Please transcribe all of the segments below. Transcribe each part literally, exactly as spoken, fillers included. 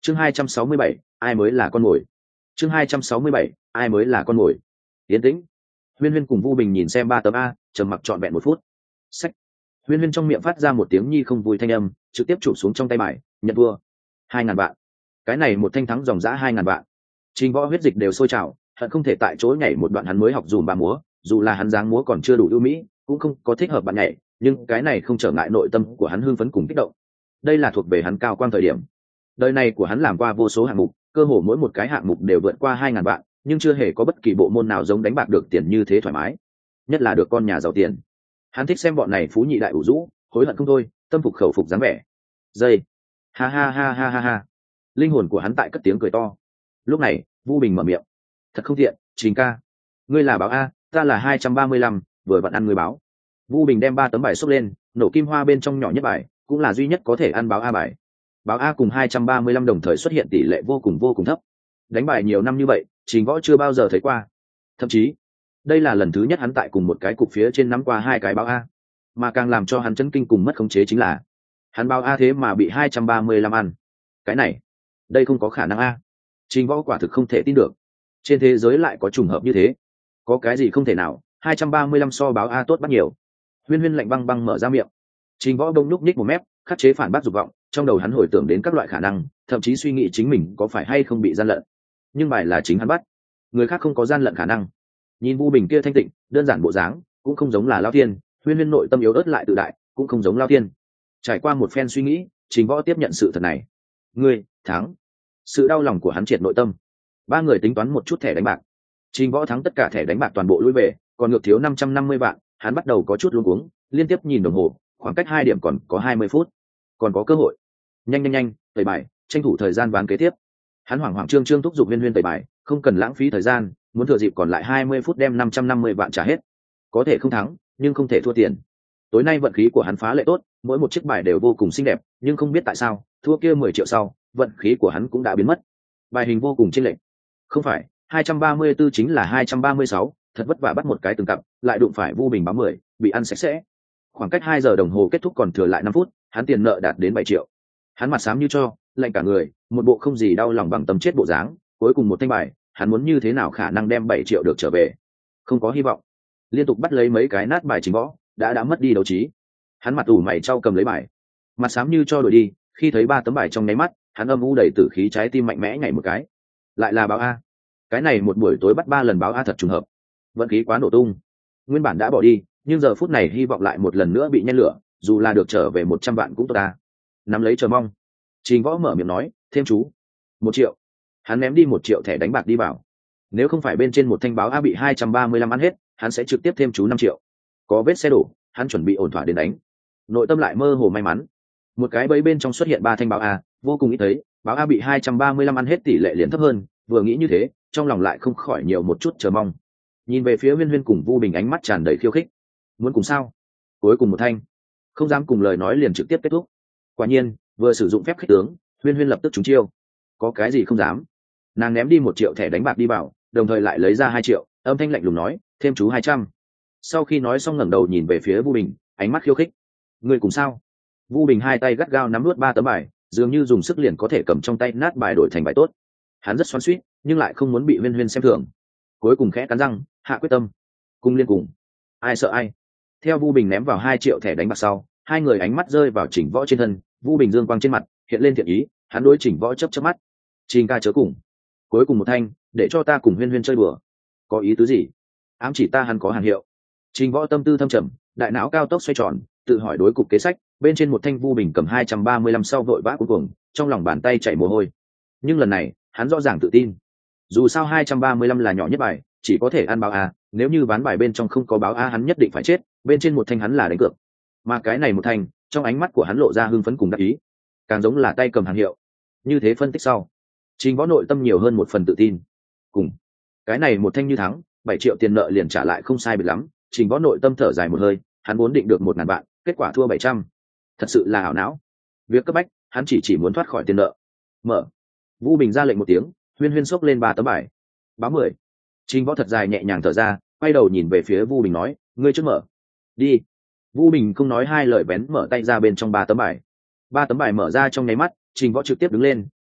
chương hai trăm sáu mươi bảy, ai mới là con mồi. chương hai trăm sáu mươi bảy, ai mới là con mồi. Tiến tĩnh. Huyên Huyên cùng Vu Bình nhìn xem ba tấm a, trầm mặc trọn vẹn một phút. Sách. Huyên Huyên trong miệng phát ra một tiếng nhi không vui thanh âm, trực tiếp chụp xuống trong tay bài, nhận thua. Hai ngàn vạn. Cái này một thanh thắng dòng dã hai ngàn vạn. Trình Võ huyết dịch đều sôi trào, hận không thể tại chỗ nhảy một đoạn hắn mới học dùm ba múa, dù là hắn dáng múa còn chưa đủ ưu mỹ, cũng không có thích hợp bạn nhảy, nhưng cái này không trở ngại nội tâm của hắn hưng phấn cùng kích động. Đây là thuộc về hắn cao quang thời điểm. Đời này của hắn làm qua vô số hạng mục, cơ hồ mỗi một cái hạng mục đều vượt qua hai ngàn vạn, nhưng chưa hề có bất kỳ bộ môn nào giống đánh bạc được tiền như thế thoải mái. Nhất là được con nhà giàu tiền. Hắn thích xem bọn này phú nhị đại ủ rũ, hối hận không thôi, tâm phục khẩu phục dáng vẻ. Dây. Ha ha ha ha ha ha. Linh hồn của hắn tại cất tiếng cười to. Lúc này, Vu Bình mở miệng. Thật không thiện, Trình ca. Ngươi là báo a, ta là hai trăm ba mươi lăm, vừa vặn ăn người báo. Vu Bình đem ba tấm bài xốc lên, nổ kim hoa bên trong nhỏ nhất bài, cũng là duy nhất có thể ăn báo a bài. Báo a cùng hai trăm ba mươi lăm đồng thời xuất hiện tỷ lệ vô cùng vô cùng thấp. Đánh bài nhiều năm như vậy, Trình Võ chưa bao giờ thấy qua. Thậm chí, đây là lần thứ nhất hắn tại cùng một cái cục phía trên nắm qua hai cái báo a. Mà càng làm cho hắn chấn kinh cùng mất khống chế chính là, hắn báo a thế mà bị hai trăm ba mươi lăm ăn. Cái này, đây không có khả năng a. Trình Võ quả thực không thể tin được. Trên thế giới lại có trùng hợp như thế. Có cái gì không thể nào, hai trăm ba mươi lăm so báo a tốt bắt nhiều. Huyên Huyên lạnh băng băng mở ra miệng. Trình Võ đông nhúc nhích một mép, khắc chế phản bác dục vọng, trong đầu hắn hồi tưởng đến các loại khả năng, thậm chí suy nghĩ chính mình có phải hay không bị gian lận. Nhưng bài là chính hắn bắt, người khác không có gian lận khả năng. Nhìn Vu Bình kia thanh tịnh, đơn giản bộ dáng, cũng không giống là Lão Thiên. Huyên Huyên nội tâm yếu ớt lại tự đại, cũng không giống Lão Thiên. Trải qua một phen suy nghĩ, Trình Võ tiếp nhận sự thật này. Ngươi thắng. Sự đau lòng của hắn triệt nội tâm. Ba người tính toán một chút thẻ đánh bạc. Trình Võ thắng tất cả thẻ đánh bạc toàn bộ lui về, còn ngược thiếu năm trăm năm mươi vạn, hắn bắt đầu có chút luống cuống, liên tiếp nhìn đồng hồ, khoảng cách hai điểm còn có hai mươi phút, còn có cơ hội. Nhanh nhanh nhanh, tẩy bài, tranh thủ thời gian ván kế tiếp. Hắn hoảng hoảng trương trương thúc giục Huyên Huyên tẩy bài, không cần lãng phí thời gian, muốn thừa dịp còn lại hai mươi phút đem năm trăm năm mươi vạn trả hết. Có thể không thắng, nhưng không thể thua tiền. Tối nay vận khí của hắn phá lệ tốt, mỗi một chiếc bài đều vô cùng xinh đẹp, nhưng không biết tại sao, thua kia mười triệu sau, vận khí của hắn cũng đã biến mất. Bài hình vô cùng chênh lệch. Không phải, hai trăm ba mươi tư chính là hai trăm ba mươi sáu, thật vất vả bắt một cái từng cặp, lại đụng phải Vu Bình báo mười, bị ăn sạch sẽ. Khoảng cách hai giờ đồng hồ kết thúc còn thừa lại năm phút, hắn tiền nợ đạt đến bảy triệu. Hắn mặt xám như cho, lạnh cả người, một bộ không gì đau lòng bằng tấm chết bộ dáng, cuối cùng một thanh bài, hắn muốn như thế nào khả năng đem bảy triệu được trở về? Không có hy vọng. Liên tục bắt lấy mấy cái nát bài Trình Võ, đã đã mất đi đấu trí. Hắn mặt ủ mày trao cầm lấy bài, mặt xám như cho đổi đi, khi thấy ba tấm bài trong nháy mắt, hắn âm u đầy tử khí, trái tim mạnh mẽ nhảy một cái. Lại là báo a. Cái này một buổi tối bắt ba lần báo a thật trùng hợp. Vận khí quá nổ tung. Nguyên bản đã bỏ đi, nhưng giờ phút này hy vọng lại một lần nữa bị nhen lửa, dù là được trở về một trăm vạn cũng tốt ta. Nắm lấy chờ mong. Trình Võ mở miệng nói, thêm chú. Một triệu. Hắn ném đi một triệu thẻ đánh bạc đi vào. Nếu không phải bên trên một thanh báo a bị hai trăm ba mươi lăm ăn hết, hắn sẽ trực tiếp thêm chú năm triệu. Có vết xe đổ, hắn chuẩn bị ổn thỏa đến đánh. Nội tâm lại mơ hồ may mắn. Một cái bẫy bên trong xuất hiện ba thanh báo a, vô cùng ít thấy, báo a bị hai trăm ba mươi lăm ăn hết tỷ lệ liền thấp hơn, vừa nghĩ như thế, trong lòng lại không khỏi nhiều một chút chờ mong. Nhìn về phía Huyên Huyên cùng Vu Bình ánh mắt tràn đầy khiêu khích. Muốn cùng sao? Cuối cùng một thanh. Không dám cùng lời nói liền trực tiếp kết thúc. Quả nhiên, vừa sử dụng phép khích tướng, Huyên Huyên lập tức trúng chiêu. Có cái gì không dám? Nàng ném đi một triệu thẻ đánh bạc đi vào, đồng thời lại lấy ra hai triệu, âm thanh lạnh lùng nói, thêm chú hai trăm. Sau khi nói xong ngẩng đầu nhìn về phía Vu Bình, ánh mắt khiêu khích. Người cùng sao? Vu Bình hai tay gắt gao nắm nuốt ba tấm bài, dường như dùng sức liền có thể cầm trong tay nát bài đổi thành bài tốt. Hắn rất xoắn xuýt, nhưng lại không muốn bị Huyên Huyên xem thường. Cuối cùng khẽ cắn răng, hạ quyết tâm. Cung liên cùng. Ai sợ ai? Theo Vu Bình ném vào hai triệu thẻ đánh bạc sau, hai người ánh mắt rơi vào Trình Võ trên thân, Vu Bình dương quang trên mặt hiện lên thiện ý, hắn đối Trình Võ chớp chớp mắt. Trình ca chớ cùng. Cuối cùng một thanh, để cho ta cùng Huyên Huyên chơi đùa. Có ý tứ gì? Ám chỉ ta hắn có hàng hiệu. Trình Võ tâm tư thâm trầm, đại não cao tốc xoay tròn, tự hỏi đối cục kế sách, bên trên một thanh Vu Bình cầm hai trăm ba mươi lăm sau vội vã cuống cuồng, trong lòng bàn tay chảy mồ hôi. Nhưng lần này, hắn rõ ràng tự tin. Dù sao hai trăm ba mươi lăm là nhỏ nhất bài, chỉ có thể ăn báo a, nếu như ván bài bên trong không có báo a hắn nhất định phải chết, bên trên một thanh hắn là đánh cược. Mà cái này một thanh, trong ánh mắt của hắn lộ ra hưng phấn cùng đắc ý, càng giống là tay cầm hàng hiệu. Như thế phân tích sau, Trình Võ nội tâm nhiều hơn một phần tự tin. Cùng cái này một thanh như thắng, bảy triệu tiền nợ liền trả lại không sai biệt lắm, Trình Võ nội tâm thở dài một hơi, hắn vốn định được một ngàn vạn, kết quả thua bảy trăm. Thật sự là ảo não. Việc cấp bách, hắn chỉ chỉ muốn thoát khỏi tiền nợ. Mở. Vũ Bình ra lệnh một tiếng, Huyên Huyên xốc lên ba tấm bài. Báo mười. Trình Võ thật dài nhẹ nhàng thở ra, quay đầu nhìn về phía Vu Bình nói, ngươi trước mở. Đi. Vu Bình không nói hai lời bén mở tay ra bên trong ba tấm bài. Ba tấm bài mở ra trong nháy mắt, Trình Võ trực tiếp đứng lên,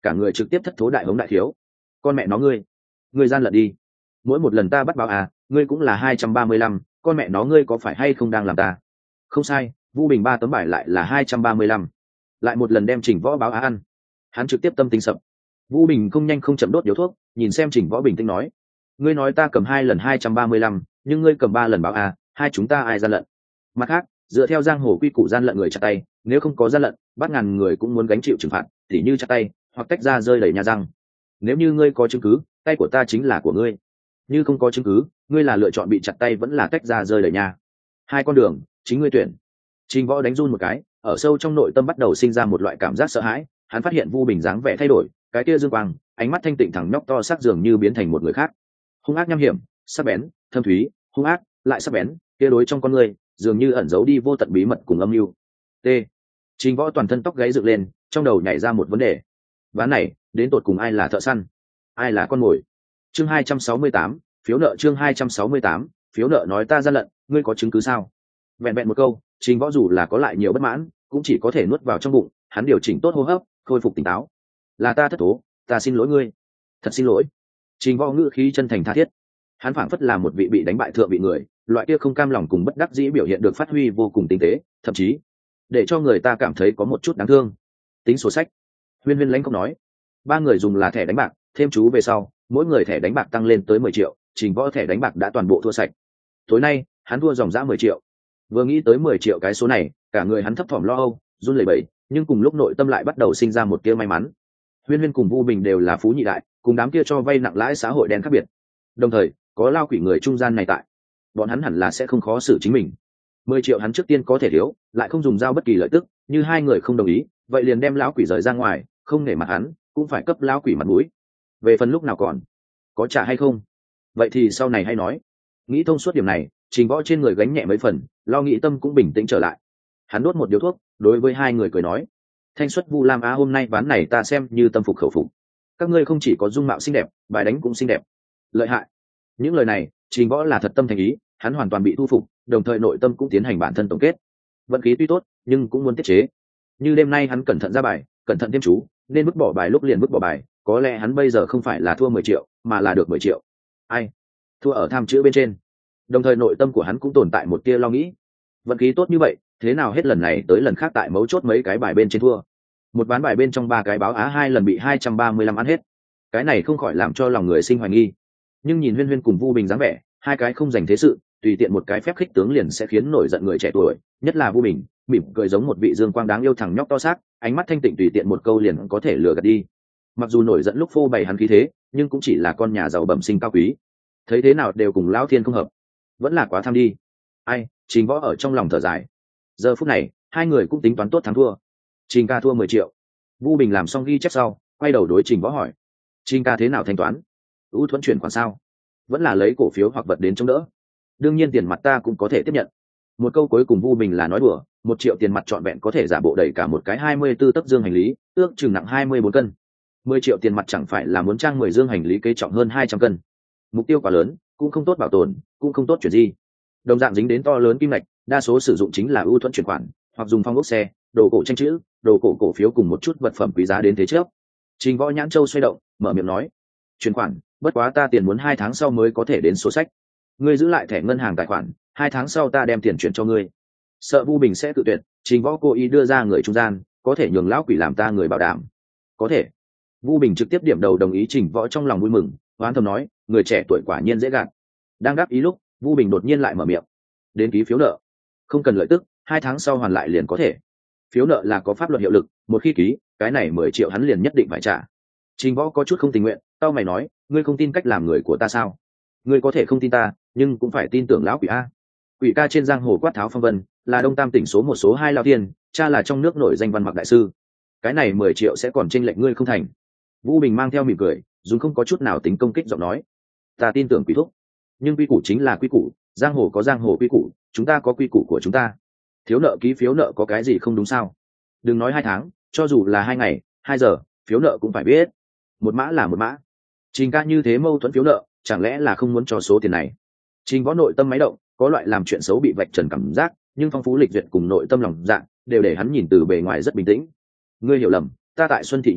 cả người trực tiếp thất thố đại hống đại thiếu. Con mẹ nó ngươi ngươi gian lận đi, mỗi một lần ta bắt báo à ngươi cũng là hai trăm ba mươi lăm, con mẹ nó ngươi có phải hay không đang làm ta? Không sai, Vu Bình ba tấm bài lại là hai trăm ba mươi lăm, lại một lần đem Trình Võ báo á ăn. Hắn trực tiếp tâm tính sập. Vu Bình không nhanh không chậm đốt điếu thuốc, nhìn xem Trình Võ bình tĩnh nói: ngươi nói ta cầm hai lần hai trăm ba mươi lăm, nhưng ngươi cầm ba lần báo à, hai chúng ta ai gian lận? Mặt khác, dựa theo giang hồ quy củ gian lận người chặt tay, nếu không có gian lận, bắt ngàn người cũng muốn gánh chịu trừng phạt, tỉ như chặt tay hoặc tách ra rơi đầy nhà răng. Nếu như ngươi có chứng cứ, tay của ta chính là của ngươi; như không có chứng cứ, ngươi là lựa chọn bị chặt tay vẫn là tách ra rơi đầy nhà. Hai con đường, chính ngươi tuyển. Trình Võ đánh run một cái, ở sâu trong nội tâm bắt đầu sinh ra một loại cảm giác sợ hãi. Hắn phát hiện Vu Bình dáng vẻ thay đổi, cái kia dương quang, ánh mắt thanh tịnh thẳng nhóc to sắc dường như biến thành một người khác, hung ác nham hiểm, sắc bén, thâm thúy, hung ác lại sắc bén, kia đối trong con người dường như ẩn giấu đi vô tận bí mật cùng âm mưu. T. Trình Võ toàn thân tóc gáy dựng lên, trong đầu nhảy ra một vấn đề: ván này đến tột cùng ai là thợ săn, ai là con mồi? Chương hai trăm sáu mươi tám, phiếu nợ. Chương hai trăm sáu mươi tám, phiếu nợ. Nói ta gian lận, ngươi có chứng cứ sao? Vẹn vẹn một câu, Trình Võ dù là có lại nhiều bất mãn, cũng chỉ có thể nuốt vào trong bụng. Hắn điều chỉnh tốt hô hấp, khôi phục tỉnh táo. Là ta thất thố, ta xin lỗi ngươi, thật xin lỗi. Trình Võ ngữ khí chân thành tha thiết. Hắn phảng phất là một vị bị đánh bại thượng vị người, loại kia không cam lòng cùng bất đắc dĩ biểu hiện được phát huy vô cùng tinh tế, thậm chí để cho người ta cảm thấy có một chút đáng thương. Tính sổ sách. Huyên Huyên lãnh không nói. Ba người dùng là thẻ đánh bạc, thêm chú về sau, mỗi người thẻ đánh bạc tăng lên tới mười triệu. Trình Võ thẻ đánh bạc đã toàn bộ thua sạch. Tối nay hắn thua dòng dã mười triệu. Vừa nghĩ tới mười triệu cái số này, cả người hắn thấp thỏm lo âu, run lẩy bẩy, nhưng cùng lúc nội tâm lại bắt đầu sinh ra một tia may mắn. Huyên Huyên cùng Vu Bình đều là phú nhị đại, cùng đám kia cho vay nặng lãi xã hội đen khác biệt. Đồng thời, có lao quỷ người trung gian này tại, bọn hắn hẳn là sẽ không khó xử chính mình. Mười triệu hắn trước tiên có thể thiếu, lại không dùng giao bất kỳ lợi tức, như hai người không đồng ý, vậy liền đem lão quỷ rời ra ngoài, không nể mặt hắn, cũng phải cấp lão quỷ mặt mũi. Về phần lúc nào còn có trả hay không, vậy thì sau này hay nói. Nghĩ thông suốt điểm này, Trình Võ trên người gánh nhẹ mấy phần, lo nghĩ tâm cũng bình tĩnh trở lại. Hắn đốt một điếu thuốc, đối với hai người cười nói: thanh xuất Vu Lam Á, hôm nay ván này ta xem như tâm phục khẩu phục. Các ngươi không chỉ có dung mạo xinh đẹp, bài đánh cũng xinh đẹp, lợi hại. Những lời này, Trình Võ là thật tâm thành ý, hắn hoàn toàn bị thu phục, đồng thời nội tâm cũng tiến hành bản thân tổng kết. Vận khí tuy tốt, nhưng cũng muốn tiết chế. Như đêm nay hắn cẩn thận ra bài, cẩn thận thêm chú, nên vứt bỏ bài lúc liền vứt bỏ bài, có lẽ hắn bây giờ không phải là thua mười triệu, mà là được mười triệu. Ai? Thua ở tham chữ bên trên. Đồng thời nội tâm của hắn cũng tồn tại một tia lo nghĩ. Vận khí tốt như vậy, thế nào hết lần này tới lần khác tại mấu chốt mấy cái bài bên trên thua. Một ván bài bên trong ba cái báo á hai lần bị hai trăm ba mươi lăm ăn hết. Cái này không khỏi làm cho lòng người sinh hoài nghi. Nhưng nhìn Huyên Huyên cùng Vu Bình dáng vẻ, hai cái không dành thế sự, tùy tiện một cái phép khích tướng liền sẽ khiến nổi giận người trẻ tuổi, nhất là Vu Bình, mỉm cười giống một vị dương quang đáng yêu thằng nhóc to xác, ánh mắt thanh tịnh tùy tiện một câu liền có thể lừa gạt đi. Mặc dù nổi giận lúc phô bày hắn khí thế, nhưng cũng chỉ là con nhà giàu bẩm sinh cao quý, thấy thế nào đều cùng lão thiên không hợp, vẫn là quá tham đi. Ai? Trình Võ ở trong lòng thở dài. Giờ phút này, hai người cũng tính toán tốt thắng thua. Trình ca thua mười triệu. Vu Bình làm xong ghi chép sau, quay đầu đối Trình Võ hỏi: Trình ca thế nào thanh toán? ưu thuẫn chuyển khoản sao, vẫn là lấy cổ phiếu hoặc vật đến chống đỡ? Đương nhiên tiền mặt ta cũng có thể tiếp nhận. Một câu cuối cùng Vu Bình là nói đùa, một triệu tiền mặt trọn vẹn có thể giả bộ đẩy cả một cái hai mươi tư tấc dương hành lý, ước chừng nặng hai mươi bốn cân. Mười triệu tiền mặt chẳng phải là muốn trang mười dương hành lý kế trọng hơn hai trăm cân. Mục tiêu quá lớn, cũng không tốt bảo tồn, cũng không tốt chuyển di. Đồng dạng dính đến to lớn kim ngạch, đa số sử dụng chính là ưu thuẫn chuyển khoản, hoặc dùng phong ốc xe, đồ cổ tranh chữ, đồ cổ cổ phiếu cùng một chút vật phẩm quý giá đến thế trước. Trình Võ nhãn châu xoay động, mở miệng nói: chuyển khoản, bất quá ta tiền muốn hai tháng sau mới có thể đến số sách. Ngươi giữ lại thẻ ngân hàng tài khoản, hai tháng sau ta đem tiền chuyển cho ngươi. Sợ Vu Bình sẽ tự tuyệt, Trình Võ cố ý đưa ra người trung gian, có thể nhường lão quỷ làm ta người bảo đảm. Có thể. Vu Bình trực tiếp điểm đầu đồng ý. Trình Võ trong lòng vui mừng, oán thầm nói: người trẻ tuổi quả nhiên dễ gạt. Đang đáp ý lúc, Vu Bình đột nhiên lại mở miệng: đến ký phiếu nợ. Không cần lợi tức, hai tháng sau hoàn lại liền có thể. Phiếu nợ là có pháp luật hiệu lực, một khi ký, cái này mười triệu hắn liền nhất định phải trả. Trình Võ có chút không tình nguyện, tao mày nói: ngươi không tin cách làm người của ta sao? Ngươi có thể không tin ta, nhưng cũng phải tin tưởng lão quỷ a. Quỷ ca trên giang hồ quát tháo phong vân, là Đông Tam tỉnh số một số hai lao tiên, cha là trong nước nổi danh văn mặc đại sư. Cái này mười triệu sẽ còn chênh lệch ngươi không thành. Vũ Bình mang theo mỉm cười, dùng không có chút nào tính công kích giọng nói: ta tin tưởng quỷ thúc, nhưng quy củ chính là quy củ, giang hồ có giang hồ quy củ, chúng ta có quy củ của chúng ta. Thiếu nợ ký phiếu nợ có cái gì không đúng sao? Đừng nói hai tháng, cho dù là hai ngày, hai giờ, phiếu nợ cũng phải biết. Một mã là một mã. Trình ca như thế mâu thuẫn phiếu nợ, chẳng lẽ là không muốn cho số tiền này? Trình Võ nội tâm máy động, có loại làm chuyện xấu bị vạch trần cảm giác, nhưng phong phú lịch duyệt cùng nội tâm lòng dạ đều để hắn nhìn từ bề ngoài rất bình tĩnh. Ngươi hiểu lầm, ta tại Xuân Thị nhiều năm,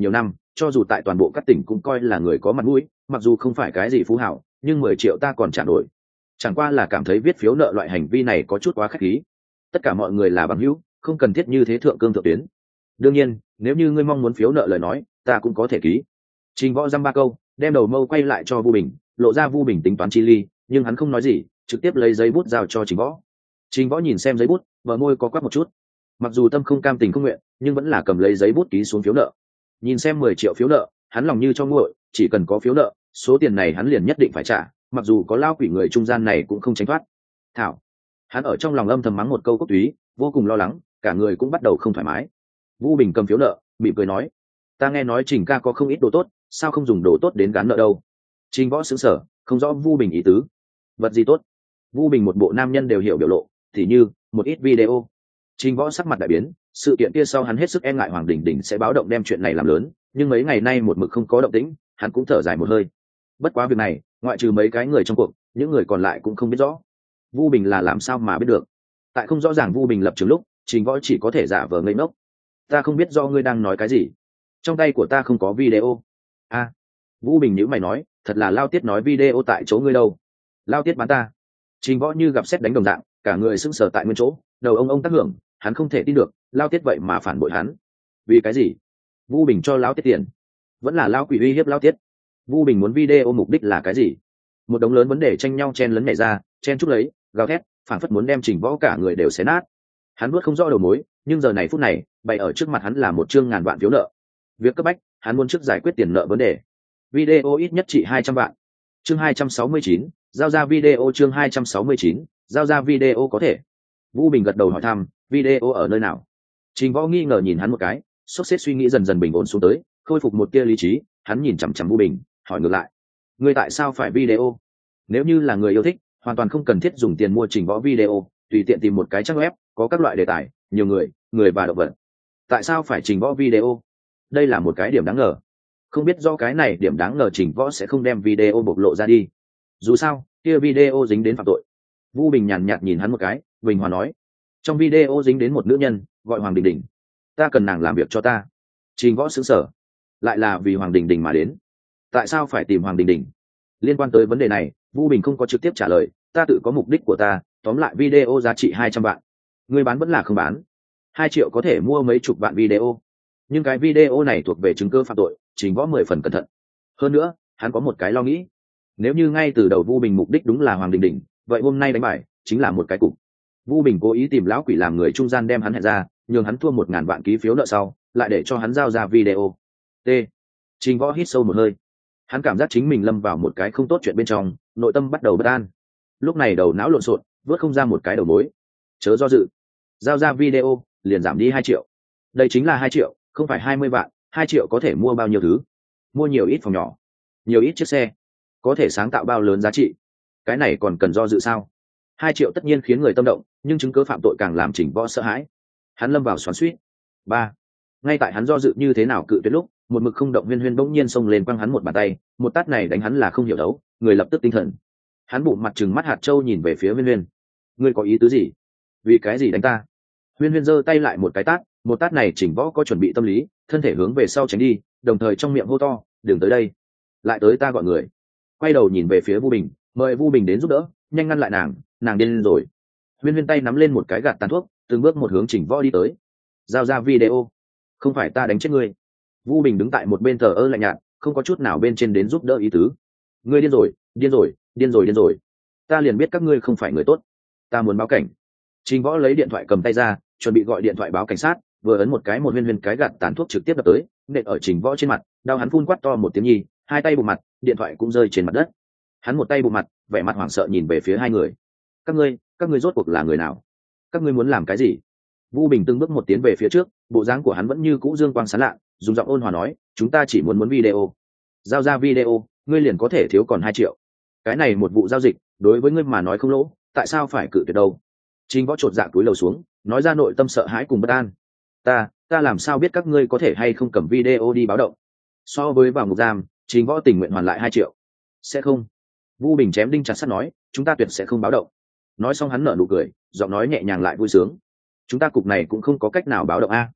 cho dù tại toàn bộ các tỉnh cũng coi là người có mặt mũi, mặc dù không phải cái gì phú hảo, nhưng mười triệu ta còn trả nổi. Chẳng qua là cảm thấy viết phiếu nợ loại hành vi này có chút quá khách khí. Tất cả mọi người là bằng hữu, không cần thiết như thế thượng cương thượng tuyến. Đương nhiên, nếu như ngươi mong muốn phiếu nợ lời nói, ta cũng có thể ký. Trình Võ dăm ba câu, đem đầu mâu quay lại cho Vu Bình, lộ ra Vu Bình tính toán chi ly, nhưng hắn không nói gì, trực tiếp lấy giấy bút giao cho Trình Võ. Trình Võ nhìn xem giấy bút, bờ môi có quắc một chút. Mặc dù tâm không cam tình không nguyện, nhưng vẫn là cầm lấy giấy bút ký xuống phiếu nợ. Nhìn xem mười triệu phiếu nợ, hắn lòng như cho nguội, chỉ cần có phiếu nợ, số tiền này hắn liền nhất định phải trả, mặc dù có lao quỷ người trung gian này cũng không tránh thoát. Thảo, hắn ở trong lòng âm thầm mắng một câu cốt túy, vô cùng lo lắng, cả người cũng bắt đầu không thoải mái. Vu Bình cầm phiếu nợ, mỉm cười nói: "Ta nghe nói Trình ca có không ít đồ tốt, sao không dùng đồ tốt đến gán nợ đâu?" Trình Võ sững sờ, không rõ Vu Bình ý tứ. "Vật gì tốt?" Vu Bình một bộ nam nhân đều hiểu biểu lộ, thì như một ít video. Trình Võ sắc mặt đại biến, sự kiện kia sau hắn hết sức e ngại Hoàng Đình Đình sẽ báo động đem chuyện này làm lớn, nhưng mấy ngày nay một mực không có động tĩnh, hắn cũng thở dài một hơi. Bất quá việc này, ngoại trừ mấy cái người trong cuộc, những người còn lại cũng không biết rõ. Vu Bình là làm sao mà biết được? Tại không rõ ràng Vu Bình lập trường lúc, Trình Võ chỉ có thể giả vờ ngây ngốc. "Ta không biết do ngươi đang nói cái gì. Trong tay của ta không có video." "A." À, Vu Bình nhíu mày nói, "Thật là Lao Tiết nói video tại chỗ ngươi đâu?" "Lao Tiết bán ta." Trình Võ như gặp sét đánh đồng dạng, cả người sững sờ tại nguyên chỗ, đầu ông ông tác hưởng, hắn không thể tin được, Lao Tiết vậy mà phản bội hắn. Vì cái gì? Vu Bình cho Lao Tiết tiền, vẫn là Lao quỷ uy hiếp Lao Tiết. Vu Bình muốn video mục đích là cái gì? Một đống lớn vấn đề tranh nhau chen lấn nhảy ra, chen chúc lấy, gào thét, phảng phất muốn đem Trình Võ cả người đều xé nát. Hắn nuốt không rõ đầu mối, nhưng giờ này phút này, bày ở trước mặt hắn là một chương ngàn vạn phiếu nợ. Việc cấp bách, hắn muốn trước giải quyết tiền nợ vấn đề. Video ít nhất trị hai trăm vạn. Chương hai trăm sáu mươi chín, giao ra video. Chương hai trăm sáu mươi chín, giao ra video có thể. Vu Bình gật đầu hỏi thăm, video ở nơi nào? Trình Võ nghi ngờ nhìn hắn một cái, sốc xếp suy nghĩ dần dần bình ổn xuống tới, khôi phục một tia lý trí, hắn nhìn chằm chằm Vu Bình, hỏi ngược lại: "Ngươi tại sao phải video? Nếu như là người yêu thích, hoàn toàn không cần thiết dùng tiền mua Trình Võ video, tùy tiện tìm một cái trang web, có các loại đề tài, nhiều người, người và động vật. Tại sao phải Trình Võ video? Đây là một cái điểm đáng ngờ. Không biết do cái này điểm đáng ngờ Trình Võ sẽ không đem video bộc lộ ra đi. Dù sao, kia video dính đến phạm tội." Vu Bình nhàn nhạt nhìn hắn một cái, Bình Hòa nói: "Trong video dính đến một nữ nhân, gọi Hoàng Đình Đình. Ta cần nàng làm việc cho ta." Trình Võ sững sờ, lại là vì Hoàng Đình Đình mà đến. Tại sao phải tìm Hoàng Đình Đình? Liên quan tới vấn đề này, Vu Bình không có trực tiếp trả lời, "Ta tự có mục đích của ta, tóm lại video giá trị hai trăm vạn. Ngươi bán vẫn là không bán? Hai triệu có thể mua mấy chục vạn video. Nhưng cái video này thuộc về chứng cứ phạm tội." Trình Võ mười phần cẩn thận. Hơn nữa, hắn có một cái lo nghĩ. Nếu như ngay từ đầu Vu Bình mục đích đúng là Hoàng Đình Đình, vậy hôm nay đánh bài chính là một cái cục. Vu Bình cố ý tìm lão quỷ làm người trung gian đem hắn hẹn ra, nhường hắn thua một ngàn vạn ký phiếu nợ sau, lại để cho hắn giao ra video. T. Trình Võ hít sâu một hơi. Hắn cảm giác chính mình lâm vào một cái không tốt chuyện bên trong, nội tâm bắt đầu bất an. Lúc này đầu não lộn xộn, vớt không ra một cái đầu mối. Chớ do dự, giao ra video, liền giảm đi hai triệu. Đây chính là hai triệu, không phải hai mươi vạn. Hai triệu có thể mua bao nhiêu thứ? Mua nhiều ít phòng nhỏ, nhiều ít chiếc xe, có thể sáng tạo bao lớn giá trị. Cái này còn cần do dự sao? Hai triệu tất nhiên khiến người tâm động, nhưng chứng cứ phạm tội càng làm Trình Võ sợ hãi. Hắn lâm vào xoắn xuýt. Ba. Ngay tại hắn do dự như thế nào cự tuyệt lúc, một mực không động Huyên Huyên bỗng nhiên xông lên quăng hắn một bàn tay, một tát này đánh hắn là không hiểu đấu, người lập tức tinh thần. Hắn bụng mặt trừng mắt hạt châu nhìn về phía Huyên Huyên. "Ngươi có ý tứ gì? Vì cái gì đánh ta?" Huyên Huyên giơ tay lại một cái tát, một tát này Trình Võ có chuẩn bị tâm lý, thân thể hướng về sau tránh đi, đồng thời trong miệng hô to: "Đừng tới đây, lại tới ta gọi người." Quay đầu nhìn về phía Vu Bình, mời Vu Bình đến giúp đỡ, nhanh ngăn lại nàng, nàng điên lên rồi. Huyên Huyên tay nắm lên một cái gạt tàn thuốc, từng bước một hướng Trình Võ đi tới. "Giao ra video, không phải ta đánh chết ngươi." Vu Bình đứng tại một bên thờ ơ lạnh nhạt, không có chút nào bên trên đến giúp đỡ ý tứ. "Ngươi điên rồi, điên rồi, điên rồi, điên rồi. Ta liền biết các ngươi không phải người tốt. Ta muốn báo cảnh." Trình Võ lấy điện thoại cầm tay ra, chuẩn bị gọi điện thoại báo cảnh sát, vừa ấn một cái một Huyên Huyên cái gạt tàn thuốc trực tiếp đập tới, nện ở Trình Võ trên mặt, đau hắn phun quát to một tiếng nhi, hai tay bụm mặt, điện thoại cũng rơi trên mặt đất. Hắn một tay bụm mặt, vẻ mặt hoảng sợ nhìn về phía hai người. "Các ngươi, các ngươi rốt cuộc là người nào? Các ngươi muốn làm cái gì?" Vu Bình từng bước một tiến về phía trước, bộ dáng của hắn vẫn như cũ dương quang sáng lạ, dùng giọng ôn hòa nói: "Chúng ta chỉ muốn muốn video. Giao ra video, ngươi liền có thể thiếu còn hai triệu. Cái này một vụ giao dịch, đối với ngươi mà nói không lỗ, tại sao phải cự tuyệt đâu?" Trình Võ chột dạ cúi lầu xuống, nói ra nội tâm sợ hãi cùng bất an. "Ta, ta làm sao biết các ngươi có thể hay không cầm video đi báo động? So với vào ngục giam, Trình Võ tình nguyện hoàn lại hai triệu." "Sẽ không." Vu Bình chém đinh chặt sắt nói, "Chúng ta tuyệt sẽ không báo động." Nói xong hắn nở nụ cười, giọng nói nhẹ nhàng lại vui sướng. "Chúng ta cục này cũng không có cách nào báo động a."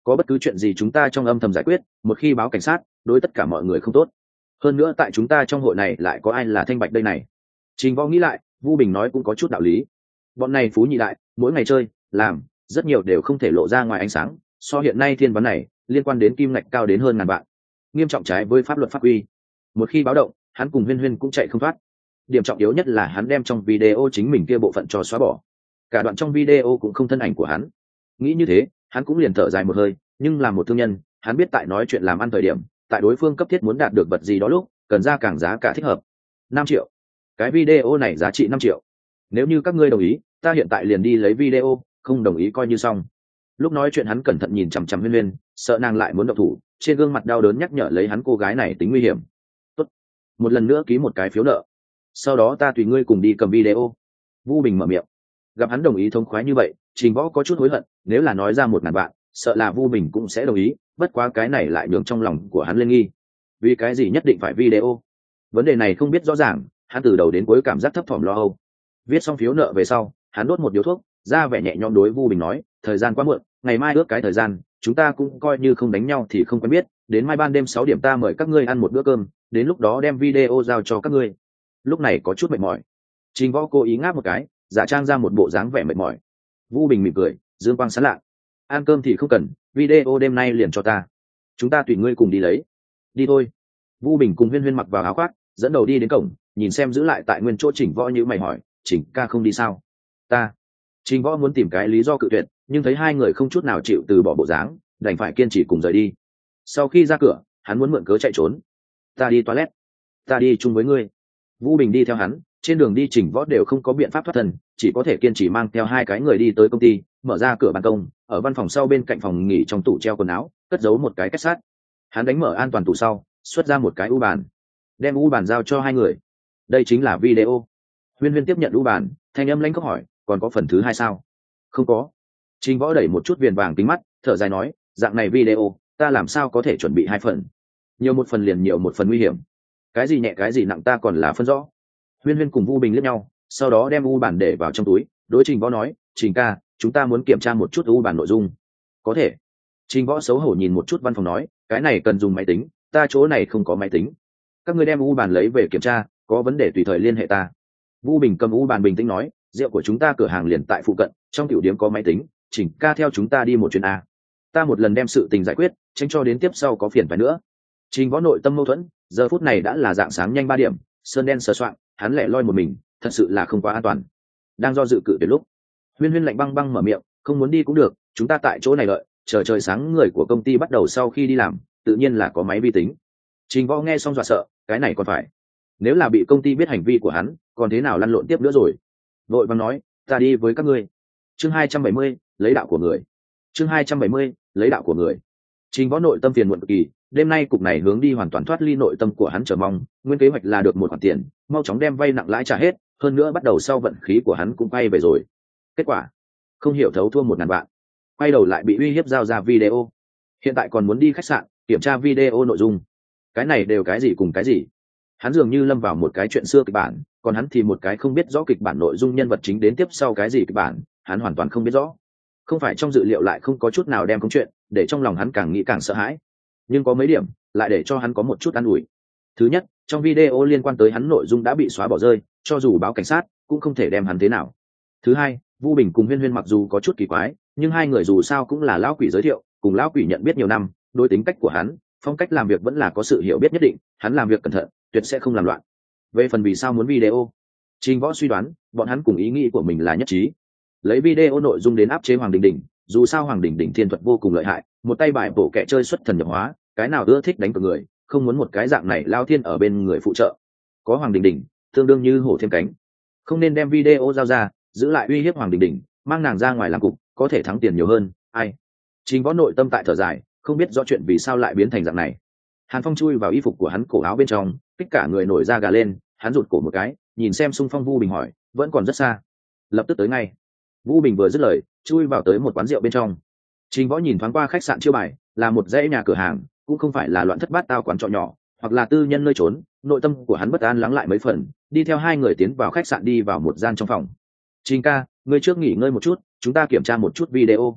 có bất cứ chuyện gì chúng ta trong âm thầm giải quyết, một khi báo cảnh sát đối tất cả mọi người không tốt. Hơn nữa tại chúng ta trong hội này lại có ai là thanh bạch đây này. Trình Võ nghĩ lại, Vu Bình nói cũng có chút đạo lý. Bọn này phú nhị đại mỗi ngày chơi làm rất nhiều đều không thể lộ ra ngoài ánh sáng, so hiện nay thiên vấn này liên quan đến kim ngạch cao đến hơn ngàn vạn, nghiêm trọng trái với pháp luật pháp quy. Một khi báo động, hắn cùng Huyên Huyên cũng chạy không thoát. Điểm trọng yếu nhất là hắn đem trong video chính mình kia bộ phận cho xóa bỏ, cả đoạn trong video cũng không thân ảnh của hắn. Nghĩ như thế, hắn cũng liền thở dài một hơi, nhưng là một thương nhân, hắn biết tại nói chuyện làm ăn thời điểm, tại đối phương cấp thiết muốn đạt được vật gì đó lúc, cần ra càng giá cả thích hợp. Năm triệu. Cái video này giá trị năm triệu. Nếu như các ngươi đồng ý, ta hiện tại liền đi lấy video, không đồng ý coi như xong. Lúc nói chuyện hắn cẩn thận nhìn chằm chằm Huyên Huyên, sợ nàng lại muốn động thủ, trên gương mặt đau đớn nhắc nhở lấy hắn cô gái này tính nguy hiểm. Tốt, một lần nữa ký một cái phiếu nợ, sau đó ta tùy ngươi cùng đi cầm video. Vu Bình mở miệng. Gặp hắn đồng ý thông khoái như vậy, Trình Võ có chút hối hận, nếu là nói ra một ngàn vạn, sợ là Vu Bình cũng sẽ đồng ý, bất quá cái này lại nhường trong lòng của hắn lên nghi. Vì cái gì nhất định phải video? Vấn đề này không biết rõ ràng, hắn từ đầu đến cuối cảm giác thấp thỏm lo âu. Viết xong phiếu nợ về sau, hắn đốt một điếu thuốc, ra vẻ nhẹ nhõm đối Vu Bình nói, thời gian quá muộn, ngày mai ước cái thời gian, chúng ta cũng coi như không đánh nhau thì không quen biết, đến mai ban đêm sáu điểm ta mời các ngươi ăn một bữa cơm, đến lúc đó đem video giao cho các ngươi. Lúc này có chút mệt mỏi. Trình Võ cố ý ngáp một cái, giả trang ra một bộ dáng vẻ mệt mỏi. Vu Bình mỉm cười, dương quang sáng lạ. Ăn cơm thì không cần, video đêm nay liền cho ta. Chúng ta tùy ngươi cùng đi lấy. Đi thôi. Vu Bình cùng Huyên Huyên mặc vào áo khoác, dẫn đầu đi đến cổng, nhìn xem giữ lại tại nguyên chỗ Trình Võ như mày hỏi, Trình ca không đi sao? Ta. Trình Võ muốn tìm cái lý do cự tuyệt, nhưng thấy hai người không chút nào chịu từ bỏ bộ dáng, đành phải kiên trì cùng rời đi. Sau khi ra cửa, hắn muốn mượn cớ chạy trốn. Ta đi toilet. Ta đi chung với ngươi. Vu Bình đi theo hắn, trên đường đi Trình Võ đều không có biện pháp thoát thân, chỉ có thể kiên trì mang theo hai cái người đi tới công ty, mở ra cửa ban công, ở văn phòng sau bên cạnh phòng nghỉ trong tủ treo quần áo, cất giấu một cái kết sắt. Hắn đánh mở an toàn tủ sau, xuất ra một cái u bàn, đem u bàn giao cho hai người. Đây chính là video. Huyên Huyên tiếp nhận u bàn, thanh âm lãnh khóc hỏi, còn có phần thứ hai sao? Không có. Trình Võ đẩy một chút viền vàng kính mắt, thở dài nói, dạng này video, ta làm sao có thể chuẩn bị hai phần? Nhiều một phần liền nhiều một phần nguy hiểm. Cái gì nhẹ cái gì nặng ta còn là phân rõ. Huyên Huyên cùng Vu Bình liếc nhau, sau đó đem u bản để vào trong túi, đối Trình Võ nói, Trình ca, chúng ta muốn kiểm tra một chút u bản nội dung. Có thể. Trình Võ xấu hổ nhìn một chút văn phòng nói, cái này cần dùng máy tính, ta chỗ này không có máy tính. Các ngươi đem u bản lấy về kiểm tra, có vấn đề tùy thời liên hệ ta. Vu Bình cầm u bản bình tĩnh nói, rượu của chúng ta cửa hàng liền tại phụ cận, trong tiểu điểm có máy tính, Trình ca theo chúng ta đi một chuyến a. Ta một lần đem sự tình giải quyết, tránh cho đến tiếp sau có phiền phải nữa. Trình Võ nội tâm mâu thuẫn, giờ phút này đã là dạng sáng nhanh ba điểm, sơn đen sờ soạng, hắn lẻ loi một mình, thật sự là không quá an toàn. Đang do dự cự tuyệt lúc, Huyên Huyên lạnh băng băng mở miệng, không muốn đi cũng được, chúng ta tại chỗ này đợi, chờ trời sáng người của công ty bắt đầu sau khi đi làm, tự nhiên là có máy vi tính. Trình Võ nghe xong dọa sợ, cái này còn phải, nếu là bị công ty biết hành vi của hắn, còn thế nào lăn lộn tiếp nữa rồi. Vội vàng nói, ta đi với các ngươi. Chương hai trăm bảy mươi, lấy đạo của người. Chương hai trăm bảy mươi, lấy đạo của người. Trình Võ nội tâm phiền muộn cực kỳ, đêm nay cục này hướng đi hoàn toàn thoát ly nội tâm của hắn chờ mong, nguyên kế hoạch là được một khoản tiền, mau chóng đem vay nặng lãi trả hết, hơn nữa bắt đầu sau vận khí của hắn cũng quay về rồi. Kết quả, không hiểu thấu thua một ngàn vạn, quay đầu lại bị uy hiếp giao ra video. Hiện tại còn muốn đi khách sạn kiểm tra video nội dung. Cái này đều cái gì cùng cái gì? Hắn dường như lâm vào một cái chuyện xưa kịch bản, còn hắn thì một cái không biết rõ kịch bản nội dung nhân vật chính đến tiếp sau cái gì kịch bản, hắn hoàn toàn không biết rõ. Không phải trong dự liệu lại không có chút nào đem công chuyện, để trong lòng hắn càng nghĩ càng sợ hãi. Nhưng có mấy điểm lại để cho hắn có một chút an ủi. Thứ nhất, trong video liên quan tới hắn nội dung đã bị xóa bỏ rơi, cho dù báo cảnh sát cũng không thể đem hắn thế nào. Thứ hai, Vu Bình cùng Huyên Huyên mặc dù có chút kỳ quái, nhưng hai người dù sao cũng là lão quỷ giới thiệu, cùng lão quỷ nhận biết nhiều năm, đối tính cách của hắn, phong cách làm việc vẫn là có sự hiểu biết nhất định, hắn làm việc cẩn thận, tuyệt sẽ không làm loạn. Về phần vì sao muốn video, Trình Võ suy đoán, bọn hắn cùng ý nghĩ của mình là nhất trí. Lấy video nội dung đến áp chế Hoàng Đình Đình, dù sao Hoàng Đình Đình thiên thuật vô cùng lợi hại, một tay bài bổ kẻ chơi xuất thần nhập hóa, cái nào ưa thích đánh cược người, không muốn một cái dạng này lao thiên ở bên người phụ trợ. Có Hoàng Đình Đình, tương đương như hổ thêm cánh. Không nên đem video giao ra, giữ lại uy hiếp Hoàng Đình Đình, mang nàng ra ngoài làm cục, có thể thắng tiền nhiều hơn. Ai? Trình Võ nội tâm tại thở dài, không biết rõ chuyện vì sao lại biến thành dạng này. Hàn Phong chui vào y phục của hắn cổ áo bên trong, tất cả người nổi da gà lên, hắn rụt cổ một cái, nhìn xem xung phong Vu Bình hỏi, vẫn còn rất xa. Lập tức tới ngay. Vu Bình vừa dứt lời, chui vào tới một quán rượu bên trong. Trình Võ nhìn thoáng qua khách sạn chiêu bài, là một dãy nhà cửa hàng, cũng không phải là loạn thất bát tao quán trọ nhỏ, hoặc là tư nhân nơi trốn. Nội tâm của hắn bất an lắng lại mấy phần, đi theo hai người tiến vào khách sạn, đi vào một gian trong phòng. Trình ca, ngươi trước nghỉ ngơi một chút, chúng ta kiểm tra một chút video.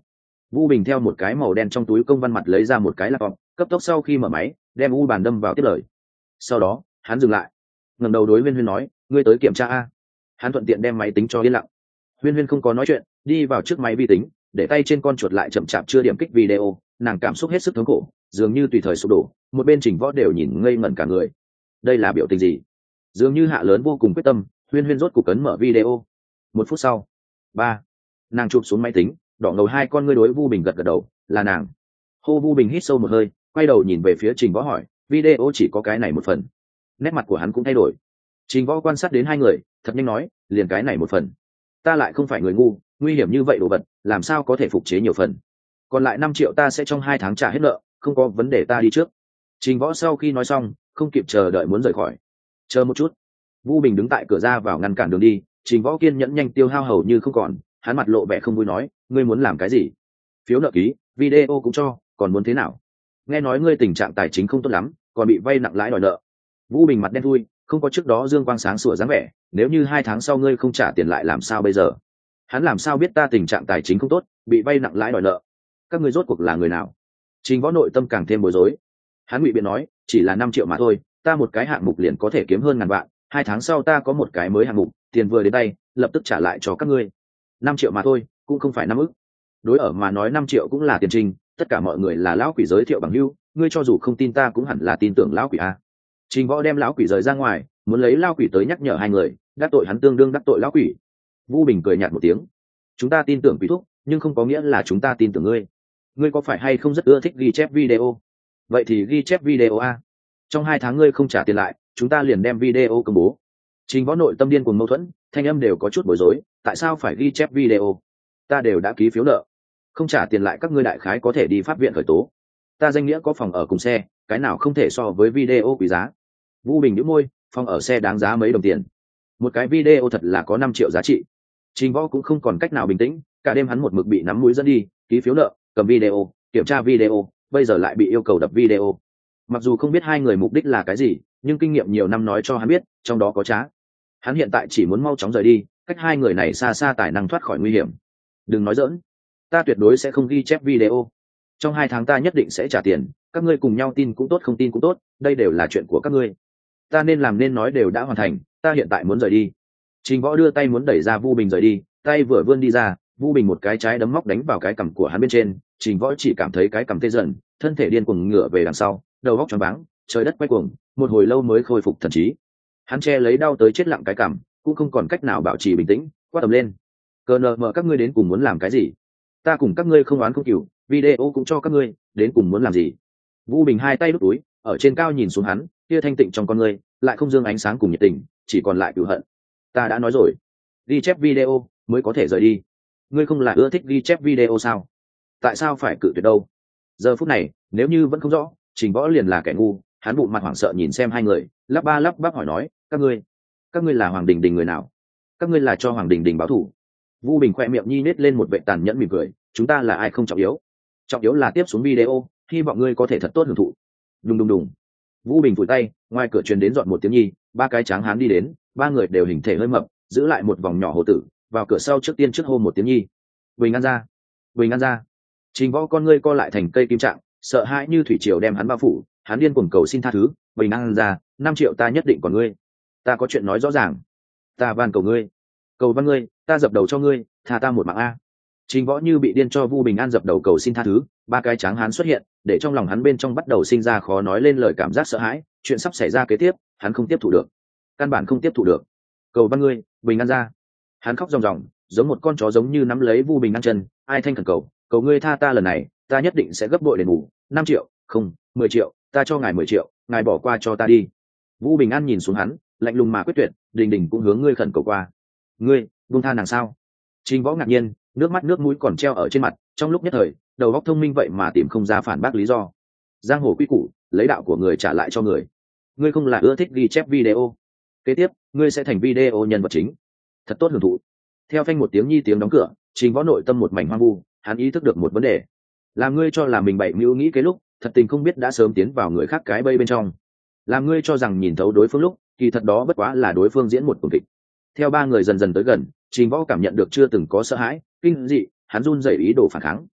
Vu Bình theo một cái màu đen trong túi công văn mặt lấy ra một cái laptop, cấp tốc sau khi mở máy đem u bàn đâm vào tiếp lời. Sau đó hắn dừng lại, ngẩng đầu đối Huyên Huyên nói, ngươi tới kiểm tra a. Hắn thuận tiện đem máy tính cho yên lặng. Huyên Huyên không có nói chuyện, đi vào trước máy vi tính, để tay trên con chuột lại chậm chạp chưa điểm kích video, nàng cảm xúc hết sức thống khổ, dường như tùy thời sụp đổ. Một bên Trình Võ đều nhìn ngây ngẩn cả người. Đây là biểu tình gì? Dường như hạ lớn vô cùng quyết tâm. Huyên Huyên rốt cục ấn mở video. Một phút sau, ba, nàng chụp xuống máy tính, đỏ ngầu hai con ngươi đối Vu Bình gật gật đầu, là nàng. Hô. Vu Bình hít sâu một hơi, quay đầu nhìn về phía Trình Võ hỏi, video chỉ có cái này một phần. Nét mặt của hắn cũng thay đổi. Trình Võ quan sát đến hai người, thật nhanh nói, liền cái này một phần. Ta lại không phải người ngu, nguy hiểm như vậy đồ vật, làm sao có thể phục chế nhiều phần? Còn lại năm triệu ta sẽ trong hai tháng trả hết nợ, không có vấn đề, ta đi trước. Trình Võ sau khi nói xong, không kịp chờ đợi muốn rời khỏi. Chờ một chút. Vu Bình đứng tại cửa ra vào ngăn cản đường đi. Trình Võ kiên nhẫn nhanh tiêu hao hầu như không còn, hắn mặt lộ vẻ không vui nói, ngươi muốn làm cái gì? Phiếu nợ ký, video cũng cho, còn muốn thế nào? Nghe nói ngươi tình trạng tài chính không tốt lắm, còn bị vay nặng lãi đòi nợ. Vu Bình mặt đen thui, không có trước đó dương quang sáng sủa dáng vẻ, nếu như hai tháng sau ngươi không trả tiền lại làm sao bây giờ? Hắn làm sao biết ta tình trạng tài chính không tốt, bị vay nặng lãi đòi nợ? Các ngươi rốt cuộc là người nào? Trình Võ nội tâm càng thêm bối rối. Hắn ngụy biện nói, chỉ là năm triệu mà thôi, ta một cái hạng mục liền có thể kiếm hơn ngàn vạn, hai tháng sau ta có một cái mới hạng mục, tiền vừa đến tay, lập tức trả lại cho các ngươi. Năm triệu mà thôi, cũng không phải năm ức. Đối ở mà nói năm triệu cũng là tiền trình, tất cả mọi người là lão quỷ giới thiệu bằng hữu, ngươi cho dù không tin ta cũng hẳn là tin tưởng lão quỷ a. Trình Võ đem lão quỷ rời ra ngoài, muốn lấy lão quỷ tới nhắc nhở hai người, đắc tội hắn tương đương đắc tội lão quỷ. Vu Bình cười nhạt một tiếng, chúng ta tin tưởng quỷ thúc, nhưng không có nghĩa là chúng ta tin tưởng ngươi. Ngươi có phải hay không rất ưa thích ghi chép video? Vậy thì ghi chép video a. Trong hai tháng ngươi không trả tiền lại, chúng ta liền đem video công bố. Trình Võ nội tâm điên cuồng mâu thuẫn, thanh âm đều có chút bối rối, tại sao phải ghi chép video? Ta đều đã ký phiếu nợ, không trả tiền lại các ngươi đại khái có thể đi pháp viện khởi tố. Ta danh nghĩa có phòng ở cùng xe, cái nào không thể so với video quý giá. Vu Bình nhíu môi, phòng ở xe đáng giá mấy đồng tiền, một cái video thật là có năm triệu giá trị. Trình Võ cũng không còn cách nào bình tĩnh, cả đêm hắn một mực bị nắm mũi dẫn đi, ký phiếu nợ, cầm video, kiểm tra video, bây giờ lại bị yêu cầu đập video. Mặc dù không biết hai người mục đích là cái gì, nhưng kinh nghiệm nhiều năm nói cho hắn biết, trong đó có trá. Hắn hiện tại chỉ muốn mau chóng rời đi, cách hai người này xa xa tài năng thoát khỏi nguy hiểm. Đừng nói giỡn, ta tuyệt đối sẽ không ghi chép video. Trong hai tháng ta nhất định sẽ trả tiền, các ngươi cùng nhau tin cũng tốt không tin cũng tốt, đây đều là chuyện của các ngươi. Ta nên làm nên nói đều đã hoàn thành, ta hiện tại muốn rời đi. Trình Võ đưa tay muốn đẩy ra Vu Bình rời đi, tay vừa vươn đi ra, Vu Bình một cái trái đấm móc đánh vào cái cằm của hắn bên trên. Trình Võ chỉ cảm thấy cái cằm tê dần, thân thể điên cuồng ngửa về đằng sau, đầu óc choáng váng, trời đất quay cuồng, một hồi lâu mới khôi phục thần trí. Hắn che lấy đau tới chết lặng cái cằm, cũng không còn cách nào bảo trì bình tĩnh, quát tầm lên, cờ nờ mờ các ngươi đến cùng muốn làm cái gì? Ta cùng các ngươi không oán không cừu, video cũng cho các ngươi, đến cùng muốn làm gì? Vu Bình hai tay đút túi, ở trên cao nhìn xuống hắn, kia thanh tịnh trong con ngươi lại không dương ánh sáng cùng nhiệt tình, chỉ còn lại cừu hận. Ta đã nói rồi, ghi chép video mới có thể rời đi. Ngươi không là ưa thích ghi chép video sao? Tại sao phải cự tuyệt đâu? Giờ phút này, nếu như vẫn không rõ, Trình Võ liền là kẻ ngu. Hắn bụng mặt hoảng sợ nhìn xem hai người, lắp ba lắp bắp hỏi nói, các ngươi, các ngươi là Hoàng Đình Đình người nào? Các ngươi là cho Hoàng Đình Đình báo thù? Vu Bình khoe miệng nhi nết lên một vệ tàn nhẫn mỉm cười, chúng ta là ai không trọng yếu, trọng yếu là tiếp xuống video, hy vọng ngươi có thể thật tốt hưởng thụ. Đùng đùng đùng. Vu Bình phủi tay, ngoài cửa truyền đến dọn một tiếng nhi, ba cái tráng hán đi đến, ba người đều hình thể hơi mập, giữ lại một vòng nhỏ hồ tử, vào cửa sau trước tiên trước hô một tiếng nhi. Bình an ra, Bình an ra. Trình Võ con ngươi co lại thành cây kim trạng, sợ hãi như thủy triều đem hắn bao phủ, hắn điên cuồng cầu xin tha thứ, Bình an ra, năm triệu ta nhất định còn ngươi. Ta có chuyện nói rõ ràng, ta van cầu ngươi, cầu văn ngươi, ta dập đầu cho ngươi, tha ta một mạng a. Trình Võ như bị điên cho Vu Bình An dập đầu cầu xin tha thứ, ba cái tráng hán xuất hiện, để trong lòng hắn bên trong bắt đầu sinh ra khó nói lên lời cảm giác sợ hãi, chuyện sắp xảy ra kế tiếp, hắn không tiếp thụ được, căn bản không tiếp thụ được. Cầu văn ngươi, Bình An ra. Hắn khóc ròng ròng, giống một con chó giống như nắm lấy Vu Bình An chân, ai thanh khẩn cầu, cầu ngươi tha ta lần này, ta nhất định sẽ gấp bội đền bù, năm triệu, không, mười triệu, ta cho ngài mười triệu, ngài bỏ qua cho ta đi. Vu Bình An nhìn xuống hắn, lạnh lùng mà quyết tuyệt, Đình Đình cũng hướng ngươi khẩn cầu qua. Ngươi, buông tha nàng sao? Trình Võ ngạc nhiên, nước mắt nước mũi còn treo ở trên mặt, trong lúc nhất thời, đầu óc thông minh vậy mà tìm không ra phản bác lý do. Giang hồ quy củ, lấy đạo của người trả lại cho người. Ngươi không là ưa thích ghi chép video? Kế tiếp, ngươi sẽ thành video nhân vật chính. Thật tốt hưởng thụ. Theo phanh một tiếng nhi tiếng đóng cửa, Trình Võ nội tâm một mảnh hoang vu, hắn ý thức được một vấn đề. Làm ngươi cho là mình bậy mưu nghĩ cái lúc, thật tình không biết đã sớm tiến vào người khác cái bẫy bên trong. Làm ngươi cho rằng nhìn thấu đối phương lúc, kỳ thật đó bất quá là đối phương diễn một tuồng kịch. Theo ba người dần dần tới gần, Trình Võ cảm nhận được chưa từng có sợ hãi, kinh dị, hắn run rẩy ý đồ phản kháng.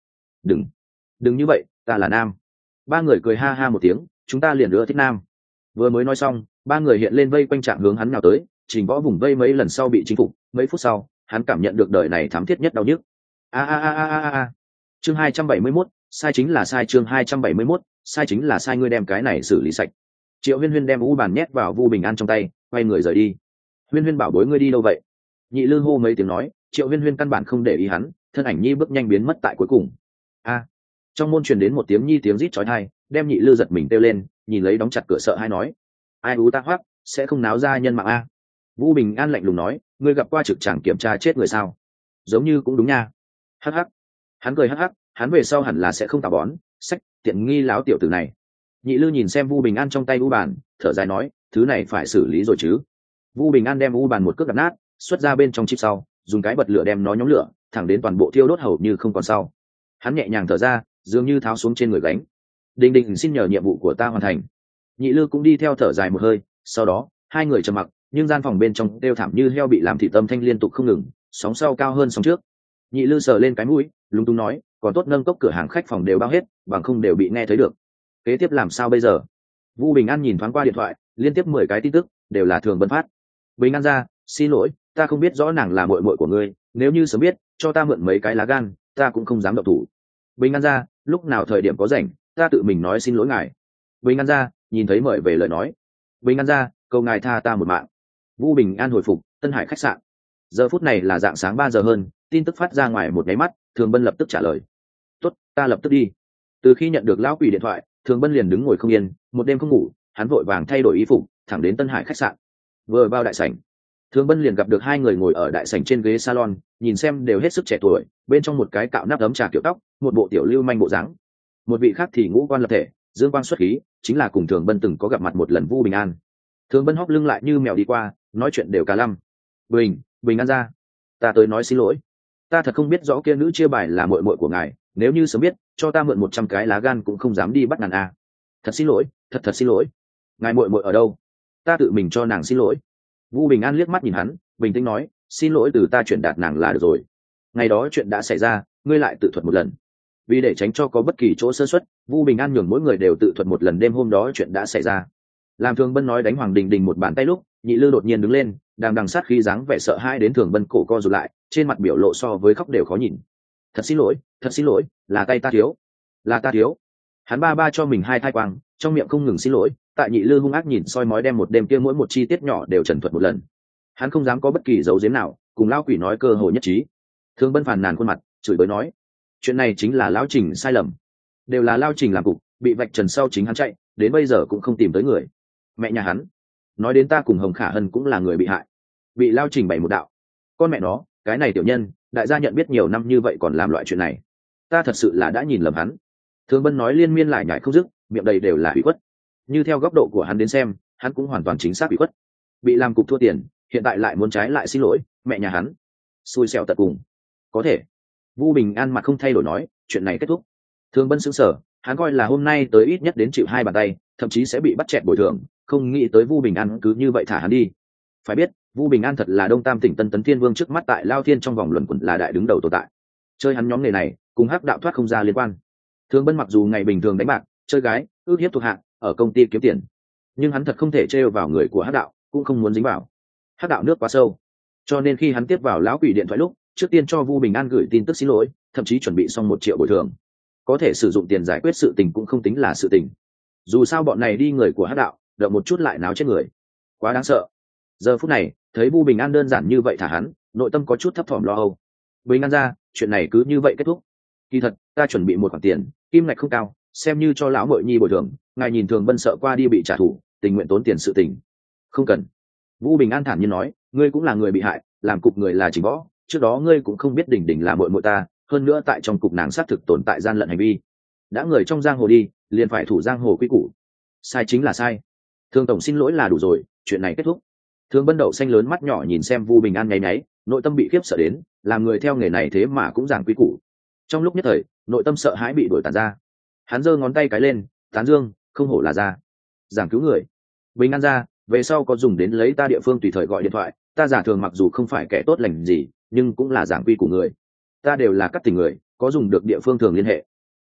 đừng đừng như vậy, ta là nam. Ba người cười ha ha một tiếng, chúng ta liền ưa thích nam. Vừa mới nói xong, ba người hiện lên vây quanh trạng hướng hắn nào tới. Trình Võ vùng vây mấy lần sau bị chinh phục, mấy phút sau hắn cảm nhận được đời này thảm thiết nhất đau nhức. A a a a a a. Chương hai trăm bảy mươi mốt, sai chính là sai. Chương hai trăm bảy mươi mốt, sai chính là sai. Ngươi đem cái này xử lý sạch. Triệu Huyên Huyên đem u bàn nhét vào Vu Bình An trong tay, quay người rời đi. Huyên Huyên bảo bối ngươi đi đâu vậy? Nhị Lư hô mấy tiếng nói, Triệu Huyên Huyên căn bản không để ý hắn, thân ảnh nhi bước nhanh biến mất tại cuối cùng. A. Trong môn truyền đến một tiếng nhi tiếng rít chói tai, đem Nhị Lư giật mình kêu lên, nhìn lấy đóng chặt cửa sợ hai nói, ai ú ta hoắc, sẽ không náo ra nhân mạng a. Vu Bình An lạnh lùng nói, ngươi gặp qua trực tràng kiểm tra chết người sao? Giống như cũng đúng nha. Hắc hắc. Hắn cười hắc hắc, hắn về sau hẳn là sẽ không tà bón, sách, tiện nghi láo tiểu tử này. Nhị Lư nhìn xem Vu Bình An trong tay u bàn, thở dài nói, thứ này phải xử lý rồi chứ. Vu Bình An đem u bàn một cước đập nát, xuất ra bên trong chip sau, dùng cái bật lửa đem nó nhóm lửa, thẳng đến toàn bộ thiêu đốt hầu như không còn sau. Hắn nhẹ nhàng thở ra, dường như tháo xuống trên người gánh. Đình Đình xin nhờ nhiệm vụ của ta hoàn thành. Nhị Lư cũng đi theo thở dài một hơi, sau đó hai người trầm mặc, nhưng gian phòng bên trong đều thảm như heo bị làm thị tâm thanh liên tục không ngừng, sóng sau cao hơn sóng trước. Nhị Lư sờ lên cái mũi, lúng túng nói, còn tốt nâng cốc cửa hàng khách phòng đều bao hết, bằng không đều bị nghe thấy được. Kế tiếp làm sao bây giờ? Vu Bình An nhìn thoáng qua điện thoại, liên tiếp mười cái tin tức, đều là Thường Bân phát. Bình An ra, xin lỗi, ta không biết rõ nàng là muội muội của ngươi, nếu như sớm biết, cho ta mượn mấy cái lá gan, ta cũng không dám động thủ. Bình An ra, lúc nào thời điểm có rảnh, ta tự mình nói xin lỗi ngài. Bình An ra, nhìn thấy mời về lời nói. Bình An ra, cầu ngài tha ta một mạng. Vu Bình An hồi phục, Tân Hải khách sạn. Giờ phút này là dạng sáng ba giờ hơn, tin tức phát ra ngoài một nháy mắt, Thường Bân lập tức trả lời. Tốt, ta lập tức đi. Từ khi nhận được lão quỷ điện thoại, Thường Bân liền đứng ngồi không yên, một đêm không ngủ, hắn vội vàng thay đổi y phục, thẳng đến Tân Hải khách sạn. Vừa vào đại sảnh, Thường Bân liền gặp được hai người ngồi ở đại sảnh trên ghế salon, nhìn xem đều hết sức trẻ tuổi, bên trong một cái cạo nắp ấm trà kiểu tóc, một bộ tiểu lưu manh bộ dáng. Một vị khác thì ngũ quan lập thể, dương quang xuất khí, chính là cùng Thường Bân từng có gặp mặt một lần Vu Bình An. Thường Bân hóc lưng lại như mèo đi qua, nói chuyện đều cả lăm. Bình, Bình An ra, ta tới nói xin lỗi, ta thật không biết rõ kia nữ chia bài là muội muội của ngài, nếu như sớm biết, cho ta mượn một trăm cái lá gan cũng không dám đi bắt nàng a. Thật xin lỗi, thật thật xin lỗi. Ngài muội muội ở đâu? Ta tự mình cho nàng xin lỗi. Vu Bình An liếc mắt nhìn hắn, bình tĩnh nói, xin lỗi từ ta chuyển đạt nàng là được rồi. Ngày đó chuyện đã xảy ra, ngươi lại tự thuật một lần. Vì để tránh cho có bất kỳ chỗ sơ suất, Vu Bình An nhường mỗi người đều tự thuật một lần đêm hôm đó chuyện đã xảy ra. Làm Thường Bân nói đánh Hoàng Đình Đình một bàn tay lúc, Nhị Lư đột nhiên đứng lên, đang đằng sát khí dáng vẻ sợ hãi đến Thường Bân cổ co rụt lại, trên mặt biểu lộ so với khóc đều khó nhìn. Thật xin lỗi, thật xin lỗi, là tay ta thiếu, là ta thiếu. Hắn ba ba cho mình hai thai quang, trong miệng không ngừng xin lỗi. Tại Nhị Lư hung ác nhìn soi mói đem một đêm kia mỗi một chi tiết nhỏ đều trần thuật một lần. Hắn không dám có bất kỳ dấu giếm nào, cùng lão quỷ nói cơ hồ nhất trí. Thường Bân phàn nàn khuôn mặt, chửi bới nói, chuyện này chính là lão Trình sai lầm, đều là lão Trình làm cục, bị vạch trần sau chính hắn chạy, đến bây giờ cũng không tìm tới người. Mẹ nhà hắn, nói đến ta cùng Hồng Khả Hân cũng là người bị hại, bị lão Trình bày một đạo. Con mẹ nó, cái này tiểu nhân, đại gia nhận biết nhiều năm như vậy còn làm loại chuyện này, ta thật sự là đã nhìn lầm hắn. Thường Bân nói liên miên lại nhải không dứt, miệng đầy đều là ủy khuất. Như theo góc độ của hắn đến xem, hắn cũng hoàn toàn chính xác bị khuất, bị làm cục thua tiền, hiện tại lại muốn trái lại xin lỗi, mẹ nhà hắn, xui xẻo tận cùng. Có thể. Vu Bình An mặt không thay đổi nói, chuyện này kết thúc. Thường Bân sững sờ, hắn coi là hôm nay tới ít nhất đến chịu hai bàn tay, thậm chí sẽ bị bắt chẹt bồi thường, không nghĩ tới Vu Bình An cứ như vậy thả hắn đi. Phải biết, Vu Bình An thật là Đông Tam tỉnh Tân Tấn Thiên Vương trước mắt tại Lao Thiên trong vòng luận quẩn là đại đứng đầu tồn tại. Chơi hắn nhóm nghề này, cùng hắc đạo thoát không ra liên quan. Thường Bân mặc dù ngày bình thường đánh bạc, chơi gái, ước hiếp thuộc hạ, ở công ty kiếm tiền, nhưng hắn thật không thể trêu vào người của hắc đạo, cũng không muốn dính vào. Hắc đạo nước quá sâu, cho nên khi hắn tiếp vào lão quỷ điện thoại lúc, trước tiên cho Vu Bình An gửi tin tức xin lỗi, thậm chí chuẩn bị xong một triệu bồi thường. Có thể sử dụng tiền giải quyết sự tình cũng không tính là sự tình. Dù sao bọn này đi người của hắc đạo, động một chút lại náo chết người, quá đáng sợ. Giờ phút này, thấy Vu Bình An đơn giản như vậy thả hắn, nội tâm có chút thấp thỏm lo âu. Bình An ra, chuyện này cứ như vậy kết thúc. Kỳ thật, ta chuẩn bị một khoản tiền, kim ngạch không cao, xem như cho lão mội nhi bồi thường. Ngài nhìn Thường Bân sợ qua đi bị trả thù, tình nguyện tốn tiền sự tình. Không cần. Vu Bình An thản nhiên nói, ngươi cũng là người bị hại, làm cục người là Trình Võ, trước đó ngươi cũng không biết Đình Đình là muội muội ta, hơn nữa tại trong cục nàng xác thực tồn tại gian lận hành vi. Đã người trong giang hồ đi, liền phải thủ giang hồ quy củ. Sai chính là sai. Thường tổng xin lỗi là đủ rồi, chuyện này kết thúc. Thường Bân đậu xanh lớn mắt nhỏ nhìn xem Vu Bình An nháy nháy, nội tâm bị khiếp sợ đến, làm người theo nghề này thế mà cũng giảng quy củ. Trong lúc nhất thời, nội tâm sợ hãi bị đuổi tàn ra. Hắn giơ ngón tay cái lên, tán dương, không hổ là ra giảng cứu người. Bình An ra, về sau có dùng đến lấy ta địa phương tùy thời gọi điện thoại, ta giả thường mặc dù không phải kẻ tốt lành gì, nhưng cũng là giảng quy của người, ta đều là các tình người, có dùng được địa phương thường liên hệ,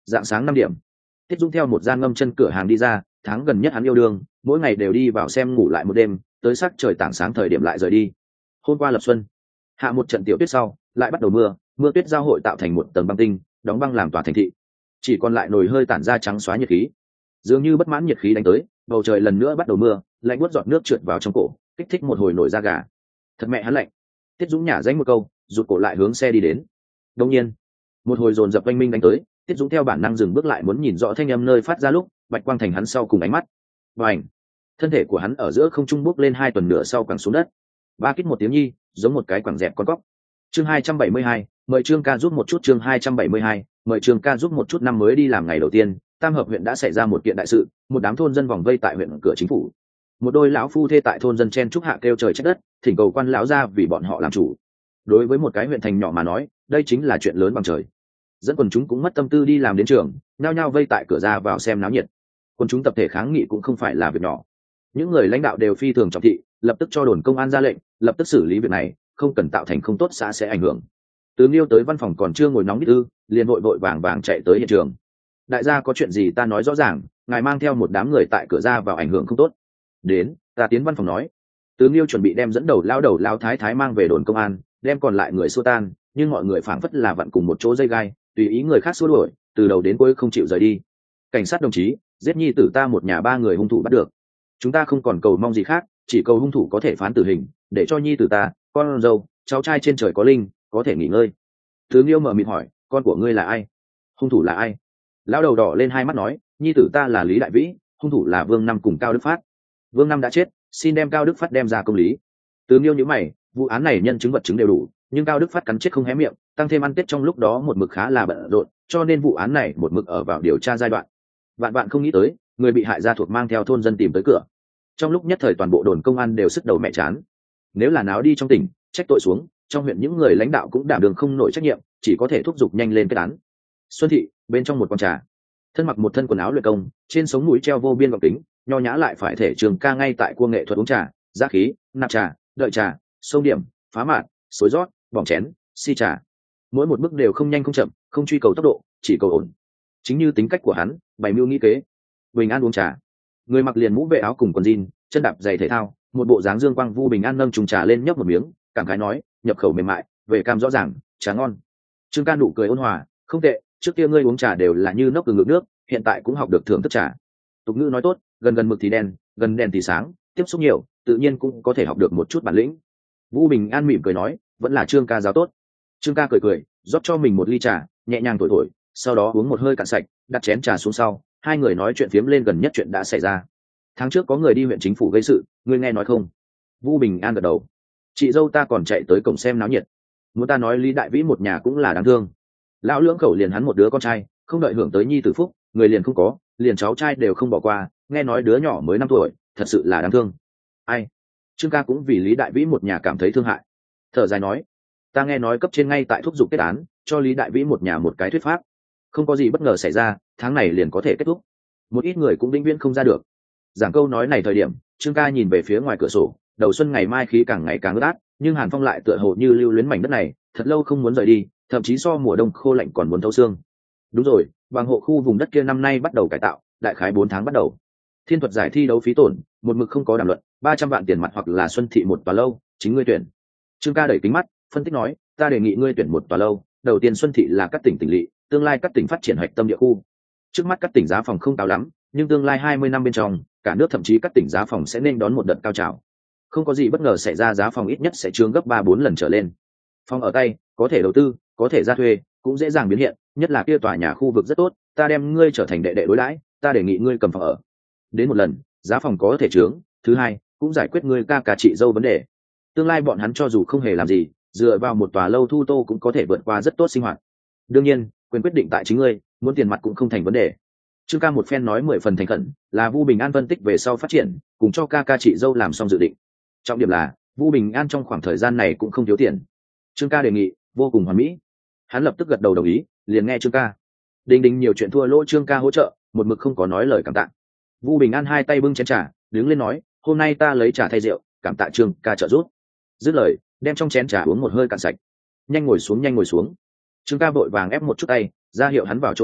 Dạng sáng năm điểm, Tiết Dũng theo một gian ngâm chân cửa hàng đi ra, tháng gần nhất hắn yêu đương, mỗi ngày đều đi vào xem ngủ lại một đêm, tới sắc trời tảng sáng thời điểm lại rời đi. Hôm qua lập xuân, hạ một trận tiểu tuyết sau, lại bắt đầu mưa, mưa tuyết giao hội tạo thành một tầng băng tinh, đóng băng làm tỏa thành thị. Chỉ còn lại nồi hơi tản ra trắng xóa nhiệt khí. Dường như bất mãn nhiệt khí đánh tới, bầu trời lần nữa bắt đầu mưa, lạnh buốt giọt nước trượt vào trong cổ, kích thích một hồi nổi da gà. Thật mẹ hắn lạnh. Tiết Dũng nhả danh một câu, rụt cổ lại hướng xe đi đến. Đột nhiên, một hồi dồn dập oanh minh đánh tới, Tiết Dũng theo bản năng dừng bước lại muốn nhìn rõ thanh âm nơi phát ra lúc, bạch quang thành hắn sau cùng ánh mắt. Bành! Thân thể của hắn ở giữa không trung bước lên hai tuần nửa sau quẳng xuống đất. Ba kít một tiếng nhi, giống một cái quẳng dẹp con cóc. Chương hai trăm bảy mươi hai, mời Trương ca giúp một chút. Chương hai trăm bảy mươi hai, mời Trương ca giúp một chút. Năm mới đi làm ngày đầu tiên, Tam Hợp huyện đã xảy ra một kiện đại sự, một đám thôn dân vòng vây tại huyện cửa chính phủ. Một đôi lão phu thê tại thôn dân chen trúc hạ kêu trời trách đất, thỉnh cầu quan lão ra vì bọn họ làm chủ. Đối với một cái huyện thành nhỏ mà nói, đây chính là chuyện lớn bằng trời. Dẫn quần chúng cũng mất tâm tư đi làm đến trường, nhao nhao vây tại cửa ra vào xem náo nhiệt. Quần chúng tập thể kháng nghị cũng không phải là việc nhỏ. Những người lãnh đạo đều phi thường trọng thị, lập tức cho đồn công an ra lệnh, lập tức xử lý việc này, không cần tạo thành không tốt xã sẽ ảnh hưởng. Từ Nghiêu tới văn phòng còn chưa ngồi nóng biết ư, liền vội vội vàng vàng chạy tới hiện trường. Đại gia có chuyện gì ta nói rõ ràng, ngài mang theo một đám người tại cửa ra vào ảnh hưởng không tốt. Đến, ta tiến văn phòng nói. Từ Nghiêu chuẩn bị đem dẫn đầu lao đầu lao thái thái mang về đồn công an, đem còn lại người xua tan, nhưng mọi người phảng phất là vặn cùng một chỗ dây gai, tùy ý người khác xua đuổi, từ đầu đến cuối không chịu rời đi. Cảnh sát đồng chí, giết nhi tử ta một nhà ba người hung thủ bắt được. Chúng ta không còn cầu mong gì khác, chỉ cầu hung thủ có thể phán tử hình, để cho nhi tử ta, con dâu, cháu trai trên trời có linh, có thể nghỉ ngơi. Thứ Nghiêu mở mịt hỏi, con của ngươi là ai? Hung thủ là ai? Lão đầu đỏ lên hai mắt nói, nhi tử ta là Lý Đại Vĩ, hung thủ là Vương Năm cùng Cao Đức Phát. Vương Năm đã chết, xin đem Cao Đức Phát đem ra công lý. Từ Nghiêu nhíu mày, vụ án này nhân chứng vật chứng đều đủ, nhưng Cao Đức Phát cắn chết không hé miệng, tăng thêm ăn tết trong lúc đó một mực khá là bận rộn, cho nên vụ án này một mực ở vào điều tra giai đoạn. Vạn vạn không nghĩ tới, người bị hại gia thuộc mang theo thôn dân tìm tới cửa. Trong lúc nhất thời toàn bộ đồn công an đều sức đầu mẹ chán. Nếu là náo đi trong tỉnh, trách tội xuống, trong huyện những người lãnh đạo cũng đảm đường không nổi trách nhiệm, chỉ có thể thúc giục nhanh lên kết án. Xuân thị, bên trong một quán trà, thân mặc một thân quần áo luyện công, trên sống mũi treo vô biên gọng kính, nho nhã lại phải thể trường ca ngay tại cua nghệ thuật uống trà, giá khí, nạp trà, đợi trà, sông điểm, phá mạn, xối rót, bỏng chén, si trà. Mỗi một bước đều không nhanh không chậm, không truy cầu tốc độ, chỉ cầu ổn. Chính như tính cách của hắn, bày mưu nghĩ kế. Bình an uống trà, người mặc liền mũ vệ áo cùng quần jean, chân đạp giày thể thao, một bộ dáng dương quang vu bình an nâng trùng trà lên nhấp một miếng, cảm khái nói, nhập khẩu mềm mại, về cam rõ ràng, trà ngon. Trương Ca nụ cười ôn hòa, không tệ, trước kia ngươi uống trà đều là như nốc từ ngược nước, hiện tại cũng học được thưởng thức trà. Tục ngữ nói tốt, gần gần mực thì đen, gần đèn thì sáng, tiếp xúc nhiều, tự nhiên cũng có thể học được một chút bản lĩnh. Vu Bình An mỉm cười nói, vẫn là Trương Ca giáo tốt. Trương Ca cười cười, rót cho mình một ly trà, nhẹ nhàng thổi thổi, sau đó uống một hơi cạn sạch, đặt chén trà xuống sau, hai người nói chuyện phiếm lên gần nhất chuyện đã xảy ra. Tháng trước có người đi huyện chính phủ gây sự, ngươi nghe nói không? Vu Bình An gật đầu. Chị dâu ta còn chạy tới cổng xem náo nhiệt. Muốn ta nói Lý Đại Vĩ một nhà cũng là đáng thương. Lão lưỡng khẩu liền hắn một đứa con trai, không đợi hưởng tới nhi tử phúc, người liền không có, liền cháu trai đều không bỏ qua, nghe nói đứa nhỏ mới năm tuổi, thật sự là đáng thương. Ai? Trương Ca cũng vì Lý Đại Vĩ một nhà cảm thấy thương hại. Thở dài nói, ta nghe nói cấp trên ngay tại thúc giục kết án, cho Lý Đại Vĩ một nhà một cái thuyết pháp. Không có gì bất ngờ xảy ra, tháng này liền có thể kết thúc. Một ít người cũng vĩnh viễn không ra được. Giảng câu nói này thời điểm, Trương Ca nhìn về phía ngoài cửa sổ, đầu xuân ngày mai khí càng ngày càng ướt át, nhưng Hàn Phong lại tựa hồ như lưu luyến mảnh đất này, thật lâu không muốn rời đi, thậm chí so mùa đông khô lạnh còn muốn thấu xương. Đúng rồi, bằng hộ khu vùng đất kia năm nay bắt đầu cải tạo, đại khái bốn tháng bắt đầu. Thiên thuật giải thi đấu phí tổn, một mực không có đàm luận, ba trăm vạn tiền mặt hoặc là xuân thị một tòa lâu, chính ngươi tuyển. Trương Ca đẩy kính mắt, phân tích nói, ta đề nghị ngươi tuyển một tòa lâu, đầu tiên xuân thị là các tỉnh tỉnh lỵ, tương lai các tỉnh phát triển hạch tâm địa khu. Trước mắt các tỉnh giá phòng không cao lắm, nhưng tương lai hai mươi năm bên trong, cả nước thậm chí các tỉnh giá phòng sẽ nên đón một đợt cao trào. Không có gì bất ngờ xảy ra, giá phòng ít nhất sẽ trướng gấp ba bốn lần trở lên. Phòng ở tay, có thể đầu tư, có thể ra thuê, cũng dễ dàng biến hiện, nhất là kia tòa nhà khu vực rất tốt, ta đem ngươi trở thành đệ đệ đối đãi, ta đề nghị ngươi cầm phòng ở. Đến một lần, giá phòng có thể trướng, thứ hai, cũng giải quyết ngươi ca ca chị dâu vấn đề. Tương lai bọn hắn cho dù không hề làm gì, dựa vào một tòa lâu thu tô cũng có thể vượt qua rất tốt sinh hoạt. Đương nhiên, quyền quyết định tại chính ngươi, muốn tiền mặt cũng không thành vấn đề. Trương Ca một phen nói mười phần thành khẩn, là Vu Bình An phân tích về sau phát triển, cùng cho ca ca chị dâu làm xong dự định. Trọng điểm là, Vu Bình An trong khoảng thời gian này cũng không thiếu tiền. Trương Ca đề nghị vô cùng hoàn mỹ, hắn lập tức gật đầu đồng ý, liền nghe Trương Ca. Đình đình nhiều chuyện thua lỗ Trương Ca hỗ trợ, một mực không có nói lời cảm tạ. Vu Bình An hai tay bưng chén trà, đứng lên nói, hôm nay ta lấy trà thay rượu, cảm tạ Trương Ca trợ giúp. Dứt lời, đem trong chén trà uống một hơi cạn sạch. Nhanh ngồi xuống, nhanh ngồi xuống. Trương Ca vội vàng ép một chút tay, ra hiệu hắn vào chỗ nói,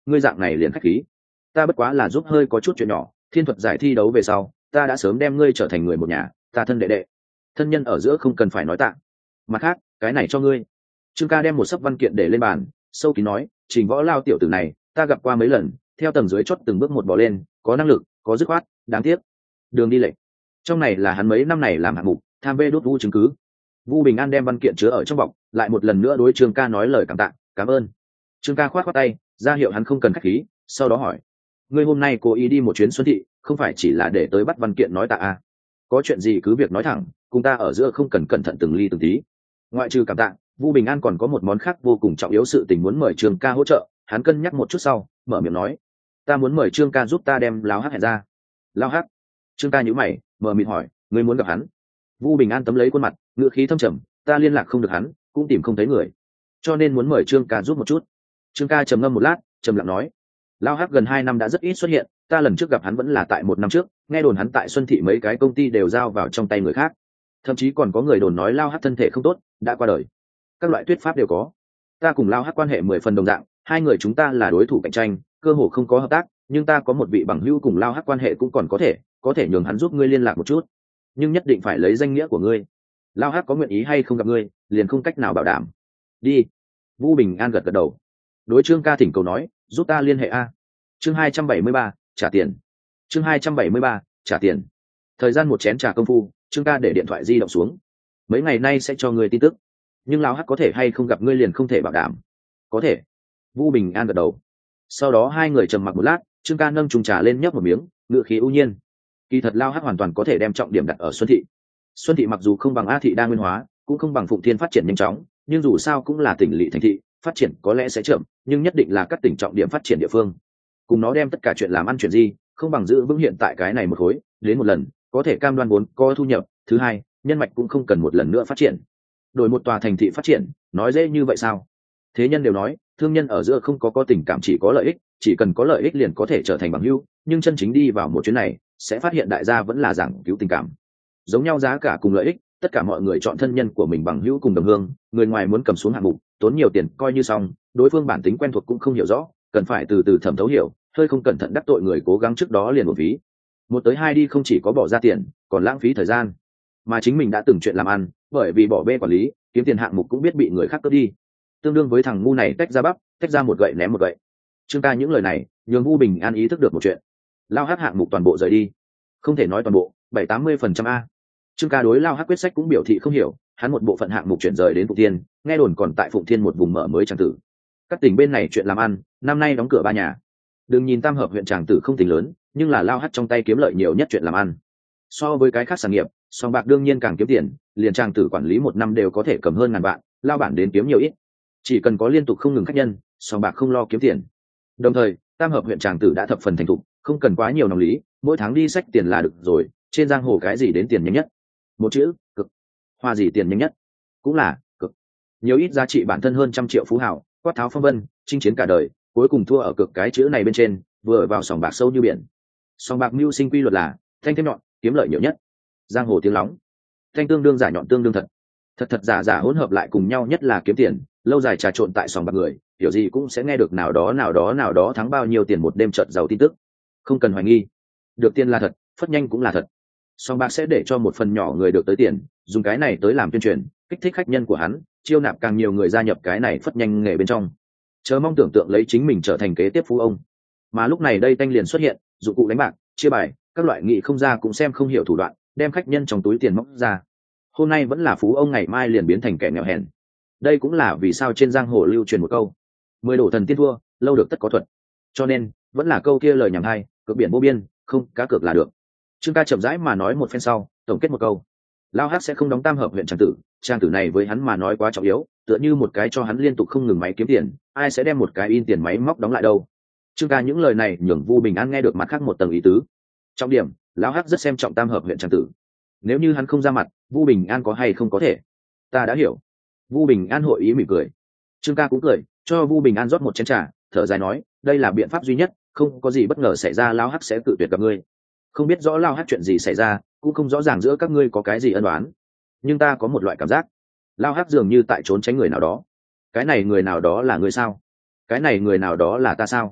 ngươi dạng này liền khách khí. Ta bất quá là giúp hơi có chút chuyện nhỏ, thiên thuật giải thi đấu về sau ta đã sớm đem ngươi trở thành người một nhà, ta thân đệ đệ, thân nhân ở giữa không cần phải nói tạ. Mặt khác cái này cho ngươi. Trương ca đem một sấp văn kiện để lên bàn, sâu kín nói, Trình Võ Lao tiểu tử này ta gặp qua mấy lần, theo tầng dưới chót từng bước một bò lên, có năng lực, có dứt khoát, đáng tiếc đường đi lệch. Trong này là hắn mấy năm này làm hạng mục tham vê đốt vu chứng cứ. Vu Bình An đem văn kiện chứa ở trong bọc, lại một lần nữa đối Trương ca nói lời cảm tạ, cảm ơn. Trương ca khoát khoát tay ra hiệu hắn không cần khách khí, sau đó hỏi, ngươi hôm nay cố ý đi một chuyến Xuân Thị, không phải chỉ là để tới bắt văn kiện nói tạ à? Có chuyện gì cứ việc nói thẳng, cùng ta ở giữa không cần cẩn thận từng ly từng tí. Ngoại trừ cảm tạ, Vu Bình An còn có một món khác vô cùng trọng yếu sự tình muốn mời Trương ca hỗ trợ. Hắn cân nhắc một chút sau mở miệng nói, ta muốn mời Trương ca giúp ta đem Lão Hắc hẹn ra. Lão Hắc? Trương ca nhíu mày mở miệng hỏi, ngươi muốn gặp hắn? Vu Bình An tấm lấy khuôn mặt, ngữ khí thâm trầm, ta liên lạc không được hắn, cũng tìm không thấy người, cho nên muốn mời Trương ca giúp một chút. Trương ca trầm ngâm một lát, trầm lặng nói, Lão Hắc gần hai năm đã rất ít xuất hiện, ta lần trước gặp hắn vẫn là tại một năm trước, nghe đồn hắn tại Xuân Thị mấy cái công ty đều giao vào trong tay người khác, thậm chí còn có người đồn nói Lão Hắc thân thể không tốt, đã qua đời. Các loại thuyết pháp đều có. Ta cùng Lão Hắc quan hệ mười phần đồng dạng, hai người chúng ta là đối thủ cạnh tranh, cơ hồ không có hợp tác, nhưng ta có một vị bằng hữu cùng Lão Hắc quan hệ cũng còn có thể, có thể nhường hắn giúp ngươi liên lạc một chút, nhưng nhất định phải lấy danh nghĩa của ngươi. Lão Hắc có nguyện ý hay không gặp ngươi, liền không cách nào bảo đảm. Đi. Vũ Bình An gật gật đầu. Đối Trương ca thỉnh cầu nói, giúp ta liên hệ a. Chương hai trăm bảy mươi ba, trả tiền. Chương hai trăm bảy mươi ba, trả tiền. Thời gian một chén trà công phu, Trương ca để điện thoại di động xuống. Mấy ngày nay sẽ cho ngươi tin tức, nhưng Lão Hắc có thể hay không gặp ngươi liền không thể bảo đảm. Có thể. Vũ Bình An gật đầu. Sau đó hai người trầm mặc một lát, Trương ca nâng chung trà lên nhấp một miếng, ngựa khí ưu nhiên. Kỳ thật Lão Hắc hoàn toàn có thể đem trọng điểm đặt ở Xuân Thị. Xuân Thị mặc dù không bằng A Thị đa nguyên hóa, cũng không bằng Phụng Thiên phát triển nhanh chóng, nhưng dù sao cũng là tỉnh lỵ thành thị, phát triển có lẽ sẽ chậm, nhưng nhất định là các tỉnh trọng điểm phát triển địa phương. Cùng nó đem tất cả chuyện làm ăn chuyện gì, không bằng giữ vững hiện tại cái này một khối, đến một lần, có thể cam đoan vốn có thu nhập, thứ hai, nhân mạch cũng không cần một lần nữa phát triển. Đổi một tòa thành thị phát triển, nói dễ như vậy sao? Thế nhân đều nói, thương nhân ở giữa không có có tình cảm, chỉ có lợi ích, chỉ cần có lợi ích liền có thể trở thành bằng hữu, nhưng chân chính đi vào một chuyến này, sẽ phát hiện đại gia vẫn là giảng cứu tình cảm. Giống nhau giá cả cùng lợi ích, tất cả mọi người chọn thân nhân của mình bằng hữu cùng đồng hương, người ngoài muốn cầm xuống hạng mục, tốn nhiều tiền coi như xong, đối phương bản tính quen thuộc cũng không hiểu rõ, cần phải từ từ thẩm thấu hiểu, hơi không cẩn thận đắc tội người cố gắng trước đó liền một phí. Một tới hai đi không chỉ có bỏ ra tiền, còn lãng phí thời gian. Mà chính mình đã từng chuyện làm ăn, bởi vì bỏ bê quản lý, kiếm tiền hạng mục cũng biết bị người khác cướp đi. Tương đương với thằng ngu này tách ra bắp, tách ra một gậy ném một gậy. Trương ca những lời này, nhường Vu Bình An ý thức được một chuyện. Lao Hắc hạng mục toàn bộ rời đi. Không thể nói toàn bộ, bảy tám mươi phần trăm a. Trương ca đối Lao Hắc quyết sách cũng biểu thị không hiểu, hắn một bộ phận hạng mục chuyển rời đến Phụng Thiên, nghe đồn còn tại Phụng Thiên một vùng mở mới Tràng Tử. Các tỉnh bên này chuyện làm ăn, năm nay đóng cửa ba nhà. Đừng nhìn Tam Hợp huyện Tràng Tử không tính lớn, nhưng là Lao Hắc trong tay kiếm lợi nhiều nhất chuyện làm ăn. So với cái khác sản nghiệp, song bạc đương nhiên càng kiếm tiền, liền Tràng Tử quản lý một năm đều có thể cầm hơn ngàn vạn, lao bản đến kiếm nhiều ít. Chỉ cần có liên tục không ngừng khách nhân, song bạc không lo kiếm tiền. Đồng thời, Tam Hợp huyện Tràng Tử đã thập phần thành thục, không cần quá nhiều nòng lý, mỗi tháng đi xách tiền là được rồi, trên giang hồ cái gì đến tiền nhanh nhất? Một chữ, cực. Hoa gì tiền nhanh nhất? Cũng là cực. Nhiều ít giá trị bản thân hơn trăm triệu phú hào, quát tháo phong vân, chinh chiến cả đời, cuối cùng thua ở cực cái chữ này bên trên, vừa vào sòng bạc sâu như biển. Sòng bạc mưu sinh quy luật là thanh thêm nhọn, kiếm lợi nhiều nhất. Giang hồ tiếng lóng, thanh tương đương giả nhọn tương đương thật, thật thật giả giả hỗn hợp lại cùng nhau nhất là kiếm tiền. Lâu dài trà trộn tại sòng bạc người, kiểu gì cũng sẽ nghe được nào đó nào đó nào đó thắng bao nhiêu tiền một đêm chợt giàu tin tức. Không cần hoài nghi, được tiền là thật, phất nhanh cũng là thật. Sòng bạc sẽ để cho một phần nhỏ người được tới tiền, dùng cái này tới làm tuyên truyền, kích thích khách nhân của hắn, chiêu nạp càng nhiều người gia nhập cái này phất nhanh nghề bên trong, chờ mong tưởng tượng lấy chính mình trở thành kế tiếp phú ông. Mà lúc này đây tanh liền xuất hiện, dụng cụ đánh bạc, chia bài, các loại nghị không ra cũng xem không hiểu thủ đoạn, đem khách nhân trong túi tiền móc ra. Hôm nay vẫn là phú ông, ngày mai liền biến thành kẻ nghèo hèn. Đây cũng là vì sao trên giang hồ lưu truyền một câu: mười đổ thần tiên thua, lâu được tất có thuật. Cho nên vẫn là câu kia lời nhảm hay, cược biển vô biên, không cá cược là được. Trương ca chậm rãi mà nói một phen sau, tổng kết một câu: Lao Hắc sẽ không đóng Tam Hợp huyện Tràng Tử, Tràng Tử này với hắn mà nói quá trọng yếu, tựa như một cái cho hắn liên tục không ngừng máy kiếm tiền, ai sẽ đem một cái in tiền máy móc đóng lại đâu. Trương ca những lời này nhường Vu Bình An nghe được mặt khác một tầng ý tứ. Trọng điểm, Lão Hắc rất xem trọng Tam Hợp huyện Tràng Tử. Nếu như hắn không ra mặt, Vu Bình An có hay không có thể? Ta đã hiểu. Vu Bình An hội ý mỉm cười. Trương ca cũng cười, cho Vu Bình An rót một chén trà, thở dài nói, đây là biện pháp duy nhất, không có gì bất ngờ xảy ra Lão Hắc sẽ tự tuyệt gặp ngươi. Không biết rõ Lão Hắc chuyện gì xảy ra, cũng không rõ ràng giữa các ngươi có cái gì ân oán, nhưng ta có một loại cảm giác, Lão Hắc dường như tại trốn tránh người nào đó. Cái này người nào đó là ngươi sao? Cái này người nào đó là ta sao?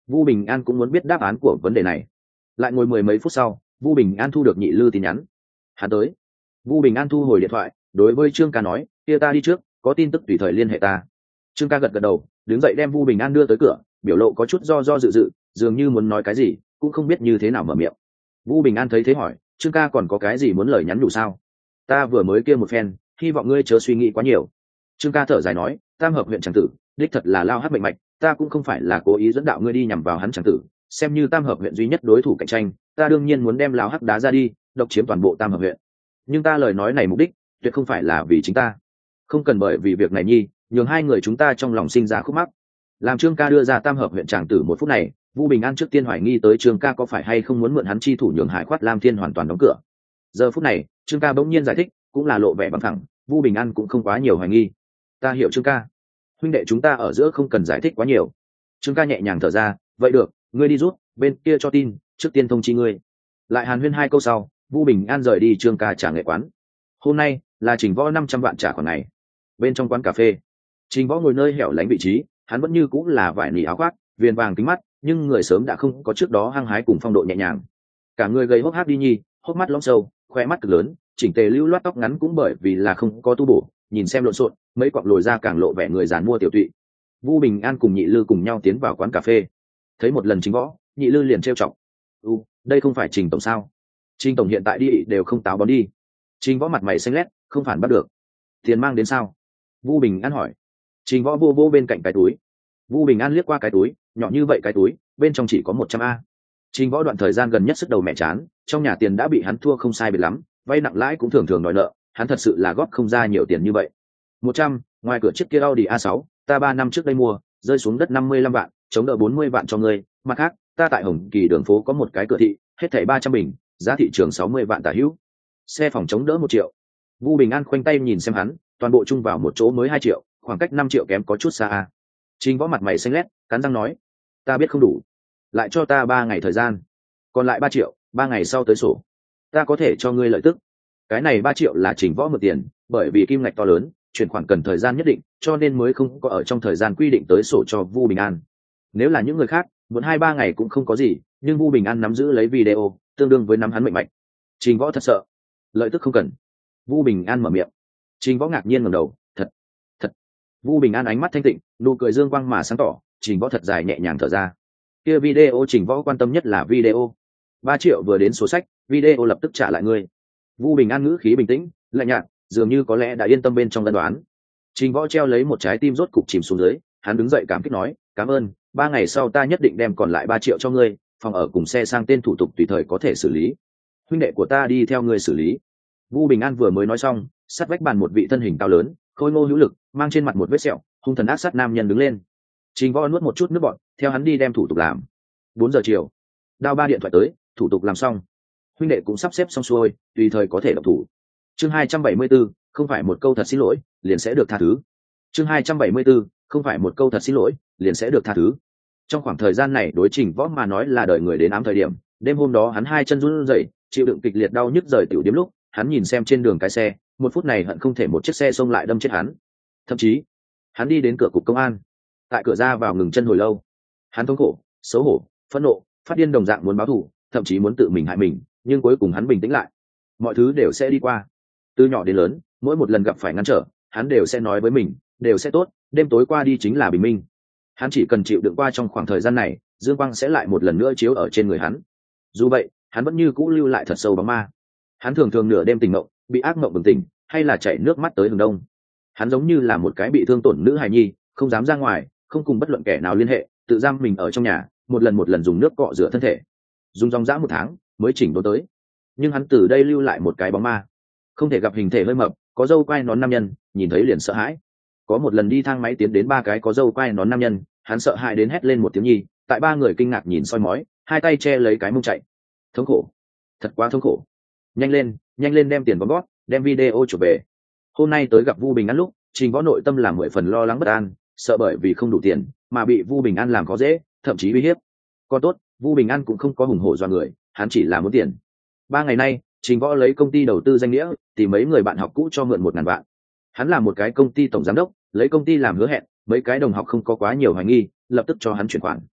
Vu Bình An cũng muốn biết đáp án của vấn đề này. Lại ngồi mười mấy phút sau, Vu Bình An thu được Nhị Lư tin nhắn. Hắn tới. Vu Bình An thu hồi điện thoại, đối với Trương Ca nói, kia ta đi trước, có tin tức tùy thời liên hệ ta. Trương Ca gật gật đầu, đứng dậy đem Vu Bình An đưa tới cửa, biểu lộ có chút do do dự dự, dường như muốn nói cái gì, cũng không biết như thế nào mở miệng. Vu Bình An thấy thế hỏi, Trương Ca còn có cái gì muốn lời nhắn nhủ sao? Ta vừa mới kia một phen, hy vọng ngươi chớ suy nghĩ quá nhiều. Trương Ca thở dài nói, Tam Hợp huyện Tràng Tử, đích thật là lao hát bệnh mạch, ta cũng không phải là cố ý dẫn đạo ngươi đi nhằm vào hắn Tràng Tử, xem như Tam Hợp huyện duy nhất đối thủ cạnh tranh, ta đương nhiên muốn đem lao hắc đá ra đi, độc chiếm toàn bộ Tam Hợp huyện. Nhưng ta lời nói này mục đích, tuyệt không phải là vì chính ta. Không cần bởi vì việc này nhi, nhường hai người chúng ta trong lòng sinh ra khúc mắc. Làm Trương Ca đưa ra Tam Hợp huyện Tràng Tử một phút này, Vu Bình An trước tiên hoài nghi tới Trương Ca có phải hay không muốn mượn hắn chi thủ nhường Hải Khoát Lam Thiên hoàn toàn đóng cửa. Giờ phút này, Trương Ca bỗng nhiên giải thích, cũng là lộ vẻ bằng thẳng, Vu Bình An cũng không quá nhiều hoài nghi. Ta hiểu Trương Ca, huynh đệ chúng ta ở giữa không cần giải thích quá nhiều. Trương Ca nhẹ nhàng thở ra, vậy được, ngươi đi rút, bên kia cho tin, trước tiên thông chi ngươi. Lại hàn huyên hai câu sau, Vu Bình An rời đi Trương Ca trả nghệ quán. Hôm nay là Trình Võ năm trăm vạn trả khoản này. Bên trong quán cà phê, Trình Võ ngồi nơi hẻo lánh vị trí, hắn vẫn như cũng là vải nỉ áo khoác, viền vàng kính mắt, nhưng người sớm đã không có trước đó hăng hái cùng phong độ nhẹ nhàng. Cả người gầy hốc hác đi nhi, hốc mắt lõm sâu, khoe mắt cực lớn, chỉnh tề lưu loát tóc ngắn cũng bởi vì là không có tu bổ, nhìn xem lộn xộn, mấy quặng lồi ra càng lộ vẻ người giàn mua tiểu tụy. Vu Bình An cùng Nhị Lư cùng nhau tiến vào quán cà phê. Thấy một lần Trình Võ, Nhị Lư liền trêu chọc, u đây không phải Trình tổng sao? Trình tổng hiện tại đi đều không táo bón đi. Trình Võ mặt mày xanh lét, không phản bắt được. Tiền mang đến sao? Vu Bình An hỏi. Trình Võ vô vô bên cạnh cái túi. Vu Bình An liếc qua cái túi, nhỏ như vậy cái túi, bên trong chỉ có một trăm a. Trình Võ đoạn thời gian gần nhất sức đầu mẹ chán, trong nhà tiền đã bị hắn thua không sai biệt lắm, vay nặng lãi cũng thường thường đòi nợ, hắn thật sự là góp không ra nhiều tiền như vậy. Một trăm, ngoài cửa chiếc kia Audi a sáu, ta ba năm trước đây mua, rơi xuống đất năm mươi lăm vạn, chống đỡ bốn mươi vạn cho ngươi, mặt khác, ta tại Hồng Kỳ đường phố có một cái cửa thị, hết thảy ba trăm bình, giá thị trường sáu mươi vạn tả hữu. Xe phòng chống đỡ một triệu. Vu Bình An khoanh tay nhìn xem hắn, toàn bộ chung vào một chỗ mới hai triệu, khoảng cách năm triệu kém có chút xa a. Trình Võ mặt mày xanh lét, cắn răng nói, ta biết không đủ, lại cho ta ba ngày thời gian, còn lại ba triệu, ba ngày sau tới sổ, ta có thể cho ngươi lợi tức. Cái này ba triệu là Trình Võ mượn tiền, bởi vì kim ngạch to lớn, chuyển khoản cần thời gian nhất định, cho nên mới không có ở trong thời gian quy định tới sổ cho Vu Bình An. Nếu là những người khác, muốn hai ba ngày cũng không có gì, nhưng Vu Bình An nắm giữ lấy video, tương đương với nắm hắn mệnh mạnh. Trình Võ thật sợ, lợi tức không cần. Vu Bình An mở miệng. Trình Võ ngạc nhiên ngẩng đầu, thật, thật. Vu Bình An ánh mắt thanh tịnh, nụ cười dương quang mà sáng tỏ. Trình Võ thật dài nhẹ nhàng thở ra. Kia video Trình Võ quan tâm nhất là video. Ba triệu vừa đến số sách, video lập tức trả lại ngươi. Vu Bình An ngữ khí bình tĩnh, lạnh nhạt, dường như có lẽ đã yên tâm bên trong ân đoán. Trình Võ treo lấy một trái tim rốt cục chìm xuống dưới, hắn đứng dậy cảm kích nói, cảm ơn, ba ngày sau ta nhất định đem còn lại ba triệu cho ngươi, phòng ở cùng xe sang tên thủ tục tùy thời có thể xử lý. Huynh đệ của ta đi theo ngươi xử lý. Vu Bình An vừa mới nói xong, sát vách bàn một vị thân hình cao lớn, khôi ngô hữu lực, mang trên mặt một vết sẹo, hung thần ác sát nam nhân đứng lên. Trình Võ nuốt một chút nước bọt, theo hắn đi đem thủ tục làm. Bốn giờ chiều, đao ba điện thoại tới, thủ tục làm xong. Huynh đệ cũng sắp xếp xong xuôi, tùy thời có thể động thủ. Chương hai trăm bảy mươi 74, không phải một câu thật xin lỗi, liền sẽ được tha thứ. Chương hai trăm bảy mươi 74, không phải một câu thật xin lỗi, liền sẽ được tha thứ. Trong khoảng thời gian này đối Trình Võ mà nói là đợi người đến ám thời điểm, đêm hôm đó hắn hai chân run rẩy, chịu đựng kịch liệt đau nhức rời tiểu điểm lúc, hắn nhìn xem trên đường cái xe, một phút này hận không thể một chiếc xe xông lại đâm chết hắn. Thậm chí, hắn đi đến cửa cục công an, tại cửa ra vào ngừng chân hồi lâu. Hắn thống khổ, xấu hổ, phẫn nộ, phát điên đồng dạng muốn báo thù, thậm chí muốn tự mình hại mình, nhưng cuối cùng hắn bình tĩnh lại. Mọi thứ đều sẽ đi qua. Từ nhỏ đến lớn, mỗi một lần gặp phải ngăn trở, hắn đều sẽ nói với mình, đều sẽ tốt, đêm tối qua đi chính là bình minh. Hắn chỉ cần chịu đựng qua trong khoảng thời gian này, dương quang sẽ lại một lần nữa chiếu ở trên người hắn. Dù vậy, hắn vẫn như cũ lưu lại thật sâu bóng ma. Hắn thường thường nửa đêm tỉnh mộng, bị ác mộng bừng tỉnh, hay là chảy nước mắt tới hướng đông. Hắn giống như là một cái bị thương tổn nữ hài nhi, không dám ra ngoài, không cùng bất luận kẻ nào liên hệ, tự giam mình ở trong nhà, một lần một lần dùng nước cọ rửa thân thể, dùng dòng dã một tháng mới chỉnh đốn tới. Nhưng hắn từ đây lưu lại một cái bóng ma. Không thể gặp hình thể hơi mập, có râu quai nón nam nhân, nhìn thấy liền sợ hãi. Có một lần đi thang máy tiến đến ba cái có râu quai nón nam nhân, hắn sợ hãi đến hét lên một tiếng nhi, tại ba người kinh ngạc nhìn soi mói, hai tay che lấy cái mông chạy. Thống khổ, thật quá thống khổ. Nhanh lên, nhanh lên đem tiền vào gót, đem video chụp về. Hôm nay tới gặp Vu Bình An lúc, Trình Võ nội tâm là mười phần lo lắng bất an, sợ bởi vì không đủ tiền mà bị Vu Bình An làm khó dễ, thậm chí uy hiếp. Còn tốt, Vu Bình An cũng không có hùng hổ dọa người, hắn chỉ là muốn tiền. Ba ngày nay, Trình Võ lấy công ty đầu tư danh nghĩa tìm mấy người bạn học cũ cho mượn một ngàn vạn. Hắn là một cái công ty tổng giám đốc, lấy công ty làm hứa hẹn, mấy cái đồng học không có quá nhiều hoài nghi, lập tức cho hắn chuyển khoản.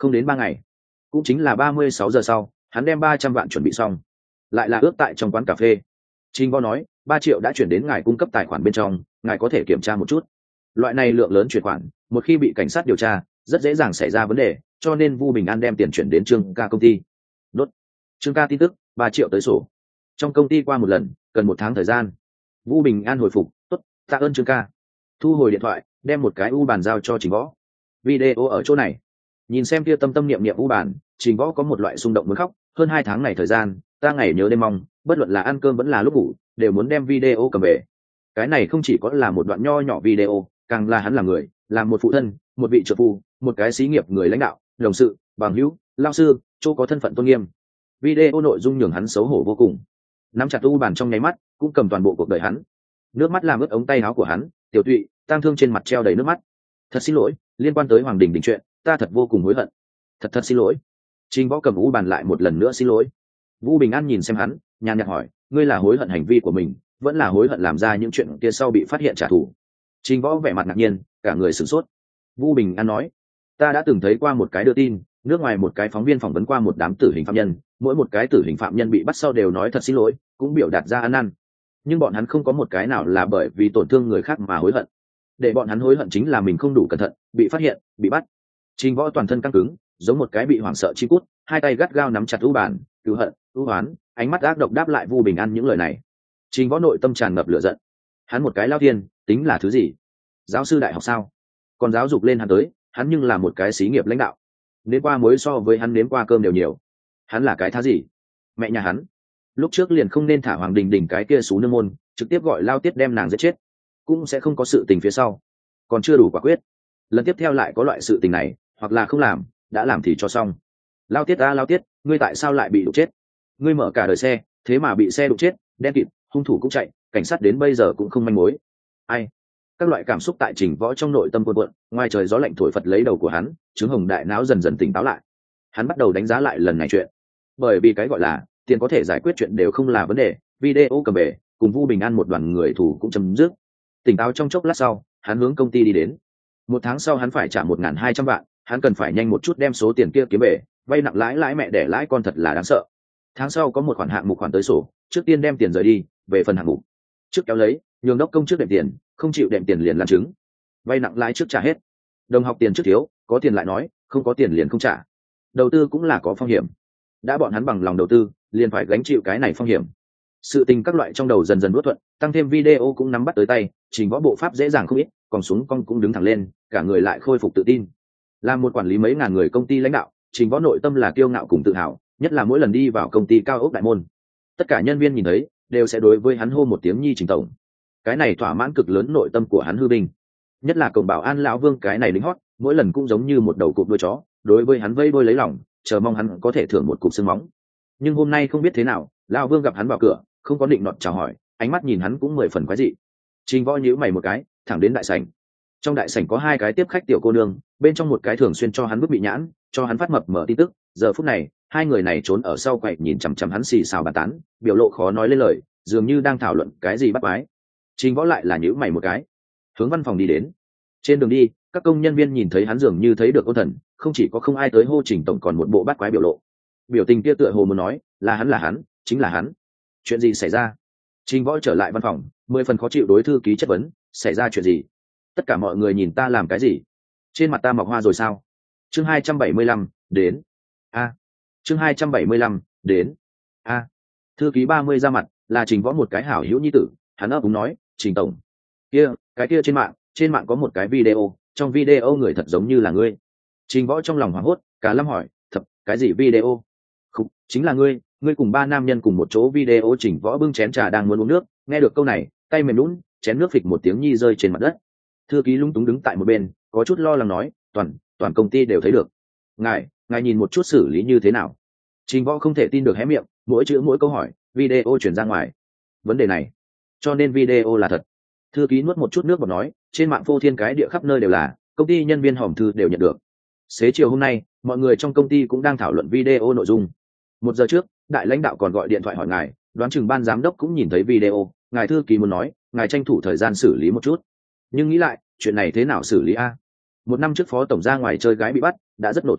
Không đến ba ngày, cũng chính là ba mươi sáu giờ sau, hắn đem ba trăm vạn chuẩn bị xong, lại là ước tại trong quán cà phê. Trình Võ nói, ba triệu đã chuyển đến ngài cung cấp tài khoản bên trong, ngài có thể kiểm tra một chút. Loại này lượng lớn chuyển khoản, một khi bị cảnh sát điều tra, rất dễ dàng xảy ra vấn đề, cho nên Vu Bình An đem tiền chuyển đến Trương Ca công ty. Đốt. Trương Ca tin tức, ba triệu tới sổ. Trong công ty qua một lần, cần một tháng thời gian. Vu Bình An hồi phục, tốt, tạ ơn Trương Ca. Thu hồi điện thoại, đem một cái u bàn giao cho Trình Võ. Video ở chỗ này. Nhìn xem kia tâm tâm niệm niệm u bàn, Trình Võ có một loại xung động muốn khóc. Hơn hai tháng này thời gian, ta ngày nhớ đêm mong, bất luận là ăn cơm vẫn là lúc ngủ, đều muốn đem video cầm về. Cái này không chỉ có là một đoạn nho nhỏ video, càng là hắn là người, là một phụ thân, một vị trợ phu, một cái xí nghiệp người lãnh đạo, đồng sự, bằng hữu, lao sư, chỗ có thân phận tôn nghiêm. Video nội dung nhường hắn xấu hổ vô cùng. Nắm chặt u bàn trong nháy mắt, cũng cầm toàn bộ cuộc đời hắn. Nước mắt làm ướt ống tay áo của hắn, tiểu tụy, tang thương trên mặt treo đầy nước mắt. Thật xin lỗi, liên quan tới Hoàng Đình Đình chuyện, ta thật vô cùng hối hận. Thật thật xin lỗi. Trình Võ cầm u bàn lại một lần nữa xin lỗi. Vũ Bình An nhìn xem hắn, nhàn nhạt hỏi, ngươi là hối hận hành vi của mình, vẫn là hối hận làm ra những chuyện kia sau bị phát hiện trả thù? Trình Võ vẻ mặt ngạc nhiên, cả người sửng sốt. Vũ Bình An nói, ta đã từng thấy qua một cái đưa tin, nước ngoài một cái phóng viên phỏng vấn qua một đám tử hình phạm nhân, mỗi một cái tử hình phạm nhân bị bắt sau đều nói thật xin lỗi, cũng biểu đạt ra ăn năn, nhưng bọn hắn không có một cái nào là bởi vì tổn thương người khác mà hối hận. Để bọn hắn hối hận chính là mình không đủ cẩn thận, bị phát hiện, bị bắt. Trình Võ toàn thân căng cứng, giống một cái bị hoảng sợ chi cút, hai tay gắt gao nắm chặt u bàn, cứu hận, ưu hoán, ánh mắt ác độc đáp lại Vu Bình An những lời này. Trình Võ nội tâm tràn ngập lửa giận. Hắn một cái lao thiên, tính là thứ gì? Giáo sư đại học sao? Còn giáo dục lên hắn tới, hắn nhưng là một cái xí nghiệp lãnh đạo. Nếm qua muối so với hắn nếm qua cơm đều nhiều. Hắn là cái thá gì? Mẹ nhà hắn, lúc trước liền không nên thả Hoàng Đình Đình cái kia xú nương môn, trực tiếp gọi lao tiết đem nàng giết chết, cũng sẽ không có sự tình phía sau. Còn chưa đủ quả quyết, lần tiếp theo lại có loại sự tình này, hoặc là không làm, đã làm thì cho xong. Lao tiết ta lao tiết, ngươi tại sao lại bị đụng chết? Ngươi mở cả đời xe, thế mà bị xe đụng chết, đen kịt, hung thủ cũng chạy, cảnh sát đến bây giờ cũng không manh mối. Ai? Các loại cảm xúc tại Trình Võ trong nội tâm cuộn cuộn, ngoài trời gió lạnh thổi phật lấy đầu của hắn, chứng hồng đại não dần dần tỉnh táo lại. Hắn bắt đầu đánh giá lại lần này chuyện, bởi vì cái gọi là tiền có thể giải quyết chuyện đều không là vấn đề. Video cầm về, cùng Vu Bình An một đoàn người thủ cũng chấm dứt. Tỉnh táo trong chốc lát sau, hắn hướng công ty đi đến. Một tháng sau hắn phải trả một nghìn hai trăm vạn, hắn cần phải nhanh một chút đem số tiền kia kiếm về. Vay nặng lãi lãi mẹ để lãi con thật là đáng sợ. Tháng sau có một khoản hạng mục khoản tới sổ, trước tiên đem tiền rời đi, về phần hạng mục trước kéo lấy, nhường đốc công trước đệm tiền, không chịu đệm tiền liền làm chứng. Vay nặng lãi trước trả hết. Đồng học tiền trước thiếu, có tiền lại nói, không có tiền liền không trả. Đầu tư cũng là có phong hiểm, đã bọn hắn bằng lòng đầu tư, liền phải gánh chịu cái này phong hiểm. Sự tình các loại trong đầu dần dần đuốt thuận, tăng thêm video cũng nắm bắt tới tay, Trình Võ bộ pháp dễ dàng không ít, còn xuống con cũng đứng thẳng lên, cả người lại khôi phục tự tin. Làm một quản lý mấy ngàn người công ty lãnh đạo, Trình Võ nội tâm là kiêu ngạo cùng tự hào, nhất là mỗi lần đi vào công ty cao ốc đại môn, tất cả nhân viên nhìn thấy đều sẽ đối với hắn hô một tiếng nhi Trình tổng. Cái này thỏa mãn cực lớn nội tâm của hắn hư binh. Nhất là cổng bảo an lão Vương cái này lính hót, mỗi lần cũng giống như một đầu cụp đuôi chó, đối với hắn vây đuôi lấy lòng, chờ mong hắn có thể thưởng một cục xương móng. Nhưng hôm nay không biết thế nào, lão Vương gặp hắn vào cửa, không có định nọt chào hỏi, ánh mắt nhìn hắn cũng mười phần quái dị. Trình Võ nhíu mày một cái, thẳng đến đại sảnh. Trong đại sảnh có hai cái tiếp khách tiểu cô nương, bên trong một cái thường xuyên cho hắn bức bị nhãn, cho hắn phát mập mở tin tức. Giờ phút này, hai người này trốn ở sau quầy nhìn chằm chằm hắn xì xào bàn tán, biểu lộ khó nói lên lời, dường như đang thảo luận cái gì bắt quái. Trình Võ lại là nhíu mày một cái, hướng văn phòng đi đến. Trên đường đi, các công nhân viên nhìn thấy hắn dường như thấy được ôn thần, không chỉ có không ai tới hô Trình tổng, còn một bộ bắt quái biểu lộ. Biểu tình kia tựa hồ muốn nói, là hắn là hắn, chính là hắn. Chuyện gì xảy ra? Trình Võ trở lại văn phòng, mười phần khó chịu đối thư ký chất vấn, xảy ra chuyện gì? Tất cả mọi người nhìn ta làm cái gì? Trên mặt ta mọc hoa rồi sao? Chương hai trăm bảy mươi lăm, đến. A. Chương hai trăm bảy mươi lăm, đến. A. Thư ký ba mươi ra mặt, là Trình Võ một cái hảo hữu nhi tử, hắn ấp úng nói, Trình tổng, kia, cái kia trên mạng, trên mạng có một cái video, trong video người thật giống như là ngươi. Trình Võ trong lòng hoảng hốt, cả lâm hỏi, thật, cái gì video? Không, chính là ngươi, ngươi cùng ba nam nhân cùng một chỗ video. Trình Võ bưng chén trà đang muốn uống nước, nghe được câu này, tay mềm lún, chén nước phịch một tiếng nhi rơi trên mặt đất. Thư ký lúng túng đứng tại một bên, có chút lo lắng nói, toàn toàn công ty đều thấy được, ngài ngài nhìn một chút xử lý như thế nào? Trình Võ không thể tin được hé miệng, mỗi chữ mỗi câu hỏi, video chuyển ra ngoài, vấn đề này, cho nên video là thật. Thư ký nuốt một chút nước bọt nói, trên mạng phô thiên cái địa khắp nơi đều là, công ty nhân viên hòm thư đều nhận được. Xế chiều hôm nay, mọi người trong công ty cũng đang thảo luận video nội dung. Một giờ trước, đại lãnh đạo còn gọi điện thoại hỏi ngài, đoán chừng ban giám đốc cũng nhìn thấy video, ngài thư ký muốn nói, ngài tranh thủ thời gian xử lý một chút. Nhưng nghĩ lại, chuyện này thế nào xử lý a? Một năm trước phó tổng ra ngoài chơi gái bị bắt, đã rất nổ tung,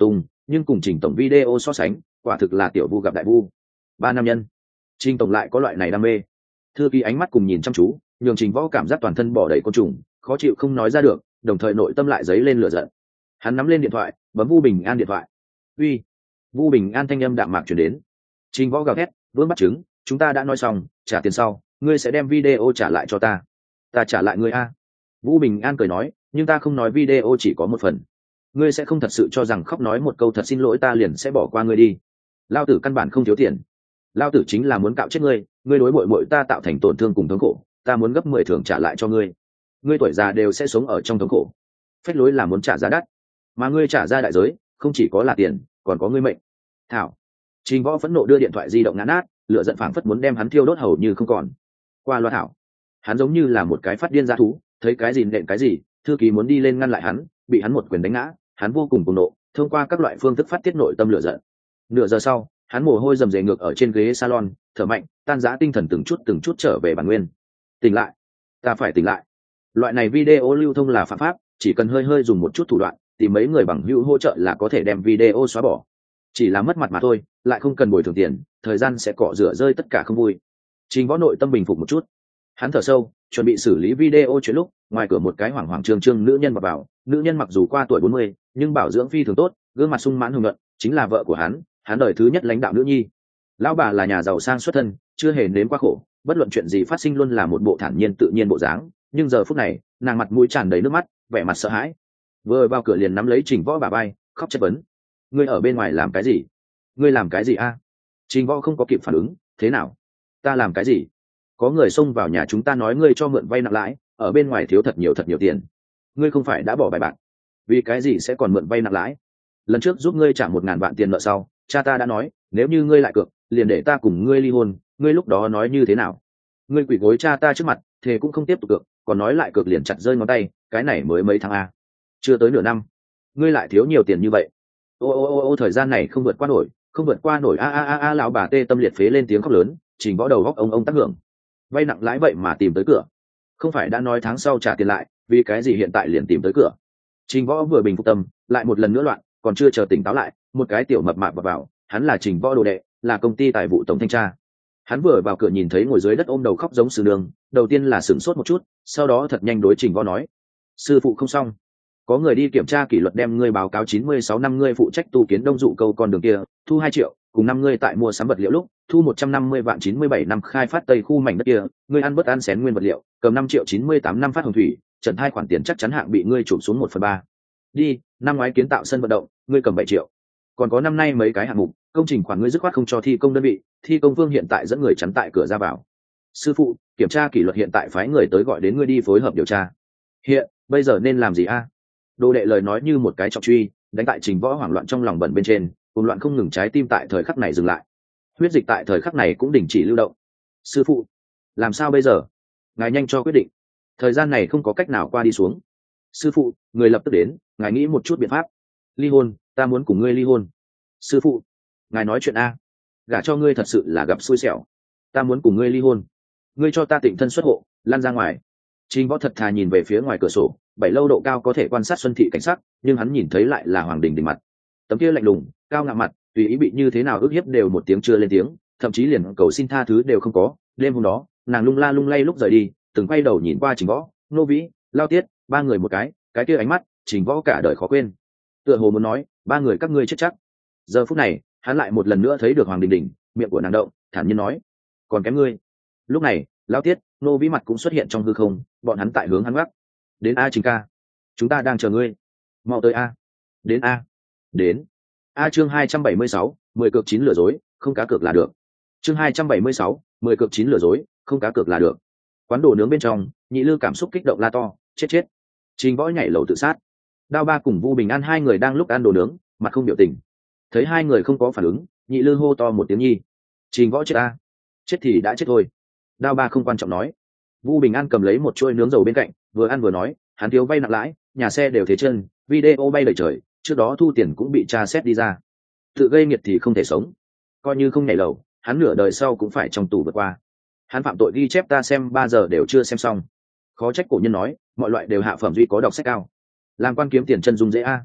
nhưng cùng trình tổng video so sánh quả thực là tiểu vu gặp đại vu. Ba nam nhân, trình tổng lại có loại này đam mê. Thư ký ánh mắt cùng nhìn chăm chú, nhường trình võ cảm giác toàn thân bỏ đầy côn trùng, khó chịu không nói ra được, đồng thời nội tâm lại dấy lên lửa giận. Hắn nắm lên điện thoại, bấm Vu Bình An điện thoại. Uy. Vu Bình An thanh âm đạm mạc truyền đến. Trình võ gào thét, vương bắt chứng, chúng ta đã nói xong, trả tiền sau ngươi sẽ đem video trả lại cho ta. Ta trả lại ngươi a. Vũ Bình An cười nói, nhưng ta không nói video chỉ có một phần. Ngươi sẽ không thật sự cho rằng khóc nói một câu thật xin lỗi ta liền sẽ bỏ qua ngươi đi. Lao tử căn bản không thiếu tiền. Lao tử chính là muốn cạo chết ngươi, ngươi đối bội bội ta tạo thành tổn thương cùng thống khổ, ta muốn gấp mười thưởng trả lại cho ngươi. Ngươi tuổi già đều sẽ sống ở trong thống khổ. Phách lối là muốn trả giá đắt, mà ngươi trả ra đại giới không chỉ có là tiền, còn có ngươi mệnh. Thảo. Trình Võ phẫn nộ đưa điện thoại di động ngã nát, lửa giận phảng phất muốn đem hắn thiêu đốt hầu như không còn. Qua loa thảo. Hắn giống như là một cái phát điên dã thú, thấy cái gì nện cái gì. Thư ký muốn đi lên ngăn lại hắn, bị hắn một quyền đánh ngã, hắn vô cùng cuồng nộ, thông qua các loại phương thức phát tiết nội tâm lửa giận. Nửa giờ sau, hắn mồ hôi rầm rề ngược ở trên ghế salon, thở mạnh, tan rã tinh thần từng chút từng chút trở về bản nguyên. Tỉnh lại, ta phải tỉnh lại. Loại này video lưu thông là phạm pháp, chỉ cần hơi hơi dùng một chút thủ đoạn, tìm mấy người bằng hữu hỗ trợ là có thể đem video xóa bỏ. Chỉ là mất mặt mà thôi, lại không cần bồi thường tiền, thời gian sẽ cọ rửa rơi tất cả không vui. Trình Võ nội tâm bình phục một chút, hắn thở sâu, chuẩn bị xử lý video chuyện lúc, ngoài cửa một cái hoảng hoảng trương trương nữ nhân vào vào. Nữ nhân mặc dù qua tuổi bốn mươi, nhưng bảo dưỡng phi thường tốt, gương mặt sung mãn hùng nhuận, chính là vợ của hắn, hắn đời thứ nhất lãnh đạo nữ nhi. Lão bà là nhà giàu sang xuất thân, chưa hề nếm qua khổ, bất luận chuyện gì phát sinh luôn là một bộ thản nhiên tự nhiên bộ dáng, nhưng giờ phút này, nàng mặt mũi tràn đầy nước mắt, vẻ mặt sợ hãi. Vừa vào cửa liền nắm lấy Trình Võ bà vai, khóc chất vấn: "Ngươi ở bên ngoài làm cái gì? Ngươi làm cái gì a?" À? Trình Võ không có kịp phản ứng, "Thế nào? Ta làm cái gì? Có người xông vào nhà chúng ta nói ngươi cho mượn vay nặng lãi, ở bên ngoài thiếu thật nhiều thật nhiều tiền. Ngươi không phải đã bỏ bài bạc, vì cái gì sẽ còn mượn vay nặng lãi? Lần trước giúp ngươi trả một ngàn vạn tiền nợ sau, cha ta đã nói, nếu như ngươi lại cược, liền để ta cùng ngươi ly hôn, ngươi lúc đó nói như thế nào? Ngươi quỳ gối cha ta trước mặt, thề cũng không tiếp tục cược, còn nói lại cược liền chặt rơi ngón tay, cái này mới mấy tháng a, chưa tới nửa năm, ngươi lại thiếu nhiều tiền như vậy. Ô ô ô ô thời gian này không vượt qua nổi, không vượt qua nổi a a a a." Lão bà tê tâm liệt phế lên tiếng khóc lớn, Trình Võ đầu góc ông ông tác hưởng. Vay nặng lãi vậy mà tìm tới cửa, không phải đã nói tháng sau trả tiền lại, vì cái gì hiện tại liền tìm tới cửa? Trình Võ vừa bình phục tâm, lại một lần nữa loạn, còn chưa chờ tỉnh táo lại, một cái tiểu mập mạp vào, vào hắn là Trình Võ đồ đệ, là công ty tài vụ tổng thanh tra. Hắn vừa vào cửa nhìn thấy ngồi dưới đất ôm đầu khóc giống sư nương, đầu tiên là sửng sốt một chút, sau đó thật nhanh đối Trình Võ nói: "Sư phụ không xong, có người đi kiểm tra kỷ luật đem ngươi báo cáo chín mươi sáu năm ngươi phụ trách tu kiến Đông Dụ câu con đường kia, thu hai triệu, cùng năm ngươi tại mua sắm vật liệu lúc, thu một trăm năm mươi vạn chín mươi bảy năm khai phát Tây khu mảnh đất kia, ngươi ăn bất ăn xén nguyên vật liệu, cầm năm triệu chín mươi tám năm phát hồng thủy, trần hai khoản tiền chắc chắn hạng bị ngươi chụp xuống một phần ba. Đi, năm ngoái kiến tạo sân vận động, ngươi cầm bảy triệu. Còn có năm nay mấy cái hạng mục, công trình khoản ngươi dứt khoát không cho thi công đơn vị, thi công phương hiện tại dẫn người chắn tại cửa ra vào. Sư phụ, kiểm tra kỷ luật hiện tại phái người tới gọi đến ngươi đi phối hợp điều tra. Hiện, bây giờ nên làm gì a?" Đồ đệ lời nói như một cái trọng truy, đánh tại Trình Võ hoảng loạn trong lòng bẩn bên trên, cuồng loạn không ngừng, trái tim tại thời khắc này dừng lại, huyết dịch tại thời khắc này cũng đình chỉ lưu động. "Sư phụ, làm sao bây giờ? Ngài nhanh cho quyết định, thời gian này không có cách nào qua đi xuống." "Sư phụ, người lập tức đến, ngài nghĩ một chút biện pháp." "Ly hôn, ta muốn cùng ngươi ly hôn." "Sư phụ, ngài nói chuyện a, gả cho ngươi thật sự là gặp xui xẻo, ta muốn cùng ngươi ly hôn, ngươi cho ta tịnh thân xuất hộ, lăn ra ngoài." Trình Võ thật thà nhìn về phía ngoài cửa sổ, bảy lâu độ cao có thể quan sát xuân thị cảnh sắc, nhưng hắn nhìn thấy lại là Hoàng Đình Đình mặt, tấm kia lạnh lùng, cao ngạo mặt, tùy ý bị như thế nào ức hiếp đều một tiếng chưa lên tiếng, thậm chí liền cầu xin tha thứ đều không có. Đêm hôm đó, nàng lung la lung lay lúc rời đi, từng quay đầu nhìn qua Trình Võ, Nô Vĩ, Lao Tiết, ba người một cái, cái kia ánh mắt, Trình Võ cả đời khó quên. Tựa hồ muốn nói, ba người các ngươi chết chắc. Giờ phút này, hắn lại một lần nữa thấy được Hoàng Đình Đình, miệng của nàng động, thản nhiên nói: "Còn kém ngươi." Lúc này, Lao Tiết, Nô Vĩ mặt cũng xuất hiện trong hư không, bọn hắn tại hướng hắn gác. "Đến a Trình ca, chúng ta đang chờ ngươi, mau tới a." "Đến a." "Đến a." Chương hai trăm bảy mươi sáu, mười cược chín lừa dối, không cá cược là được. Chương hai trăm bảy mươi sáu, mười cược chín lừa dối, không cá cược là được. Quán đồ nướng bên trong, Nhị Lư cảm xúc kích động la to: "Chết chết." Trình Võ nhảy lầu tự sát. Đao Ba cùng Vu Bình An hai người đang lúc ăn đồ nướng, mặt không biểu tình. Thấy hai người không có phản ứng, Nhị Lư hô to một tiếng nhi: "Trình Võ chết a." "Chết thì đã chết thôi." Đao Ba không quan trọng nói. Vu Bình An cầm lấy một chuôi nướng dầu bên cạnh, vừa ăn vừa nói: "Hắn thiếu vay nặng lãi, nhà xe đều thế chân, video bay lời trời, trước đó thu tiền cũng bị tra xét đi ra. Tự gây nghiệt thì không thể sống, coi như không nhảy lầu, hắn nửa đời sau cũng phải trong tù vượt qua. Hắn phạm tội ghi chép ta xem ba giờ đều chưa xem xong. Khó trách cổ nhân nói, mọi loại đều hạ phẩm duy có đọc sách cao. Làm quan kiếm tiền chân dung dễ a."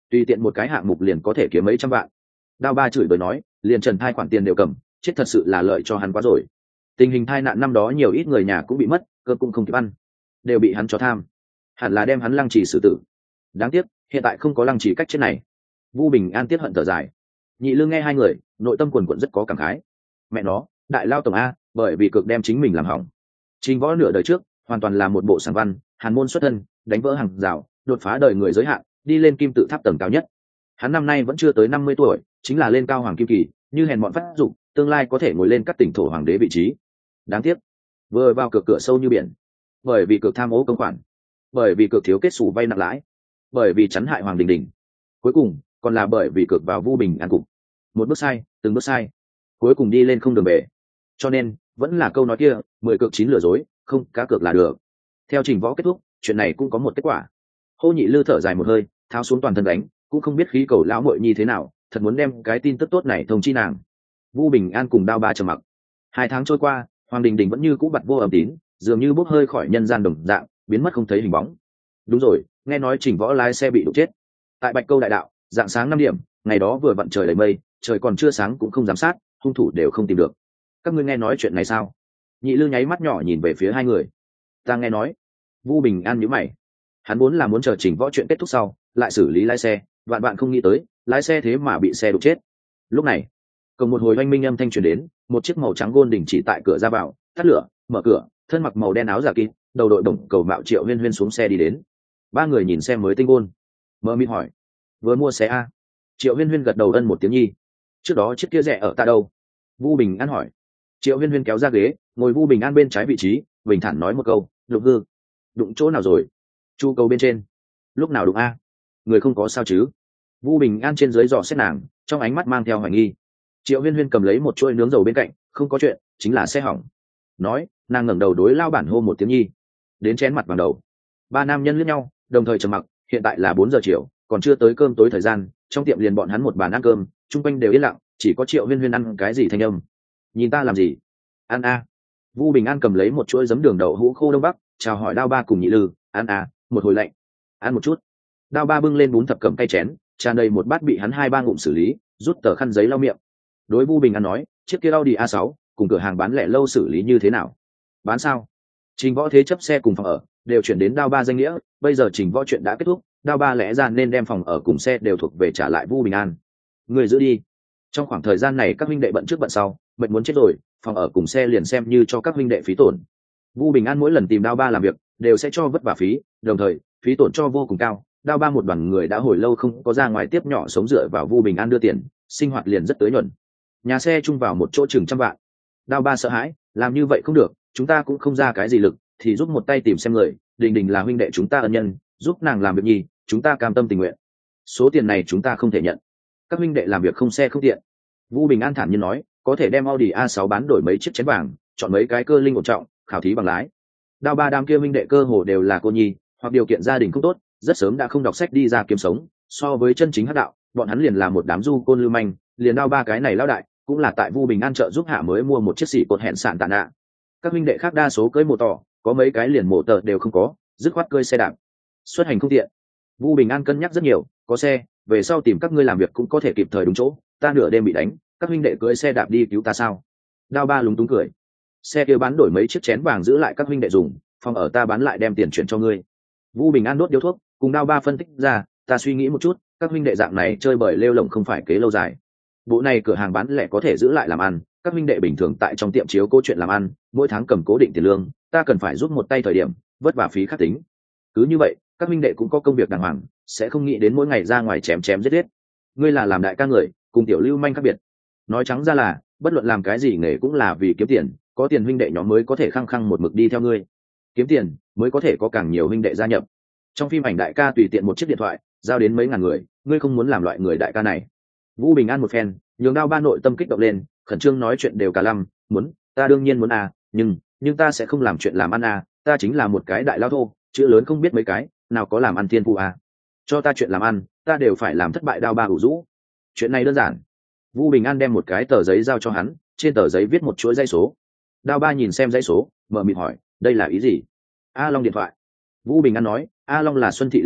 tùy tiện một cái hạng mục liền có thể kiếm mấy trăm vạn. Đao ba chửi bới nói, liền trần thai khoản tiền đều cầm, chết thật sự là lợi cho hắn quá rồi. Tình hình tai nạn năm đó nhiều ít người nhà cũng bị mất, cơ cũng không kịp ăn, đều bị hắn cho tham, hẳn là đem hắn lăng trì xử tử. Đáng tiếc hiện tại không có lăng trì cách chết này. Vu Bình An tiếc hận thở dài. Nhị Lương nghe hai người, nội tâm quần quận rất có cảm khái. Mẹ nó, đại lao tổng a, bởi vì cực đem chính mình làm hỏng. Trình Võ nửa đời trước hoàn toàn là một bộ sảng văn, hàn môn xuất thân, đánh vỡ hàng rào, đột phá đời người giới hạn, đi lên kim tự tháp tầng cao nhất. Hắn năm nay vẫn chưa tới năm mươi tuổi, chính là lên cao hoàng kim kỳ, như hèn mọn phát dụng, tương lai có thể ngồi lên các tỉnh thổ hoàng đế vị trí. Đáng tiếc, vừa vào cửa cửa sâu như biển, bởi vì cực tham ô công khoản, bởi vì cực thiếu kết sủ vay nặng lãi, bởi vì chắn hại hoàng đình đình, cuối cùng còn là bởi vì cực vào Vu Bình An cục. Một bước sai, từng bước sai, cuối cùng đi lên không đường về. Cho nên vẫn là câu nói kia, mười cược chín lừa dối, không cá cược là được. Theo Trình Võ kết thúc, chuyện này cũng có một kết quả. Hô Nhị Lư thở dài một hơi, tháo xuống toàn thân đánh, cũng không biết khí cầu lão muội nhi thế nào, thật muốn đem cái tin tức tốt này thông chi nàng. Vu Bình An cùng Đao Ba trầm mặc. Hai tháng trôi qua, Hoàng Đình Đình vẫn như cũ bặt vô âm tín, dường như bốc hơi khỏi nhân gian đồng dạng, biến mất không thấy hình bóng. Đúng rồi, nghe nói Trình Võ lái xe bị đụng chết. Tại Bạch Câu đại đạo, dạng sáng năm điểm, ngày đó vừa vặn trời đầy mây, trời còn chưa sáng cũng không giám sát, hung thủ đều không tìm được. Các ngươi nghe nói chuyện này sao? Nhị Lư nháy mắt nhỏ nhìn về phía hai người. Ta nghe nói. Vu Bình An nhíu mày. Hắn vốn là muốn chờ Trình Võ chuyện kết thúc sau, lại xử lý lái xe, vạn bạn không nghĩ tới, lái xe thế mà bị xe đụng chết. Lúc này, cùng một hồi oanh minh âm thanh truyền đến, một chiếc màu trắng Gôn đình chỉ tại cửa ra vào, tắt lửa, mở cửa, thân mặc màu đen áo giả kín, đầu đội đồng cầu mạo Triệu Huyên Huyên xuống xe đi đến. Ba người nhìn xem mới tinh Gôn, mơ mịt hỏi: vừa mua xe a? Triệu Huyên Huyên gật đầu ân một tiếng nhi. Trước đó chiếc kia rẻ ở ta đâu? Vu Bình An hỏi. Triệu Huyên Huyên kéo ra ghế, ngồi Vu Bình An bên trái vị trí, bình thản nói một câu: đụng hư. Đụng chỗ nào rồi? Chu cầu bên trên. Lúc nào đụng a? Người không có sao chứ? Vu Bình An trên dưới dò xét nàng, trong ánh mắt mang theo hoài nghi. Triệu Huyên Huyên cầm lấy một chuôi nướng dầu bên cạnh, không có chuyện, chính là xe hỏng. Nói, nàng ngẩng đầu đối lao bản hô một tiếng nhi, đến chén mặt bằng đầu. Ba nam nhân liếc nhau, đồng thời trầm mặc. Hiện tại là bốn giờ chiều, còn chưa tới cơm tối thời gian, trong tiệm liền bọn hắn một bàn ăn cơm, chung quanh đều yên lặng, chỉ có Triệu Huyên Huyên ăn cái gì thanh âm. Nhìn ta làm gì? Ăn a. Vu Bình An cầm lấy một chuỗi giấm đường đậu hũ khô đông bắc, chào hỏi Đao Ba cùng Nhị Lư, ăn a, một hồi lạnh. Ăn một chút. Đao Ba bưng lên bún thập cẩm cay chén, tràn đầy một bát bị hắn hai ba ngụm xử lý, rút tờ khăn giấy lau miệng. Đối Vu Bình An nói, chiếc kia Audi a sáu, cùng cửa hàng bán lẻ lâu xử lý như thế nào? Bán sao? Trình Võ thế chấp xe cùng phòng ở đều chuyển đến Đao Ba danh nghĩa, bây giờ Trình Võ chuyện đã kết thúc, Đao Ba lẽ ra nên đem phòng ở cùng xe đều thuộc về trả lại Vu Bình An. Người giữ đi. Trong khoảng thời gian này các huynh đệ bận trước bận sau, bận muốn chết rồi, phòng ở cùng xe liền xem như cho các huynh đệ phí tổn. Vu Bình An mỗi lần tìm Đao Ba làm việc, đều sẽ cho vất vả phí, đồng thời phí tổn cho vô cùng cao. Đao Ba một đoàn người đã hồi lâu không có ra ngoài tiếp nhỏ sống dựa vào Vu Bình An đưa tiền, sinh hoạt liền rất tới nhuận. Nhà xe chung vào một chỗ chừng trăm vạn. Đao Ba sợ hãi, làm như vậy không được, chúng ta cũng không ra cái gì lực, thì giúp một tay tìm xem người, Đình Đình là huynh đệ chúng ta ân nhân, giúp nàng làm việc nhì, chúng ta cam tâm tình nguyện. Số tiền này chúng ta không thể nhận. Các huynh đệ làm việc không xe không tiện. Vu Bình An thản nhiên nói, có thể đem Audi a sáu bán đổi mấy chiếc chén vàng, chọn mấy cái cơ linh ổn trọng, khảo thí bằng lái. Đao Ba đám kia huynh đệ cơ hồ đều là cô nhi, hoặc điều kiện gia đình không tốt, rất sớm đã không đọc sách đi ra kiếm sống, so với chân chính hắc đạo, bọn hắn liền là một đám du côn lưu manh, liền Đao Ba cái này lão đại, cũng là tại Vu Bình An trợ giúp hạ mới mua một chiếc xỉ cột hẹn sạn tàn ạ. Các huynh đệ khác đa số cưỡi mô tỏ, có mấy cái liền mổ tờ đều không có, dứt khoát cưỡi xe đạp. Xuất hành không tiện. Vu Bình An cân nhắc rất nhiều, có xe, về sau tìm các ngươi làm việc cũng có thể kịp thời đúng chỗ, ta nửa đêm bị đánh, các huynh đệ cưỡi xe đạp đi cứu ta sao? Đao Ba lúng túng cười. Xe kia bán đổi mấy chiếc chén vàng giữ lại các huynh đệ dùng, phòng ở ta bán lại đem tiền chuyển cho ngươi. Vu Bình An đốt điếu thuốc, cùng Đao Ba phân tích ra, ta suy nghĩ một chút, các huynh đệ dạng này chơi bời lêu lổng không phải kế lâu dài. Bộ này cửa hàng bán lẻ có thể giữ lại làm ăn, các huynh đệ bình thường tại trong tiệm chiếu cố chuyện làm ăn, mỗi tháng cầm cố định tiền lương, ta cần phải giúp một tay thời điểm, vất vả phí khắc tính. Cứ như vậy, các huynh đệ cũng có công việc đàng hoàng, sẽ không nghĩ đến mỗi ngày ra ngoài chém chém giết giết. Ngươi là làm đại ca người, cùng tiểu lưu manh khác biệt. Nói trắng ra là, bất luận làm cái gì nghề cũng là vì kiếm tiền, có tiền huynh đệ nhóm mới có thể khăng khăng một mực đi theo ngươi. Kiếm tiền mới có thể có càng nhiều huynh đệ gia nhập. Trong phim ảnh đại ca tùy tiện một chiếc điện thoại, giao đến mấy ngàn người, ngươi không muốn làm loại người đại ca này. Vũ Bình An một phen, nhường Đao Ba nội tâm kích động lên, khẩn trương nói chuyện đều cả lăm, muốn, ta đương nhiên muốn à, nhưng, nhưng ta sẽ không làm chuyện làm ăn à, ta chính là một cái đại lao thô, chữ lớn không biết mấy cái, nào có làm ăn thiên phụ à. Cho ta chuyện làm ăn, ta đều phải làm thất bại. Đao Ba ủ rũ. Chuyện này đơn giản. Vũ Bình An đem một cái tờ giấy giao cho hắn, trên tờ giấy viết một chuỗi dãy số. Đao Ba nhìn xem dãy số, mở mịt hỏi, đây là ý gì? A Long điện thoại. Vũ Bình An nói, A Long là Xuân Thị lão đại,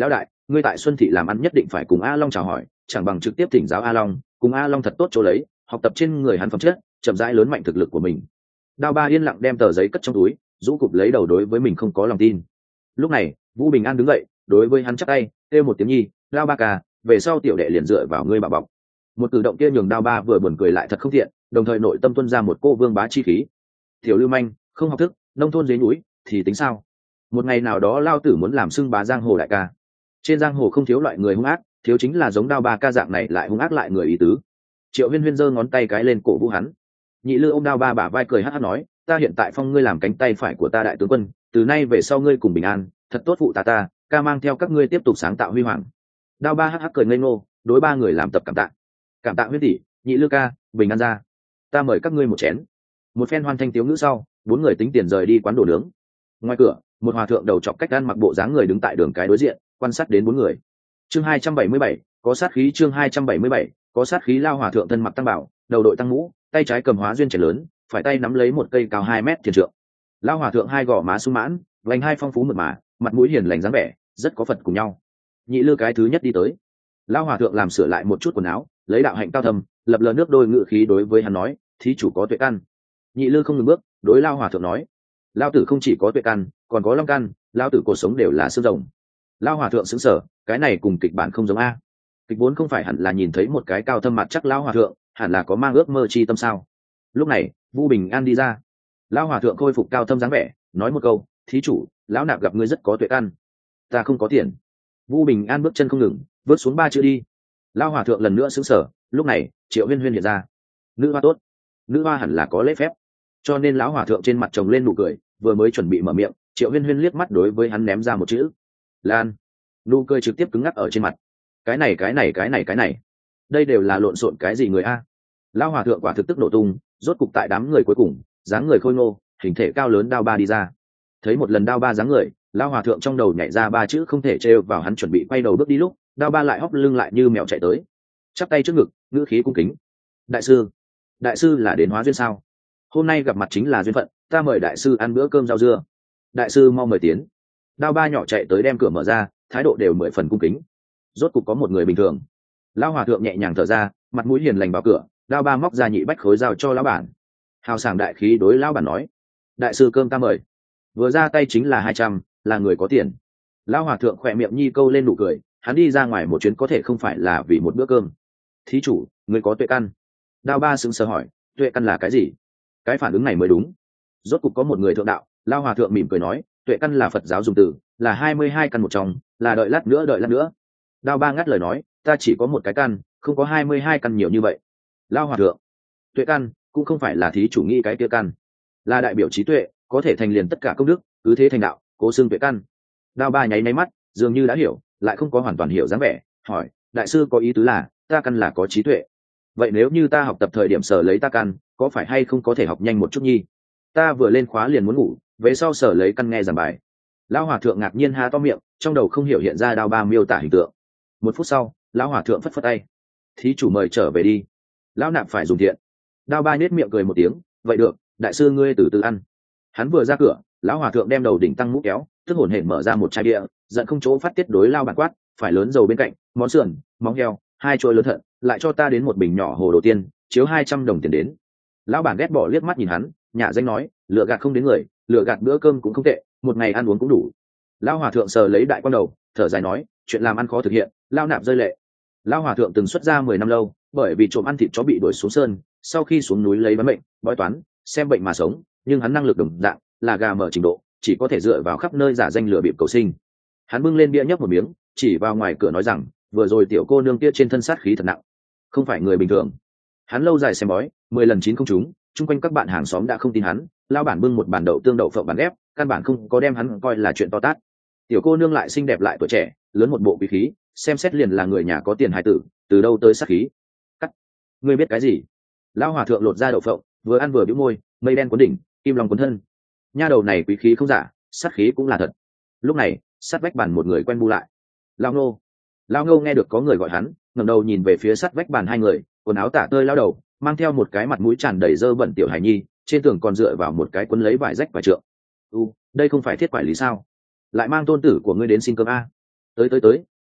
ngươi tại Xuân Thị làm ăn nhất định phải cùng A Long chào hỏi, chẳng bằng trực tiếp thỉnh giáo A Long, cùng A Long thật tốt chỗ lấy, học tập trên người hắn phẩm chất, chậm rãi lớn mạnh thực lực của mình. Đao Ba yên lặng đem tờ giấy cất trong túi, rũ cụp lấy đầu đối với mình không có lòng tin. Lúc này, Vũ Bình An đứng dậy, đối với hắn chắp tay, kêu một tiếng nhi, Đao Ba ca, về sau tiểu đệ liền dựa vào ngươi bảo bọc. Một cử động kia nhường Đao Ba vừa buồn cười lại thật không thiện, đồng thời nội tâm tuôn ra một cô vương bá chi khí. Tiểu lưu manh, không học thức, nông thôn dưới núi, thì tính sao? Một ngày nào đó lao tử muốn làm xưng bá giang hồ đại ca. Trên giang hồ không thiếu loại người hung ác, thiếu chính là giống Đao Ba ca dạng này lại hung ác lại người ý tứ. Triệu Huyên Huyên giơ ngón tay cái lên cổ vũ hắn. Nhị Lư ôm Đao Ba bả vai cười hắt hắt nói, ta hiện tại phong ngươi làm cánh tay phải của ta đại tướng quân, từ nay về sau ngươi cùng bình an, thật tốt phụ ta ta, ca mang theo các ngươi tiếp tục sáng tạo huy hoàng. Đao Ba hắc hắc cười ngây ngô, đối ba người làm tập cảm tạ. Cảm tạ Huyên tỷ, Nhị Lư ca, bình an ra, ta mời các ngươi một chén. Một phen hoan thanh tiếu ngữ sau, bốn người tính tiền rời đi quán đồ nướng. Ngoài cửa, một hòa thượng đầu chọc cách gan mặc bộ dáng người đứng tại đường cái đối diện, quan sát đến bốn người. Chương hai trăm bảy mươi bảy, có sát khí. Chương hai trăm bảy mươi bảy, có sát khí. Lao hòa thượng thân mặc tăng bảo, đầu đội tăng mũ, tay trái cầm hóa duyên trẻ lớn, phải tay nắm lấy một cây cao hai mét thiền trượng. Lao hòa thượng hai gò má sung mãn, vành hai phong phú mượt mà, mặt mũi hiền lành dáng vẻ, rất có Phật cùng nhau. Nhị Lư cái thứ nhất đi tới. Lao hòa thượng làm sửa lại một chút quần áo, lấy đạo hạnh cao thâm, lập lờ nước đôi ngự khí đối với hắn nói, thí chủ có tuệ căn. Nhị Lư không ngừng bước, đối Lao hòa thượng nói, lao tử không chỉ có tuệ căn, còn có long căn, lao tử cuộc sống đều là xương rồng. Lao hòa thượng sững sờ, cái này cùng kịch bản không giống a. Kịch vốn không phải hẳn là nhìn thấy một cái cao thâm mặt chắc Lao hòa thượng, hẳn là có mang ước mơ chi tâm sao? Lúc này, Vu Bình An đi ra. Lao hòa thượng khôi phục cao thâm dáng vẻ, nói một câu, thí chủ, lão nạp gặp ngươi rất có tuệ căn. Ta không có tiền. Vu Bình An bước chân không ngừng, vớt xuống ba chữ đi. Lao hòa thượng lần nữa sững sờ, lúc này, Triệu Huyên Huyên hiện ra. Nữ hoa tốt, nữ hoa hẳn là có lễ phép, cho nên lão hòa thượng trên mặt trồng lên nụ cười, vừa mới chuẩn bị mở miệng, Triệu Huyên Huyên liếc mắt đối với hắn ném ra một chữ, lan. Nụ cười trực tiếp cứng ngắc ở trên mặt. Cái này cái này cái này cái này, đây đều là lộn xộn cái gì người a? Lão hòa thượng quả thực tức nổ tung, rốt cục tại đám người cuối cùng, dáng người khôi ngô, hình thể cao lớn Đao Ba đi ra. Thấy một lần Đao Ba dáng người, lão hòa thượng trong đầu nhảy ra ba chữ không thể trêu vào, hắn chuẩn bị quay đầu bước đi lúc, Đao Ba lại hóc lưng lại như mèo chạy tới, chắp tay trước ngực, ngữ khí cung kính, đại sư, đại sư là đến hóa duyên sao? Hôm nay gặp mặt chính là duyên phận, ta mời đại sư ăn bữa cơm rau dưa. Đại sư mau mời tiến. Đao Ba nhỏ chạy tới đem cửa mở ra, thái độ đều mười phần cung kính. Rốt cục có một người bình thường. Lão hòa thượng nhẹ nhàng thở ra, mặt mũi hiền lành vào cửa. Đao Ba móc ra nhị bách khối giao cho lão bản. Hào sảng đại khí đối lão bản nói, đại sư cơm ta mời. Vừa ra tay chính là hai trăm, là người có tiền. Lão hòa thượng khỏe miệng nhi câu lên nụ cười, hắn đi ra ngoài một chuyến có thể không phải là vì một bữa cơm. Thí chủ, người có tuệ căn. Đao Ba sững sờ hỏi, tuệ căn là cái gì? Cái phản ứng này mới đúng. Rốt cục có một người thượng đạo. Lao hòa thượng mỉm cười nói, tuệ căn là Phật giáo dùng từ, là hai mươi hai căn một trong, là đợi lát nữa đợi lát nữa. Đao Ba ngắt lời nói, ta chỉ có một cái căn, không có hai mươi hai căn nhiều như vậy. Lao hòa thượng, tuệ căn cũng không phải là thí chủ nghĩ cái kia căn, là đại biểu trí tuệ, có thể thành liền tất cả công đức, cứ thế thành đạo, cố xưng tuệ căn. Đao Ba nháy nháy mắt, dường như đã hiểu, lại không có hoàn toàn hiểu dáng vẻ, hỏi, đại sư có ý tứ là ta căn là có trí tuệ, vậy nếu như ta học tập thời điểm sở lấy ta căn, có phải hay không có thể học nhanh một chút nhi? Ta vừa lên khóa liền muốn ngủ, về sau sở lấy căn nghe giảng bài. Lão hòa thượng ngạc nhiên há to miệng, trong đầu không hiểu hiện ra Đao Ba miêu tả hình tượng. Một phút sau, lão hòa thượng phất phất tay, thí chủ mời trở về đi, lão nạp phải dùng thiện. Đao Ba nhếch miệng cười một tiếng, vậy được, đại sư ngươi từ từ ăn. Hắn vừa ra cửa, lão hòa thượng đem đầu đỉnh tăng mũ kéo, tức hổn hển mở ra một chai bia, giận không chỗ phát tiết đối Lao bản quát, phải lớn dầu bên cạnh, món sườn, móng heo, hai chuỗi lớn thận, lại cho ta đến một bình nhỏ hồ đồ tiên, chiếu hai trăm đồng tiền đến. Lão bản ghét bỏ liếc mắt nhìn hắn, nhả danh nói, lựa gạt không đến người, lựa gạt bữa cơm cũng không tệ, một ngày ăn uống cũng đủ. Lão hòa thượng sờ lấy đại quan đầu, thở dài nói, chuyện làm ăn khó thực hiện, Lao nạp rơi lệ. Lão hòa thượng từng xuất gia mười năm lâu, bởi vì trộm ăn thịt chó bị đuổi xuống sơn, sau khi xuống núi lấy bán bệnh, bói toán, xem bệnh mà sống, nhưng hắn năng lực đồng dạng, là gà mở trình độ, chỉ có thể dựa vào khắp nơi giả danh lừa bịp cầu sinh. Hắn bưng lên bia nhấp một miếng, chỉ vào ngoài cửa nói rằng, vừa rồi tiểu cô nương kia trên thân sát khí thật nặng, không phải người bình thường. Hắn lâu dài xem bói, mười lần chín không trúng, chung quanh các bạn hàng xóm đã không tin hắn. Lao bản bưng một bàn đậu tương đậu phộng bàn ghép, căn bản không có đem hắn coi là chuyện to tát. Tiểu cô nương lại xinh đẹp lại tuổi trẻ, lớn một bộ quý khí, xem xét liền là người nhà có tiền hài tử, từ đâu tới sát khí? Cắt, ngươi biết cái gì? Lão hòa thượng lột ra đậu phộng, vừa ăn vừa bĩu môi, mây đen cuốn đỉnh, kim long cuốn thân. Nha đầu này quý khí không giả, sát khí cũng là thật. Lúc này, sát vách bàn một người quen bu lại. Lao Ngô. Lao Ngô nghe được có người gọi hắn, ngẩng đầu nhìn về phía sát vách bàn hai người, quần áo tả tơi lao đầu, mang theo một cái mặt mũi tràn đầy dơ bẩn tiểu hải nhi, trên tường còn dựa vào một cái quấn lấy vải rách vải trượng. U, đây không phải thiết quải lý sao? Lại mang tôn tử của ngươi đến xin cơm a? Tới tới tới,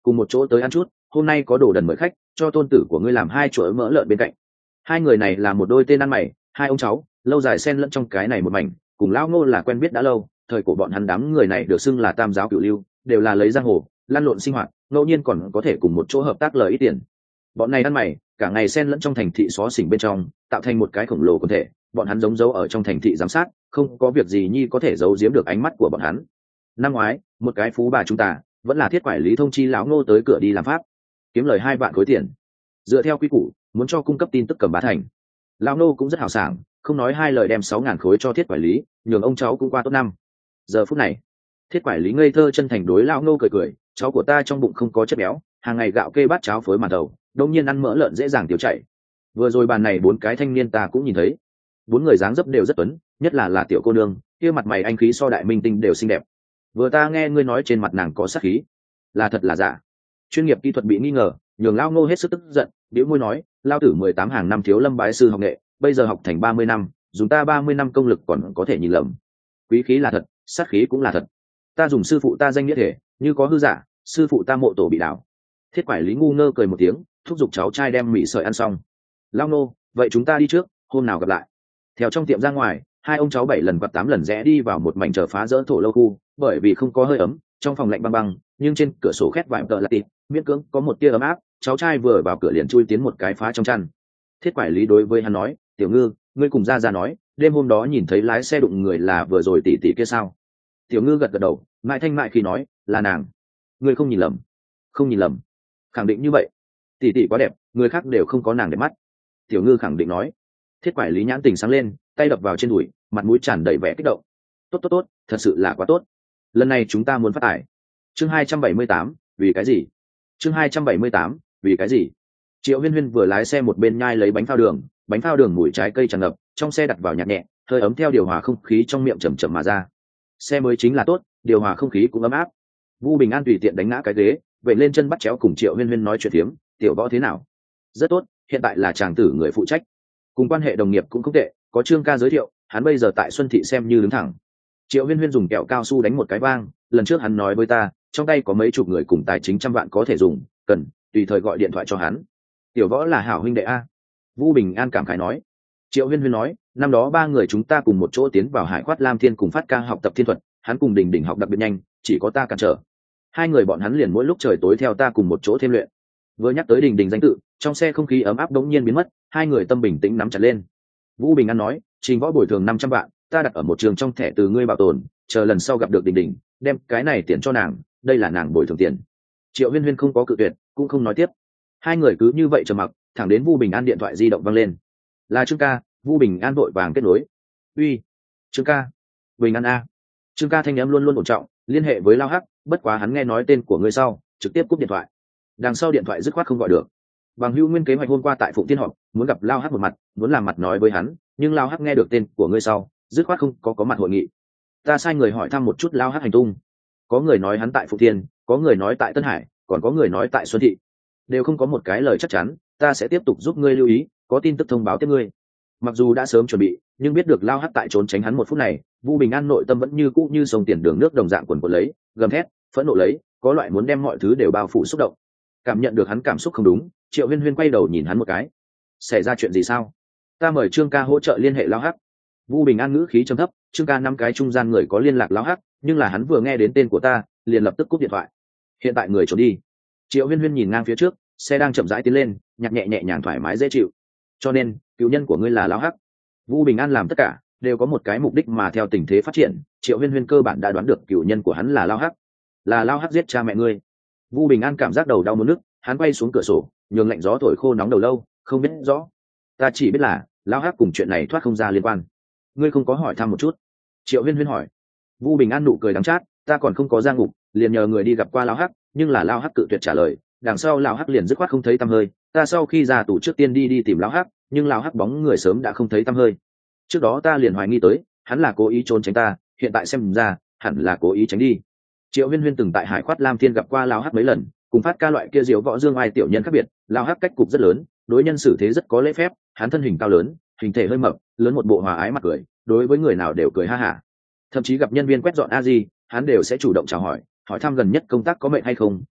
cùng một chỗ tới ăn chút, hôm nay có đồ đần mời khách, cho tôn tử của ngươi làm hai chuỗi mỡ lợn bên cạnh. Hai người này là một đôi tên ăn mày, hai ông cháu, lâu dài xen lẫn trong cái này một mảnh, cùng lão Ngô là quen biết đã lâu, thời của bọn hắn đám người này được xưng là tam giáo cửu lưu, đều là lấy giang hồ, lăn lộn sinh hoạt, ngẫu nhiên còn có thể cùng một chỗ hợp tác lời ít tiền. Bọn này ăn mày, cả ngày xen lẫn trong thành thị xó xỉnh bên trong, tạo thành một cái khổng lồ quần thể, bọn hắn giống dấu ở trong thành thị giám sát, không có việc gì nhi có thể giấu giếm được ánh mắt của bọn hắn. Năm ngoái, một cái phú bà chúng ta, vẫn là thiết quản lý thông chi lão Ngô tới cửa đi làm pháp, kiếm lời hai vạn khối tiền. Dựa theo quy củ, muốn cho cung cấp tin tức cầm bá thành. Lão Ngô cũng rất hào sảng, không nói hai lời đem sáu ngàn khối cho thiết quản lý, nhường ông cháu cũng qua tốt năm. Giờ phút này, thiết quản lý ngây thơ chân thành đối lão Ngô cười cười, cháu của ta trong bụng không có chất béo, hàng ngày gạo kê bát cháo phối màn đầu, đông nhiên ăn mỡ lợn dễ dàng tiêu chảy. Vừa rồi bàn này bốn cái thanh niên ta cũng nhìn thấy, bốn người dáng dấp đều rất tuấn, nhất là là tiểu cô nương, kia mặt mày anh khí so đại minh tinh đều xinh đẹp. Vừa ta nghe ngươi nói trên mặt nàng có sát khí, là thật là giả? Chuyên nghiệp kỹ thuật bị nghi ngờ, nhường Lao Ngô hết sức tức giận, bĩu môi nói, lao tử mười tám hàng năm thiếu lâm bái sư học nghệ, bây giờ học thành ba mươi năm, dùng ta ba mươi năm công lực còn có thể nhìn lầm. Quý khí là thật, sát khí cũng là thật. Ta dùng sư phụ ta danh nghĩa thể, như có hư giả, sư phụ ta mộ tổ bị đảo. Thiết quản lý ngu ngơ cười một tiếng, thúc giục cháu trai đem mì sợi ăn xong. Lao Ngô, vậy chúng ta đi trước, hôm nào gặp lại. Theo trong tiệm ra ngoài, hai ông cháu bảy lần quạt tám lần rẽ đi vào một mảnh chờ phá rỡ thổ lâu khu, bởi vì không có hơi ấm, trong phòng lạnh băng băng, nhưng trên cửa sổ khét vải tợ là tịt, miễn cưỡng có một tia ấm áp. Cháu trai vừa vào cửa liền chui tiến một cái phá trong chăn. Thiết quản lý đối với hắn nói, tiểu ngư, ngươi cùng ra ra nói, đêm hôm đó nhìn thấy lái xe đụng người là vừa rồi tỷ tỷ kia sao? Tiểu ngư gật gật đầu, mại thanh mại khi nói, là nàng. Ngươi không nhìn lầm? Không nhìn lầm, khẳng định như vậy. Tỷ tỷ quá đẹp, người khác đều không có nàng đẹp mắt. Tiểu ngư khẳng định nói. Thiết quản lý nhãn tình sáng lên, tay đập vào trên đùi, mặt mũi tràn đầy vẻ kích động. Tốt tốt tốt, thật sự là quá tốt. Lần này chúng ta muốn phát tài. Chương hai trăm bảy mươi tám, vì cái gì? Chương hai trăm bảy mươi tám, vì cái gì? Triệu Huyên Huyên vừa lái xe một bên nhai lấy bánh phao đường, bánh phao đường mùi trái cây tràn ngập, trong xe đặt vào nhạt nhẹ, hơi ấm theo điều hòa không khí trong miệng chậm chậm mà ra. Xe mới chính là tốt, điều hòa không khí cũng ấm áp. Vu Bình An tùy tiện đánh ngã cái ghế, vậy lên chân bắt chéo cùng Triệu Huyên Huyên nói chuyện phiếm, tiểu võ thế nào? Rất tốt, hiện tại là chàng tử người phụ trách. Cùng quan hệ đồng nghiệp cũng không tệ, có Trương ca giới thiệu, hắn bây giờ tại Xuân Thị xem như đứng thẳng. Triệu Huyên Huyên dùng kẹo cao su đánh một cái vang, lần trước hắn nói với ta, trong tay có mấy chục người cùng tài chính trăm vạn có thể dùng, cần tùy thời gọi điện thoại cho hắn. Tiểu võ là hảo huynh đệ a. Vu Bình An cảm khái nói. Triệu Huyên Huyên nói, năm đó ba người chúng ta cùng một chỗ tiến vào Hải Khoát Lam Thiên cùng phát ca học tập thiên thuật, hắn cùng Đình Đình học đặc biệt nhanh, chỉ có ta cản trở. Hai người bọn hắn liền mỗi lúc trời tối theo ta cùng một chỗ thêm luyện. Vừa nhắc tới Đình Đình danh tự, trong xe không khí ấm áp đống nhiên biến mất, hai người tâm bình tĩnh nắm chặt lên. Vũ Bình An nói, trình võ bồi thường năm trăm vạn, ta đặt ở một trường trong thẻ từ ngươi bảo tồn, chờ lần sau gặp được Đình Đình, đem cái này tiền cho nàng, đây là nàng bồi thường tiền. Triệu Huyên Huyên không có cự tuyệt, cũng không nói tiếp. Hai người cứ như vậy trầm mặc, thẳng đến Vu Bình An điện thoại di động vang lên. Là Trương ca. Vu Bình An vội vàng kết nối. Uy, Trương ca. Bình An a. Trương ca thanh âm luôn luôn ổn trọng, liên hệ với Lao Hắc, bất quá hắn nghe nói tên của ngươi sau, trực tiếp cúp điện thoại. Đằng sau điện thoại dứt khoát không gọi được. Bằng Hữu Nguyên kế hoạch hôm qua tại Phụng Thiên họp, muốn gặp Lao Hắc một mặt, muốn làm mặt nói với hắn, nhưng Lao Hắc nghe được tên của ngươi sau, dứt khoát không có có mặt hội nghị. Ta sai người hỏi thăm một chút Lao Hắc hành tung. Có người nói hắn tại Phụng Thiên, có người nói tại Tân Hải, còn có người nói tại Xuân Thị, đều không có một cái lời chắc chắn. Ta sẽ tiếp tục giúp ngươi lưu ý, có tin tức thông báo tiếp ngươi. Mặc dù đã sớm chuẩn bị, nhưng biết được Lao Hắc tại trốn tránh hắn một phút này, Vu Bình An nội tâm vẫn như cũ như sông tiền đường nước đồng dạng quần quần lấy, gầm thét, phẫn nộ lấy, có loại muốn đem mọi thứ đều bao phủ xúc động. Cảm nhận được hắn cảm xúc không đúng, Triệu Huyên Huyên quay đầu nhìn hắn một cái. Xảy ra chuyện gì sao? Ta mời Trương ca hỗ trợ liên hệ Lao Hắc. Vu Bình An ngữ khí trầm thấp, Trương ca năm cái trung gian người có liên lạc Lao Hắc, nhưng là hắn vừa nghe đến tên của ta, liền lập tức cúp điện thoại. Hiện tại người trốn đi. Triệu Huyên Huyên nhìn ngang phía trước, xe đang chậm rãi tiến lên, nhạc nhẹ nhẹ nhàng thoải mái dễ chịu. Cho nên, cựu nhân của ngươi là Lao Hắc. Vu Bình An làm tất cả đều có một cái mục đích mà theo tình thế phát triển, Triệu Huyên Huyên cơ bản đã đoán được cựu nhân của hắn là Lao Hắc. Là Lao Hắc giết cha mẹ ngươi. Vu Bình An cảm giác đầu đau muốn nức, hắn quay xuống cửa sổ, nhường lạnh gió thổi khô nóng đầu lâu, không biết rõ. Ta chỉ biết là Lao Hắc cùng chuyện này thoát không ra liên quan. Ngươi không có hỏi thăm một chút? Triệu Huyên Huyên hỏi. Vu Bình An nụ cười đắng chát, ta còn không có ra ngục, liền nhờ người đi gặp qua Lao Hắc, nhưng là Lao Hắc cự tuyệt trả lời. Đằng sau Lao Hắc liền dứt khoát không thấy tăm hơi. Ta sau khi ra tù trước tiên đi đi tìm Lao Hắc, nhưng Lao Hắc bóng người sớm đã không thấy tăm hơi. Trước đó ta liền hoài nghi tới, hắn là cố ý trốn tránh ta, hiện tại xem ra, hẳn là cố ý tránh đi. Triệu Huyên Huyên từng tại Hải Khoát Lam Thiên gặp qua Lao Hắc mấy lần, cùng phát ca loại kia diếu võ dương ai tiểu nhân khác biệt, Lao Hắc cách cục rất lớn, đối nhân xử thế rất có lễ phép, hắn thân hình cao lớn, hình thể hơi mập, lớn một bộ hòa ái mặt cười, đối với người nào đều cười ha hả. Thậm chí gặp nhân viên quét dọn a di, hắn đều sẽ chủ động chào hỏi, hỏi thăm gần nhất công tác có mệt hay không,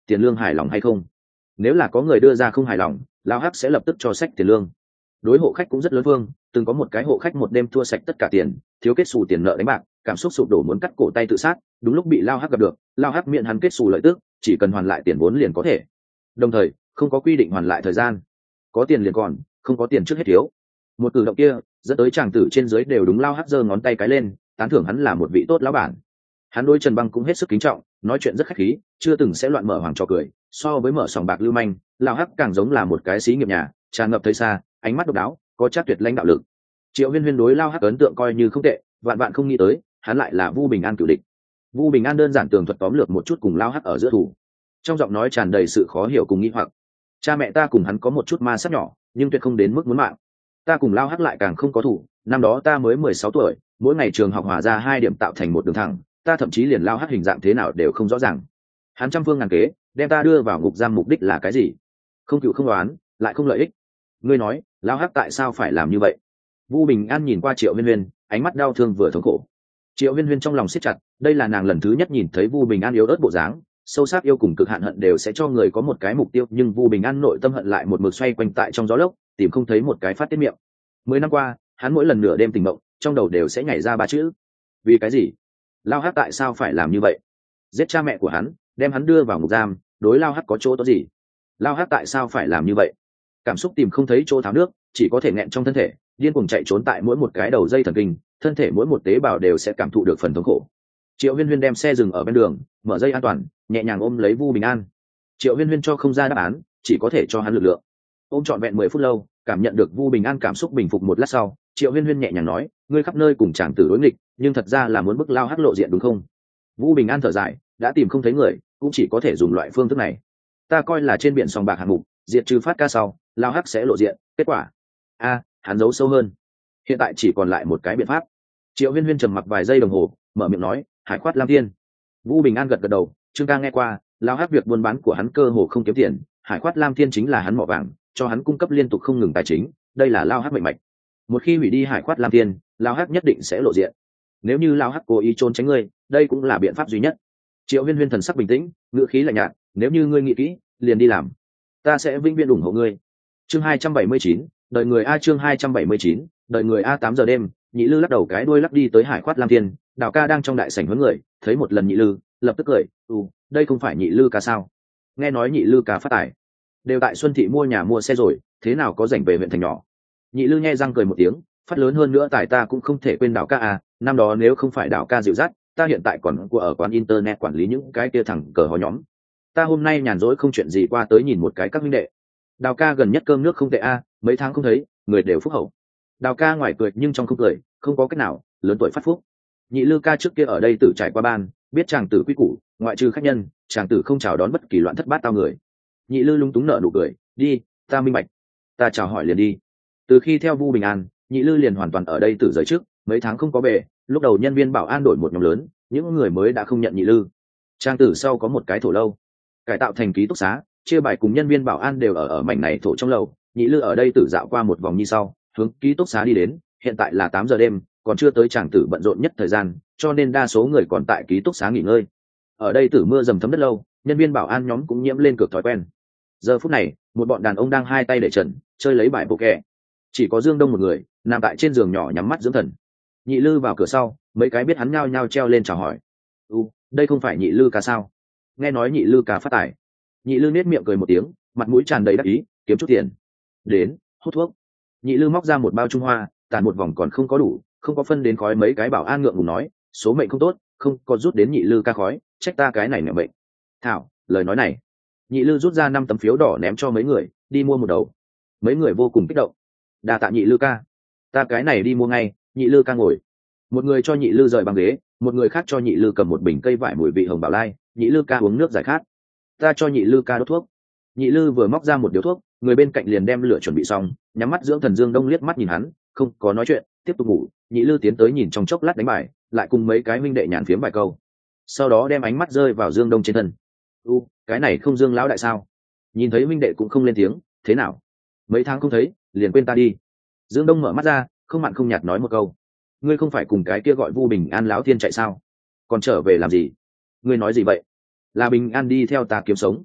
tiền lương hài lòng hay không. Nếu là có người đưa ra không hài lòng, lao hắc sẽ lập tức cho sách tiền lương. Đối hộ khách cũng rất lớn vương, từng có một cái hộ khách một đêm thua sạch tất cả tiền, thiếu kết xù tiền nợ đánh bạc, cảm xúc sụp đổ muốn cắt cổ tay tự sát, đúng lúc bị lao hắc gặp được, lao hắc miệng hắn kết xù lợi tức, chỉ cần hoàn lại tiền vốn liền có thể. Đồng thời không có quy định hoàn lại thời gian, có tiền liền còn, không có tiền trước hết thiếu. Một cử động kia dẫn tới chàng tử trên dưới đều đúng lao hắc giơ ngón tay cái lên, tán thưởng hắn là một vị tốt lão bản. Hắn đối Trần Băng cũng hết sức kính trọng, nói chuyện rất khách khí, chưa từng sẽ loạn mở hoàng trò cười. So với mở sòng bạc lưu manh, lao hắc càng giống là một cái xí nghiệp nhà, tràn ngập thấy xa, ánh mắt độc đáo, có chắc tuyệt lãnh đạo lực. Triệu Huyên Huyên đối lao hắc ấn tượng coi như không tệ, vạn vạn không nghĩ tới hắn lại là Vu Bình An cửu địch. Vu Bình An đơn giản tường thuật tóm lược một chút cùng lao hắc ở giữa thủ, trong giọng nói tràn đầy sự khó hiểu cùng nghi hoặc. Cha mẹ ta cùng hắn có một chút ma sát nhỏ, nhưng tuyệt không đến mức muốn mạng. Ta cùng lao hắc lại càng không có thủ, năm đó ta mới mười sáu tuổi, mỗi ngày trường học hòa ra hai điểm tạo thành một đường thẳng, ta thậm chí liền lao hắc hình dạng thế nào đều không rõ ràng. Hắn trăm phương ngàn kế đem ta đưa vào ngục giam, mục đích là cái gì? Không cựu không đoán, lại không lợi ích. Ngươi nói lao hắc tại sao phải làm như vậy? Vu Bình An nhìn qua Triệu Huyên Huyên, ánh mắt đau thương vừa thống khổ. Triệu Huyên Huyên trong lòng siết chặt, đây là nàng lần thứ nhất nhìn thấy Vu Bình An yếu ớt bộ dáng, sâu sắc yêu cùng cực hạn hận đều sẽ cho người có một cái mục tiêu, nhưng Vu Bình An nội tâm hận lại một mực xoay quanh tại trong gió lốc, tìm không thấy một cái phát tiết miệng. Mười năm qua, hắn mỗi lần nửa đêm tỉnh mộng, trong đầu đều sẽ nhảy ra ba chữ: vì cái gì? Lao hắc tại sao phải làm như vậy? Giết cha mẹ của hắn, đem hắn đưa vào ngục giam, đối lao hắc có chỗ tốt gì? Lao hắc tại sao phải làm như vậy? Cảm xúc tìm không thấy chỗ tháo nước, chỉ có thể nghẹn trong thân thể, điên cuồng chạy trốn tại mỗi một cái đầu dây thần kinh, thân thể mỗi một tế bào đều sẽ cảm thụ được phần thống khổ. Triệu Huyên Huyên đem xe dừng ở bên đường, mở dây an toàn, nhẹ nhàng ôm lấy Vu Bình An. Triệu Huyên Huyên cho không ra đáp án, chỉ có thể cho hắn lực lượng. Ôm trọn vẹn mười phút lâu, cảm nhận được Vu Bình An cảm xúc bình phục một lát sau, Triệu Huyên Huyên nhẹ nhàng nói: ngươi khắp nơi cùng chàng tử đối nghịch, nhưng thật ra là muốn bức lao hắc lộ diện đúng không? Vu Bình An thở dài, đã tìm không thấy người, cũng chỉ có thể dùng loại phương thức này. Ta coi là trên biển sòng bạc hạng mục, diệt trừ phát ca sau, lao hắc sẽ lộ diện, kết quả a hắn giấu sâu hơn. Hiện tại chỉ còn lại một cái biện pháp. Triệu Huyên Huyên trầm mặc vài giây đồng hồ, mở miệng nói: hải khoát lam thiên. Vu Bình An gật gật đầu, Trương ca nghe qua, lao hắc việc buôn bán của hắn cơ hồ không kiếm tiền, hải khoát lam thiên chính là hắn mỏ vàng, cho hắn cung cấp liên tục không ngừng tài chính, đây là lao hắc mệnh mạch. Một khi hủy đi hải khoát lam thiên, lao hắc nhất định sẽ lộ diện. Nếu như lao hắc cố ý trốn tránh ngươi, đây cũng là biện pháp duy nhất. Triệu Huyên Huyên thần sắc bình tĩnh, ngữ khí lạnh nhạt: nếu như ngươi nghĩ kỹ, liền đi làm, ta sẽ vĩnh viễn ủng hộ ngươi. Chương hai trăm bảy mươi chín, đợi người a. Chương hai trăm bảy mươi chín, đợi người a. Tám giờ đêm, Nhị Lư lắc đầu cái đuôi lắc đi tới hải khoát lam thiên. Đào ca đang trong đại sảnh huấn người, thấy một lần Nhị Lư, lập tức cười: ừ, đây không phải Nhị Lư ca sao? Nghe nói Nhị Lư ca phát tài, đều tại Xuân Thị mua nhà mua xe rồi, thế nào có rảnh về huyện thành nhỏ? Nhị Lư nhe răng cười một tiếng, phát lớn hơn nữa tài ta cũng không thể quên Đào ca à, năm đó nếu không phải Đào ca dịu dắt, ta hiện tại còn của ở quán internet quản lý những cái kia thằng cờ hó nhóm. Ta hôm nay nhàn rỗi không chuyện gì qua tới nhìn một cái các minh đệ. Đào ca gần nhất cơm nước không tệ a, à, mấy tháng không thấy, người đều phúc hậu. Đào ca ngoài cười nhưng trong không cười, không có cách nào, lớn tuổi phát phúc. Nhị Lư ca trước kia ở đây tử trải qua ban, biết chàng tử quy củ, ngoại trừ khách nhân, chàng tử không chào đón bất kỳ loạn thất bát tao người. Nhị Lư lúng túng nở nụ cười: đi, ta minh bạch, ta chào hỏi liền đi. Từ khi theo Vu Bình An, Nhị Lư liền hoàn toàn ở đây tử giới trước, mấy tháng không có về, lúc đầu nhân viên bảo an đổi một nhóm lớn, những người mới đã không nhận Nhị Lư. Trang tử sau có một cái thổ lâu, cải tạo thành ký túc xá, chia bài cùng nhân viên bảo an đều ở ở mảnh này thổ trong lầu. Nhị Lư ở đây tử dạo qua một vòng như sau, hướng ký túc xá đi đến. Hiện tại là tám giờ đêm, còn chưa tới chàng tử bận rộn nhất thời gian, cho nên đa số người còn tại ký túc xá nghỉ ngơi. Ở đây tử mưa dầm thấm đất lâu, nhân viên bảo an nhóm cũng nhiễm lên cược thói quen. Giờ phút này, một bọn đàn ông đang hai tay để trần, chơi lấy bài bộ kẹ. Chỉ có Dương Đông một người nằm tại trên giường nhỏ nhắm mắt dưỡng thần. Nhị Lư vào cửa sau, mấy cái biết hắn nhao nhao treo lên chào hỏi: u đây không phải Nhị Lư ca sao? Nghe nói Nhị Lư ca phát tài. Nhị Lư nết miệng cười một tiếng, mặt mũi tràn đầy đắc ý: kiếm chút tiền đến hút thuốc. Nhị Lư móc ra một bao trung hoa, tàn một vòng còn không có đủ, không có phân đến khói. Mấy cái bảo an ngượng ngùng nói: số mệnh không tốt, không có rút đến Nhị Lư ca khói, trách ta cái này nợ mệnh. Thảo, lời nói này. Nhị Lư rút ra năm tấm phiếu đỏ ném cho mấy người: đi mua một đầu. Mấy người vô cùng kích động: đa tạ Nhị Lư ca, ta cái này đi mua ngay. Nhị Lư ca ngồi. Một người cho Nhị Lư rời bằng ghế, một người khác cho Nhị Lư cầm một bình cây vải mùi vị hồng bảo lai. Nhị Lư ca uống nước giải khát. Ta cho Nhị Lư ca đốt thuốc. Nhị Lư vừa móc ra một điếu thuốc, người bên cạnh liền đem lửa chuẩn bị xong, nhắm mắt dưỡng thần. Dương Đông liếc mắt nhìn hắn, không có nói chuyện, tiếp tục ngủ. Nhị Lư tiến tới nhìn trong chốc lát đánh bài, lại cùng mấy cái minh đệ nhàn phiếm vài câu, sau đó đem ánh mắt rơi vào Dương Đông trên thân. u cái này không Dương lão đại sao? Nhìn thấy minh đệ cũng không lên tiếng, thế nào? Mấy tháng không thấy, liền quên ta đi. Dương Đông mở mắt ra, không mặn không nhạt nói một câu: ngươi không phải cùng cái kia gọi Vu Bình An lão thiên chạy sao? Còn trở về làm gì? Ngươi nói gì vậy? Là Bình An đi theo ta kiếm sống.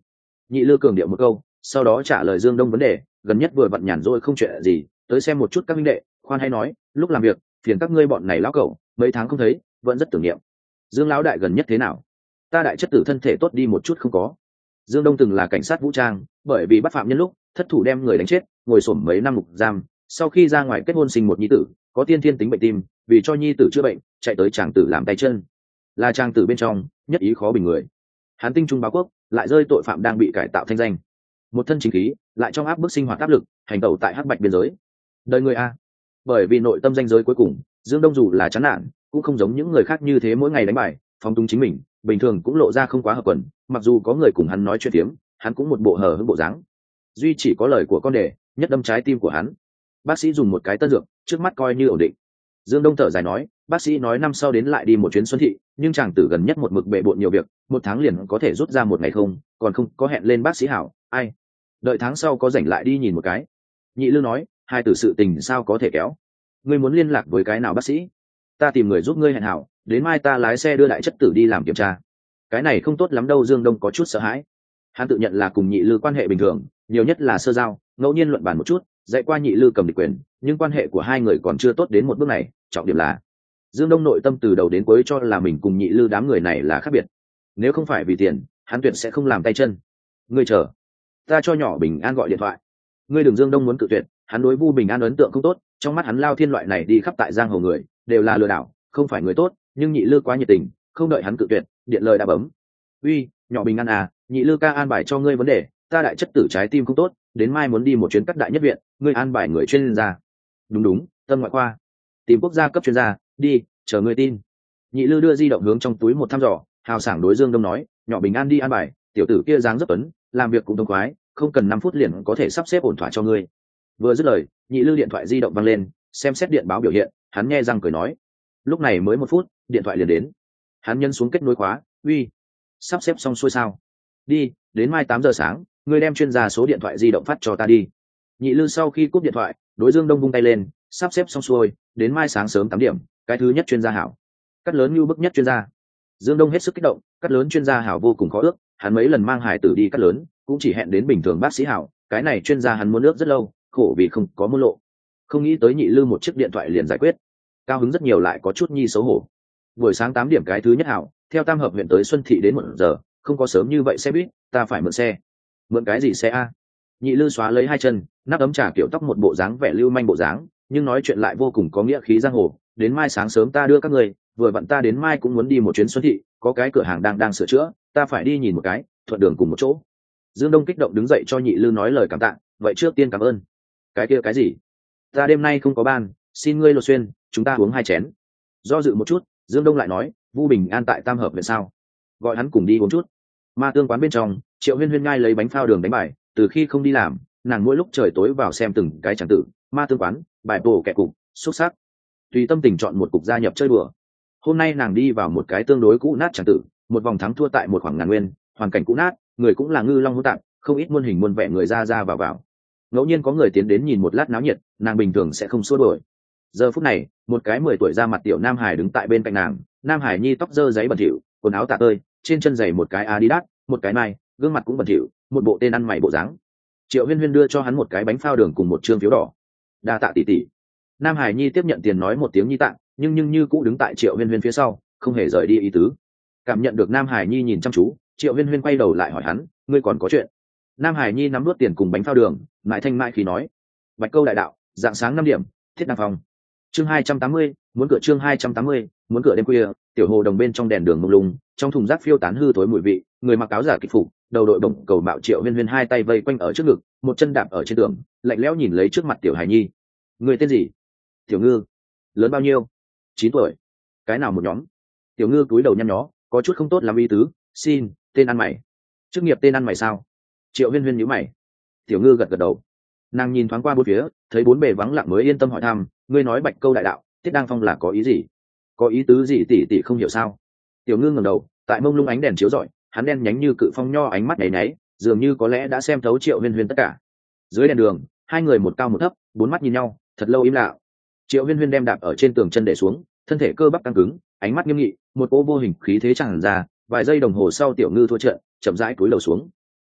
Nhị Lư cường điệu một câu, sau đó trả lời Dương Đông vấn đề, gần nhất vừa vặn nhàn rỗi không chuyện gì, tới xem một chút các minh đệ, khoan hay nói, lúc làm việc, phiền các ngươi bọn này lão cẩu, mấy tháng không thấy, vẫn rất tưởng niệm. Dương lão đại gần nhất thế nào? Ta đại chất tử thân thể tốt đi một chút không có. Dương Đông từng là cảnh sát vũ trang, bởi vì bắt phạm nhân lúc thất thủ đem người đánh chết, ngồi xổm mấy năm ngục giam, sau khi ra ngoài kết hôn sinh một nhi tử, có tiên thiên tính bệnh tim, vì cho nhi tử chữa bệnh, chạy tới tràng tử làm tay chân. Là tràng tử bên trong, nhất ý khó bình người. Hắn tinh trung báo quốc, lại rơi tội phạm đang bị cải tạo thanh danh. Một thân chính khí, lại trong áp bức sinh hoạt áp lực, hành tẩu tại hắc bạch biên giới. Đời người a. Bởi vì nội tâm danh giới cuối cùng, Dương Đông dù là chán nản, cũng không giống những người khác như thế mỗi ngày đánh bài, phóng túng chính mình, bình thường cũng lộ ra không quá hợp quần, mặc dù có người cùng hắn nói chuyện tiếm, hắn cũng một bộ hờ hững bộ dáng. Duy chỉ có lời của con đề, nhất đâm trái tim của hắn. Bác sĩ dùng một cái tân dược, trước mắt coi như ổn định. Dương Đông thở dài nói, bác sĩ nói năm sau đến lại đi một chuyến xuân thị, nhưng chàng tử gần nhất một mực bệ bội nhiều việc, một tháng liền có thể rút ra một ngày không, còn không có hẹn lên bác sĩ hảo, ai, đợi tháng sau có rảnh lại đi nhìn một cái. Nhị Lư nói, hai tử sự tình sao có thể kéo, ngươi muốn liên lạc với cái nào bác sĩ, ta tìm người giúp ngươi hẹn hảo, đến mai ta lái xe đưa đại chất tử đi làm kiểm tra. Cái này không tốt lắm đâu. Dương Đông có chút sợ hãi, hắn tự nhận là cùng Nhị Lư quan hệ bình thường, nhiều nhất là sơ giao, ngẫu nhiên luận bàn một chút, dạy qua Nhị Lư cầm địch quyền, nhưng quan hệ của hai người còn chưa tốt đến một bước này. Trọng điểm là Dương Đông nội tâm từ đầu đến cuối cho là mình cùng Nhị Lư đám người này là khác biệt, nếu không phải vì tiền, hắn tuyệt sẽ không làm tay chân. Ngươi chờ, ta cho nhỏ Bình An gọi điện thoại. Ngươi đừng. Dương Đông muốn cự tuyệt, hắn đối Vu Bình An ấn tượng không tốt, trong mắt hắn Lao Thiên loại này đi khắp tại giang hồ người đều là lừa đảo, không phải người tốt, nhưng Nhị Lư quá nhiệt tình, không đợi hắn cự tuyệt, điện lời đã bấm. Uy, nhỏ Bình An à, Nhị Lư ca an bài cho ngươi vấn đề, ta đại chất tử trái tim không tốt, đến mai muốn đi một chuyến cắt đại nhất viện, ngươi an bài người chuyên gia. Đúng đúng, tâm ngoại khoa, tìm quốc gia cấp chuyên gia, đi, chờ ngươi tin. Nhị Lư đưa di động hướng trong túi một thăm dò, hào sảng đối Dương Đông nói, nhỏ Bình An đi an bài, tiểu tử kia dáng rất tuấn, làm việc cũng thông khoái, không cần năm phút liền có thể sắp xếp ổn thỏa cho ngươi. Vừa dứt lời, Nhị Lư điện thoại di động vang lên, xem xét điện báo biểu hiện, hắn nghe răng cười nói, lúc này mới một phút, điện thoại liền đến. Hắn nhân xuống kết nối khóa, uy, sắp xếp xong xuôi sao? Đi, đến mai tám giờ sáng, ngươi đem chuyên gia số điện thoại di động phát cho ta đi. Nhị Lư sau khi cúp điện thoại, đối Dương Đông vung tay lên, sắp xếp xong xuôi, đến mai sáng sớm tám điểm, cái thứ nhất chuyên gia hảo, cắt lớn như bức nhất chuyên gia. Dương Đông hết sức kích động, cắt lớn chuyên gia hảo vô cùng khó ước, hắn mấy lần mang hải tử đi cắt lớn, cũng chỉ hẹn đến bình thường bác sĩ hảo, cái này chuyên gia hắn muốn ước rất lâu, khổ vì không có môn lộ. Không nghĩ tới Nhị Lư một chiếc điện thoại liền giải quyết, cao hứng rất nhiều lại có chút nhi xấu hổ. Buổi sáng tám điểm cái thứ nhất hảo, theo Tam Hợp huyện tới Xuân Thị đến một giờ, không có sớm như vậy xe buýt, ta phải mượn xe. Mượn cái gì xe a? Nhị Lư xóa lấy hai chân, nắp ấm trà kiểu tóc một bộ dáng vẻ lưu manh bộ dáng, nhưng nói chuyện lại vô cùng có nghĩa khí giang hồ. Đến mai sáng sớm ta đưa các người, vừa vặn ta đến mai cũng muốn đi một chuyến Xuân Thị, có cái cửa hàng đang đang sửa chữa, ta phải đi nhìn một cái, thuận đường cùng một chỗ. Dương Đông kích động đứng dậy cho Nhị Lư nói lời cảm tạ, vậy trước tiên cảm ơn. Cái kia cái gì? Ta đêm nay không có ban, xin ngươi Lột Xuyên, chúng ta uống hai chén. Do dự một chút, Dương Đông lại nói, Vu Bình An tại Tam Hợp huyện sao? Gọi hắn cùng đi uống chút. Ma tương quán bên trong, Triệu Huyên Huyên ngay lấy bánh phao đường đánh bài, từ khi không đi làm, nàng mỗi lúc trời tối vào xem từng cái tràng tử, ma tương quán, bài bổ kẻ cục, xuất sắc. Tùy tâm tình chọn một cục gia nhập chơi đùa. Hôm nay nàng đi vào một cái tương đối cũ nát tràng tử, một vòng thắng thua tại một khoảng ngàn nguyên, hoàn cảnh cũ nát, người cũng là ngư long hỗn tạp, không ít muôn hình muôn vẻ người ra ra vào vào. Ngẫu nhiên có người tiến đến nhìn một lát náo nhiệt, nàng bình thường sẽ không xua đuổi. Giờ phút này, một cái mười tuổi ra mặt tiểu Nam Hải đứng tại bên cạnh nàng, Nam Hải nhi tóc dơ giấy bẩn thỉu, quần áo tả tơi, trên chân giày một cái Adidas, một cái Nike, gương mặt cũng bẩn thỉu, một bộ tên ăn mày bộ dáng. Triệu Huyên Huyên đưa cho hắn một cái bánh phao đường cùng một trương phiếu đỏ. Đa tạ tỷ tỷ. Nam Hải nhi tiếp nhận tiền nói một tiếng nhi tạ, nhưng nhưng như cũ đứng tại Triệu Huyên Huyên phía sau, không hề rời đi ý tứ. Cảm nhận được Nam Hải nhi nhìn chăm chú, Triệu Huyên Huyên quay đầu lại hỏi hắn, ngươi còn có chuyện? Nam Hải nhi nắm nuốt tiền cùng bánh phao đường, mại thanh mại khí nói, Bạch Câu đại đạo, dạng sáng năm điểm, thiết đăng phòng. Chương hai trăm tám mươi, muốn cửa chương hai trăm tám mươi, muốn cửa đêm khuya, tiểu hồ đồng bên trong đèn đường mông lung, trong thùng rác phiêu tán hư tối mùi vị, người mặc áo giả kịch phục, đầu đội bổng cầu mạo Triệu Huyên Huyên hai tay vây quanh ở trước ngực, một chân đạp ở trên tường, lạnh lẽo nhìn lấy trước mặt tiểu Hải nhi. Người tên gì? Tiểu Ngư. Lớn bao nhiêu? Chín tuổi. Cái nào một nhóm? Tiểu Ngư cúi đầu nhăn nhó, có chút không tốt lắm ý tứ, xin, tên ăn mày. Chức nghiệp tên ăn mày sao? Triệu Huyên Huyên nhíu mày. Tiểu Ngư gật gật đầu. Nàng nhìn thoáng qua bốn phía, thấy bốn bề vắng lặng mới yên tâm hỏi thăm, ngươi nói Bạch Câu đại đạo, Tiết Đăng Phong là có ý gì? Có ý tứ gì tỷ tỷ không hiểu sao? Tiểu Ngư ngẩng đầu, tại mông lung ánh đèn chiếu rọi, hắn đen nhánh như cự phong nho ánh mắt nháy nháy, dường như có lẽ đã xem thấu Triệu Huyên Huyên tất cả. Dưới đèn đường, hai người một cao một thấp, bốn mắt nhìn nhau, thật lâu im lặng. Triệu Huyên Huyên đem đạp ở trên tường chân để xuống, thân thể cơ bắp căng cứng, ánh mắt nghiêm nghị, một cỗ vô hình khí thế tràn ra, vài giây đồng hồ sau Tiểu Ngư thua trận, chậm rãi cúi đầu xuống.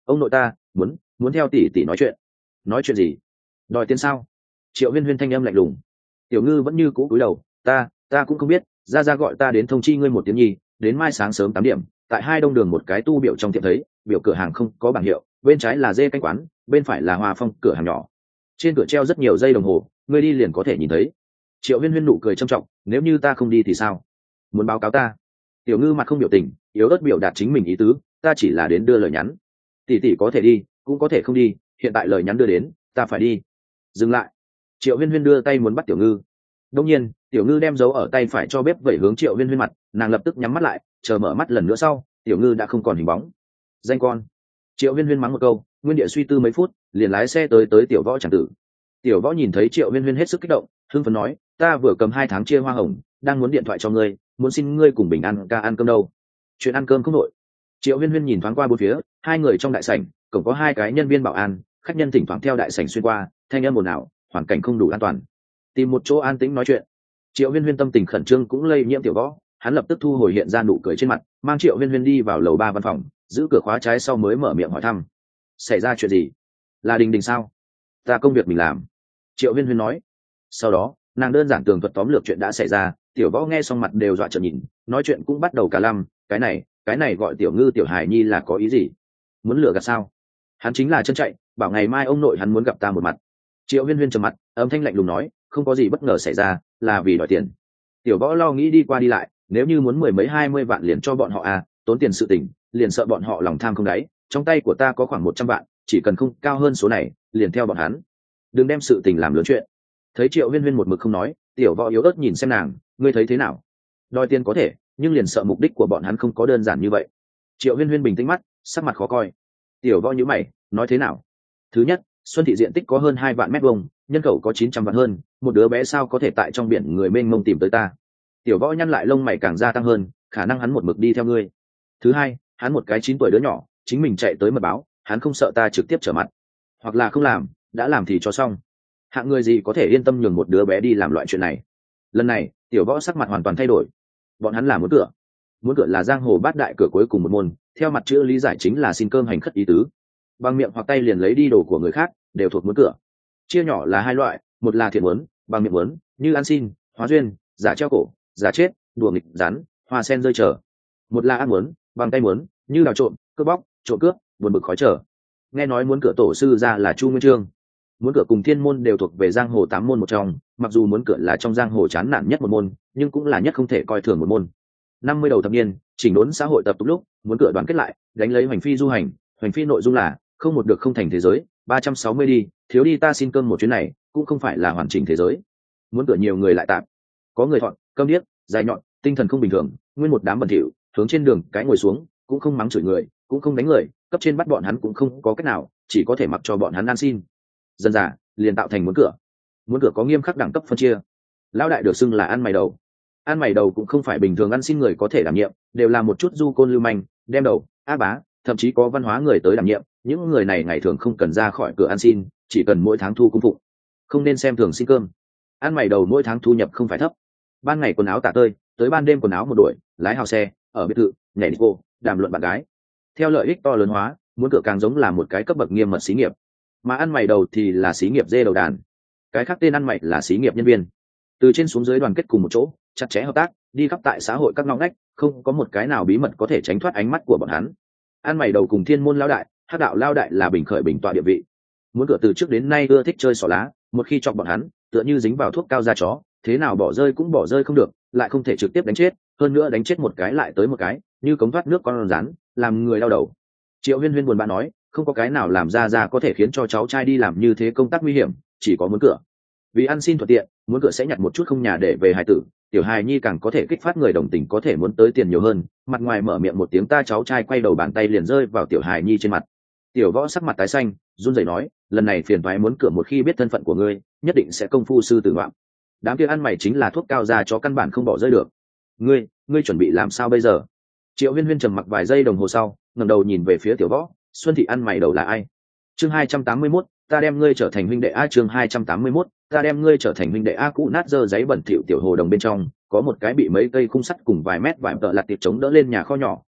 ông nội ta muốn muốn theo tỷ tỷ nói chuyện. Nói chuyện gì? Đòi tiền sao? Triệu huyên huyên thanh âm lạnh lùng. Tiểu ngư vẫn như cũ cúi đầu. ta ta cũng không biết, ra ra gọi ta đến thông chi ngươi một tiếng nhi, đến mai sáng sớm tám điểm tại hai đông đường một cái tu biểu trong tiệm thấy, biểu cửa hàng không có bảng hiệu, bên trái là dê canh quán, bên phải là hoa phong cửa hàng nhỏ, trên cửa treo rất nhiều dây đồng hồ, ngươi đi liền có thể nhìn thấy. Triệu huyên huyên nụ cười trầm trọng. Nếu như ta không đi thì sao? Muốn báo cáo ta? Tiểu ngư mặt không biểu tình, yếu ớt biểu đạt chính mình ý tứ. Ta chỉ là đến đưa lời nhắn, tỷ tỷ có thể đi cũng có thể không đi, hiện tại lời nhắn đưa đến, ta phải đi. Dừng lại. Triệu huyên huyên đưa tay muốn bắt tiểu ngư. Đông nhiên tiểu ngư đem dấu ở tay phải cho bếp vẩy hướng triệu huyên huyên mặt, nàng lập tức nhắm mắt lại, chờ mở mắt lần nữa sau, tiểu ngư đã không còn hình bóng. Danh con. Triệu huyên huyên mắng một câu, nguyên địa suy tư mấy phút, liền lái xe tới tới tiểu võ tràng tử. Tiểu võ nhìn thấy triệu huyên huyên hết sức kích động, hưng phấn nói, ta vừa cầm hai tháng chia hoa hồng, đang muốn điện thoại cho ngươi, muốn xin ngươi cùng bình ăn ca ăn cơm đâu. Chuyện ăn cơm không nội. Triệu huyên huyên nhìn thoáng qua bốn phía, hai người trong đại sảnh cổng có hai cái nhân viên bảo an, khách nhân thỉnh thoảng theo đại sảnh xuyên qua, thanh âm ồn ào, hoàn cảnh không đủ an toàn. Tìm một chỗ an tĩnh nói chuyện. Triệu huyên huyên tâm tình khẩn trương cũng lây nhiễm tiểu võ, hắn lập tức thu hồi hiện ra nụ cười trên mặt, mang triệu huyên huyên đi vào lầu ba văn phòng, giữ cửa khóa trái sau mới mở miệng hỏi thăm. Xảy ra chuyện gì? Là Đình Đình sao? Ta công việc mình làm. Triệu huyên huyên nói. Sau đó nàng đơn giản tường thuật tóm lược chuyện đã xảy ra. Tiểu võ nghe xong mặt đều dọa trợn nhìn, nói chuyện cũng bắt đầu cả lăm. Cái này cái này gọi tiểu ngư tiểu hải nhi là có ý gì? Muốn lừa gạt sao? Hắn chính là chân chạy, bảo ngày mai ông nội hắn muốn gặp ta một mặt. Triệu huyên huyên trầm mặt, âm thanh lạnh lùng nói, không có gì bất ngờ xảy ra, là vì đòi tiền. Tiểu võ lo nghĩ đi qua đi lại, nếu như muốn mười mấy hai mươi vạn liền cho bọn họ à, tốn tiền sự tình, liền sợ bọn họ lòng tham không đáy. Trong tay của ta có khoảng một trăm vạn, chỉ cần không cao hơn số này, liền theo bọn hắn. Đừng đem sự tình làm lớn chuyện. Thấy triệu huyên huyên một mực không nói, tiểu võ yếu ớt nhìn xem nàng, ngươi thấy thế nào? Đòi tiền có thể, nhưng liền sợ mục đích của bọn hắn không có đơn giản như vậy. Triệu huyên huyên bình tĩnh mắt, sắc mặt khó coi. Tiểu võ nhíu mày, nói thế nào? Thứ nhất, Xuân thị diện tích có hơn hai vạn mét vuông, nhân khẩu có chín trăm vạn hơn, một đứa bé sao có thể tại trong biển người mênh mông tìm tới ta? Tiểu võ nhăn lại lông mày càng gia tăng hơn, khả năng hắn một mực đi theo ngươi. Thứ hai, hắn một cái chín tuổi đứa nhỏ, chính mình chạy tới mật báo, hắn không sợ ta trực tiếp trở mặt, hoặc là không làm, đã làm thì cho xong. Hạng người gì có thể yên tâm nhường một đứa bé đi làm loại chuyện này? Lần này tiểu võ sắc mặt hoàn toàn thay đổi. Bọn hắn là muốn cửa. Muốn cửa là giang hồ bát đại cửa cuối cùng một môn, theo mặt chữ lý giải chính là xin cơm hành khất ý tứ. Bằng miệng hoặc tay liền lấy đi đồ của người khác, đều thuộc muốn cửa. Chia nhỏ là hai loại, một là thiện muốn, bằng miệng muốn, như ăn xin, hóa duyên, giả treo cổ, giả chết, đùa nghịch rắn, hoa sen rơi trở. Một là ác muốn, bằng tay muốn, như đào trộm, cướp bóc, trộm cướp, buồn bực khói trở. Nghe nói muốn cửa tổ sư ra là Chu Nguyên Chương. Muốn cửa cùng thiên môn đều thuộc về giang hồ tám môn một trong, mặc dù muốn cửa là trong giang hồ chán nản nhất một môn, nhưng cũng là nhất không thể coi thường một môn. Năm mươi đầu thập niên, chỉnh đốn xã hội tập tục lúc, muốn cửa đoàn kết lại, đánh lấy hoành phi du hành, hoành phi nội dung là không một được không thành thế giới, ba trăm sáu mươi đi, thiếu đi ta xin cơm một chuyến này, cũng không phải là hoàn chỉnh thế giới. Muốn cửa nhiều người lại tạm, có người thọn, câm điếc, dài nhọn, tinh thần không bình thường, nguyên một đám bẩn thỉu, hướng trên đường cái ngồi xuống, cũng không mắng chửi người, cũng không đánh người, cấp trên bắt bọn hắn cũng không có cách nào, chỉ có thể mặc cho bọn hắn ăn xin. Dần dà liền tạo thành muốn cửa. Muốn cửa có nghiêm khắc đẳng cấp phân chia. Lão đại được xưng là ăn mày đầu. Ăn mày đầu cũng không phải bình thường ăn xin người có thể đảm nhiệm, đều là một chút du côn lưu manh, đem đầu, ác bá, thậm chí có văn hóa người tới đảm nhiệm. Những người này ngày thường không cần ra khỏi cửa ăn xin, chỉ cần mỗi tháng thu cung phụng, không nên xem thường xin cơm. Ăn mày đầu mỗi tháng thu nhập không phải thấp. Ban ngày quần áo tả tơi, tới ban đêm quần áo một đuổi, lái hào xe, ở biệt thự, nhảy đi cô, đàm luận bạn gái. Theo lợi ích to lớn hóa, muốn cửa càng giống là một cái cấp bậc nghiêm mật xí nghiệp, mà ăn mày đầu thì là xí nghiệp dê đầu đàn. Cái khác tên ăn mày là xí nghiệp nhân viên, từ trên xuống dưới đoàn kết cùng một chỗ, chặt chẽ hợp tác, đi khắp tại xã hội các ngóc ngách, không có một cái nào bí mật có thể tránh thoát ánh mắt của bọn hắn. Ăn mày đầu cùng thiên môn lao đại, hắc đạo lao đại là bình khởi bình tọa địa vị. Muốn cửa từ trước đến nay ưa thích chơi xỏ lá, một khi chọc bọn hắn, tựa như dính vào thuốc cao da chó, thế nào bỏ rơi cũng bỏ rơi không được, lại không thể trực tiếp đánh chết, hơn nữa đánh chết một cái lại tới một cái, như cống thoát nước con rắn, làm người đau đầu. Triệu Huyên Huyên buồn bã nói, không có cái nào làm ra ra có thể khiến cho cháu trai đi làm như thế công tác nguy hiểm, chỉ có muốn cửa. Vì ăn xin thuận tiện, muốn cửa sẽ nhặt một chút không nhà để về hài tử, tiểu hài nhi càng có thể kích phát người đồng tình, có thể muốn tới tiền nhiều hơn. Mặt ngoài mở miệng một tiếng ta cháu trai quay đầu bàn tay liền rơi vào tiểu hài nhi trên mặt. Tiểu võ sắc mặt tái xanh, run rẩy nói, lần này phiền toái muốn cửa một khi biết thân phận của ngươi, nhất định sẽ công phu sư tử ngoạm. Đám kia ăn mày chính là thuốc cao ra cho căn bản không bỏ rơi được. Ngươi, ngươi chuẩn bị làm sao bây giờ? Triệu Huyên Huyên trầm mặc vài giây đồng hồ sau, ngẩng đầu nhìn về phía tiểu võ, Xuân thị ăn mày đầu là ai? Chương hai trăm tám mươi mốt, ta đem ngươi trở thành huynh đệ a. Chương hai trăm tám mươi mốt, ta đem ngươi trở thành huynh đệ a. Cũ nát dơ giấy bẩn thỉu tiểu hồ đồng bên trong, có một cái bị mấy cây khung sắt cùng vài mét vài tợ lạt tiệp chống đỡ lên nhà kho nhỏ,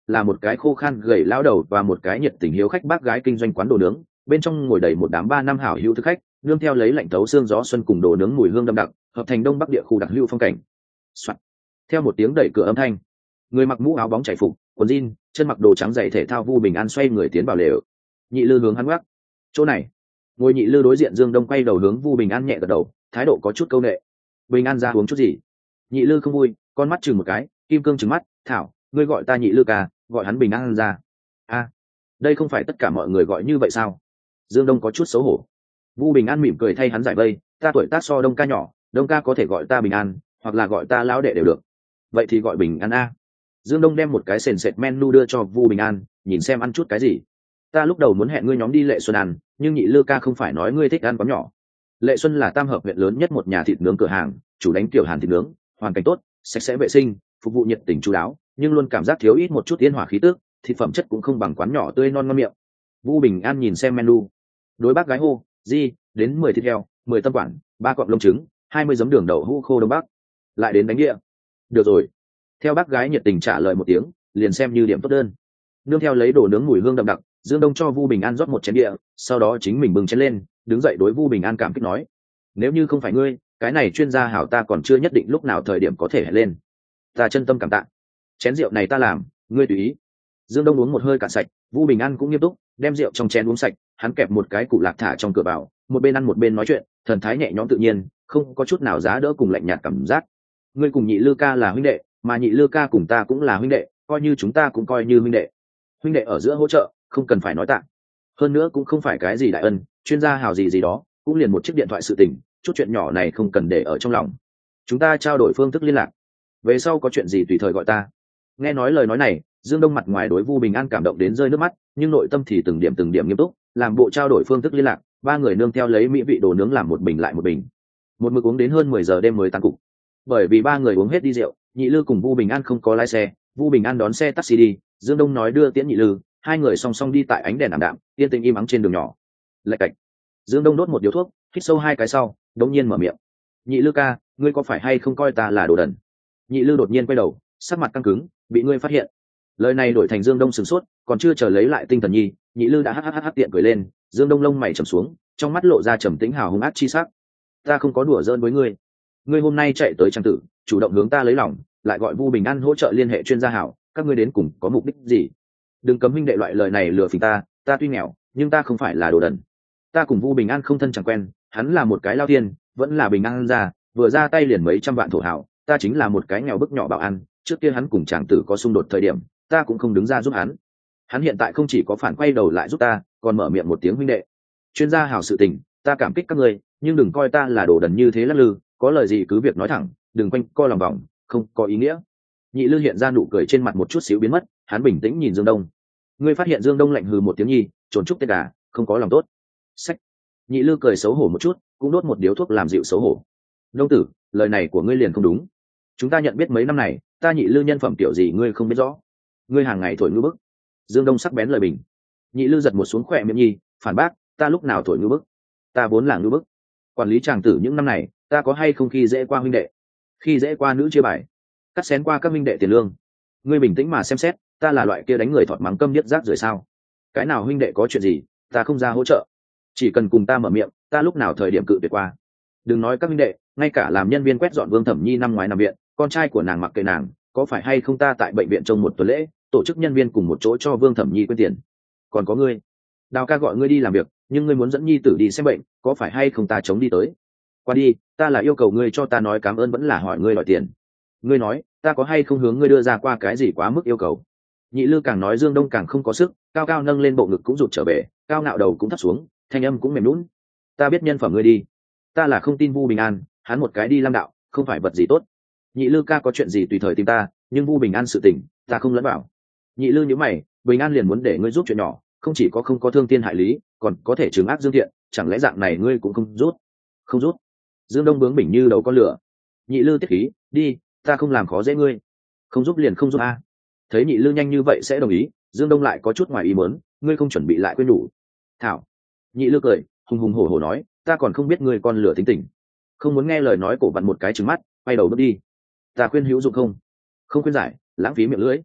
là một cái khô khan gầy lão đầu và một cái nhiệt tình hiếu khách bác gái kinh doanh quán đồ nướng, bên trong ngồi đầy một đám ba năm hảo hữu thực khách, nương theo lấy lạnh tấu xương gió xuân cùng đồ nướng mùi hương đậm đặc, hợp thành đông bắc địa khu đặc hữu phong cảnh. Soạn. Theo một tiếng đẩy cửa âm thanh, người mặc mũ áo bóng chảy phục, quần jean, chân mặc đồ trắng giày thể thao Vu Bình An xoay người tiến vào lều. Nhị Lư hướng hắn ngoắc. Chỗ này. Ngồi Nhị Lư đối diện Dương Đông quay đầu hướng Vu Bình An nhẹ gật đầu, thái độ có chút câu nệ. Bình An ra uống chút gì? Nhị Lư không vui, con mắt chừng một cái, kim cương trừng mắt, thảo, ngươi gọi ta Nhị Lư ca, gọi hắn Bình An ra. A, đây không phải tất cả mọi người gọi như vậy sao? Dương Đông có chút xấu hổ. Vu Bình An mỉm cười thay hắn giải vây, ta tuổi tác so Đông ca nhỏ, Đông ca có thể gọi ta Bình An, hoặc là gọi ta lão đệ đều được. Vậy thì gọi Bình An a. Dương Đông đem một cái sền sệt menu đưa cho Vu Bình An, nhìn xem ăn chút cái gì. Ta lúc đầu muốn hẹn ngươi nhóm đi Lệ Xuân ăn, nhưng Nhị Lư ca không phải nói ngươi thích ăn quán nhỏ. Lệ Xuân là Tam Hợp huyện lớn nhất một nhà thịt nướng cửa hàng, chủ đánh tiểu hàn thịt nướng, hoàn cảnh tốt, sạch sẽ vệ sinh, phục vụ nhiệt tình chu đáo, nhưng luôn cảm giác thiếu ít một chút yên hòa khí tức, thịt phẩm chất cũng không bằng quán nhỏ tươi non ngon miệng. Vu Bình An nhìn xem menu, đối bác gái hô, "Di, đến mười thịt heo, mười tâm quản, ba cọng lông trứng, hai mươi giấm đường đậu hũ khô đông bắc." Lại đến đánh địa. Được rồi. Theo bác gái nhiệt tình trả lời một tiếng, liền xem như điểm tốt đơn. Nương theo lấy đồ nướng mùi hương đậm đặc, Dương Đông cho Vu Bình An rót một chén địa, sau đó chính mình bưng chén lên, đứng dậy đối Vu Bình An cảm kích nói, nếu như không phải ngươi, cái này chuyên gia hảo ta còn chưa nhất định lúc nào thời điểm có thể hẹn lên. Ta chân tâm cảm tạ. Chén rượu này ta làm, ngươi tùy ý. Dương Đông uống một hơi cạn sạch, Vu Bình An cũng nghiêm túc, đem rượu trong chén uống sạch, hắn kẹp một cái củ lạc thả trong cửa vào, một bên ăn một bên nói chuyện, thần thái nhẹ nhõm tự nhiên, không có chút nào giá đỡ cùng lạnh nhạt cảm giác. Ngươi cùng Nhị Lư ca là huynh đệ, mà Nhị Lư ca cùng ta cũng là huynh đệ, coi như chúng ta cũng coi như huynh đệ. Huynh đệ ở giữa hỗ trợ, không cần phải nói tạ. Hơn nữa cũng không phải cái gì đại ân, chuyên gia hào gì gì đó, cũng liền một chiếc điện thoại sự tình, chút chuyện nhỏ này không cần để ở trong lòng. Chúng ta trao đổi phương thức liên lạc, về sau có chuyện gì tùy thời gọi ta. Nghe nói lời nói này, Dương Đông mặt ngoài đối Vu Bình An cảm động đến rơi nước mắt, nhưng nội tâm thì từng điểm từng điểm nghiêm túc, làm bộ trao đổi phương thức liên lạc, ba người nương theo lấy mỹ vị đồ nướng làm một bình lại một bình. Một mực uống đến hơn mười giờ đêm mới tan cục. Bởi vì ba người uống hết đi rượu, Nhị Lư cùng Vu Bình An không có lái xe, Vu Bình An đón xe taxi đi, Dương Đông nói đưa tiễn Nhị Lư, hai người song song đi tại ánh đèn ảm đạm, yên tĩnh im ắng trên đường nhỏ. Lạch cạch. Dương Đông đốt một điếu thuốc, hít sâu hai cái sau, đột nhiên mở miệng. Nhị Lư ca, ngươi có phải hay không coi ta là đồ đần? Nhị Lư đột nhiên quay đầu, sắc mặt căng cứng, bị ngươi phát hiện. Lời này đổi thành Dương Đông sửng sốt, còn chưa chờ lấy lại tinh thần nhi, Nhị Lư đã hắc hắc hắc tiện cười lên, Dương Đông lông mày trầm xuống, trong mắt lộ ra trầm tĩnh hào hùng ác chi sắc. Ta không có đùa giỡn với ngươi. Ngươi hôm nay chạy tới trang tử, chủ động hướng ta lấy lòng, lại gọi Vu Bình An hỗ trợ liên hệ chuyên gia hảo, các ngươi đến cùng có mục đích gì? Đừng cấm minh đệ loại lời này lừa phỉnh ta, ta tuy nghèo, nhưng ta không phải là đồ đần. Ta cùng Vu Bình An không thân chẳng quen, hắn là một cái lao tiên, vẫn là Bình An ra, vừa ra tay liền mấy trăm vạn thổ hảo, ta chính là một cái nghèo bức nhỏ bảo ăn, trước kia hắn cùng chàng tử có xung đột thời điểm, ta cũng không đứng ra giúp hắn. Hắn hiện tại không chỉ có phản quay đầu lại giúp ta, còn mở miệng một tiếng huynh đệ. Chuyên gia hảo sự tình, ta cảm kích các ngươi, nhưng đừng coi ta là đồ đần như thế lắc lư, có lời gì cứ việc nói thẳng, đừng quanh co lòng vòng, không có ý nghĩa. Nhị Lư hiện ra nụ cười trên mặt một chút xíu biến mất, hắn bình tĩnh nhìn Dương Đông. Ngươi phát hiện Dương Đông lạnh hừ một tiếng nhi, trốn chúc tết gà, không có lòng tốt. Sách. Nhị Lư cười xấu hổ một chút, cũng đốt một điếu thuốc làm dịu xấu hổ. Đông tử, lời này của ngươi liền không đúng. Chúng ta nhận biết mấy năm này, ta Nhị Lư nhân phẩm tiểu gì ngươi không biết rõ. Ngươi hàng ngày thổi ngư bức. Dương Đông sắc bén lời bình. Nhị Lư giật một xuống khỏe miệng nhi, phản bác, ta lúc nào thổi ngư bức? Ta vốn là ngư bức. Quản lý chàng tử những năm này, ta có hay không khi dễ qua huynh đệ? Khi dễ qua nữ chia bài, cắt xén qua các huynh đệ tiền lương. Ngươi bình tĩnh mà xem xét, ta là loại kia đánh người thọt mắng câm điếc rác rưởi sao? Cái nào huynh đệ có chuyện gì, ta không ra hỗ trợ. Chỉ cần cùng ta mở miệng, ta lúc nào thời điểm cự tuyệt qua. Đừng nói các huynh đệ, ngay cả làm nhân viên quét dọn Vương Thẩm Nhi năm ngoái nằm viện, con trai của nàng mặc kệ nàng, có phải hay không ta tại bệnh viện trông một tuần lễ, tổ chức nhân viên cùng một chỗ cho Vương Thẩm Nhi quyên tiền. Còn có ngươi, Đào ca gọi ngươi đi làm việc, nhưng ngươi muốn dẫn Nhi tử đi xem bệnh, có phải hay không ta chống đi tới? Qua đi, ta là yêu cầu ngươi cho ta nói cảm ơn vẫn là hỏi ngươi đòi tiền? Ngươi nói, ta có hay không hướng ngươi đưa ra qua cái gì quá mức yêu cầu? Nhị Lư càng nói Dương Đông càng không có sức, cao cao nâng lên bộ ngực cũng rụt trở về, cao ngạo đầu cũng thấp xuống, thanh âm cũng mềm lún. Ta biết nhân phẩm ngươi đi, ta là không tin Vu Bình An, hắn một cái đi lam đạo, không phải vật gì tốt. Nhị Lư ca có chuyện gì tùy thời tìm ta, nhưng Vu Bình An sự tình, ta không lẫn vào. Nhị Lư nhíu mày, Bình An liền muốn để ngươi giúp chuyện nhỏ, không chỉ có không có thương tiên hại lý, còn có thể trừng ác dương thiện, chẳng lẽ dạng này ngươi cũng không rút? Không rút. Dương Đông bướng bỉnh như đầu con lửa. Nhị Lư tiết khí, đi, ta không làm khó dễ ngươi. Không giúp liền không giúp a. Thấy Nhị Lư nhanh như vậy sẽ đồng ý, Dương Đông lại có chút ngoài ý muốn, ngươi không chuẩn bị lại quên đủ. Thảo. Nhị Lư cười, hùng hùng hổ hổ nói, ta còn không biết ngươi con lửa tính tình. Không muốn nghe lời nói cổ vặn một cái trừng mắt, quay đầu bước đi. Ta khuyên hữu dụng không? Không khuyên giải, lãng phí miệng lưỡi.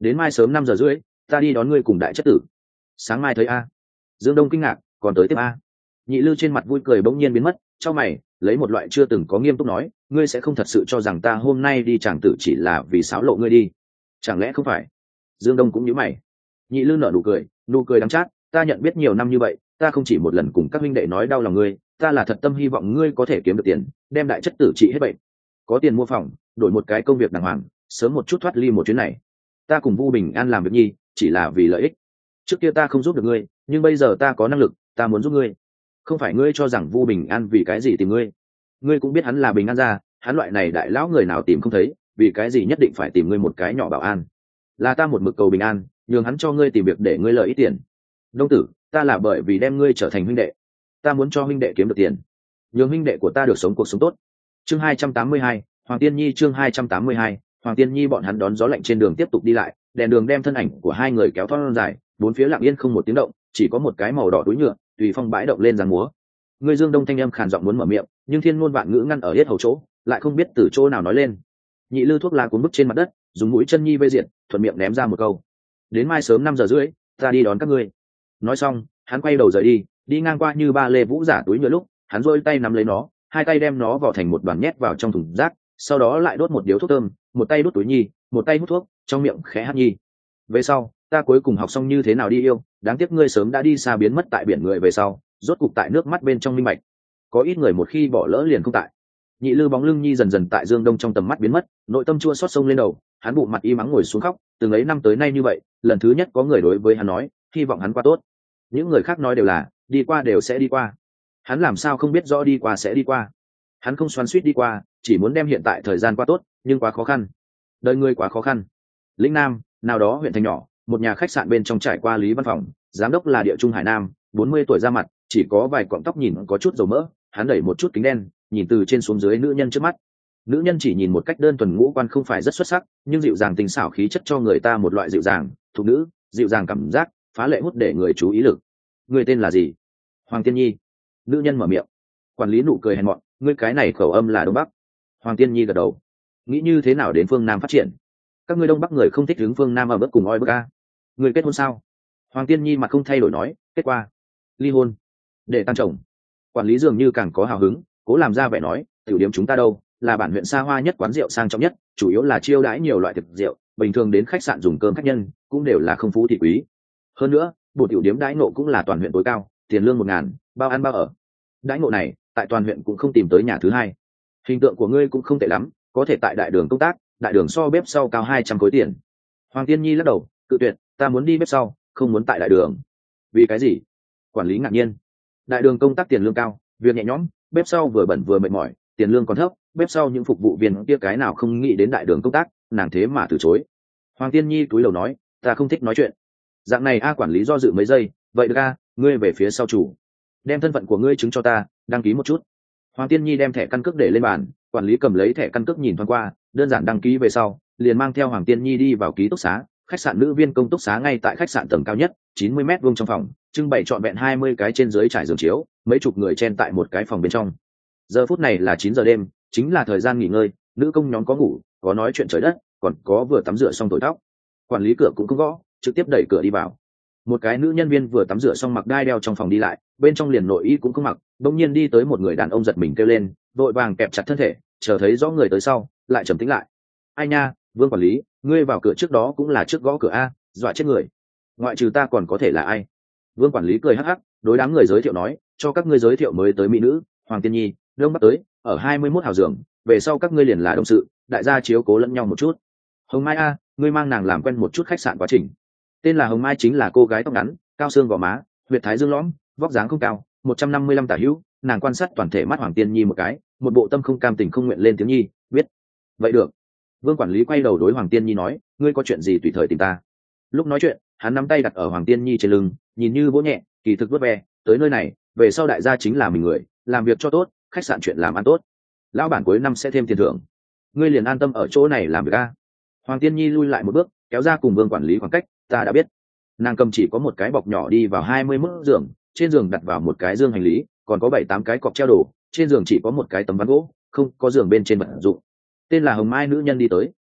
đến mai sớm năm giờ rưỡi ta đi đón ngươi cùng đại chất tử. Sáng mai thấy a. Dương Đông kinh ngạc, còn tới tiếp a. Nhị Lư trên mặt vui cười bỗng nhiên biến mất, trong mày lấy một loại chưa từng có nghiêm túc nói, ngươi sẽ không thật sự cho rằng ta hôm nay đi chàng tử chỉ là vì xáo lộ ngươi đi, chẳng lẽ không phải? Dương Đông cũng nhíu mày. Nhị Lư nở nụ cười, nụ cười đắng chát, ta nhận biết nhiều năm như vậy, ta không chỉ một lần cùng các huynh đệ nói đau lòng ngươi, ta là thật tâm hy vọng ngươi có thể kiếm được tiền, đem đại chất tử trị hết bệnh, có tiền mua phòng, đổi một cái công việc đàng hoàng, sớm một chút thoát ly một chuyến này. Ta cùng Vu Bình An làm việc nhi, chỉ là vì lợi ích. Trước kia ta không giúp được ngươi, nhưng bây giờ ta có năng lực, ta muốn giúp ngươi. Không phải ngươi cho rằng Vu Bình An vì cái gì tìm ngươi, ngươi cũng biết hắn là Bình An gia, hắn loại này đại lão người nào tìm không thấy, vì cái gì nhất định phải tìm ngươi một cái nhỏ bảo an? Là ta một mực cầu Bình An, nhường hắn cho ngươi tìm việc để ngươi lợi ít tiền. Đông tử, ta là bởi vì đem ngươi trở thành huynh đệ, ta muốn cho huynh đệ kiếm được tiền, nhường huynh đệ của ta được sống cuộc sống tốt. Chương hai trăm tám mươi hai, Hoàng Tiên Nhi. Chương hai trăm tám mươi hai, Hoàng Tiên Nhi. Bọn hắn đón gió lạnh trên đường tiếp tục đi lại, đèn đường đem thân ảnh của hai người kéo thon dài, bốn phía lặng yên không một tiếng động, chỉ có một cái màu đỏ túi nhựa tùy phong bãi động lên giàn múa. Người Dương Đông thanh âm khàn giọng muốn mở miệng, nhưng thiên ngôn vạn ngữ ngăn ở hết hầu chỗ, lại không biết từ chỗ nào nói lên. Nhị Lư thuốc lá cuốn bức trên mặt đất, dùng mũi chân nhi vây diện, thuận miệng ném ra một câu: đến mai sớm năm giờ rưỡi ta đi đón các ngươi. Nói xong hắn quay đầu rời đi, đi ngang qua Như Ba Lê Vũ giả túi nhựa lúc, hắn rôi tay nắm lấy nó, hai tay đem nó vò thành một đoàn nhét vào trong thùng rác, sau đó lại đốt một điếu thuốc thơm, một tay đút túi nhi, một tay hút thuốc, trong miệng khẽ hát nhi. Về sau ta cuối cùng học xong như thế nào đi yêu, đáng tiếc ngươi sớm đã đi xa biến mất tại biển người. Về sau rốt cục tại nước mắt bên trong minh bạch, có ít người một khi bỏ lỡ liền không tại. Nhị Lư bóng lưng nhi dần dần tại Dương Đông trong tầm mắt biến mất, nội tâm chua xót sông lên đầu, hắn bụng mặt y mắng ngồi xuống khóc. Từng ấy năm tới nay như vậy, lần thứ nhất có người đối với hắn nói hy vọng hắn qua tốt. Những người khác nói đều là đi qua đều sẽ đi qua, hắn làm sao không biết rõ đi qua sẽ đi qua. Hắn không xoắn suýt đi qua, chỉ muốn đem hiện tại thời gian qua tốt, nhưng quá khó khăn, đời người quá khó khăn. Lĩnh Nam nào đó huyện thành nhỏ, một nhà khách sạn bên trong trải qua Lý Văn Phòng, giám đốc là Địa Trung Hải Nam, bốn mươi tuổi ra mặt, chỉ có vài cọng tóc, nhìn có chút dầu mỡ. Hắn đẩy một chút kính đen, nhìn từ trên xuống dưới nữ nhân trước mắt. Nữ nhân chỉ nhìn một cách đơn thuần ngũ quan không phải rất xuất sắc, nhưng dịu dàng tình xảo khí chất cho người ta một loại dịu dàng thục nữ, dịu dàng cảm giác, phá lệ hút để người chú ý lực. Người tên là gì? Hoàng Tiên Nhi. Nữ nhân mở miệng. Quản lý nụ cười hèn mọn, ngươi cái này khẩu âm là Đông Bắc. Hoàng Tiên Nhi gật đầu. Nghĩ như thế nào đến phương Nam phát triển? Các ngươi Đông Bắc người không thích hướng phương Nam ở bất cùng oi bức a. Người kết hôn sao? Hoàng Tiên Nhi mặt không thay đổi nói, kết quả ly hôn, để tăng chồng. Quản lý dường như càng có hào hứng, cố làm ra vẻ nói, tiểu điểm chúng ta đâu, là bản huyện xa hoa nhất quán rượu sang trọng nhất, chủ yếu là chiêu đãi nhiều loại thực rượu, bình thường đến khách sạn dùng cơm khách nhân cũng đều là không phú thị quý. Hơn nữa bộ tiểu điểm đãi ngộ cũng là toàn huyện tối cao, tiền lương một ngàn, bao ăn bao ở. Đãi ngộ này tại toàn huyện cũng không tìm tới nhà thứ hai. Hình tượng của ngươi cũng không tệ lắm, có thể tại đại đường công tác, đại đường so bếp sau cao hai trăm khối tiền. Hoàng Tiên Nhi lắc đầu cự tuyệt, ta muốn đi bếp sau, không muốn tại đại đường. Vì cái gì? Quản lý ngạc nhiên. Đại đường công tác tiền lương cao, việc nhẹ nhõm, bếp sau vừa bẩn vừa mệt mỏi, tiền lương còn thấp, bếp sau những phục vụ viên kia cái nào không nghĩ đến đại đường công tác, nàng thế mà từ chối. Hoàng Tiên Nhi cúi đầu nói, ta không thích nói chuyện. Dạng này a. Quản lý do dự mấy giây, vậy được a, ngươi về phía sau chủ, đem thân phận của ngươi chứng cho ta, đăng ký một chút. Hoàng Tiên Nhi đem thẻ căn cước để lên bàn, quản lý cầm lấy thẻ căn cước nhìn thoáng qua, đơn giản đăng ký về sau, liền mang theo Hoàng Tiên Nhi đi vào ký túc xá. Khách sạn nữ viên công túc xá ngay tại khách sạn tầng cao nhất, chín mươi mét vuông trong phòng, trưng bày trọn vẹn hai mươi cái trên dưới trải giường chiếu, mấy chục người chen tại một cái phòng bên trong. Giờ phút này là chín giờ đêm, chính là thời gian nghỉ ngơi, nữ công nhóm có ngủ, có nói chuyện trời đất, còn có vừa tắm rửa xong thổi tóc. Quản lý cửa cũng không gõ, trực tiếp đẩy cửa đi vào. Một cái nữ nhân viên vừa tắm rửa xong mặc đai đeo trong phòng đi lại, bên trong liền nội y cũng không mặc, bỗng nhiên đi tới một người đàn ông giật mình kêu lên, vội vàng kẹp chặt thân thể, chờ thấy rõ người tới sau, lại trầm tĩnh lại. Ai nha, Vương quản lý, ngươi vào cửa trước đó cũng là trước gõ cửa a, dọa chết người. Ngoại trừ ta còn có thể là ai? Vương quản lý cười hắc hắc, đối đám người giới thiệu nói, cho các ngươi giới thiệu mới tới mỹ nữ, Hoàng Tiên Nhi, Đông Bắc tới, ở hai mươi mốt hào giường, về sau các ngươi liền là đồng sự, đại gia chiếu cố lẫn nhau một chút. Hồng Mai a, ngươi mang nàng làm quen một chút khách sạn quá trình. Tên là Hồng Mai chính là cô gái tóc ngắn, cao xương gò má, huyệt thái dương lõm, vóc dáng không cao, một trăm năm mươi lăm tả hữu. Nàng quan sát toàn thể mắt Hoàng Tiên Nhi một cái, một bộ tâm không cam tình không nguyện lên tiếng nhi, biết. Vậy được. Vương quản lý quay đầu đối Hoàng Tiên Nhi nói, ngươi có chuyện gì tùy thời tìm ta. Lúc nói chuyện, hắn nắm tay đặt ở Hoàng Tiên Nhi trên lưng, nhìn như vỗ nhẹ, kỳ thực vớt ve, tới nơi này, về sau đại gia chính là mình người, làm việc cho tốt, khách sạn chuyện làm ăn tốt, lão bản cuối năm sẽ thêm tiền thưởng, ngươi liền an tâm ở chỗ này làm việc a. Hoàng Tiên Nhi lui lại một bước, kéo ra cùng Vương quản lý khoảng cách, ta đã biết. Nàng cầm chỉ có một cái bọc nhỏ đi vào hai mươi mức giường, trên giường đặt vào một cái dương hành lý, còn có bảy tám cái cọc treo đồ, trên giường chỉ có một cái tấm ván gỗ, không có giường bên trên vật dụng. Tên là Hồng Mai nữ nhân đi tới.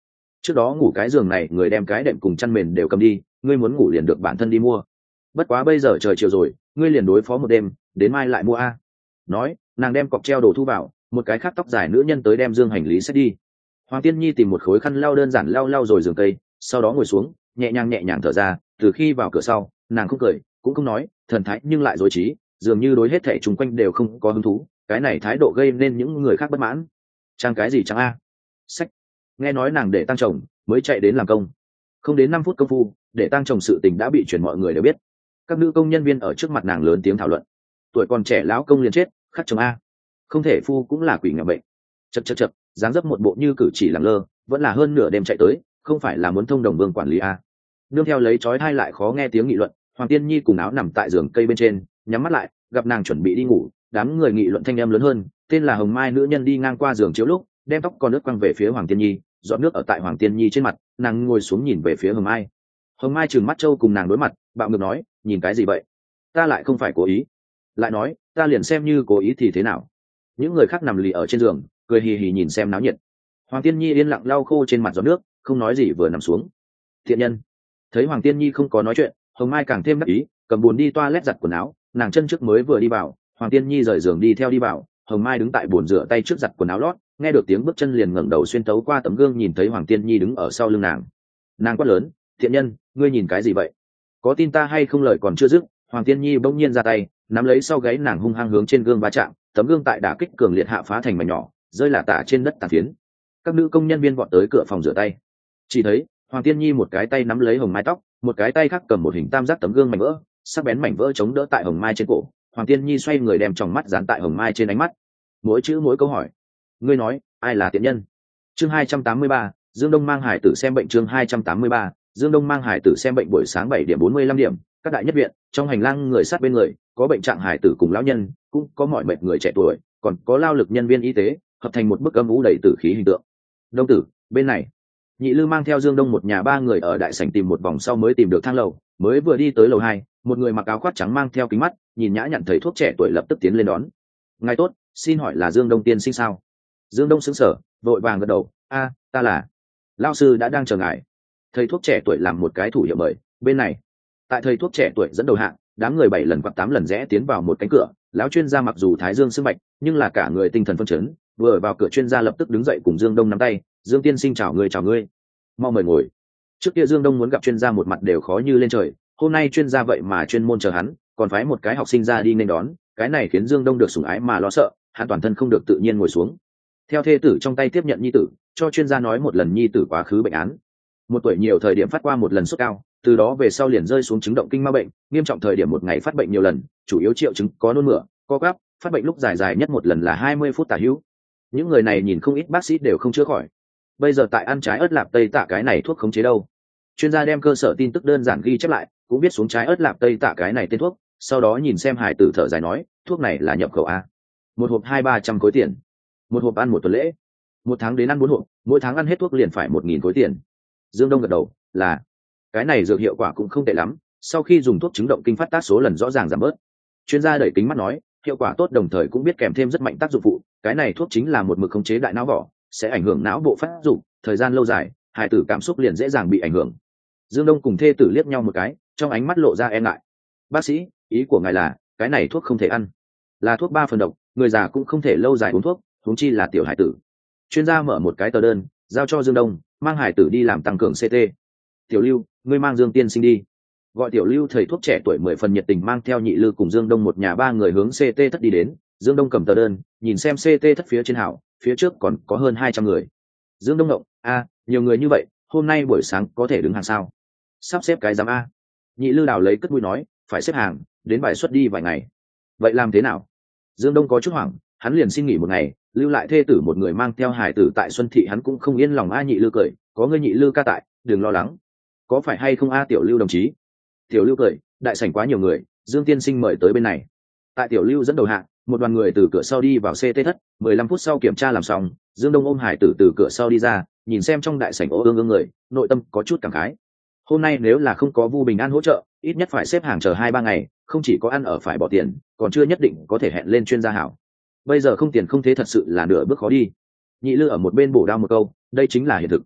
trước đó ngủ cái giường này người đem cái đệm cùng chăn mền đều cầm đi, ngươi muốn ngủ liền được bản thân đi mua. Bất quá bây giờ trời chiều rồi, ngươi liền đối phó một đêm, đến mai lại mua a. Nói, nàng đem cọc treo đồ thu vào, một cái khác tóc dài nữ nhân tới đem dương hành lý xách đi. Hoàng Tiên Nhi tìm một khối khăn lau đơn giản lau lau rồi giường cây, sau đó ngồi xuống, nhẹ nhàng nhẹ nhàng thở ra. Từ khi vào cửa sau, nàng không cười cũng không nói, thần thái nhưng lại dối trí, dường như đối hết thảy chung quanh đều không có hứng thú. Cái này thái độ gây nên những người khác bất mãn. Trang cái gì trang a? Sách. Nghe nói nàng để tăng chồng mới chạy đến làm công, không đến năm phút công phu, để tăng chồng sự tình đã bị truyền mọi người đều biết. Các nữ công nhân viên ở trước mặt nàng lớn tiếng thảo luận. Tuổi còn trẻ lão công liền chết, khắc chồng a, không thể phu cũng là quỷ nghèo bệnh. Chật chật chật, dáng dấp một bộ như cử chỉ lẳng lơ, vẫn là hơn nửa đêm chạy tới, không phải là muốn thông đồng vương quản lý a. Nương theo lấy chói tai lại khó nghe tiếng nghị luận, Hoàng Tiên Nhi cùng áo nằm tại giường cây bên trên, nhắm mắt lại, gặp nàng chuẩn bị đi ngủ, đám người nghị luận thanh âm lớn hơn. Tên là Hồng Mai nữ nhân đi ngang qua giường chiếu lúc, đem tóc con nước quăng về phía Hoàng Tiên Nhi, dọn nước ở tại Hoàng Tiên Nhi trên mặt, nàng ngồi xuống nhìn về phía Hồng Mai. Hồng Mai trừng mắt trâu cùng nàng đối mặt, bạo ngược nói, nhìn cái gì vậy? Ta lại không phải cố ý. Lại nói, ta liền xem như cố ý thì thế nào? Những người khác nằm lì ở trên giường, cười hì hì nhìn xem náo nhiệt. Hoàng Tiên Nhi yên lặng lau khô trên mặt giọt nước, không nói gì vừa nằm xuống. Thiện nhân. Thấy Hoàng Tiên Nhi không có nói chuyện, Hồng Mai càng thêm đắc ý, cầm bồn đi toilet giặt quần áo, nàng chân trước mới vừa đi vào, Hoàng Tiên Nhi rời giường đi theo đi vào, Hồng Mai đứng tại bồn rửa tay trước giặt quần áo lót, nghe được tiếng bước chân liền ngẩng đầu xuyên tấu qua tấm gương nhìn thấy Hoàng Tiên Nhi đứng ở sau lưng nàng. Nàng quát lớn, thiện nhân, ngươi nhìn cái gì vậy? Có tin ta hay không? Lời còn chưa dứt, Hoàng Tiên Nhi bỗng nhiên ra tay, nắm lấy sau gáy nàng hung hăng hướng trên gương va chạm, tấm gương tại đả kích cường liệt hạ phá thành mảnh nhỏ, rơi lả tả trên đất tàn phiến. Các nữ công nhân viên vọt tới cửa phòng rửa tay, chỉ thấy Hoàng Tiên Nhi một cái tay nắm lấy Hồng Mai tóc, một cái tay khác cầm một hình tam giác tấm gương mảnh vỡ, sắc bén mảnh vỡ chống đỡ tại Hồng Mai trên cổ. Hoàng Tiên Nhi xoay người đem tròng mắt dán tại Hồng Mai trên ánh mắt, mỗi chữ mỗi câu hỏi, ngươi nói ai là tiện nhân? Chương hai trăm tám mươi ba, Dương Đông mang hải tử xem bệnh. Chương hai trăm tám mươi ba, Dương Đông mang hải tử xem bệnh. Buổi sáng bảy điểm bốn mươi lăm điểm, các đại nhất viện, trong hành lang người sát bên người, có bệnh trạng hải tử cùng lão nhân, cũng có mọi mệt người trẻ tuổi, còn có lao lực nhân viên y tế, hợp thành một bức âm u đầy tử khí hình tượng. Đông tử, bên này. Nhị Lư mang theo Dương Đông một nhà ba người ở đại sảnh tìm một vòng sau mới tìm được thang lầu, mới vừa đi tới lầu hai, một người mặc áo khoác trắng mang theo kính mắt, nhìn nhã nhặn thầy thuốc trẻ tuổi lập tức tiến lên đón. Ngài tốt, xin hỏi là Dương Đông tiên sinh sao? Dương Đông sững sờ, vội vàng gật đầu, a, ta là. Lão sư đã đang chờ ngài. Thầy thuốc trẻ tuổi làm một cái thủ hiệu mời, bên này. Tại thầy thuốc trẻ tuổi dẫn đầu hạng, đám người bảy lần hoặc tám lần rẽ tiến vào một cánh cửa. Lão chuyên gia mặc dù thái dương sưng bạch, nhưng là cả người tinh thần phân chấn, vừa vào cửa chuyên gia lập tức đứng dậy cùng Dương Đông nắm tay, Dương tiên sinh chào ngươi chào ngươi, mau mời ngồi. Trước kia Dương Đông muốn gặp chuyên gia một mặt đều khó như lên trời, hôm nay chuyên gia vậy mà chuyên môn chờ hắn, còn phái một cái học sinh ra đi nên đón, cái này khiến Dương Đông được sủng ái mà lo sợ, hắn toàn thân không được tự nhiên ngồi xuống. Theo thê tử trong tay tiếp nhận nhi tử, cho chuyên gia nói một lần nhi tử quá khứ bệnh án. Một tuổi nhiều thời điểm phát qua một lần sốt cao, từ đó về sau liền rơi xuống chứng động kinh ma bệnh, nghiêm trọng thời điểm một ngày phát bệnh nhiều lần, chủ yếu triệu chứng có nôn mửa, co quắp, phát bệnh lúc dài dài nhất một lần là hai mươi phút tả hữu. Những người này nhìn không ít bác sĩ đều không chữa khỏi. Bây giờ tại ăn trái ớt lạp tây tạ cái này thuốc khống chế đâu? Chuyên gia đem cơ sở tin tức đơn giản ghi chép lại, cũng biết xuống trái ớt lạp tây tạ cái này tên thuốc, sau đó nhìn xem hải tử thở dài nói, thuốc này là nhập khẩu a, một hộp hai ba trăm khối tiền, một hộp ăn một tuần lễ, một tháng đến ăn bốn hộp, mỗi tháng ăn hết thuốc liền phải một nghìn khối tiền. Dương Đông gật đầu, là cái này dược hiệu quả cũng không tệ lắm, sau khi dùng thuốc chứng động kinh phát tác số lần rõ ràng giảm bớt. Chuyên gia đẩy kính mắt nói, hiệu quả tốt đồng thời cũng biết kèm thêm rất mạnh tác dụng phụ, cái này thuốc chính là một mực khống chế đại não vỏ, sẽ ảnh hưởng não bộ phát dụng, thời gian lâu dài hải tử cảm xúc liền dễ dàng bị ảnh hưởng. Dương Đông cùng thê tử liếc nhau một cái, trong ánh mắt lộ ra e ngại. Bác sĩ, ý của ngài là cái này thuốc không thể ăn, là thuốc ba phần độc, người già cũng không thể lâu dài uống thuốc, huống chi là tiểu hải tử. Chuyên gia mở một cái tờ đơn giao cho Dương Đông, mang hải tử đi làm tăng cường xê tê. Tiểu Lưu, ngươi mang Dương tiên sinh đi. Gọi Tiểu Lưu thầy thuốc trẻ tuổi mười phần nhiệt tình mang theo Nhị Lư cùng Dương Đông một nhà ba người hướng xê tê thất đi đến. Dương Đông cầm tờ đơn nhìn xem xê tê thất phía trên hảo, phía trước còn có hơn hai trăm người. Dương Đông động, a, nhiều người như vậy, hôm nay buổi sáng có thể đứng hàng sao? Sắp xếp cái giám a. Nhị Lư đào lấy cất mũi nói, phải xếp hàng, đến bài xuất đi vài ngày. Vậy làm thế nào? Dương Đông có chút hoảng, hắn liền xin nghỉ một ngày, lưu lại thê tử một người mang theo hải tử tại Xuân Thị, hắn cũng không yên lòng. A, Nhị Lư cười, có ngươi Nhị Lư ca tại, đừng lo lắng. Có phải hay không a Tiểu Lưu đồng chí? Tiểu Lưu cười, đại sảnh quá nhiều người, Dương tiên sinh mời tới bên này. Tại Tiểu Lưu dẫn đầu hạ, một đoàn người từ cửa sau đi vào xê tê thất, mười lăm phút sau kiểm tra làm xong, Dương Đông ôm hải tử từ cửa sau đi ra, nhìn xem trong đại sảnh ố ương ương người, nội tâm có chút cảm khái. Hôm nay nếu là không có Vu Bình An hỗ trợ, ít nhất phải xếp hàng chờ hai ba ngày, không chỉ có ăn ở phải bỏ tiền, còn chưa nhất định có thể hẹn lên chuyên gia hảo. Bây giờ không tiền không thế thật sự là nửa bước khó đi. Nhị Lư ở một bên bổ đao một câu, đây chính là hiện thực.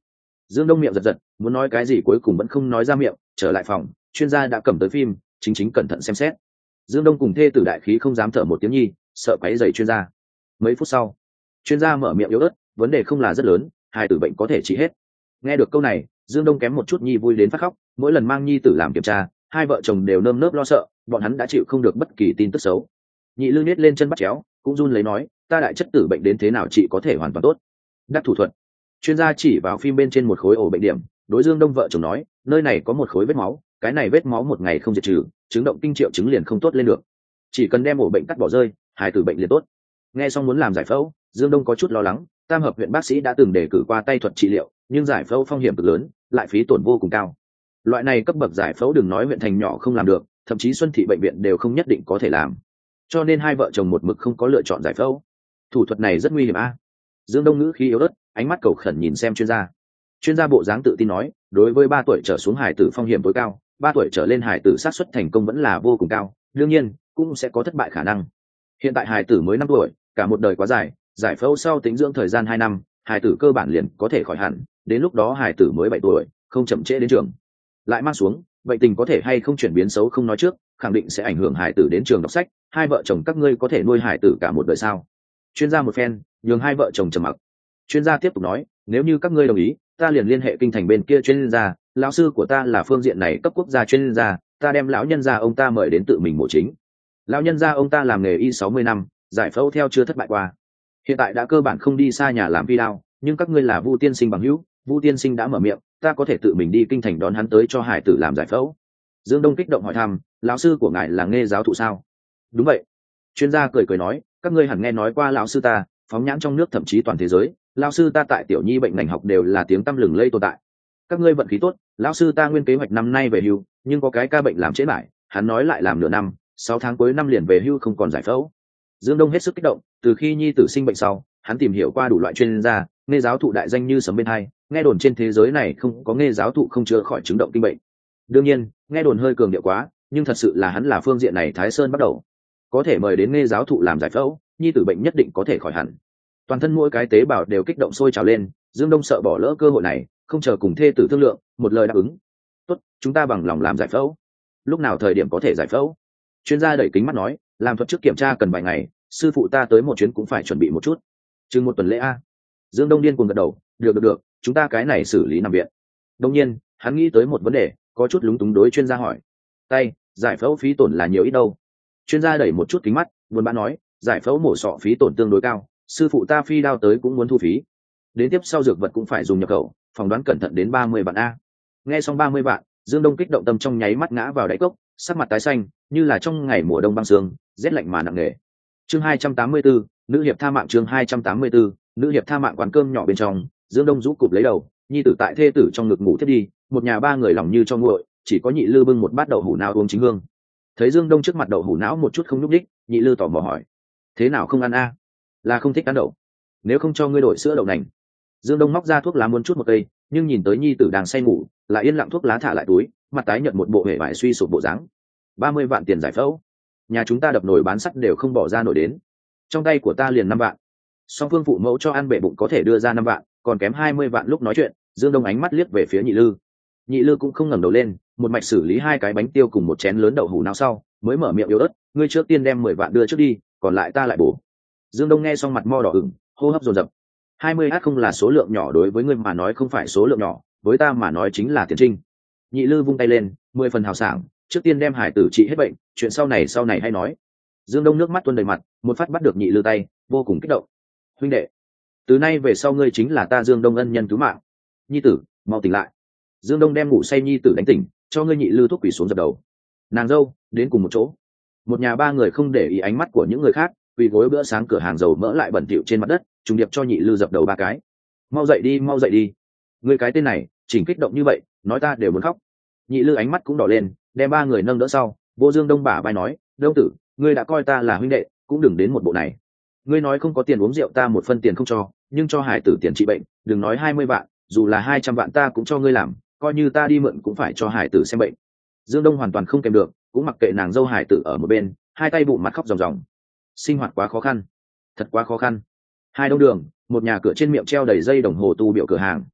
Dương Đông miệng giật giật, muốn nói cái gì cuối cùng vẫn không nói ra miệng. Trở lại phòng, chuyên gia đã cầm tới phim, chính chính cẩn thận xem xét. Dương Đông cùng thê tử đại khí không dám thở một tiếng nhi, sợ quấy rầy chuyên gia. Mấy phút sau, chuyên gia mở miệng yếu ớt, vấn đề không là rất lớn, hai tử bệnh có thể trị hết. Nghe được câu này, Dương Đông kém một chút nhi vui đến phát khóc. Mỗi lần mang nhi tử làm kiểm tra, hai vợ chồng đều nơm nớp lo sợ, bọn hắn đã chịu không được bất kỳ tin tức xấu. Nhị Lư nhếch lên chân bắt chéo, cũng run lấy nói, ta đại chất tử bệnh đến thế nào chị có thể hoàn toàn tốt. Đắc thủ thuật. Chuyên gia chỉ vào phim bên trên một khối ổ bệnh điểm, đối Dương Đông vợ chồng nói, nơi này có một khối vết máu, cái này vết máu một ngày không diệt trừ, chứng động kinh triệu chứng liền không tốt lên được. Chỉ cần đem ổ bệnh cắt bỏ rơi, hài tử bệnh liền tốt. Nghe xong muốn làm giải phẫu, Dương Đông có chút lo lắng, Tam Hợp huyện bác sĩ đã từng đề cử qua tay thuật trị liệu, nhưng giải phẫu phong hiểm cực lớn, lại phí tổn vô cùng cao. Loại này cấp bậc giải phẫu đừng nói huyện thành nhỏ không làm được, thậm chí Xuân Thị bệnh viện đều không nhất định có thể làm. Cho nên hai vợ chồng một mực không có lựa chọn giải phẫu. Thủ thuật này rất nguy hiểm a. Dương Đông ngữ khí yếu ớt, ánh mắt cầu khẩn nhìn xem chuyên gia. Chuyên gia bộ dáng tự tin nói, đối với ba tuổi trở xuống hải tử phong hiểm tối cao, ba tuổi trở lên hải tử xác suất thành công vẫn là vô cùng cao, đương nhiên cũng sẽ có thất bại khả năng. Hiện tại hải tử mới năm tuổi, cả một đời quá dài, giải phẫu sau tính dưỡng thời gian hai năm, hải tử cơ bản liền có thể khỏi hẳn, đến lúc đó hải tử mới bảy tuổi, không chậm trễ đến trường. Lại mang xuống, vậy tình có thể hay không chuyển biến xấu không nói trước, khẳng định sẽ ảnh hưởng hải tử đến trường đọc sách, hai vợ chồng các ngươi có thể nuôi hải tử cả một đời sao? Chuyên gia một phen, nhường hai vợ chồng trầm mặc. Chuyên gia tiếp tục nói, nếu như các ngươi đồng ý, ta liền liên hệ kinh thành bên kia chuyên gia, lão sư của ta là phương diện này cấp quốc gia chuyên gia, ta đem lão nhân gia ông ta mời đến tự mình mổ chính. Lão nhân gia ông ta làm nghề y sáu mươi năm, giải phẫu theo chưa thất bại qua. Hiện tại đã cơ bản không đi xa nhà làm video, nhưng các ngươi là Vu tiên sinh bằng hữu, Vu tiên sinh đã mở miệng, ta có thể tự mình đi kinh thành đón hắn tới cho hải tử làm giải phẫu. Dương Đông kích động hỏi thăm, lão sư của ngài là Nghê giáo thụ sao? Đúng vậy. Chuyên gia cười cười nói, các ngươi hẳn nghe nói qua lão sư ta, phóng nhãn trong nước thậm chí toàn thế giới, lão sư ta tại tiểu nhi bệnh ngành học đều là tiếng tăm lừng lây tồn tại. Các ngươi vận khí tốt, lão sư ta nguyên kế hoạch năm nay về hưu, nhưng có cái ca bệnh làm trễ lại, hắn nói lại làm nửa năm, sáu tháng cuối năm liền về hưu không còn giải phẫu. Dương Đông hết sức kích động, từ khi nhi tử sinh bệnh sau, hắn tìm hiểu qua đủ loại chuyên gia, Nghê giáo thụ đại danh như sấm bên hai, nghe đồn trên thế giới này không có Nghê giáo thụ không chữa khỏi chứng động kinh bệnh. Đương nhiên, nghe đồn hơi cường điệu quá, nhưng thật sự là hắn là phương diện này Thái Sơn bắt đầu. Có thể mời đến Nghê giáo thụ làm giải phẫu, nhi tử bệnh nhất định có thể khỏi hẳn. Toàn thân mỗi cái tế bào đều kích động sôi trào lên, Dương Đông sợ bỏ lỡ cơ hội này, không chờ cùng thê tử thương lượng, một lời đáp ứng. Tốt, chúng ta bằng lòng làm giải phẫu. Lúc nào thời điểm có thể giải phẫu? Chuyên gia đẩy kính mắt nói, làm thuật trước kiểm tra cần vài ngày, sư phụ ta tới một chuyến cũng phải chuẩn bị một chút. Chừng một tuần lễ a. Dương Đông điên cuồng gật đầu, được được được, chúng ta cái này xử lý nằm viện. Đông nhiên, hắn nghĩ tới một vấn đề, có chút lúng túng đối chuyên gia hỏi. Tay, giải phẫu phí tổn là nhiều ít đâu? Chuyên gia đẩy một chút kính mắt, buồn bã nói, giải phẫu mổ sọ phí tổn tương đối cao, sư phụ ta phi đao tới cũng muốn thu phí. Đến tiếp sau dược vật cũng phải dùng nhập khẩu, phỏng đoán cẩn thận đến ba mươi vạn a. Nghe xong ba mươi vạn, Dương Đông kích động tâm trong nháy mắt ngã vào đáy cốc, sắc mặt tái xanh, như là trong ngày mùa đông băng sương, rét lạnh mà nặng nề. Chương hai trăm tám mươi tư, nữ hiệp tha mạng chương hai trăm tám mươi tư, nữ hiệp tha mạng quán cơm nhỏ bên trong, Dương Đông rũ cụp lấy đầu, nhi tử tại thê tử trong ngực ngủ thiết đi, một nhà ba người lòng như cho nguội, chỉ có Nhị Lư bưng một bát đậu hủ não uống chính hương. Thấy Dương Đông trước mặt đậu hủ não một chút không nhúc nhích, Nhị Lư tò mò hỏi, thế nào không ăn a? Là không thích ăn đậu? Nếu không cho ngươi đổi sữa đậu nành. Dương Đông móc ra thuốc lá muốn chút một cây, nhưng nhìn tới nhi tử đang say ngủ, lại yên lặng thuốc lá thả lại túi, mặt tái nhợt một bộ vẻ vải suy sụp bộ dáng. Ba mươi vạn tiền giải phẫu, nhà chúng ta đập nồi bán sắt đều không bỏ ra nổi đến, trong tay của ta liền năm vạn. Song phương phụ mẫu cho ăn bể bụng có thể đưa ra năm vạn, còn kém hai mươi vạn. Lúc nói chuyện, Dương Đông ánh mắt liếc về phía Nhị Lư. Nhị Lư cũng không ngẩng đầu lên, một mạch xử lý hai cái bánh tiêu cùng một chén lớn đậu hủ não sau, mới mở miệng yếu ớt, ngươi trước tiên đem mười vạn đưa trước đi, còn lại ta lại bổ. Dương Đông nghe xong mặt mo đỏ ửng, hô hấp dồn dập. hai mươi h không là số lượng nhỏ, đối với ngươi mà nói không phải số lượng nhỏ, với ta mà nói chính là tiền trinh. Nhị Lư vung tay lên, mười phần hào sảng, trước tiên đem hải tử trị hết bệnh, chuyện sau này sau này hay nói. Dương Đông nước mắt tuôn đầy mặt, một phát bắt được Nhị Lư tay, vô cùng kích động. Huynh đệ, từ nay về sau ngươi chính là ta Dương Đông ân nhân cứu mạng. Nhi tử, mau tỉnh lại. Dương Đông đem ngủ say nhi tử đánh tỉnh, cho ngươi Nhị Lư thuốc quỳ xuống dập đầu. Nàng dâu, đến cùng một chỗ. Một nhà ba người không để ý ánh mắt của những người khác, quỳ gối bữa sáng cửa hàng dầu mỡ lại bẩn thỉu trên mặt đất, trùng điệp cho Nhị Lư dập đầu ba cái. Mau dậy đi, mau dậy đi. Ngươi cái tên này, chỉnh kích động như vậy, nói ta đều muốn khóc. Nhị Lư ánh mắt cũng đỏ lên, đem ba người nâng đỡ sau, vô Dương Đông bả vai nói, Đông tử, ngươi đã coi ta là huynh đệ, cũng đừng đến một bộ này. Ngươi nói không có tiền uống rượu ta một phân tiền không cho, nhưng cho hải tử tiền trị bệnh, đừng nói hai mươi vạn, dù là hai trăm vạn ta cũng cho ngươi làm, coi như ta đi mượn cũng phải cho hải tử xem bệnh. Dương Đông hoàn toàn không kèm được, cũng mặc kệ nàng dâu hải tử ở một bên, hai tay bụng mặt khóc ròng ròng. Sinh hoạt quá khó khăn, thật quá khó khăn. Hai đông đường, một nhà cửa trên miệng treo đầy dây đồng hồ tu biểu cửa hàng.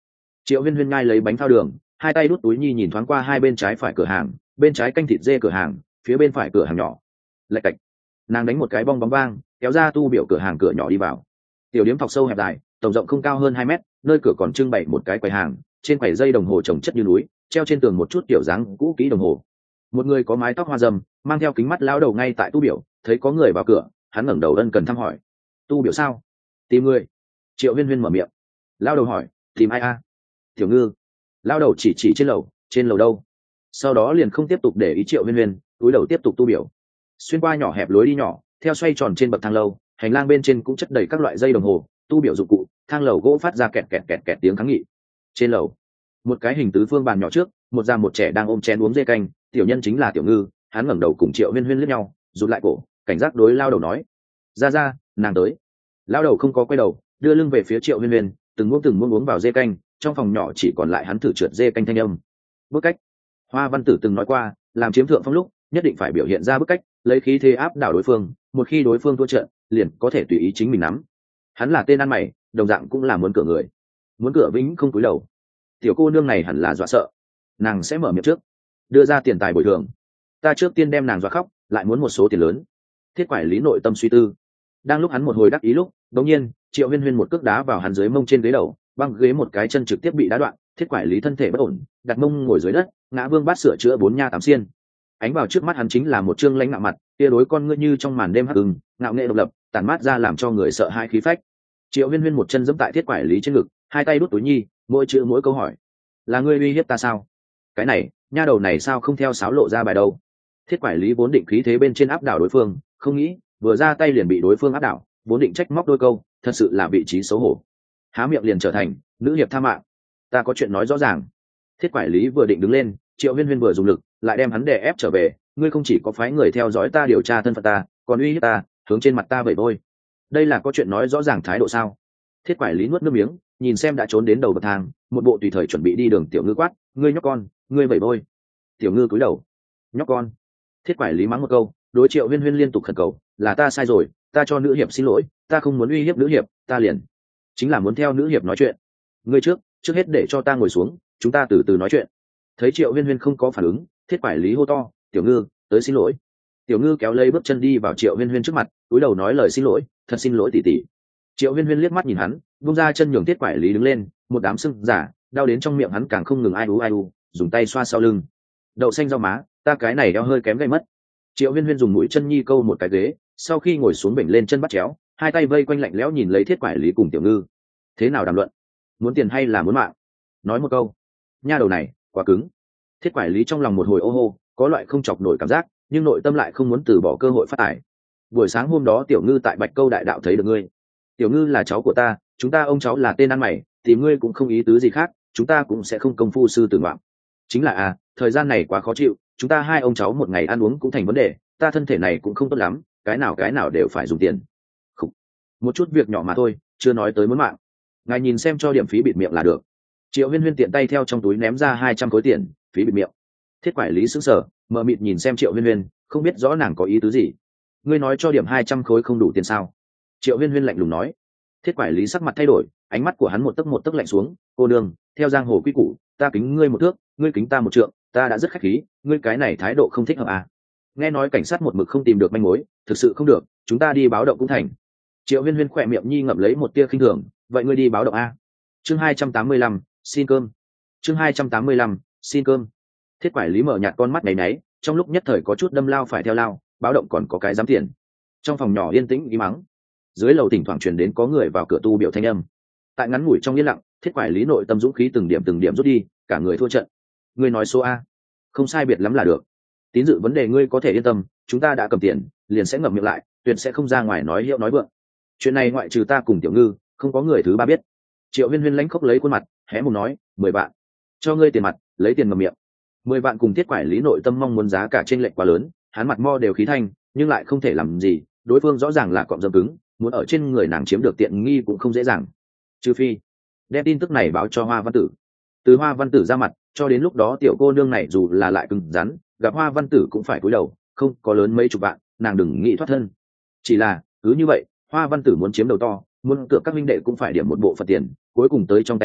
Triệu huyên huyên ngay lấy bánh thao đường, hai tay đút túi nhi nhìn thoáng qua hai bên trái phải cửa hàng, bên trái canh thịt dê cửa hàng, phía bên phải cửa hàng nhỏ. Lạch cạch, nàng đánh một cái bong bóng vang, kéo ra tu biểu cửa hàng cửa nhỏ đi vào. Tiểu điếm thọc sâu hẹp dài, tổng rộng không cao hơn hai mét, nơi cửa còn trưng bày một cái quầy hàng, trên quầy dây đồng hồ trồng chất như núi, treo trên tường một chút tiểu dáng cũ kỹ đồng hồ. Một người có mái tóc hoa râm, mang theo kính mắt lão đầu ngay tại tu biểu, thấy có người vào cửa, hắn ngẩng đầu ân cần thăm hỏi. Tu biểu sao? Tìm người. Triệu huyên huyên mở miệng. Lão đầu hỏi, tìm ai a? Tiểu ngư. Lão đầu chỉ chỉ trên lầu, trên lầu đâu? Sau đó liền không tiếp tục để ý Triệu huyên huyên, túi đầu tiếp tục tu biểu. Xuyên qua nhỏ hẹp lối đi nhỏ, theo xoay tròn trên bậc thang lâu, hành lang bên trên cũng chất đầy các loại dây đồng hồ, tu biểu dụng cụ, thang lầu gỗ phát ra kẹt kẹt kẹt kẹt tiếng kháng nghị. Trên lầu, một cái hình tứ phương bàn nhỏ trước, một già một trẻ đang ôm chén uống dê canh, tiểu nhân chính là Tiểu ngư. Hắn ngẩng đầu cùng Triệu huyên huyên liếc nhau, rụt lại cổ, cảnh giác đối lao đầu nói, ra ra, nàng tới. Lao đầu không có quay đầu, đưa lưng về phía Triệu huyên huyên, từng muỗng từng muỗng uống vào dê canh, trong phòng nhỏ chỉ còn lại hắn thử trượt dê canh thanh âm. Bước cách, Hoa Văn Tử từng nói qua, làm chiếm thượng phong lúc nhất định phải biểu hiện ra bức cách, lấy khí thế áp đảo đối phương, một khi đối phương thua trận liền có thể tùy ý chính mình nắm. Hắn là tên ăn mày, đồng dạng cũng là muốn cửa người, muốn cửa vĩnh không cúi đầu. Tiểu cô nương này hẳn là dọa sợ, nàng sẽ mở miệng trước, đưa ra tiền tài bồi thường. Ta trước tiên đem nàng dọa khóc, lại muốn một số tiền lớn. Thiết Quải Lý nội tâm suy tư. Đang lúc hắn một hồi đắc ý lúc, đột nhiên Triệu huyên huyên một cước đá vào hắn dưới mông trên ghế đầu, băng ghế một cái chân trực tiếp bị đá đoạn. Thiết Quải Lý thân thể bất ổn, đặt mông ngồi dưới đất, ngã vương bát sửa chữa bốn nha tám xiên. Ánh vào trước mắt hắn chính là một trương lãnh nạo mặt, tia đối con ngươi như trong màn đêm hắc ưng, ngạo nghệ độc lập, tản mát ra làm cho người sợ hai khí phách. Triệu huyên huyên một chân giẫm tại Thiết Quải Lý trên ngực, hai tay đút túi nhi, mỗi chữ mỗi câu hỏi, là ngươi uy hiếp ta sao? Cái này, nha đầu này sao không theo sáo lộ ra bài đâu? Thiết Quải Lý vốn định khí thế bên trên áp đảo đối phương, không nghĩ vừa ra tay liền bị đối phương áp đảo, vốn định trách móc đôi câu, thật sự là vị trí xấu hổ, há miệng liền trở thành nữ hiệp tha mạng. Ta có chuyện nói rõ ràng. Thiết Quải Lý vừa định đứng lên, Triệu huyên huyên vừa dùng lực lại đem hắn đè ép trở về. Ngươi không chỉ có phái người theo dõi ta điều tra thân phận ta, còn uy hiếp ta, hướng trên mặt ta vậy thôi. Đây là có chuyện nói rõ ràng thái độ sao? Thiết Quải Lý nuốt nước miếng, nhìn xem đã trốn đến đầu bậc thang, một bộ tùy thời chuẩn bị đi đường Tiểu ngư quát, ngươi nhóc con, ngươi vậy thôi. Tiểu ngư cúi đầu, nhóc con. Thiết Quải Lý mắng một câu, đối Triệu huyên huyên liên tục khẩn cầu, là ta sai rồi, ta cho nữ hiệp xin lỗi, ta không muốn uy hiếp nữ hiệp, ta liền chính là muốn theo nữ hiệp nói chuyện. Ngươi trước trước hết để cho ta ngồi xuống, chúng ta từ từ nói chuyện. Thấy Triệu huyên huyên không có phản ứng, Thiết Quải Lý hô to, Tiểu ngư, tới xin lỗi. Tiểu ngư kéo lấy bước chân đi vào Triệu huyên huyên trước mặt, cúi đầu nói lời xin lỗi, thật xin lỗi tỷ tỷ. Triệu huyên huyên liếc mắt nhìn hắn, buông ra chân nhường Thiết Quải Lý đứng lên, một đám sưng giả đau đến trong miệng hắn càng không ngừng ai ú ai ú, dùng tay xoa sau lưng. Đậu xanh rau má, ta cái này eo hơi kém gây mất. Triệu huyên huyên dùng mũi chân nhi câu một cái ghế, sau khi ngồi xuống bệnh lên chân bắt chéo, hai tay vây quanh lạnh lẽo nhìn lấy Thiết Quải Lý cùng Tiểu ngư. Thế nào đàm luận? Muốn tiền hay là muốn mạng? Nói một câu. Nha đầu này quá cứng. Thiết Quải Lý trong lòng một hồi ô hô, có loại không chọc nổi cảm giác, nhưng nội tâm lại không muốn từ bỏ cơ hội phát tài. Buổi sáng hôm đó Tiểu ngư tại Bạch Câu đại đạo thấy được ngươi. Tiểu ngư là cháu của ta, chúng ta ông cháu là tên ăn mày, tìm ngươi cũng không ý tứ gì khác, chúng ta cũng sẽ không công phu sư tử ngoạm. Chính là à, thời gian này quá khó chịu, chúng ta hai ông cháu một ngày ăn uống cũng thành vấn đề, ta thân thể này cũng không tốt lắm, cái nào cái nào đều phải dùng tiền. Khủ. Một chút việc nhỏ mà thôi, chưa nói tới muốn mạng. Ngài nhìn xem cho điểm phí bịt miệng là được. Triệu huyên huyên tiện tay theo trong túi ném ra hai trăm khối tiền, phí bịt miệng. Thiết Quải Lý sững sờ, mờ mịt nhìn xem Triệu huyên huyên, không biết rõ nàng có ý tứ gì. Ngươi nói cho điểm hai trăm khối không đủ tiền sao? Triệu huyên huyên lạnh lùng nói. Thiết Quải Lý sắc mặt thay đổi, ánh mắt của hắn một tấc một tấc lạnh xuống. Cô đường, theo giang hồ quy củ, ta kính ngươi một thước, ngươi kính ta một trượng, ta đã rất khách khí, ngươi cái này thái độ không thích hợp à? Nghe nói cảnh sát một mực không tìm được manh mối, thực sự không được, chúng ta đi báo động cũng thành. Triệu huyên huyên khỏe miệng nhi ngậm lấy một tia khinh thường, vậy ngươi đi báo động a. Chương hai trăm tám mươi lăm, xin cơm. Chương hai trăm tám mươi lăm, xin cơm. Thiết Quải Lý mở nhạt con mắt nháy nháy, trong lúc nhất thời có chút đâm lao phải theo lao, báo động còn có cái dám tiền. Trong phòng nhỏ yên tĩnh im mắng, dưới lầu thỉnh thoảng truyền đến có người vào cửa tu biểu thanh âm. Tại ngắn ngủi trong yên lặng, Thiết Quải Lý nội tâm dũng khí từng điểm từng điểm rút đi, cả người thua trận. Ngươi nói số a, không sai biệt lắm là được. Tín dự vấn đề ngươi có thể yên tâm, chúng ta đã cầm tiền, liền sẽ ngậm miệng lại, tuyệt sẽ không ra ngoài nói hiệu nói vượng. Chuyện này ngoại trừ ta cùng Tiểu ngư, không có người thứ ba biết. Triệu huyên huyên lãnh khốc lấy khuôn mặt, hé mồm nói, mười vạn, cho ngươi tiền mặt, lấy tiền ngậm miệng. Mười vạn cùng Thiết Quải Lý nội tâm mong muốn giá cả trên lệch quá lớn, hắn mặt mo đều khí thanh, nhưng lại không thể làm gì. Đối phương rõ ràng là cọm dâm cứng, muốn ở trên người nàng chiếm được tiện nghi cũng không dễ dàng. Trừ phi đem tin tức này báo cho Hoa Văn Tử. Từ Hoa Văn Tử ra mặt, cho đến lúc đó tiểu cô nương này dù là lại cứng rắn, gặp Hoa Văn Tử cũng phải cúi đầu, không có lớn mấy chục vạn, nàng đừng nghĩ thoát thân. Chỉ là cứ như vậy, Hoa Văn Tử muốn chiếm đầu to, muốn cược các minh đệ cũng phải điểm một bộ phận tiền, cuối cùng tới trong tay hắn,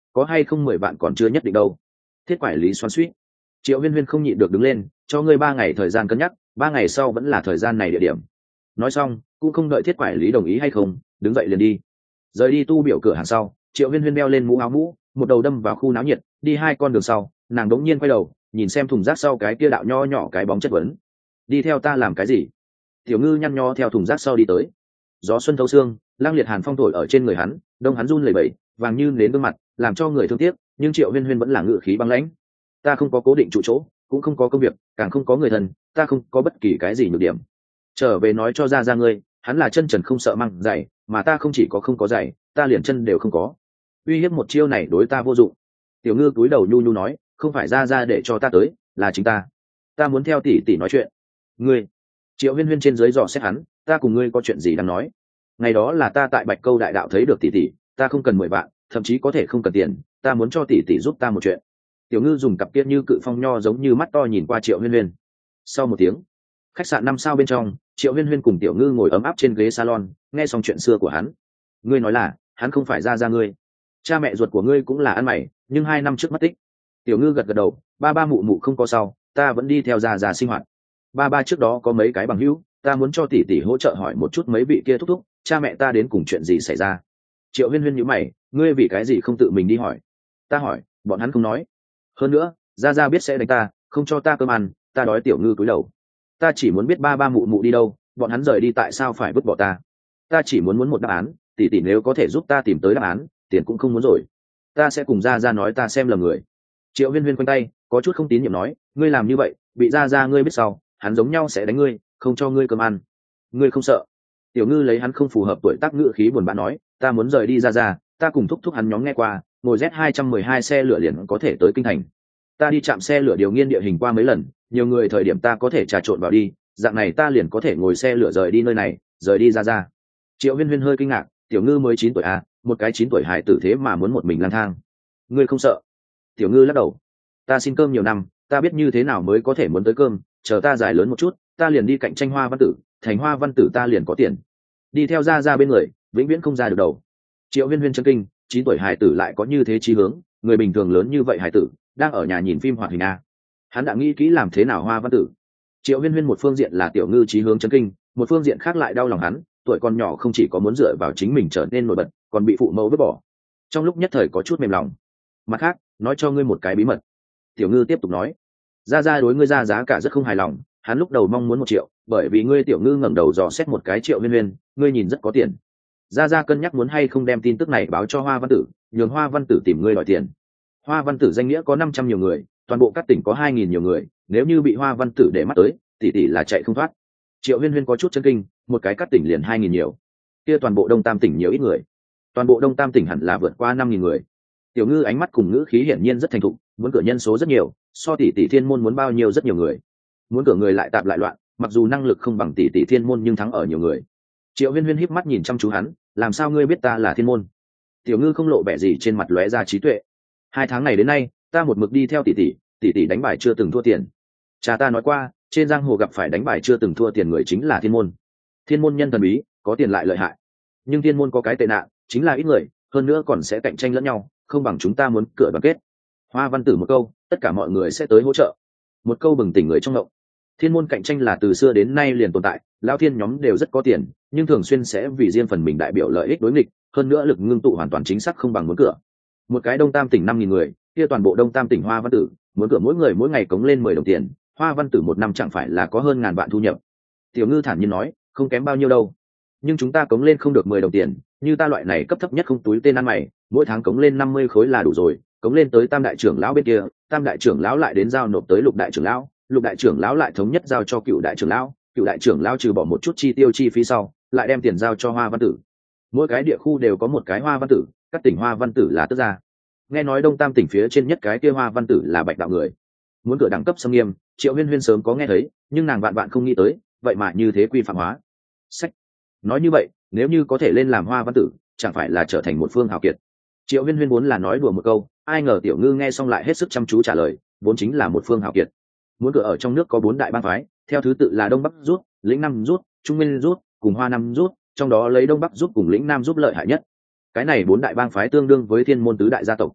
có hay không mười vạn còn chưa nhất định đâu. Thiết quản lý xoắn suýt. Triệu Huyên Huyên không nhịn được đứng lên, cho ngươi ba ngày thời gian cân nhắc, ba ngày sau vẫn là thời gian này địa điểm. Nói xong cũng không đợi thiết quản lý đồng ý hay không, đứng dậy liền đi. Rời đi tu biểu cửa hàng sau, Triệu Huyên Huyên đeo lên mũ áo mũ, một đầu đâm vào khu náo nhiệt, đi hai con đường sau, nàng đống nhiên quay đầu, nhìn xem thùng rác sau cái kia đạo nho nhỏ cái bóng chất vấn. Đi theo ta làm cái gì? Tiểu Ngư nhăn nho theo thùng rác sau đi tới. Gió xuân thấu xương, lang liệt hàn phong thổi ở trên người hắn, đông hắn run lẩy bẩy, vàng như nến gương mặt, làm cho người thương tiếc, nhưng Triệu Huyên Huyên vẫn là ngự khí băng lãnh. Ta không có cố định trụ chỗ, cũng không có công việc, càng không có người thân, ta không có bất kỳ cái gì nhược điểm. Trở về nói cho ra ra ngươi, hắn là chân trần không sợ măng giày, mà ta không chỉ có không có giày, ta liền chân đều không có. Uy hiếp một chiêu này đối ta vô dụng. Tiểu Ngư cúi đầu nhu nhu nói, không phải ra ra để cho ta tới, là chính ta. Ta muốn theo tỷ tỷ nói chuyện. Ngươi? Triệu Huyên Huyên trên dưới dò xét hắn, ta cùng ngươi có chuyện gì đang nói? Ngày đó là ta tại Bạch Câu đại đạo thấy được tỷ tỷ, ta không cần mười vạn, thậm chí có thể không cần tiền, ta muốn cho tỷ tỷ giúp ta một chuyện. Tiểu Ngư dùng cặp kia như cự phong nho giống như mắt to nhìn qua Triệu Huyên Huyên. Sau một tiếng, khách sạn năm sao bên trong, Triệu Huyên Huyên cùng Tiểu Ngư ngồi ấm áp trên ghế salon, nghe xong chuyện xưa của hắn. Ngươi nói là, hắn không phải ra ra ngươi. Cha mẹ ruột của ngươi cũng là ăn mày, nhưng hai năm trước mất tích. Tiểu Ngư gật gật đầu, ba ba mụ mụ không có sao, ta vẫn đi theo ra ra sinh hoạt. Ba ba trước đó có mấy cái bằng hữu, ta muốn cho tỷ tỷ hỗ trợ hỏi một chút mấy vị kia thúc thúc, cha mẹ ta đến cùng chuyện gì xảy ra. Triệu Huyên Huyên nhíu mày, ngươi vì cái gì không tự mình đi hỏi? Ta hỏi, bọn hắn không nói. Hơn nữa, ra ra biết sẽ đánh ta, không cho ta cơm ăn, ta đói. Tiểu Ngư cúi đầu. Ta chỉ muốn biết ba ba mụ mụ đi đâu, bọn hắn rời đi tại sao phải vứt bỏ ta. Ta chỉ muốn muốn một đáp án, tỷ tỷ nếu có thể giúp ta tìm tới đáp án, tiền cũng không muốn rồi. Ta sẽ cùng ra ra nói ta xem lầm người. Triệu Huyên Huyên quanh tay, có chút không tín nhiệm nói, ngươi làm như vậy, bị ra ra ngươi biết sau, hắn giống nhau sẽ đánh ngươi, không cho ngươi cơm ăn. Ngươi không sợ? Tiểu Ngư lấy hắn không phù hợp tuổi tác ngữ khí buồn bã nói, ta muốn rời đi ra ra, ta cùng thúc thúc hắn nhóm nghe qua, ngồi Z hai trăm mười hai xe lửa liền có thể tới kinh thành. Ta đi chạm xe lửa điều nghiên địa hình qua mấy lần, nhiều người thời điểm ta có thể trà trộn vào đi, dạng này ta liền có thể ngồi xe lửa rời đi nơi này, rời đi ra ra. Triệu Huyên Huyên hơi kinh ngạc, Tiểu Ngư mới chín tuổi à, một cái chín tuổi hải tử thế mà muốn một mình lang thang. Ngươi không sợ? Tiểu Ngư lắc đầu. Ta xin cơm nhiều năm, ta biết như thế nào mới có thể muốn tới cơm, chờ ta dài lớn một chút, ta liền đi cạnh tranh Hoa Văn Tử, thành Hoa Văn Tử ta liền có tiền. Đi theo ra ra bên người, vĩnh viễn không ra được đầu. Triệu Huyên Huyên chấn kinh, chín tuổi hải tử lại có như thế chí hướng, người bình thường lớn như vậy hải tử, đang ở nhà nhìn phim hoạt hình a. Hắn đã nghĩ kỹ làm thế nào Hoa Văn Tử. Triệu Huyên Huyên một phương diện là Tiểu Ngư chí hướng chấn kinh, một phương diện khác lại đau lòng hắn, tuổi còn nhỏ không chỉ có muốn dựa vào chính mình trở nên nổi bật, còn bị phụ mẫu vứt bỏ. Trong lúc nhất thời có chút mềm lòng. Mặt khác, nói cho ngươi một cái bí mật. Tiểu Ngư tiếp tục nói, ra ra đối ngươi ra giá cả rất không hài lòng, hắn lúc đầu mong muốn một triệu, bởi vì ngươi. Tiểu Ngư ngẩng đầu dò xét một cái Triệu Huyên Huyên, ngươi nhìn rất có tiền. Ra ra cân nhắc muốn hay không đem tin tức này báo cho Hoa Văn Tử, nhường Hoa Văn Tử tìm ngươi đòi tiền. Hoa Văn Tử danh nghĩa có năm trăm nhiều người, toàn bộ các tỉnh có hai nghìn nhiều người, nếu như bị Hoa Văn Tử để mắt tới, tỷ tỷ là chạy không thoát. Triệu Huyên Huyên có chút chấn kinh, một cái cắt tỉnh liền hai nghìn nhiều, kia toàn bộ Đông Tam tỉnh nhiều ít người? Toàn bộ Đông Tam tỉnh hẳn là vượt qua năm nghìn người. Tiểu Ngư ánh mắt cùng ngữ khí hiển nhiên rất thành thục, muốn cửa nhân số rất nhiều, so tỷ tỷ thiên môn muốn bao nhiêu rất nhiều người. Muốn cửa người lại tạp lại loạn, mặc dù năng lực không bằng tỷ tỷ thiên môn nhưng thắng ở nhiều người. Triệu Huyên Huyên híp mắt nhìn chăm chú hắn, làm sao ngươi biết ta là thiên môn? Tiểu Ngư không lộ vẻ gì trên mặt lóe ra trí tuệ. Hai tháng này đến nay, ta một mực đi theo tỷ tỷ, tỷ tỷ đánh bài chưa từng thua tiền. Cha ta nói qua, trên giang hồ gặp phải đánh bài chưa từng thua tiền người chính là thiên môn. Thiên môn nhân thần bí, có tiền lại lợi hại. Nhưng thiên môn có cái tệ nạn, chính là ít người, hơn nữa còn sẽ cạnh tranh lẫn nhau, không bằng chúng ta muốn cửa đoàn kết. Hoa Văn Tử một câu, tất cả mọi người sẽ tới hỗ trợ. Một câu bừng tỉnh người trong ngộng. Thiên môn cạnh tranh là từ xưa đến nay liền tồn tại, lão thiên nhóm đều rất có tiền, nhưng thường xuyên sẽ vì riêng phần mình đại biểu lợi ích đối nghịch, hơn nữa lực ngưng tụ hoàn toàn chính xác không bằng muốn cửa. Một cái Đông Tam tỉnh năm nghìn người, kia toàn bộ Đông Tam tỉnh Hoa Văn Tử, muốn cửa mỗi người mỗi ngày cống lên mười đồng tiền, Hoa Văn Tử một năm chẳng phải là có hơn ngàn vạn thu nhập. Tiểu Ngư thản nhiên nói, không kém bao nhiêu đâu. Nhưng chúng ta cống lên không được mười đồng tiền, như ta loại này cấp thấp nhất không túi tên ăn mày, mỗi tháng cống lên năm mươi khối là đủ rồi, cống lên tới Tam đại trưởng lão bên kia, Tam đại trưởng lão lại đến giao nộp tới Lục đại trưởng lão, Lục đại trưởng lão lại thống nhất giao cho Cựu đại trưởng lão, Cựu đại trưởng lão trừ bỏ một chút chi tiêu chi phí sau, lại đem tiền giao cho Hoa Văn Tử. Mỗi cái địa khu đều có một cái Hoa Văn Tử, các tỉnh Hoa Văn Tử là tức ra. Nghe nói Đông Tam tỉnh phía trên nhất cái kia Hoa Văn Tử là Bạch đạo người. Muốn cửa đẳng cấp xâm nghiêm, Triệu Huyên Huyên sớm có nghe thấy, nhưng nàng vạn vạn không nghĩ tới, vậy mà như thế quy phạm hóa. Sách. Nói như vậy, nếu như có thể lên làm Hoa Văn Tử, chẳng phải là trở thành một phương hào kiệt. Triệu Huyên Huyên muốn là nói đùa một câu, ai ngờ Tiểu Ngư nghe xong lại hết sức chăm chú trả lời, vốn chính là một phương hào kiệt. Muốn cửa ở trong nước có bốn đại bang phái, theo thứ tự là Đông Bắc rút, Lĩnh Nam rút, Trung Nguyên rút, cùng Hoa Nam rút, trong đó lấy Đông Bắc rút cùng Lĩnh Nam rút lợi hại nhất. Cái này bốn đại bang phái tương đương với thiên môn tứ đại gia tộc.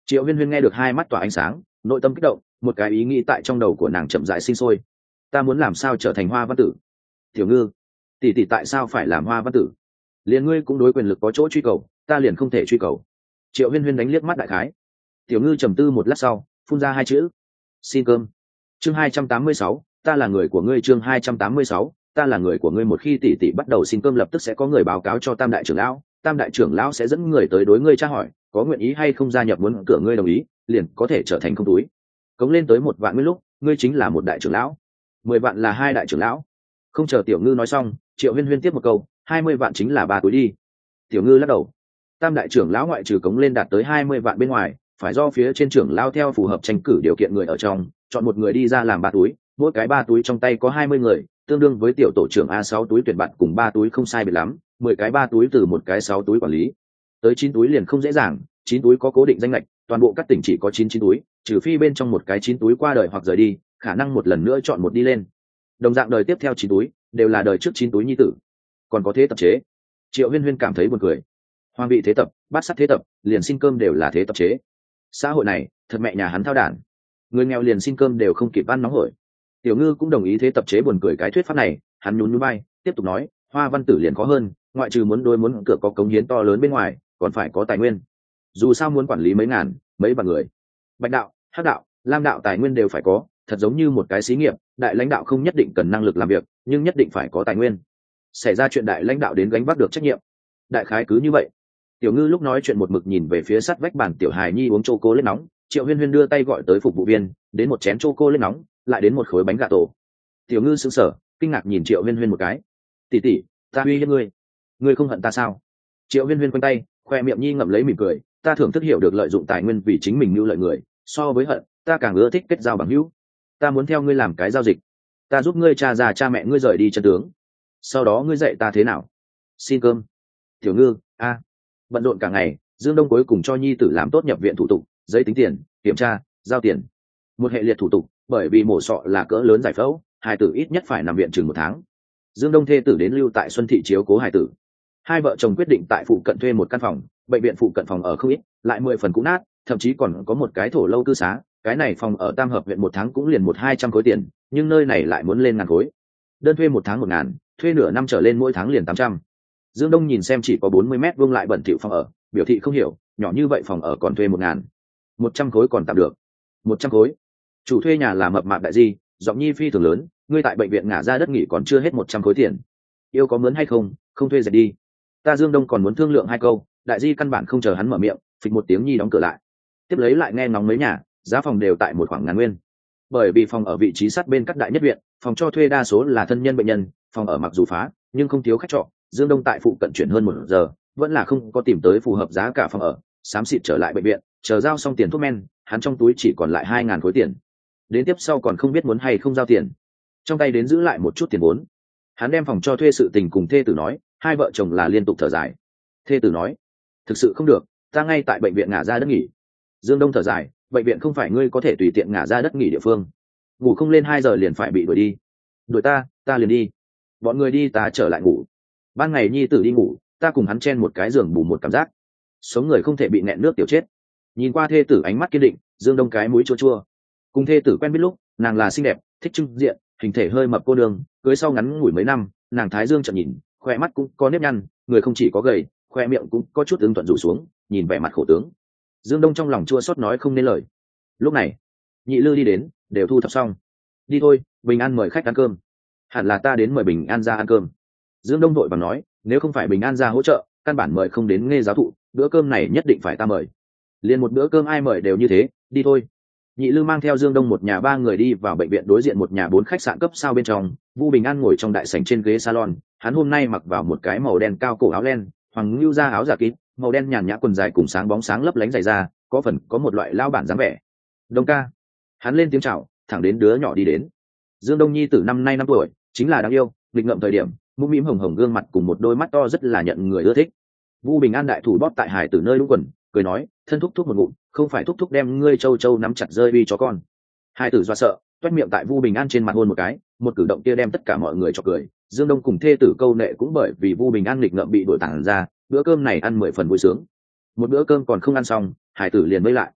Triệu Huyên Huyên nghe được hai mắt tỏa ánh sáng, nội tâm kích động, một cái ý nghĩ tại trong đầu của nàng chậm rãi sinh sôi. Ta muốn làm sao trở thành Hoa Văn Tử? Tiểu Ngư, tỷ tỷ tại sao phải làm Hoa Văn Tử? Liền ngươi cũng đối quyền lực có chỗ truy cầu, ta liền không thể truy cầu. Triệu Huyên Huyên đánh liếc mắt đại khái. Tiểu Ngư trầm tư một lát sau, phun ra hai chữ: xin cơm. Chương hai trăm tám mươi sáu, ta là người của ngươi. Chương hai trăm tám mươi sáu, ta là người của ngươi. Một khi tỷ tỷ bắt đầu xin cơm, lập tức sẽ có người báo cáo cho Tam đại trưởng lão, Tam đại trưởng lão sẽ dẫn người tới đối ngươi tra hỏi, có nguyện ý hay không gia nhập, muốn cửa ngươi đồng ý, liền có thể trở thành không túi. Cống lên tới một vạn nguyên lúc, ngươi chính là một đại trưởng lão, mười vạn là hai đại trưởng lão. Không chờ Tiểu Ngư nói xong, Triệu Huyên Huyên tiếp một câu: hai mươi vạn chính là ba túi đi. Tiểu Ngư lắc đầu. Tam đại trưởng lão ngoại trừ cống lên đạt tới hai mươi vạn bên ngoài, phải do phía trên trưởng lão theo phù hợp tranh cử điều kiện người ở trong, chọn một người đi ra làm ba túi, mỗi cái ba túi trong tay có hai mươi người, tương đương với tiểu tổ trưởng a sáu túi tuyển bạn cùng ba túi không sai biệt lắm, mười cái ba túi từ một cái sáu túi quản lý. Tới chín túi liền không dễ dàng, chín túi có cố định danh lệch, toàn bộ các tỉnh chỉ có chín chín túi, trừ phi bên trong một cái chín túi qua đời hoặc rời đi, khả năng một lần nữa chọn một đi lên. Đồng dạng đời tiếp theo chín túi, đều là đời trước chín túi nhi tử. Còn có thế tập chế. Triệu Huyên Huyên cảm thấy buồn cười. Hoàng vị thế tập, bát sát thế tập, liền xin cơm đều là thế tập chế. Xã hội này, thật mẹ nhà hắn thao đản. Người nghèo liền xin cơm đều không kịp ăn nóng hổi. Tiểu Ngư cũng đồng ý thế tập chế buồn cười cái thuyết pháp này, hắn nhún nhún vai, tiếp tục nói: Hoa Văn Tử liền khó hơn, ngoại trừ muốn đôi muốn cửa có cống hiến to lớn bên ngoài, còn phải có tài nguyên. Dù sao muốn quản lý mấy ngàn, mấy vạn người, bạch đạo, hắc đạo, lam đạo tài nguyên đều phải có, thật giống như một cái xí nghiệp, đại lãnh đạo không nhất định cần năng lực làm việc, nhưng nhất định phải có tài nguyên. Xảy ra chuyện đại lãnh đạo đến gánh vác được trách nhiệm. Đại khái cứ như vậy. Tiểu Ngư lúc nói chuyện một mực nhìn về phía sát vách bàn Tiểu Hài Nhi uống chô-cô lên nóng, Triệu Huyên Huyên đưa tay gọi tới phục vụ viên, đến một chén chô-cô lên nóng, lại đến một khối bánh gà tổ. Tiểu Ngư sững sờ, kinh ngạc nhìn Triệu Huyên Huyên một cái. Tỷ tỷ, ta uy hiếp ngươi, ngươi không hận ta sao? Triệu Huyên Huyên quanh tay, khoe miệng nhi ngậm lấy mỉm cười, ta thưởng thức hiểu được lợi dụng tài nguyên vì chính mình mưu lợi người, so với hận, ta càng ưa thích kết giao bằng hữu. Ta muốn theo ngươi làm cái giao dịch, ta giúp ngươi cha già cha mẹ ngươi rời đi chân tướng, sau đó ngươi dạy ta thế nào xin cơm. Tiểu Ngư, a, bận rộn cả ngày, Dương Đông cuối cùng cho nhi tử làm tốt nhập viện thủ tục, giấy tính tiền, kiểm tra, giao tiền, một hệ liệt thủ tục. Bởi vì mổ sọ là cỡ lớn giải phẫu, hài tử ít nhất phải nằm viện chừng một tháng. Dương Đông thê tử đến lưu tại Xuân Thị chiếu cố hài tử. Hai vợ chồng quyết định tại phụ cận thuê một căn phòng, bệnh viện phụ cận phòng ở không ít, lại mười phần cũ nát, thậm chí còn có một cái thổ lâu cư xá. Cái này phòng ở Tam Hợp huyện một tháng cũng liền một hai trăm khối tiền, nhưng nơi này lại muốn lên ngàn khối. Đơn thuê một tháng một ngàn, thuê nửa năm trở lên mỗi tháng liền tám trăm. Dương Đông nhìn xem chỉ có bốn mươi mét vuông lại bẩn thỉu phòng ở, biểu thị không hiểu, nhỏ như vậy phòng ở còn thuê một ngàn, một trăm khối còn tạm được. Một trăm khối. Chủ thuê nhà là mập mạp đại di, giọng nhi phi thường lớn, ngươi tại bệnh viện ngả ra đất nghỉ còn chưa hết một trăm khối tiền, yêu có mướn hay không, không thuê dẹp đi. Ta Dương Đông còn muốn thương lượng hai câu, đại di căn bản không chờ hắn mở miệng, phịch một tiếng nhi đóng cửa lại. Tiếp lấy lại nghe ngóng mấy nhà, giá phòng đều tại một khoảng ngàn nguyên. Bởi vì phòng ở vị trí sát bên các đại nhất viện, phòng cho thuê đa số là thân nhân bệnh nhân, phòng ở mặc dù phá, nhưng không thiếu khách trọ. Dương Đông tại phụ cận chuyển hơn một giờ, vẫn là không có tìm tới phù hợp giá cả phòng ở, xám xịt trở lại bệnh viện, chờ giao xong tiền thuốc men, hắn trong túi chỉ còn lại hai ngàn khối tiền. Đến tiếp sau còn không biết muốn hay không giao tiền, trong tay đến giữ lại một chút tiền vốn. Hắn đem phòng cho thuê sự tình cùng thê tử nói, hai vợ chồng là liên tục thở dài. Thê tử nói, thực sự không được, ta ngay tại bệnh viện ngả ra đất nghỉ. Dương Đông thở dài, bệnh viện không phải ngươi có thể tùy tiện ngả ra đất nghỉ địa phương, ngủ không lên hai giờ liền phải bị đuổi đi. Đuổi ta, ta liền đi. Bọn người đi ta trở lại ngủ. Ban ngày nhi tử đi ngủ, ta cùng hắn chen một cái giường bù một cảm giác. Sống người không thể bị nẹn nước tiểu chết. Nhìn qua thê tử ánh mắt kiên định, Dương Đông cái mũi chua chua. Cùng thê tử quen biết lúc, nàng là xinh đẹp, thích trưng diện, hình thể hơi mập cô đường, cưới sau ngắn ngủi mấy năm, nàng thái dương chợt nhìn, khoe mắt cũng có nếp nhăn, người không chỉ có gầy, khoe miệng cũng có chút ứng thuận rủ xuống, nhìn vẻ mặt khổ tướng. Dương Đông trong lòng chua xót nói không nên lời. Lúc này, Nhị Lư đi đến, đều thu thập xong. Đi thôi, Bình An mời khách ăn cơm. Hẳn là ta đến mời Bình An ra ăn cơm. Dương Đông vội vàng nói, nếu không phải Bình An ra hỗ trợ, căn bản mời không đến nghe giáo thụ, bữa cơm này nhất định phải ta mời. Liền một bữa cơm ai mời đều như thế, đi thôi. Nhị Lư mang theo Dương Đông một nhà ba người đi vào bệnh viện đối diện một nhà bốn khách sạn cấp sao bên trong. Vu Bình An ngồi trong đại sảnh trên ghế salon, hắn hôm nay mặc vào một cái màu đen cao cổ áo len, hoàng lưu da áo giả kín, màu đen nhàn nhã quần dài cùng sáng bóng sáng lấp lánh dày da, có phần có một loại lao bản dáng vẻ. Đông ca. Hắn lên tiếng chào, thẳng đến đứa nhỏ đi đến. Dương Đông nhi tử năm nay năm tuổi, chính là đáng yêu, nghịch ngợm thời điểm, mũm mĩm hồng hồng gương mặt cùng một đôi mắt to rất là nhận người ưa thích. Vu Bình An đại thủ bóp tại hải tử nơi đúng quần, cười nói, thân thúc thúc một ngụm, không phải thúc thúc đem ngươi châu châu nắm chặt rơi đi cho con. Hải tử do sợ, toét miệng tại Vu Bình An trên mặt hôn một cái, một cử động kia đem tất cả mọi người cho cười. Dương Đông cùng thê tử câu nệ cũng bởi vì Vu Bình An nghịch ngợm bị đuổi tản ra, bữa cơm này ăn mười phần vui sướng. Một bữa cơm còn không ăn xong, hải tử liền vây lại.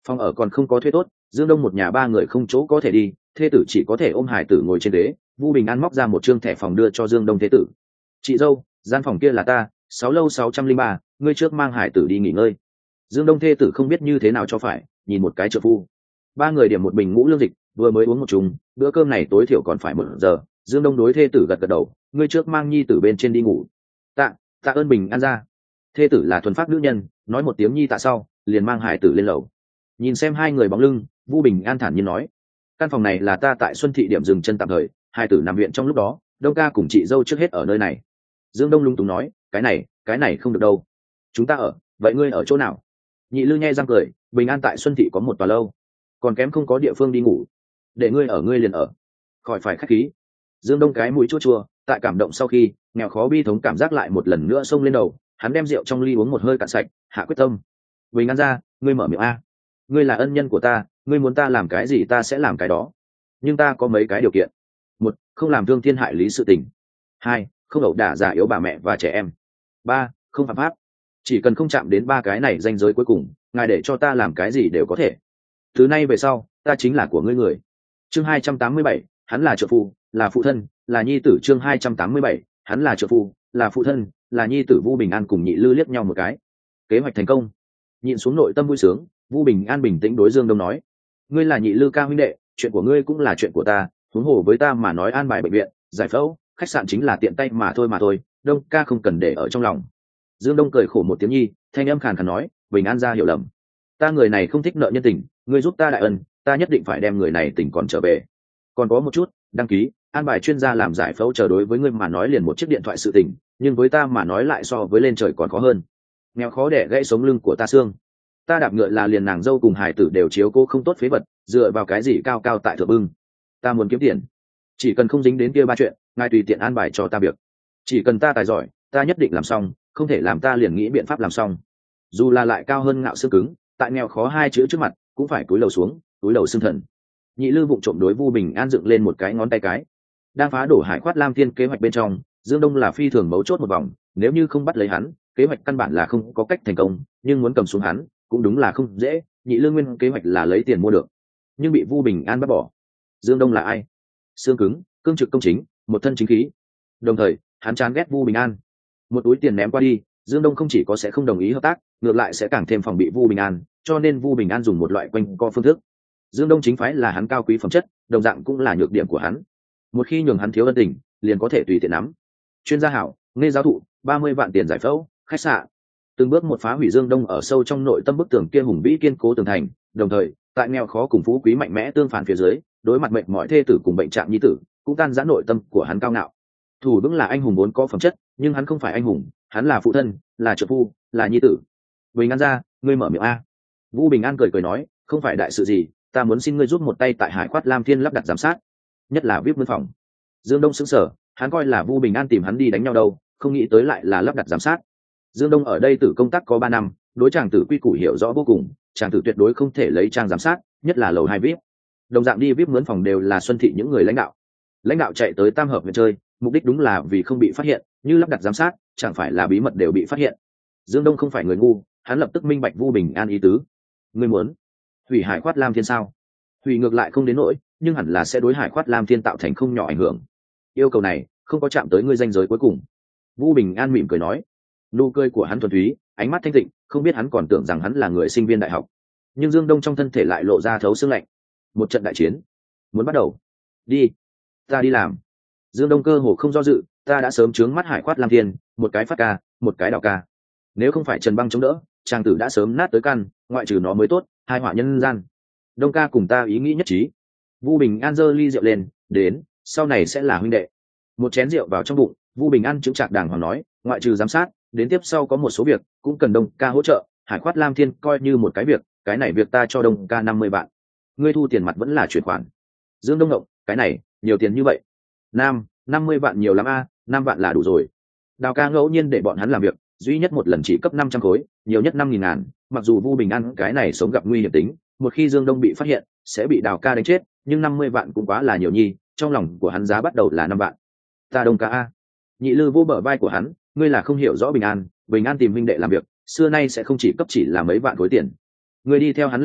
Phòng ở còn không có thuê tốt, Dương Đông một nhà ba người không chỗ có thể đi, thê tử chỉ có thể ôm hải tử ngồi trên ghế. Vu Bình An móc ra một trương thẻ phòng đưa cho Dương Đông thê tử. Chị dâu, gian phòng kia là ta, sáu lâu sáu trăm linh ba, ngươi trước mang hải tử đi nghỉ ngơi. Dương Đông thê tử không biết như thế nào cho phải, nhìn một cái trợ phu. Ba người điểm một bình ngũ lương dịch, vừa mới uống một chung, bữa cơm này tối thiểu còn phải một giờ. Dương Đông đối thê tử gật gật đầu, ngươi trước mang nhi tử bên trên đi ngủ. Tạ, tạ ơn Bình An ra. Thê tử là thuần phát nữ nhân, nói một tiếng nhi tạ sau, liền mang hải tử lên lầu. Nhìn xem hai người bóng lưng, Vu Bình An thản nhiên nói, căn phòng này là ta tại Xuân Thị điểm dừng chân tạm thời, hai tử nằm viện trong lúc đó, Đông ca cùng chị dâu trước hết ở nơi này. Dương Đông lung túng nói, cái này, cái này không được đâu. Chúng ta ở, vậy ngươi ở chỗ nào? Nhị Lư nhe răng cười, Bình An tại Xuân Thị có một tòa lâu, còn kém không có địa phương đi ngủ, để ngươi ở ngươi liền ở, khỏi phải khách khí. Dương Đông cái mũi chua chua, tại cảm động sau khi nghèo khó bi thống cảm giác lại một lần nữa xông lên đầu, hắn đem rượu trong ly uống một hơi cạn sạch, hạ quyết tâm. Bình An ra, ngươi mở miệng a, ngươi là ân nhân của ta, ngươi muốn ta làm cái gì ta sẽ làm cái đó, nhưng ta có mấy cái điều kiện. Một, không làm thương thiên hại lý sự tình. Hai, không ẩu đả già yếu bà mẹ và trẻ em. Ba, không phạm pháp. Chỉ cần không chạm đến ba cái này ranh giới cuối cùng, ngài để cho ta làm cái gì đều có thể. Từ nay về sau, ta chính là của ngươi người. Chương hai trăm tám mươi bảy, hắn là trợ phu, là phụ thân, là nhi tử. Chương hai trăm tám mươi bảy, hắn là trợ phu, là phụ thân, là nhi tử. Vu Bình An cùng Nhị Lư liếc nhau một cái. Kế hoạch thành công. Nhịn xuống nội tâm vui sướng, Vu Bình An bình tĩnh đối Dương Đông nói, ngươi là Nhị Lư ca huynh đệ, chuyện của ngươi cũng là chuyện của ta, huống hồ với ta mà nói an bài bệnh viện, giải phẫu, khách sạn chính là tiện tay mà thôi mà thôi, Đông ca không cần để ở trong lòng. Dương Đông cười khổ một tiếng nhi, thanh âm khàn khàn nói, Bình An ra hiểu lầm, ta người này không thích nợ nhân tình, ngươi giúp ta đại ân, ta nhất định phải đem người này tình còn trở về. Còn có một chút, đăng ký, an bài chuyên gia làm giải phẫu chờ đối với ngươi mà nói liền một chiếc điện thoại sự tình, nhưng với ta mà nói lại so với lên trời còn khó hơn. Nghèo khó để gãy sống lưng của ta xương. Ta đạp ngựa là liền nàng dâu cùng hải tử đều chiếu cô không tốt phế vật, dựa vào cái gì cao cao tại thượng bưng. Ta muốn kiếm tiền, chỉ cần không dính đến kia ba chuyện, ngài tùy tiện an bài cho ta việc. Chỉ cần ta tài giỏi, ta nhất định làm xong, không thể làm ta liền nghĩ biện pháp làm xong. Dù là lại cao hơn ngạo xương cứng, tại nghèo khó hai chữ trước mặt, cũng phải cúi đầu xuống, cúi đầu xương thần. Nhị Lư vụng trộm đối Vu Bình An dựng lên một cái ngón tay cái. Đang phá đổ Hải Khoát Lam Thiên kế hoạch bên trong, Dương Đông là phi thường mấu chốt một vòng, nếu như không bắt lấy hắn, kế hoạch căn bản là không có cách thành công, nhưng muốn cầm xuống hắn, cũng đúng là không dễ. Nhị Lư nguyên kế hoạch là lấy tiền mua được, nhưng bị Vu Bình An bắt bỏ. Dương Đông là ai? Xương cứng, cương trực công chính, một thân chính khí. Đồng thời, hắn chán ghét Vu Bình An. Một túi tiền ném qua đi, Dương Đông không chỉ có sẽ không đồng ý hợp tác, ngược lại sẽ càng thêm phòng bị Vu Bình An, cho nên Vu Bình An dùng một loại quanh co phương thức. Dương Đông chính phái là hắn cao quý phẩm chất, đồng dạng cũng là nhược điểm của hắn. Một khi nhường hắn thiếu ân tình, liền có thể tùy tiện nắm. Chuyên gia hảo, nghe giáo thụ, ba mươi vạn tiền giải phẫu, khách sạn. Từng bước một phá hủy Dương Đông ở sâu trong nội tâm bức tường kia hùng vĩ kiên cố tường thành, đồng thời, tại nghèo khó cùng phú quý mạnh mẽ tương phản phía dưới, đối mặt mệnh mọi thê tử cùng bệnh trạng nhi tử, cũng tan rã nội tâm của hắn cao ngạo. Thủ vững là anh hùng vốn có phẩm chất, nhưng hắn không phải anh hùng, hắn là phụ thân, là trợ phu, là nhi tử. Bình An ra, ngươi mở miệng a. Vũ Bình An cười cười nói, không phải đại sự gì, ta muốn xin ngươi giúp một tay tại Hải Khoát Lam Thiên lắp đặt giám sát, nhất là vip mân phòng. Dương Đông sững sờ, hắn coi là Vu Bình An tìm hắn đi đánh nhau đâu, không nghĩ tới lại là lắp đặt giám sát. Dương Đông ở đây tử công tác có ba năm, đối chàng tử quy củ hiểu rõ vô cùng, chàng tử tuyệt đối không thể lấy trang giám sát, nhất là lầu hai vip. Đồng dạng đi vip mướn phòng đều là Xuân Thị những người lãnh đạo. Lãnh đạo chạy tới Tam Hợp huyện chơi, mục đích đúng là vì không bị phát hiện, như lắp đặt giám sát, chẳng phải là bí mật đều bị phát hiện. Dương Đông không phải người ngu, hắn lập tức minh bạch Vu Bình An ý tứ. Ngươi muốn hủy Hải Khoát Lam Thiên sao? Hủy ngược lại không đến nỗi, nhưng hẳn là sẽ đối Hải Khoát Lam Thiên tạo thành không nhỏ ảnh hưởng. Yêu cầu này không có chạm tới ngươi danh giới cuối cùng. Vu Bình An mỉm cười nói, nụ cười của hắn thuần túy, ánh mắt thanh tịnh, không biết hắn còn tưởng rằng hắn là người sinh viên đại học. Nhưng Dương Đông trong thân thể lại lộ ra thấu xương lạnh. Một trận đại chiến muốn bắt đầu. Đi, ta đi làm. Dương Đông cơ hồ không do dự, ta đã sớm trướng mắt Hải Khoát Lam Thiên, một cái phát ca, một cái đào ca. Nếu không phải Trần Băng chống đỡ, chàng tử đã sớm nát tới căn, ngoại trừ nó mới tốt, hai họa nhân gian. Đông ca cùng ta ý nghĩ nhất trí. Vu Bình An giơ ly rượu lên, đến, sau này sẽ là huynh đệ. Một chén rượu vào trong bụng, Vu Bình An chứng trạc đàng hoàng nói, ngoại trừ giám sát, đến tiếp sau có một số việc cũng cần Đông ca hỗ trợ, Hải Khoát Lam Thiên coi như một cái việc, cái này việc ta cho Đông ca năm mươi vạn. Ngươi thu tiền mặt vẫn là chuyển khoản. Dương Đông động, cái này, nhiều tiền như vậy. Nam, năm mươi vạn nhiều lắm a, năm vạn là đủ rồi. Đào ca ngẫu nhiên để bọn hắn làm việc, duy nhất một lần chỉ cấp năm trăm khối, nhiều nhất năm nghìn ngàn, mặc dù Vu Bình An cái này sống gặp nguy hiểm tính, một khi Dương Đông bị phát hiện, sẽ bị Đào ca đánh chết, nhưng năm mươi vạn cũng quá là nhiều nhi, trong lòng của hắn giá bắt đầu là năm vạn. Ta Đông ca a. Nhị Lư vô bờ vai của hắn, ngươi là không hiểu rõ Bình An, Bình An tìm huynh đệ làm việc, xưa nay sẽ không chỉ cấp chỉ là mấy vạn khối tiền. Ngươi đi theo hắn lăn lộn,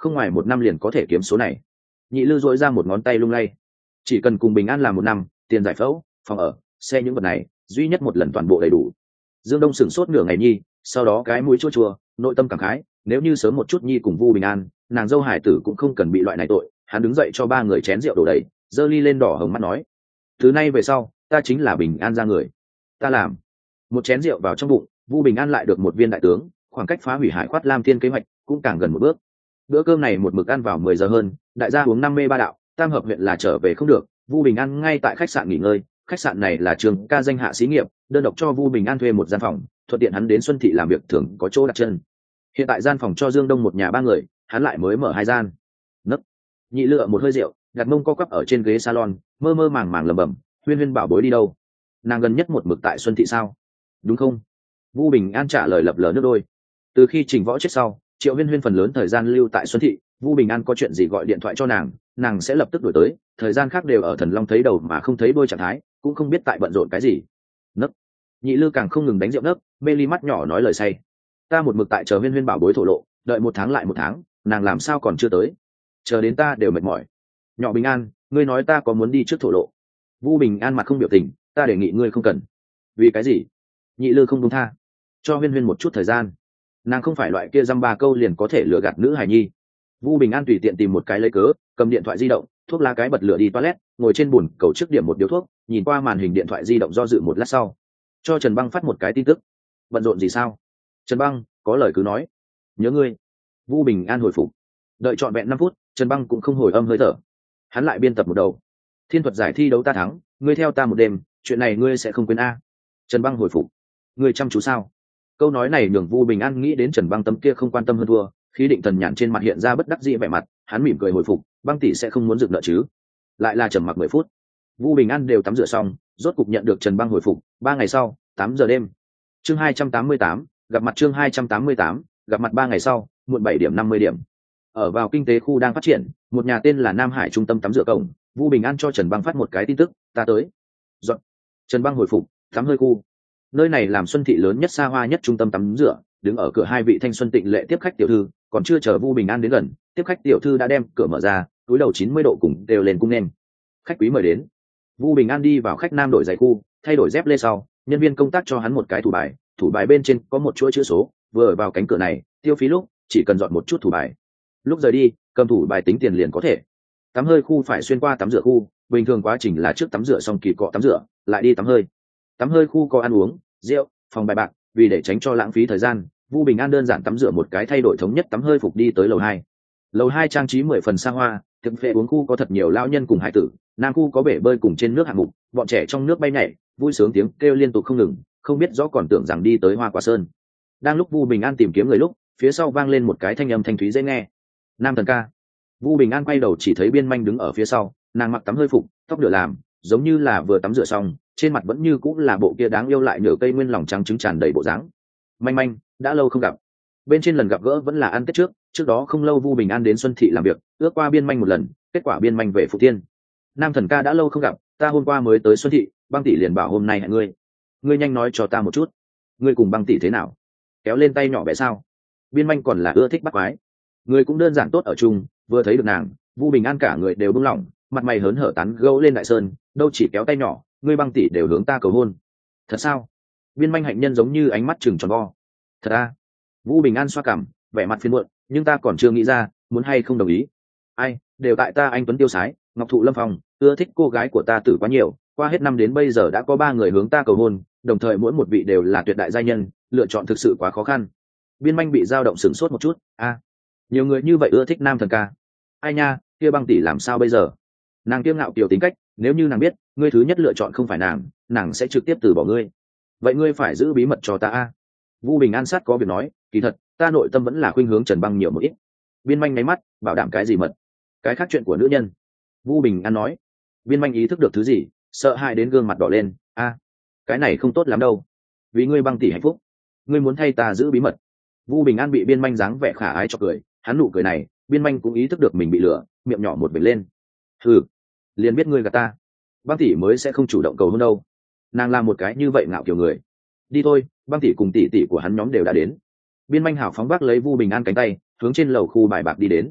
không ngoài một năm liền có thể kiếm số này. Nhị Lư dội ra một ngón tay lung lay, chỉ cần cùng Bình An làm một năm, tiền giải phẫu, phòng ở, xe những vật này duy nhất một lần toàn bộ đầy đủ. Dương Đông sửng sốt nửa ngày nhi, sau đó cái mũi chua chua, nội tâm cảm khái, nếu như sớm một chút nhi cùng Vu Bình An, nàng dâu hải tử cũng không cần bị loại này tội. Hắn đứng dậy cho ba người chén rượu đổ đầy, giơ ly lên đỏ hồng mắt nói: từ nay về sau ta chính là Bình An ra người, ta làm. Một chén rượu vào trong bụng, Vu Bình An lại được một viên đại tướng, khoảng cách phá hủy Hải Khoát Lam Thiên kế hoạch cũng càng gần một bước. Bữa cơm này một mực ăn vào mười giờ hơn, đại gia uống năm mê ba đạo, tam hợp huyện là trở về không được. Vu Bình An ngay tại khách sạn nghỉ ngơi, khách sạn này là trường ca danh hạ xí nghiệp, đơn độc cho Vu Bình An thuê một gian phòng, thuận tiện hắn đến Xuân Thị làm việc thường có chỗ đặt chân. Hiện tại gian phòng cho Dương Đông một nhà ba người, hắn lại mới mở hai gian. Nấc. Nhị Lựa một hơi rượu, đặt mông co quắp ở trên ghế salon, mơ mơ màng màng lẩm bẩm: Huyên Huyên bảo bối đi đâu? Nàng gần nhất một mực tại Xuân Thị sao? Đúng không? Vu Bình An trả lời lập lờ nước đôi. Từ khi Trình Võ chết sau, Triệu Huyên Huyên phần lớn thời gian lưu tại Xuân Thị, Vu Bình An có chuyện gì gọi điện thoại cho nàng, nàng sẽ lập tức đổi tới, thời gian khác đều ở Thần Long thấy đầu mà không thấy đuôi trạng thái, cũng không biết tại bận rộn cái gì. Nấc. Nhị Lư càng không ngừng đánh rượu nấc, mê ly mắt nhỏ nói lời say. Ta một mực tại chờ Huyên Huyên bảo bối thổ lộ, đợi một tháng lại một tháng, nàng làm sao còn chưa tới? Chờ đến ta đều mệt mỏi. Nhỏ Bình An, ngươi nói ta có muốn đi trước thổ lộ? Vu Bình An mặt không biểu tình, ta đề nghị ngươi không cần. Vì cái gì? Nhị Lư không đúng tha. Cho Huyên Huyên một chút thời gian, nàng không phải loại kia dăm ba câu liền có thể lừa gạt nữ hài nhi. Vu Bình An tùy tiện tìm một cái lấy cớ, cầm điện thoại di động, thuốc lá cái bật lửa đi toilet, ngồi trên bồn cầu trước điểm một điếu thuốc, nhìn qua màn hình điện thoại di động do dự một lát sau, cho Trần Băng phát một cái tin tức. Bận rộn gì sao? Trần Băng, có lời cứ nói. Nhớ ngươi. Vu Bình An hồi phục. Đợi trọn vẹn năm phút, Trần Băng cũng không hồi âm hơi thở. Hắn lại biên tập một đầu. Thiên thuật giải thi đấu ta thắng, ngươi theo ta một đêm, chuyện này ngươi sẽ không quên a. Trần Băng hồi phục. Ngươi chăm chú sao? Câu nói này nhường Vu Bình An nghĩ đến Trần Băng tấm kia không quan tâm hơn thua, khí định thần nhàn trên mặt hiện ra bất đắc dĩ vẻ mặt, hắn mỉm cười hồi phục, Băng tỷ sẽ không muốn dựng nợ chứ? Lại là trầm mặc mười phút. Vu Bình An đều tắm rửa xong, rốt cục nhận được Trần Băng hồi phục, ba ngày sau, tám giờ đêm. Chương hai trăm tám mươi tám, gặp mặt chương hai trăm tám mươi tám, gặp mặt ba ngày sau, muộn bảy điểm năm mươi điểm. Ở vào kinh tế khu đang phát triển, một nhà tên là Nam Hải trung tâm tắm rửa cổng, Vu Bình An cho Trần Băng phát một cái tin tức, ta tới. Dọn. Trần Băng hồi phục, tắm hơi khu. Nơi này làm Xuân Thị lớn nhất xa hoa nhất trung tâm tắm rửa, đứng ở cửa hai vị thanh xuân tịnh lệ tiếp khách tiểu thư, còn chưa chờ Vu Bình An đến gần, tiếp khách tiểu thư đã đem cửa mở ra, túi đầu chín mươi độ cùng đều lên cung nên. Khách quý mời đến. Vu Bình An đi vào khách nam đổi giày khu, thay đổi dép lê sau, nhân viên công tác cho hắn một cái thủ bài, thủ bài bên trên có một chuỗi chữ số, vừa ở vào cánh cửa này, tiêu phí lúc chỉ cần dọn một chút thủ bài. Lúc rời đi, cầm thủ bài tính tiền liền có thể. Tắm hơi khu phải xuyên qua tắm rửa khu, bình thường quá trình là trước tắm rửa xong kỳ cọ tắm rửa, lại đi tắm hơi. Tắm hơi khu có ăn uống, rượu, phòng bài bạc, vì để tránh cho lãng phí thời gian, Vu Bình An đơn giản tắm rửa một cái thay đổi thống nhất tắm hơi phục đi tới lầu hai. Lầu hai trang trí mười phần xa hoa, thực phệ uống khu có thật nhiều lão nhân cùng hải tử, nam khu có bể bơi cùng trên nước hạng mục, bọn trẻ trong nước bay nhảy, vui sướng tiếng kêu liên tục không ngừng, không biết rõ còn tưởng rằng đi tới Hoa Quả Sơn. Đang lúc Vu Bình An tìm kiếm người lúc, phía sau vang lên một cái thanh âm thanh thúy dễ nghe. Nam thần ca. Vu Bình An quay đầu chỉ thấy Biên Manh đứng ở phía sau, nàng mặc tắm hơi phục, tóc nửa làm, giống như là vừa tắm rửa xong, trên mặt vẫn như cũng là bộ kia đáng yêu lại nhở cây nguyên lòng trắng trứng tràn đầy bộ dáng. Manh Manh, đã lâu không gặp. Bên trên lần gặp gỡ vẫn là ăn Tết trước, trước đó không lâu Vu Bình An đến Xuân Thị làm việc, ước qua Biên Manh một lần, kết quả Biên Manh về Phú Tiên. Nam thần ca đã lâu không gặp, ta hôm qua mới tới Xuân Thị, Băng tỷ liền bảo hôm nay hẹn ngươi. Ngươi nhanh nói cho ta một chút, ngươi cùng Băng tỷ thế nào? Kéo lên tay nhỏ bé sao? Biên Manh còn là ưa thích bắt quái. Người cũng đơn giản tốt ở chung, vừa thấy được nàng, Vu Bình An cả người đều bưng lỏng, mặt mày hớn hở tán gẫu lên đại sơn, đâu chỉ kéo tay nhỏ, ngươi Băng tỷ đều hướng ta cầu hôn. Thật sao? Biên Manh hạnh nhân giống như ánh mắt trừng tròn vo. Thật à? Vu Bình An xoa cằm, vẻ mặt phiền muộn, nhưng ta còn chưa nghĩ ra, muốn hay không đồng ý. Ai, đều tại ta anh tuấn tiêu sái, ngọc thụ lâm phong, ưa thích cô gái của ta tử quá nhiều, qua hết năm đến bây giờ đã có ba người hướng ta cầu hôn, đồng thời mỗi một vị đều là tuyệt đại giai nhân, lựa chọn thực sự quá khó khăn. Biên Manh bị dao động sửng sốt một chút, a, à, nhiều người như vậy ưa thích nam thần ca. Ai nha, kia Băng tỷ làm sao bây giờ? Nàng kiêu ngạo kiều tính cách, nếu như nàng biết, ngươi thứ nhất lựa chọn không phải nàng, nàng sẽ trực tiếp từ bỏ ngươi. Vậy ngươi phải giữ bí mật cho ta a. Vu Bình An sát có việc nói, kỳ thật, ta nội tâm vẫn là khuynh hướng Trần Băng nhiều một ít. Biên Manh nháy mắt, bảo đảm cái gì mật? Cái khác chuyện của nữ nhân. Vu Bình An nói. Biên Manh ý thức được thứ gì, sợ hãi đến gương mặt đỏ lên, a, cái này không tốt lắm đâu. Vì ngươi Băng tỷ hạnh phúc, ngươi muốn thay ta giữ bí mật. Vu Bình An bị Biên Manh dáng vẻ khả ái cho cười, hắn nụ cười này, Biên Manh cũng ý thức được mình bị lừa, miệng nhỏ một bể lên. Hừ, liền biết ngươi gạt ta. Băng tỷ mới sẽ không chủ động cầu hôn đâu. Nàng là một cái như vậy ngạo kiểu người. Đi thôi, Băng tỷ cùng tỷ tỷ của hắn nhóm đều đã đến. Biên Manh hào phóng vác lấy Vu Bình An cánh tay, hướng trên lầu khu bài bạc đi đến.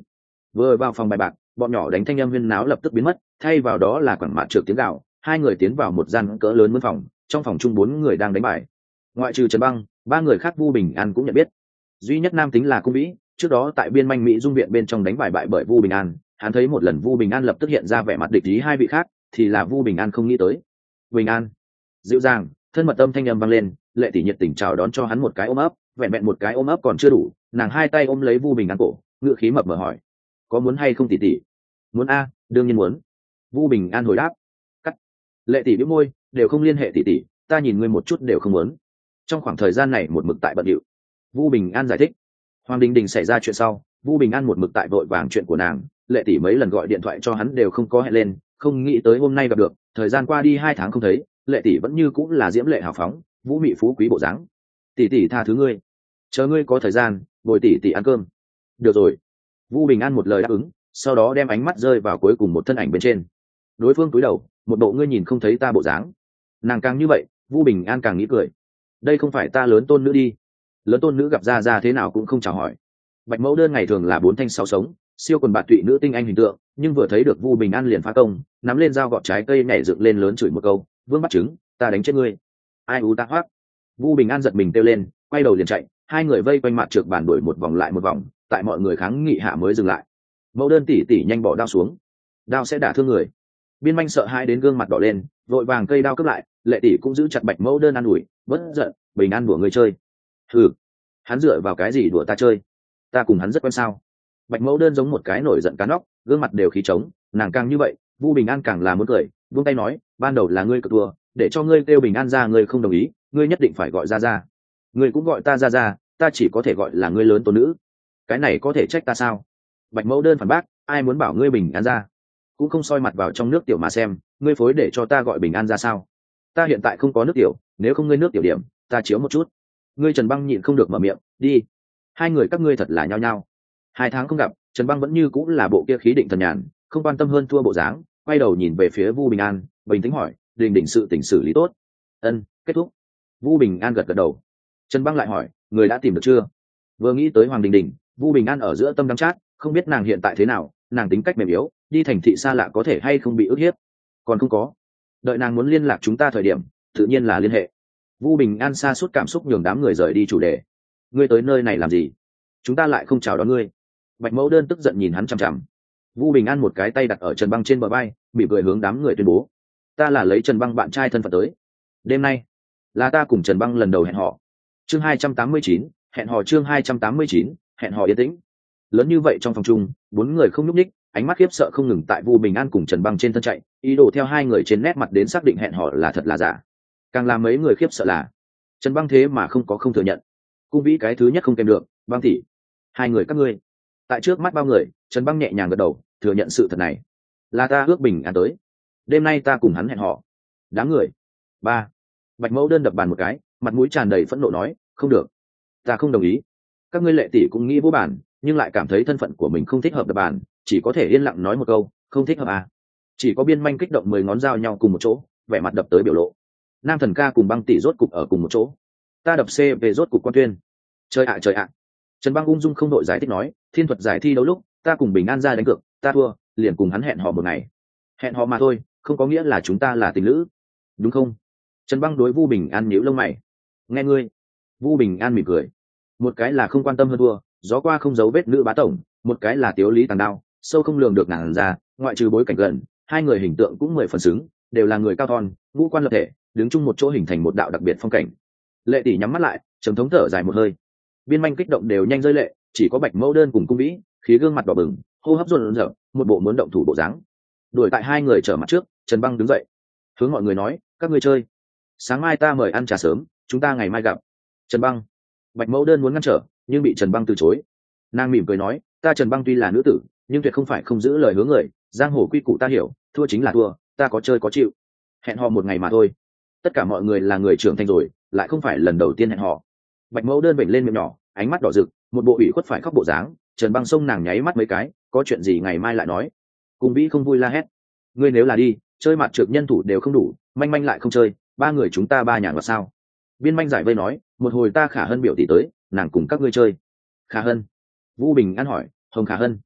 Vừa vào phòng bài bạc, bọn nhỏ đánh thanh âm huyên náo lập tức biến mất, thay vào đó là quảng mạn trượt tiếng gạo. Hai người tiến vào một gian cỡ lớn mướn phòng, trong phòng chung bốn người đang đánh bài. Ngoại trừ Trần Băng, ba người khác Vu Bình An cũng nhận biết. Duy nhất nam tính là Cung Vĩ, trước đó tại biên manh Mỹ dung viện bên trong đánh bài bại bởi Vu Bình An, hắn thấy một lần Vu Bình An lập tức hiện ra vẻ mặt địch ý, hai vị khác thì là Vu Bình An không nghĩ tới. Bình An, dịu dàng, thân mật âm thanh âm vang lên, Lệ tỷ nhiệt tình chào đón cho hắn một cái ôm ấp, vẹn vẹn một cái ôm ấp còn chưa đủ, nàng hai tay ôm lấy Vu Bình An cổ, ngựa khí mập mờ hỏi: "Có muốn hay không tỷ tỷ?" "Muốn a, đương nhiên muốn." Vu Bình An hồi đáp. Cắt. Lệ tỷ bĩu môi, "Đều không liên hệ tỷ tỷ, ta nhìn ngươi một chút đều không muốn." Trong khoảng thời gian này một mực tại bận rộn. Vu Bình An giải thích. Hoàng Đình Đình xảy ra chuyện sau, Vu Bình An một mực tại vội vàng chuyện của nàng, Lệ tỷ mấy lần gọi điện thoại cho hắn đều không có hẹn lên, không nghĩ tới hôm nay gặp được, thời gian qua đi hai tháng không thấy, Lệ tỷ vẫn như cũng là diễm lệ hào phóng, vũ mị phú quý bộ dáng. "Tỷ tỷ tha thứ ngươi, chờ ngươi có thời gian, bồi tỷ tỷ ăn cơm." "Được rồi." Vu Bình An một lời đáp ứng, sau đó đem ánh mắt rơi vào cuối cùng một thân ảnh bên trên. Đối phương cúi đầu, một bộ ngươi nhìn không thấy ta bộ dáng. Nàng càng như vậy, Vu Bình An càng nghĩ cười. Đây không phải ta lớn tôn nữ đi. Lớn tôn nữ gặp ra ra thế nào cũng không chào hỏi. Bạch mẫu đơn ngày thường là bốn thanh sáu sống, siêu quần bạt tụy nữ tinh anh hình tượng, nhưng vừa thấy được Vu Bình An liền phá công, nắm lên dao gọt trái cây nhảy dựng lên lớn chửi một câu: "Vương bắt trứng, ta đánh chết ngươi." Ai u ta hoác. Vu Bình An giật mình kêu lên, quay đầu liền chạy, hai người vây quanh mặt trượt bàn đuổi một vòng lại một vòng, tại mọi người kháng nghị hạ mới dừng lại. Mẫu đơn tỉ tỉ nhanh bỏ đao xuống, đao sẽ đả thương người. Biên manh sợ hãi đến gương mặt đỏ lên, vội vàng cây đao cướp lại, Lệ tỷ cũng giữ chặt Bạch mẫu đơn an ủi: "Bất giận, Bình An đùa người chơi." "Hừ, hắn dựa vào cái gì đùa ta chơi? Ta cùng hắn rất quen sao?" Bạch mẫu đơn giống một cái nổi giận cá nóc, gương mặt đều khí trống, nàng càng như vậy, Vu Bình An càng là muốn cười, buông tay nói: "Ban đầu là ngươi cược thua, để cho ngươi kêu Bình An ra, ngươi không đồng ý, ngươi nhất định phải gọi ra ra. Ngươi cũng gọi ta ra ra, ta chỉ có thể gọi là ngươi lớn tôn nữ. Cái này có thể trách ta sao?" Bạch mẫu đơn phản bác: "Ai muốn bảo ngươi Bình An ra? Cũng không soi mặt vào trong nước tiểu mà xem, ngươi phối để cho ta gọi Bình An ra sao? Ta hiện tại không có nước tiểu, nếu không ngươi nước tiểu điểm, ta chiếu một chút." Ngươi Trần Băng nhịn không được mở miệng: "Đi." Hai người các ngươi thật là nhao nhao. Hai tháng không gặp, Trần Băng vẫn như cũng là bộ kia khí định thần nhàn, không quan tâm hơn thua bộ dáng, quay đầu nhìn về phía Vu Bình An, bình tĩnh hỏi: "Đình Đình sự tình xử lý tốt?" "Ân, kết thúc." Vu Bình An gật gật đầu. Trần Băng lại hỏi: "Người đã tìm được chưa?" Vừa nghĩ tới Hoàng Đình Đình, Vu Bình An ở giữa tâm đắng chát, không biết nàng hiện tại thế nào, nàng tính cách mềm yếu, đi thành thị xa lạ có thể hay không bị ức hiếp. "Còn không có. Đợi nàng muốn liên lạc chúng ta thời điểm, tự nhiên là liên hệ." Vu Bình An sa sút cảm xúc nhường đám người rời đi chủ đề. "Ngươi tới nơi này làm gì? Chúng ta lại không chào đón ngươi." Bạch mẫu đơn tức giận nhìn hắn chằm chằm. Vu Bình An một cái tay đặt ở Trần Băng trên bờ vai, mỉm cười hướng đám người tuyên bố: "Ta là lấy Trần Băng bạn trai thân phận tới. Đêm nay là ta cùng Trần Băng lần đầu hẹn hò." Chương hai trăm tám mươi chín, hẹn hò chương hai trăm tám mươi chín, hẹn hò yên tĩnh. Lớn như vậy trong phòng chung, bốn người không nhúc nhích, ánh mắt khiếp sợ không ngừng tại Vu Bình An cùng Trần Băng trên thân chạy, ý đồ theo hai người trên nét mặt đến xác định hẹn hò là thật là giả. Càng làm mấy người khiếp sợ là Trần Băng thế mà không có không thừa nhận. Cung Vĩ cái thứ nhất không kèm được: "Băng tỷ, hai người các ngươi." Tại trước mắt bao người, Trần Băng nhẹ nhàng gật đầu, thừa nhận sự thật này. "Là ta ước Bình An tới. Đêm nay ta cùng hắn hẹn hò." Đám người. Ba. Bạch mẫu đơn đập bàn một cái, mặt mũi tràn đầy phẫn nộ nói: "Không được, ta không đồng ý." Các ngươi Lệ tỷ cũng nghĩ vô bản, nhưng lại cảm thấy thân phận của mình không thích hợp đập bàn, chỉ có thể yên lặng nói một câu: "Không thích hợp à?" Chỉ có biên manh kích động mười ngón dao nhau cùng một chỗ, vẻ mặt đập tới biểu lộ. Nam Thần ca cùng Băng tỷ rốt cục ở cùng một chỗ. Ta đập C về rốt cục quan tuyên. Trời ạ trời ạ. Trần Băng ung dung không đội giải thích nói: "Thiên thuật giải thi đấu lúc, ta cùng Bình An ra đánh cược, ta thua, liền cùng hắn hẹn hò một ngày. Hẹn hò mà thôi, không có nghĩa là chúng ta là tình lữ, đúng không?" Trần Băng đối Vu Bình An nhíu lông mày. "Nghe ngươi." Vu Bình An mỉm cười. Một cái là không quan tâm hơn thua, gió qua không giấu vết nữ bá tổng, một cái là tiếu lý tàng đao, sâu không lường được nàng ra, ngoại trừ bối cảnh gần, hai người hình tượng cũng mười phần xứng, đều là người cao thon, ngũ quan lập thể, đứng chung một chỗ hình thành một đạo đặc biệt phong cảnh. Lệ tỷ nhắm mắt lại, trầm thống thở dài một hơi. Biên manh kích động đều nhanh rơi lệ, chỉ có Bạch mẫu đơn cùng Cung Vĩ, khí gương mặt đỏ bừng, hô hấp run rẩy, một bộ muốn động thủ bộ dáng. Đuổi tại hai người trở mặt trước, Trần Băng đứng dậy, hướng mọi người nói: "Các ngươi chơi, sáng mai ta mời ăn trà sớm, chúng ta ngày mai gặp." Trần Băng. Bạch mẫu đơn muốn ngăn trở, nhưng bị Trần Băng từ chối. Nàng mỉm cười nói: "Ta Trần Băng tuy là nữ tử, nhưng tuyệt không phải không giữ lời hứa người, giang hồ quy củ ta hiểu, thua chính là thua, ta có chơi có chịu. Hẹn hò một ngày mà thôi. Tất cả mọi người là người trưởng thành rồi, lại không phải lần đầu tiên hẹn hò." Bạch mẫu đơn bệnh lên miệng nhỏ, ánh mắt đỏ rực, một bộ ủy khuất phải khóc bộ dáng. Trần Băng xông nàng nháy mắt mấy cái: "Có chuyện gì ngày mai lại nói." Cung Vĩ không vui la hét: "Ngươi nếu là đi chơi mặt trược nhân thủ đều không đủ, manh manh lại không chơi, ba người chúng ta ba nhàn vào sao?" Biên manh giải vây nói: "Một hồi ta Khả Hân biểu tỷ tới, nàng cùng các ngươi chơi." "Khả Hân?" Vu Bình An hỏi: "Hồng Khả Hân?"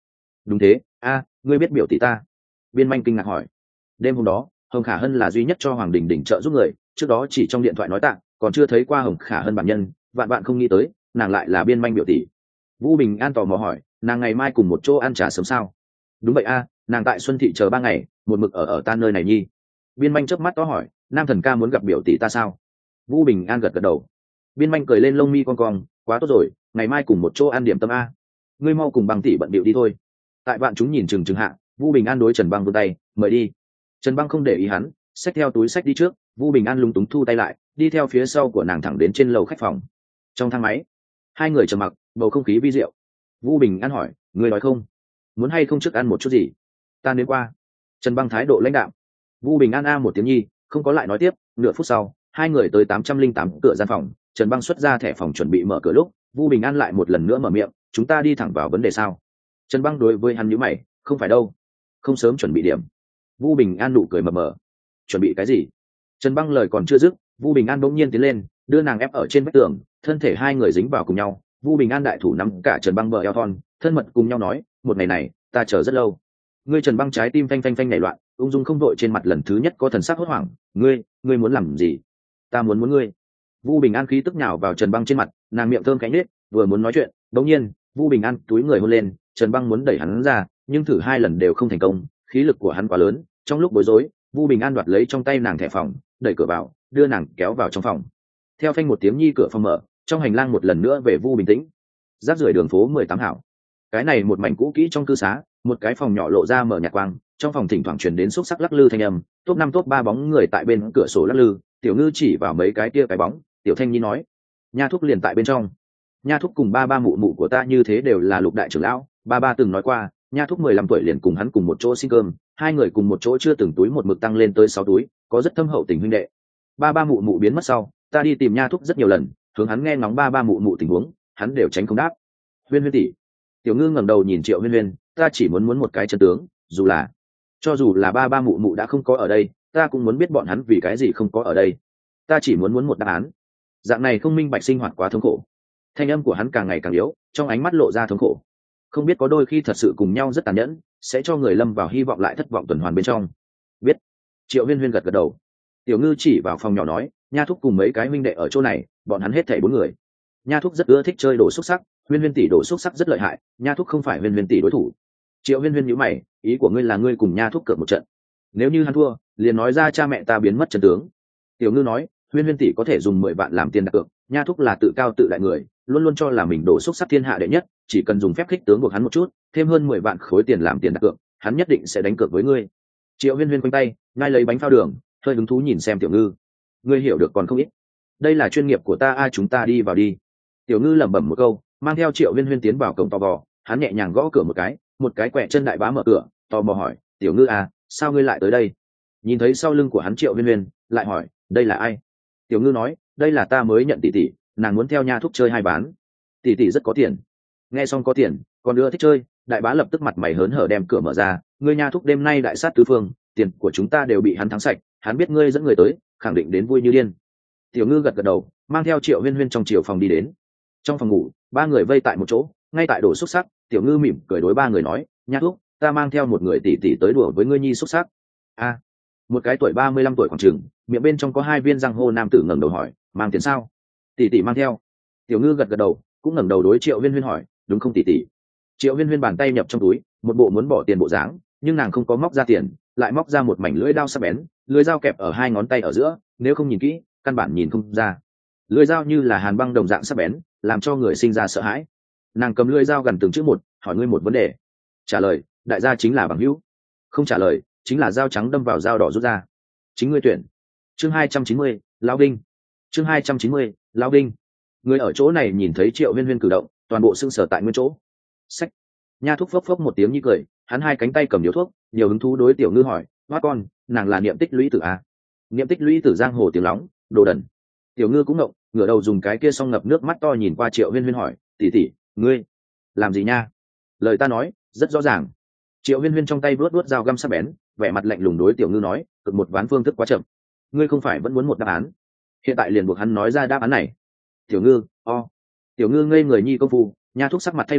Đúng thế, a ngươi biết biểu tỷ ta? Biên manh kinh ngạc hỏi. Đêm hôm đó Hồng Khả Hân là duy nhất cho Hoàng Đình Đình trợ giúp người, trước đó chỉ trong điện thoại nói tạng, còn chưa thấy qua Hồng Khả Hân bản nhân, vạn bạn không nghĩ tới nàng lại là biên manh biểu tỷ. Vũ Bình An tò mò hỏi, nàng ngày mai cùng một chỗ ăn trà sớm sao? Đúng vậy a, nàng tại Xuân Thị chờ ba ngày, một mực ở ở ta nơi này nhi. Biên manh chớp mắt to hỏi, nam thần ca muốn gặp biểu tỷ ta sao? Vũ Bình An gật gật đầu. Biên manh cười lên lông mi con cong, quá tốt rồi, ngày mai cùng một chỗ ăn điểm tâm a. Ngươi mau cùng Băng tỷ bận bịu đi thôi. Tại bạn chúng nhìn chừng chừng hạ, Vũ Bình An đối Trần Băng vươn tay, mời đi. Trần Băng không để ý hắn, xách theo túi xách đi trước, Vũ Bình An lúng túng thu tay lại, đi theo phía sau của nàng thẳng đến trên lầu khách phòng. Trong thang máy, hai người trầm mặc, bầu không khí vi diệu. Vũ Bình An hỏi, ngươi nói không, muốn hay không trước ăn một chút gì? Ta đến qua. Trần Băng thái độ lãnh đạm. Vũ Bình An a một tiếng nhi, không có lại nói tiếp. Nửa phút sau, hai người tới tám trăm linh tám cửa gian phòng, Trần Băng xuất ra thẻ phòng chuẩn bị mở cửa lúc, Vũ Bình An lại một lần nữa mở miệng, chúng ta đi thẳng vào vấn đề sao? Trần Băng đối với hắn nhíu mày, không phải đâu, không sớm chuẩn bị điểm. Vũ Bình An nụ cười mờ mờ, chuẩn bị cái gì? Trần Băng lời còn chưa dứt, Vũ Bình An bỗng nhiên tiến lên, đưa nàng ép ở trên vách tường, thân thể hai người dính vào cùng nhau. Vũ Bình An đại thủ nắm cả Trần Băng bờ eo thon, thân mật cùng nhau nói, một ngày này ta chờ rất lâu. Ngươi Trần Băng trái tim phanh phanh phanh nảy loạn, ung dung không đội trên mặt lần thứ nhất có thần sắc hốt hoảng. Ngươi, ngươi muốn làm gì? Ta muốn muốn ngươi. Vũ Bình An khí tức nhào vào Trần Băng trên mặt, nàng miệng thơm cánh nết, vừa muốn nói chuyện, đống nhiên, Vũ Bình An túi người hôn lên, Trần Băng muốn đẩy hắn ra, nhưng thử hai lần đều không thành công, khí lực của hắn quá lớn. Trong lúc bối rối, Vũ Bình An đoạt lấy trong tay nàng thẻ phòng, đẩy cửa vào, đưa nàng kéo vào trong phòng. Theo phanh một tiếng nhi cửa phòng mở, trong hành lang một lần nữa về Vũ bình tĩnh. Rác rưởi đường phố mười tám hảo. Cái này một mảnh cũ kỹ trong cư xá, một cái phòng nhỏ lộ ra mở nhạt quang, trong phòng thỉnh thoảng truyền đến xúc sắc lắc lư thanh âm, top năm top ba bóng người tại bên cửa sổ lắc lư, Tiểu Ngư chỉ vào mấy cái kia cái bóng, Tiểu Thanh Nhi nói, Nha thúc liền tại bên trong. Nha thúc cùng ba ba mụ mụ của ta như thế đều là Lục đại trưởng lão, ba ba từng nói qua, Nha thúc mười lăm tuổi liền cùng hắn cùng một chỗ xin cơm, hai người cùng một chỗ chưa từng túi một mực tăng lên tới sáu túi, có rất thâm hậu tình huynh đệ. Ba ba mụ mụ biến mất sau, ta đi tìm Nha thúc rất nhiều lần, hướng hắn nghe ngóng ba ba mụ mụ tình huống, hắn đều tránh không đáp. Huyên Huyên tỷ. Tiểu Ngư ngẩng đầu nhìn Triệu Huyên Huyên, ta chỉ muốn muốn một cái chân tướng, dù là cho dù là ba ba mụ mụ đã không có ở đây, ta cũng muốn biết bọn hắn vì cái gì không có ở đây. Ta chỉ muốn muốn một đáp án. Dạng này không minh bạch sinh hoạt quá thống khổ. Thanh âm của hắn càng ngày càng yếu, trong ánh mắt lộ ra thống khổ. Không biết có đôi khi thật sự cùng nhau rất tàn nhẫn, sẽ cho người lâm vào hy vọng lại thất vọng tuần hoàn bên trong. Biết. Triệu Huyên Huyên gật gật đầu. Tiểu Ngư chỉ vào phòng nhỏ nói, Nha thúc cùng mấy cái huynh đệ ở chỗ này, bọn hắn hết thảy bốn người. Nha thúc rất ưa thích chơi đồ xúc sắc, Huyên Huyên tỷ đồ xúc sắc rất lợi hại, Nha thúc không phải Huyên Huyên tỷ đối thủ. Triệu Huyên Huyên nhíu mày, ý của ngươi là ngươi cùng Nha thúc cược một trận. Nếu như hắn thua, liền nói ra cha mẹ ta biến mất chân tướng. Tiểu Ngư nói, Huyên Huyên tỷ có thể dùng mười vạn làm tiền đặt cược, Nha thúc là tự cao tự đại người, luôn luôn cho là mình đổ xúc sắc thiên hạ đệ nhất, chỉ cần dùng phép khích tướng buộc hắn một chút, thêm hơn mười vạn khối tiền làm tiền đặt cược, hắn nhất định sẽ đánh cược với ngươi. Triệu Huyên Huyên quanh tay, ngay lấy bánh phao đường, hơi hứng thú nhìn xem Tiểu Ngư. Ngươi hiểu được còn không ít. Đây là chuyên nghiệp của ta, a chúng ta đi vào đi. Tiểu Ngư lẩm bẩm một câu, mang theo Triệu Huyên Huyên tiến vào cổng tò vò, hắn nhẹ nhàng gõ cửa một cái, một cái quẹ chân đại bá mở cửa, tò mò hỏi, Tiểu Ngư à, sao ngươi lại tới đây? Nhìn thấy sau lưng của hắn Triệu Huyên Huyên, lại hỏi, đây là ai? Tiểu Ngư nói, đây là ta mới nhận tỷ tỷ, nàng muốn theo Nha thúc chơi hai bán. Tỷ tỷ rất có tiền. Nghe xong có tiền, còn nữa thích chơi, đại bá lập tức mặt mày hớn hở đem cửa mở ra, ngươi Nha thúc đêm nay đại sát tứ phương, tiền của chúng ta đều bị hắn thắng sạch, hắn biết ngươi dẫn người tới, khẳng định đến vui như điên. Tiểu Ngư gật gật đầu, mang theo Triệu Huyên Huyên trong chiều phòng đi đến. Trong phòng ngủ, ba người vây tại một chỗ, ngay tại đổ xúc sắc, Tiểu Ngư mỉm cười đối ba người nói, Nha thúc, ta mang theo một người tỷ tỷ tới đùa với ngươi nhi xúc sắc. A, một cái tuổi ba mươi lăm tuổi khoảng chừng, miệng bên trong có hai viên răng hô nam tử ngẩng đầu hỏi, mang tiền sao? Tỷ tỷ mang theo. Tiểu Ngư gật gật đầu, cũng ngẩng đầu đối Triệu Huyên Huyên hỏi, đúng không tỷ tỷ? Triệu Huyên Huyên bàn tay nhập trong túi, một bộ muốn bỏ tiền bộ dáng, nhưng nàng không có móc ra tiền, lại móc ra một mảnh lưỡi dao sắc bén, lưỡi dao kẹp ở hai ngón tay ở giữa, nếu không nhìn kỹ, căn bản nhìn không ra. Lưỡi dao như là hàn băng đồng dạng sắc bén, làm cho người sinh ra sợ hãi. Nàng cầm lưỡi dao gần từng chữ một, hỏi ngươi một vấn đề. Trả lời, đại gia chính là bằng hữu. Không trả lời, chính là dao trắng đâm vào dao đỏ rút ra. Chính ngươi tuyển. Chương hai trăm chín mươi, Lão Đinh. Chương hai trăm chín mươi, Lão Đinh. Người ở chỗ này nhìn thấy Triệu Huyên Huyên cử động, toàn bộ sững sờ tại nguyên chỗ. Xách. Nha thúc phốc phốc một tiếng như cười, hắn hai cánh tay cầm điếu thuốc, nhiều hứng thú đối Tiểu Ngư hỏi, "Hoa con, nàng là niệm tích lũy tử à?" Niệm tích lũy tử giang hồ tiếng lóng, đồ đần. Tiểu Ngư cũng ngộng, ngửa đầu dùng cái kia song ngập nước mắt to nhìn qua Triệu Huyên Huyên hỏi, tỷ tỷ, ngươi làm gì nha? Lời ta nói rất rõ ràng. Triệu Huyên Huyên trong tay vuốt vuốt dao găm sắc bén, vẻ mặt lạnh lùng đối Tiểu Ngư nói, cực một ván phương thức quá chậm. Ngươi không phải vẫn muốn một đáp án? Hiện tại liền buộc hắn nói ra đáp án này. Tiểu Ngư, o. Tiểu Ngư ngây người nhi công phu, Nha thúc sắc mặt thay đổi,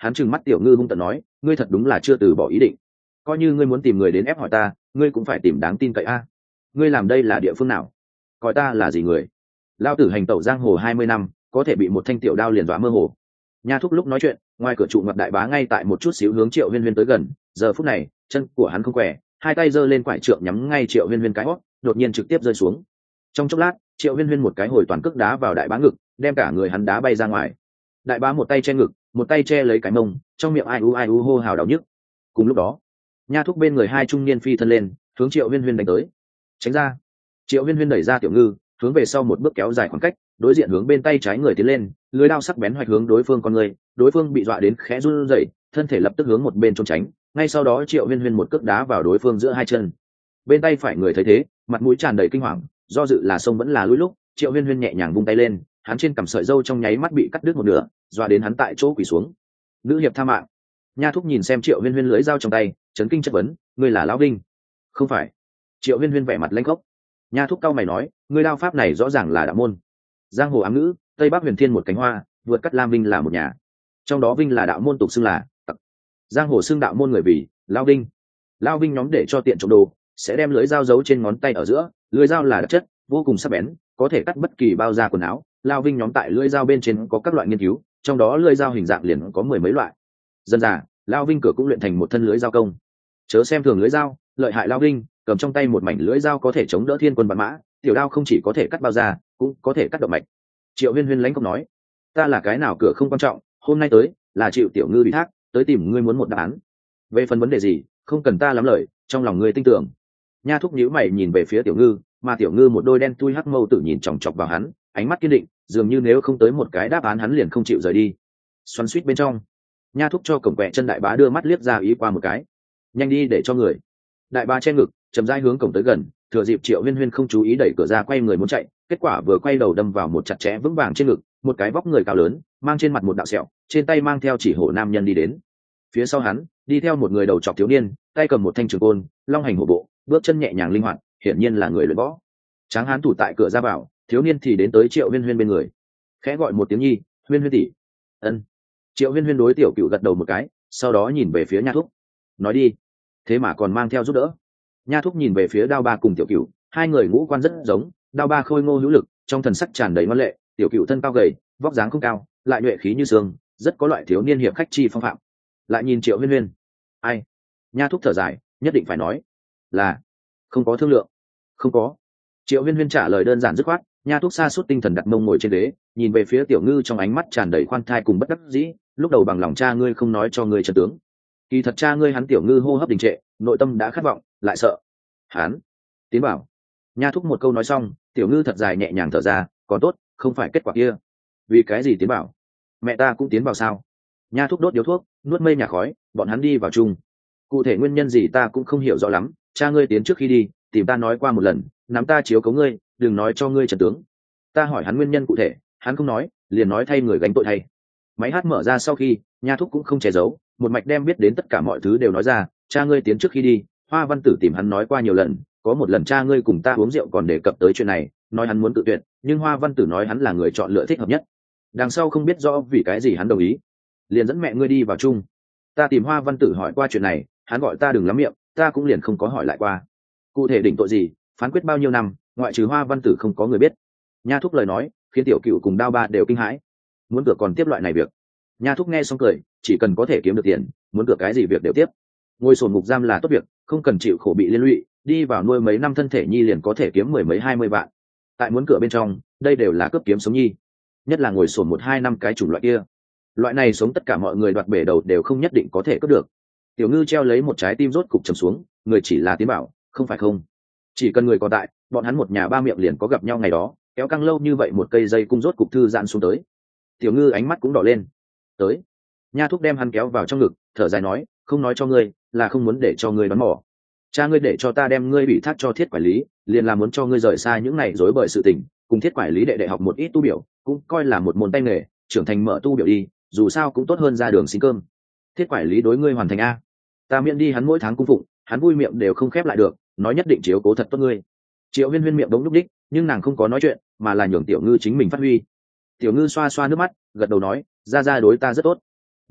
hắn trừng mắt tiểu ngư hung tận nói, ngươi thật đúng là chưa từ bỏ ý định, coi như ngươi muốn tìm người đến ép hỏi ta, ngươi cũng phải tìm đáng tin cậy a. Ngươi làm đây là địa phương nào, coi ta là gì người? Lao tử hành tẩu giang hồ hai mươi năm, có thể bị một thanh tiểu đao liền dọa mơ hồ. Nha thúc lúc nói chuyện, ngoài cửa trụ ngập đại bá ngay tại một chút xíu hướng Triệu Huyên Huyên tới gần, giờ phút này chân của hắn không khỏe, hai tay giơ lên quải trượng nhắm ngay Triệu Huyên Huyên cái hót, đột nhiên trực tiếp rơi xuống. Trong chốc lát, Triệu Huyên Huyên một cái hồi toàn cước đá vào đại bá ngực, đem cả người hắn đá bay ra ngoài. Đại bá một tay che ngực, một tay che lấy cái mông, trong miệng ai u ai u hô hào đau nhức. Cùng lúc đó, Nha thúc bên người hai trung niên phi thân lên, hướng Triệu Huyên Huyên đánh tới. Tránh ra! Triệu Huyên Huyên đẩy ra Tiểu Ngư, hướng về sau một bước kéo dài khoảng cách, đối diện hướng bên tay trái người tiến lên, lưỡi đao sắc bén hoạch hướng đối phương con người, đối phương bị dọa đến khẽ run rẩy, thân thể lập tức hướng một bên trốn tránh, ngay sau đó Triệu Huyên Huyên một cước đá vào đối phương giữa hai chân. Bên tay phải người thấy thế, mặt mũi tràn đầy kinh hoàng, do dự là sông vẫn là lùi lúc, Triệu Huyên Huyên nhẹ nhàng vung tay lên, hắn trên cằm sợi râu trong nháy mắt bị cắt đứt một nửa, dọa đến hắn tại chỗ quỳ xuống. Nữ hiệp tha mạng. Nha thúc nhìn xem Triệu Huyên Huyên lưỡi dao trong tay, chấn kinh chất vấn, ngươi là lão đinh? Không phải. Triệu Huyên Huyên vẻ mặt lãnh khốc. Nha thúc cao mày nói, ngươi đao pháp này rõ ràng là đạo môn. Giang hồ ám ngữ, tây bắc huyền thiên một cánh hoa, vượt cắt lam vinh là một nhà. Trong đó vinh là đạo môn tục xưng là tặc. Giang hồ xưng đạo môn người vì lao vinh. Lao vinh nhóm để cho tiện trộm đồ, sẽ đem lưỡi dao giấu trên ngón tay ở giữa, lưỡi dao là đặc chất, vô cùng sắc bén, có thể cắt bất kỳ bao da quần áo. Lao vinh nhóm tại lưỡi dao bên trên có các loại nghiên cứu, trong đó lưỡi dao hình dạng liền có mười mấy loại. Dân già, Lao vinh cửa cũng luyện thành một thân lưỡi dao công. Chớ xem thường lưỡi dao, lợi hại Lao vinh, cầm trong tay một mảnh lưỡi dao có thể chống đỡ thiên quân vạn mã, tiểu đao không chỉ có thể cắt bao da, cũng có thể cắt động mạch. Triệu Huyên Huyên lãnh cốc nói, ta là cái nào cửa không quan trọng, hôm nay tới là chịu tiểu ngư bị thác, tới tìm ngươi muốn một đáp án. Về phần vấn đề gì, không cần ta lắm lời, trong lòng ngươi tin tưởng. Nha thúc nhíu mày nhìn về phía tiểu ngư, mà tiểu ngư một đôi đen tui hắc mâu tự nhìn chòng chọc vào hắn, ánh mắt kiên định, dường như nếu không tới một cái đáp án hắn liền không chịu rời đi. Xoắn suýt bên trong, Nha thúc cho cổng quẹ chân đại bá đưa mắt liếc ra ý qua một cái, nhanh đi để cho người. Đại bá che ngực, chậm rãi hướng cổng tới gần, thừa dịp Triệu Huyên Huyên không chú ý đẩy cửa ra quay người muốn chạy, kết quả vừa quay đầu đâm vào một chặt chẽ vững vàng trên ngực, một cái vóc người cao lớn, mang trên mặt một đạo sẹo, trên tay mang theo chỉ hổ nam nhân đi đến. Phía sau hắn, đi theo một người đầu trọc thiếu niên, tay cầm một thanh trường côn, long hành hổ bộ, bước chân nhẹ nhàng linh hoạt, hiển nhiên là người luyện võ. Tráng hán thủ tại cửa ra vào, thiếu niên thì đến tới Triệu Huyên Huyên bên người, khẽ gọi một tiếng nhi, Huyên Huyên tỷ. Ân. Triệu Huyên Huyên đối tiểu cựu gật đầu một cái, sau đó nhìn về phía Nha thúc, nói đi. Thế mà còn mang theo giúp đỡ. Nha thúc nhìn về phía Đao Ba cùng tiểu cựu, hai người ngũ quan rất giống, Đao Ba khôi ngô hữu lực, trong thần sắc tràn đầy ngoan lệ, tiểu cựu thân cao gầy, vóc dáng không cao, lại nhuệ khí như sương, rất có loại thiếu niên hiệp khách chi phong phạm. Lại nhìn Triệu Huyên Huyên, ai? Nha thúc thở dài, nhất định phải nói là không có thương lượng. Không có. Triệu Huyên Huyên trả lời đơn giản dứt khoát. Nha thúc sa sút tinh thần đặt mông ngồi trên ghế, nhìn về phía tiểu ngư trong ánh mắt tràn đầy khoan thai cùng bất đắc dĩ. Lúc đầu bằng lòng cha ngươi không nói cho ngươi chân tướng, kỳ thật cha ngươi hắn tiểu ngư hô hấp đình trệ, nội tâm đã khát vọng, lại sợ hắn tiến bảo. Nha thúc một câu nói xong, tiểu ngư thật dài nhẹ nhàng thở ra, còn tốt không phải kết quả kia. Vì cái gì tiến bảo? Mẹ ta cũng tiến vào sao? Nha thúc đốt điếu thuốc, nuốt mây nhà khói, bọn hắn đi vào chung. Cụ thể nguyên nhân gì ta cũng không hiểu rõ lắm, cha ngươi tiến trước khi đi tìm ta nói qua một lần, nắm ta chiếu cấu ngươi, đừng nói cho ngươi trần tướng. Ta hỏi hắn nguyên nhân cụ thể, hắn không nói, liền nói thay người gánh tội thay. Máy hát mở ra sau khi, Nha thúc cũng không che giấu, một mạch đem biết đến tất cả mọi thứ đều nói ra. Cha ngươi tiến trước khi đi, Hoa Văn Tử tìm hắn nói qua nhiều lần, có một lần cha ngươi cùng ta uống rượu còn đề cập tới chuyện này, nói hắn muốn tự tuyệt, nhưng Hoa Văn Tử nói hắn là người chọn lựa thích hợp nhất. Đằng sau không biết rõ vì cái gì hắn đồng ý, liền dẫn mẹ ngươi đi vào chung. Ta tìm Hoa Văn Tử hỏi qua chuyện này, hắn gọi ta đừng lắm miệng, ta cũng liền không có hỏi lại qua. Cụ thể đỉnh tội gì, phán quyết bao nhiêu năm, ngoại trừ Hoa Văn Tử không có người biết. Nha thúc lời nói khiến tiểu cựu cùng Đao Ba đều kinh hãi, muốn cửa còn tiếp loại này việc. Nha thúc nghe xong cười, chỉ cần có thể kiếm được tiền, muốn cửa cái gì việc đều tiếp. Ngồi sồn ngục giam là tốt việc, không cần chịu khổ bị liên lụy, đi vào nuôi mấy năm thân thể nhi liền có thể kiếm mười mấy hai mươi vạn. Tại muốn cửa bên trong, đây đều là cướp kiếm sống nhi, nhất là ngồi sồn một hai năm cái chủng loại kia, loại này sống tất cả mọi người đoạt bể đầu đều không nhất định có thể cướp được. Tiểu ngư treo lấy một trái tim rốt cục trầm xuống, người chỉ là tiến bảo, không phải không. Chỉ cần người còn tại, bọn hắn một nhà ba miệng liền có gặp nhau ngày đó, kéo căng lâu như vậy một cây dây cung rốt cục thư giãn xuống tới. Tiểu ngư ánh mắt cũng đỏ lên. Tới. Nha thúc đem hắn kéo vào trong ngực, thở dài nói, không nói cho ngươi, là không muốn để cho ngươi đoán mò. Cha ngươi để cho ta đem ngươi ủy thác cho thiết quản lý, liền là muốn cho ngươi rời xa những này rối bời sự tình, cùng thiết quản lý đệ đệ học một ít tu biểu, cũng coi là một môn tay nghề, trưởng thành mở tu biểu đi, dù sao cũng tốt hơn ra đường xin cơm. Thiết quản lý đối ngươi hoàn thành a, ta miễn đi hắn mỗi tháng cung phụng, hắn vui miệng đều không khép lại được, nói nhất định chiếu cố thật tốt ngươi. Triệu Huyên Huyên miệng đống lúc đích, nhưng nàng không có nói chuyện, mà là nhường tiểu ngư chính mình phát huy. Tiểu ngư xoa xoa nước mắt, gật đầu nói, ra ra đối ta rất tốt. Nha thúc,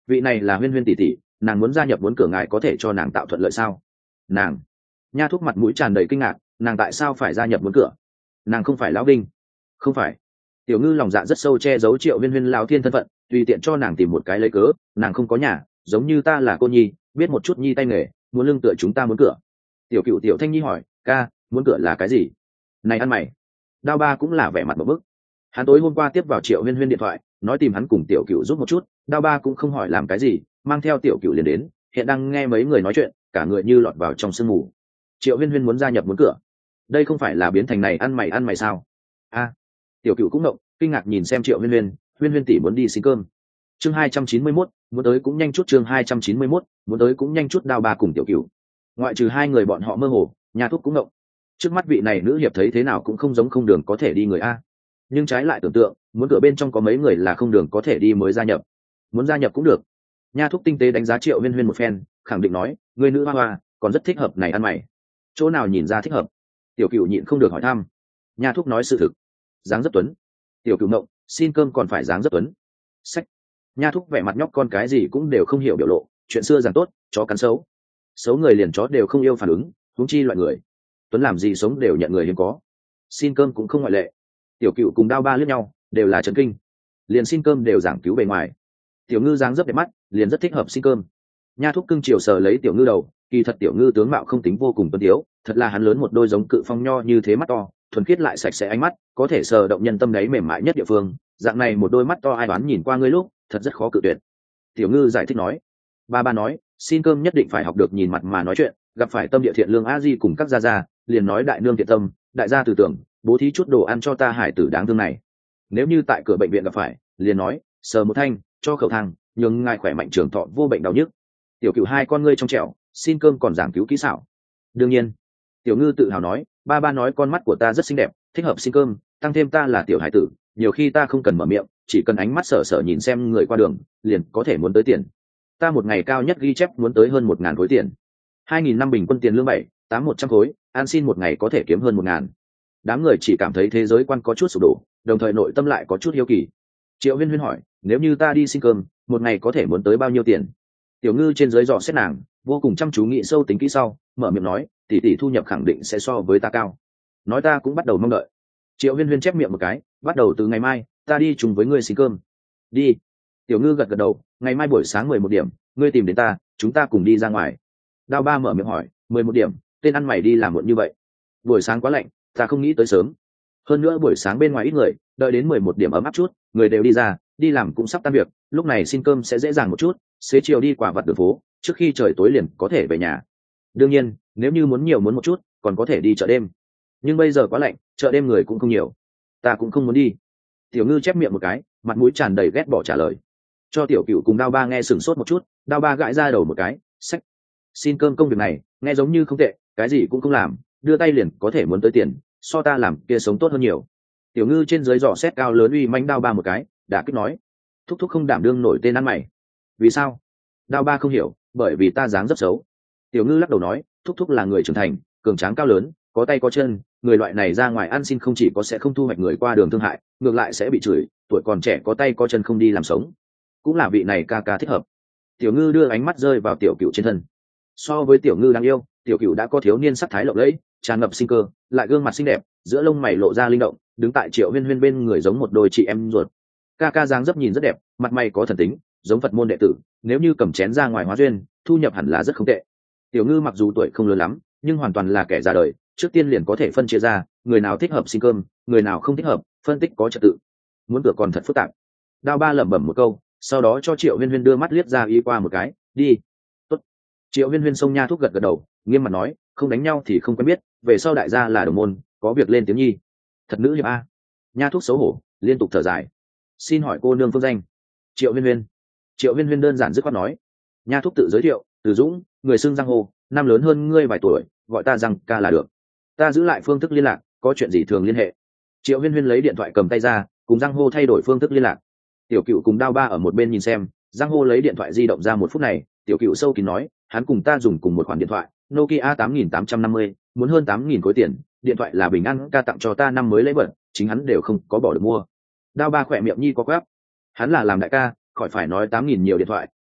vị này là huyên huyên tỷ tỷ, nàng muốn gia nhập muốn cửa ngài có thể cho nàng tạo thuận lợi sao? Nàng? Nha thúc mặt mũi tràn đầy kinh ngạc, nàng tại sao phải gia nhập muốn cửa? Nàng không phải lão đinh? Không phải. Tiểu ngư lòng dạ rất sâu, che giấu triệu huyên huyên lão thiên thân phận, tùy tiện cho nàng tìm một cái lấy cớ. Nàng không có nhà, giống như ta là cô nhi, biết một chút nhi tay nghề, muốn lưng tựa chúng ta muốn cửa. Tiểu cựu tiểu thanh nhi hỏi, ca, muốn cửa là cái gì? Này ăn mày. Đao ba cũng là vẻ mặt một bức. Hắn tối hôm qua tiếp vào triệu huyên huyên điện thoại, nói tìm hắn cùng tiểu cựu giúp một chút. Đao ba cũng không hỏi làm cái gì, mang theo tiểu cựu liền đến, hiện đang nghe mấy người nói chuyện, cả người như lọt vào trong sương mù. Triệu huyên huyên muốn gia nhập muốn cửa, đây không phải là biến thành này ăn mày ăn mày sao? A, tiểu cựu cũng động, kinh ngạc nhìn xem triệu huyên huyên. Huyên huyên tỷ muốn đi xin cơm. Chương hai trăm chín mươi mốt, muốn tới cũng nhanh chút. Chương hai trăm chín mươi mốt, muốn tới cũng nhanh chút. Đao ba cùng tiểu cựu, ngoại trừ hai người bọn họ mơ hồ, nhà thuốc cũng động. Trước mắt vị này nữ hiệp thấy thế nào cũng không giống không đường có thể đi người a, nhưng trái lại tưởng tượng, muốn cửa bên trong có mấy người là không đường có thể đi mới gia nhập. Muốn gia nhập cũng được. Nha thúc tinh tế đánh giá triệu huyên huyên một phen, khẳng định nói, người nữ hoa hoa còn rất thích hợp này ăn mày. Chỗ nào nhìn ra thích hợp? Tiểu cựu nhịn không được hỏi thăm. Nha thúc nói sự thực, dáng rất tuấn. Tiểu cựu mộng, xin cơm còn phải dáng rất tuấn? Sách. Nha thúc vẻ mặt nhóc con cái gì cũng đều không hiểu biểu lộ, chuyện xưa rằng tốt, chó cắn xấu, xấu người liền chó đều không yêu phản ứng, huống chi loại người tuấn làm gì sống đều nhận người hiếm có, xin cơm cũng không ngoại lệ. Tiểu cựu cùng Đao ba liếc nhau, đều là chấn kinh, liền xin cơm đều giảng cứu bề ngoài. Tiểu ngư dáng dấp đẹp mắt, liền rất thích hợp xin cơm. Nha thúc cưng chiều sờ lấy tiểu ngư đầu, kỳ thật tiểu ngư tướng mạo không tính vô cùng tuấn tiếu, thật là hắn lớn một đôi giống cự phong nho như thế mắt to, thuần khiết lại sạch sẽ ánh mắt, có thể sờ động nhân tâm đáy mềm mại nhất địa phương. Dạng này một đôi mắt to ai đoán nhìn qua ngươi lúc, thật rất khó cự tuyệt. Tiểu ngư giải thích nói. Ba ba nói, xin cơm nhất định phải học được nhìn mặt mà nói chuyện, gặp phải tâm địa thiện lương a di cùng các gia gia, liền nói đại nương thiện tâm, đại gia từ tưởng, bố thí chút đồ ăn cho ta hải tử đáng thương này. Nếu như tại cửa bệnh viện gặp phải, liền nói, sờ một thanh, cho khẩu thang, nhường ngài khỏe mạnh trường thọ vô bệnh đau nhức. Tiểu cựu hai con ngươi trong trẻo, xin cơm còn giảng cứu kỹ xảo. Đương nhiên. Tiểu ngư tự hào nói, ba ba nói con mắt của ta rất xinh đẹp, thích hợp xin cơm, tăng thêm ta là tiểu hải tử, nhiều khi ta không cần mở miệng, chỉ cần ánh mắt sở sở nhìn xem người qua đường, liền có thể muốn tới tiền. Ta một ngày cao nhất ghi chép muốn tới hơn một ngàn khối tiền. Hai nghìn năm bình quân tiền lương bảy, tám một trăm khối, ăn xin một ngày có thể kiếm hơn một ngàn. Đám người chỉ cảm thấy thế giới quan có chút sụp đổ, đồng thời nội tâm lại có chút hiếu kỳ. Triệu huyên huyên hỏi, nếu như ta đi xin cơm, một ngày có thể muốn tới bao nhiêu tiền? Tiểu ngư trên dưới dò xét nàng, vô cùng chăm chú nghĩ sâu tính kỹ sau, mở miệng nói, tỷ tỷ thu nhập khẳng định sẽ so với ta cao. Nói ta cũng bắt đầu mong đợi. Triệu huyên huyên chép miệng một cái, bắt đầu từ ngày mai, ta đi chung với ngươi xin cơm. Đi. Tiểu ngư gật gật đầu, ngày mai buổi sáng mười một điểm, ngươi tìm đến ta, chúng ta cùng đi ra ngoài. Đao ba mở miệng hỏi, mười một điểm, tên ăn mày đi làm muộn như vậy? Buổi sáng quá lạnh, ta không nghĩ tới sớm. Hơn nữa buổi sáng bên ngoài ít người, đợi đến mười một điểm ấm áp chút, người đều đi ra, đi làm cũng sắp tan việc, lúc này xin cơm sẽ dễ dàng một chút, xế chiều đi quả vặt đường phố, trước khi trời tối liền có thể về nhà. Đương nhiên, nếu như muốn nhiều muốn một chút, còn có thể đi chợ đêm. Nhưng bây giờ quá lạnh, chợ đêm người cũng không nhiều. Ta cũng không muốn đi. Tiểu ngư chép miệng một cái, mặt mũi tràn đầy ghét bỏ trả lời. Cho tiểu cựu cùng Đao ba nghe sửng sốt một chút, Đao ba gãi ra đầu một cái, sách. Xin cơm công việc này, nghe giống như không tệ, cái gì cũng không làm, đưa tay liền có thể muốn tới tiền, so ta làm kia sống tốt hơn nhiều. Tiểu ngư trên dưới dò xét cao lớn uy manh Đao ba một cái, đã kích nói, thúc thúc không đảm đương nổi tên ăn mày. Vì sao? Đao ba không hiểu, bởi vì ta dáng rất xấu. Tiểu ngư lắc đầu nói, thúc thúc là người trưởng thành, cường tráng cao lớn, có tay có chân, người loại này ra ngoài ăn xin không chỉ có sẽ không thu hoạch người qua đường thương hại, ngược lại sẽ bị chửi, tuổi còn trẻ có tay có chân không đi làm sống, cũng là vị này ca ca thích hợp. Tiểu ngư đưa ánh mắt rơi vào tiểu cựu trên thân. So với tiểu ngư đáng yêu, tiểu cựu đã có thiếu niên sắc thái lộng lẫy, tràn ngập sinh cơ, lại gương mặt xinh đẹp, giữa lông mày lộ ra linh động, đứng tại Triệu huyên huyên bên người giống một đôi chị em ruột. Ca ca dáng dấp nhìn rất đẹp, mặt mày có thần tính, giống Phật môn đệ tử, nếu như cầm chén ra ngoài hóa duyên, thu nhập hẳn là rất không tệ. Tiểu ngư mặc dù tuổi không lớn lắm, nhưng hoàn toàn là kẻ già đời, trước tiên liền có thể phân chia ra, người nào thích hợp xin cơm, người nào không thích hợp, phân tích có trật tự. Muốn cửa còn thật phức tạp. Đao ba lẩm bẩm một câu, sau đó cho Triệu huyên huyên đưa mắt liếc ra ý qua một cái, đi. Tốt. Triệu huyên huyên xông nha thúc gật gật đầu, nghiêm mặt nói, không đánh nhau thì không quen biết, về sau đại gia là đồng môn, có việc lên tiếng nhi. Thật nữ hiệp a. Nha thúc xấu hổ, liên tục thở dài. Xin hỏi cô nương phương danh? Triệu huyên huyên. Triệu huyên huyên đơn giản dứt khoát nói. Nha thúc tự giới thiệu, Từ Dũng, người xưng giang hồ, năm lớn hơn ngươi vài tuổi, gọi ta rằng ca là được. Ta giữ lại phương thức liên lạc, có chuyện gì thường liên hệ. Triệu huyên huyên lấy điện thoại cầm tay ra, cùng giang hồ thay đổi phương thức liên lạc. Tiểu cựu cùng Đao ba ở một bên nhìn xem, giang hồ lấy điện thoại di động ra một phút này, tiểu cựu sâu kín nói, hắn cùng ta dùng cùng một khoản điện thoại, Nokia tám nghìn tám trăm năm mươi, muốn hơn tám nghìn khối tiền, điện thoại là bình an ca tặng cho ta năm mới lấy vật, chính hắn đều không có bỏ được mua. Đao ba khỏe miệng nhi có quắp, hắn là làm đại ca, khỏi phải nói tám nghìn nhiều điện thoại,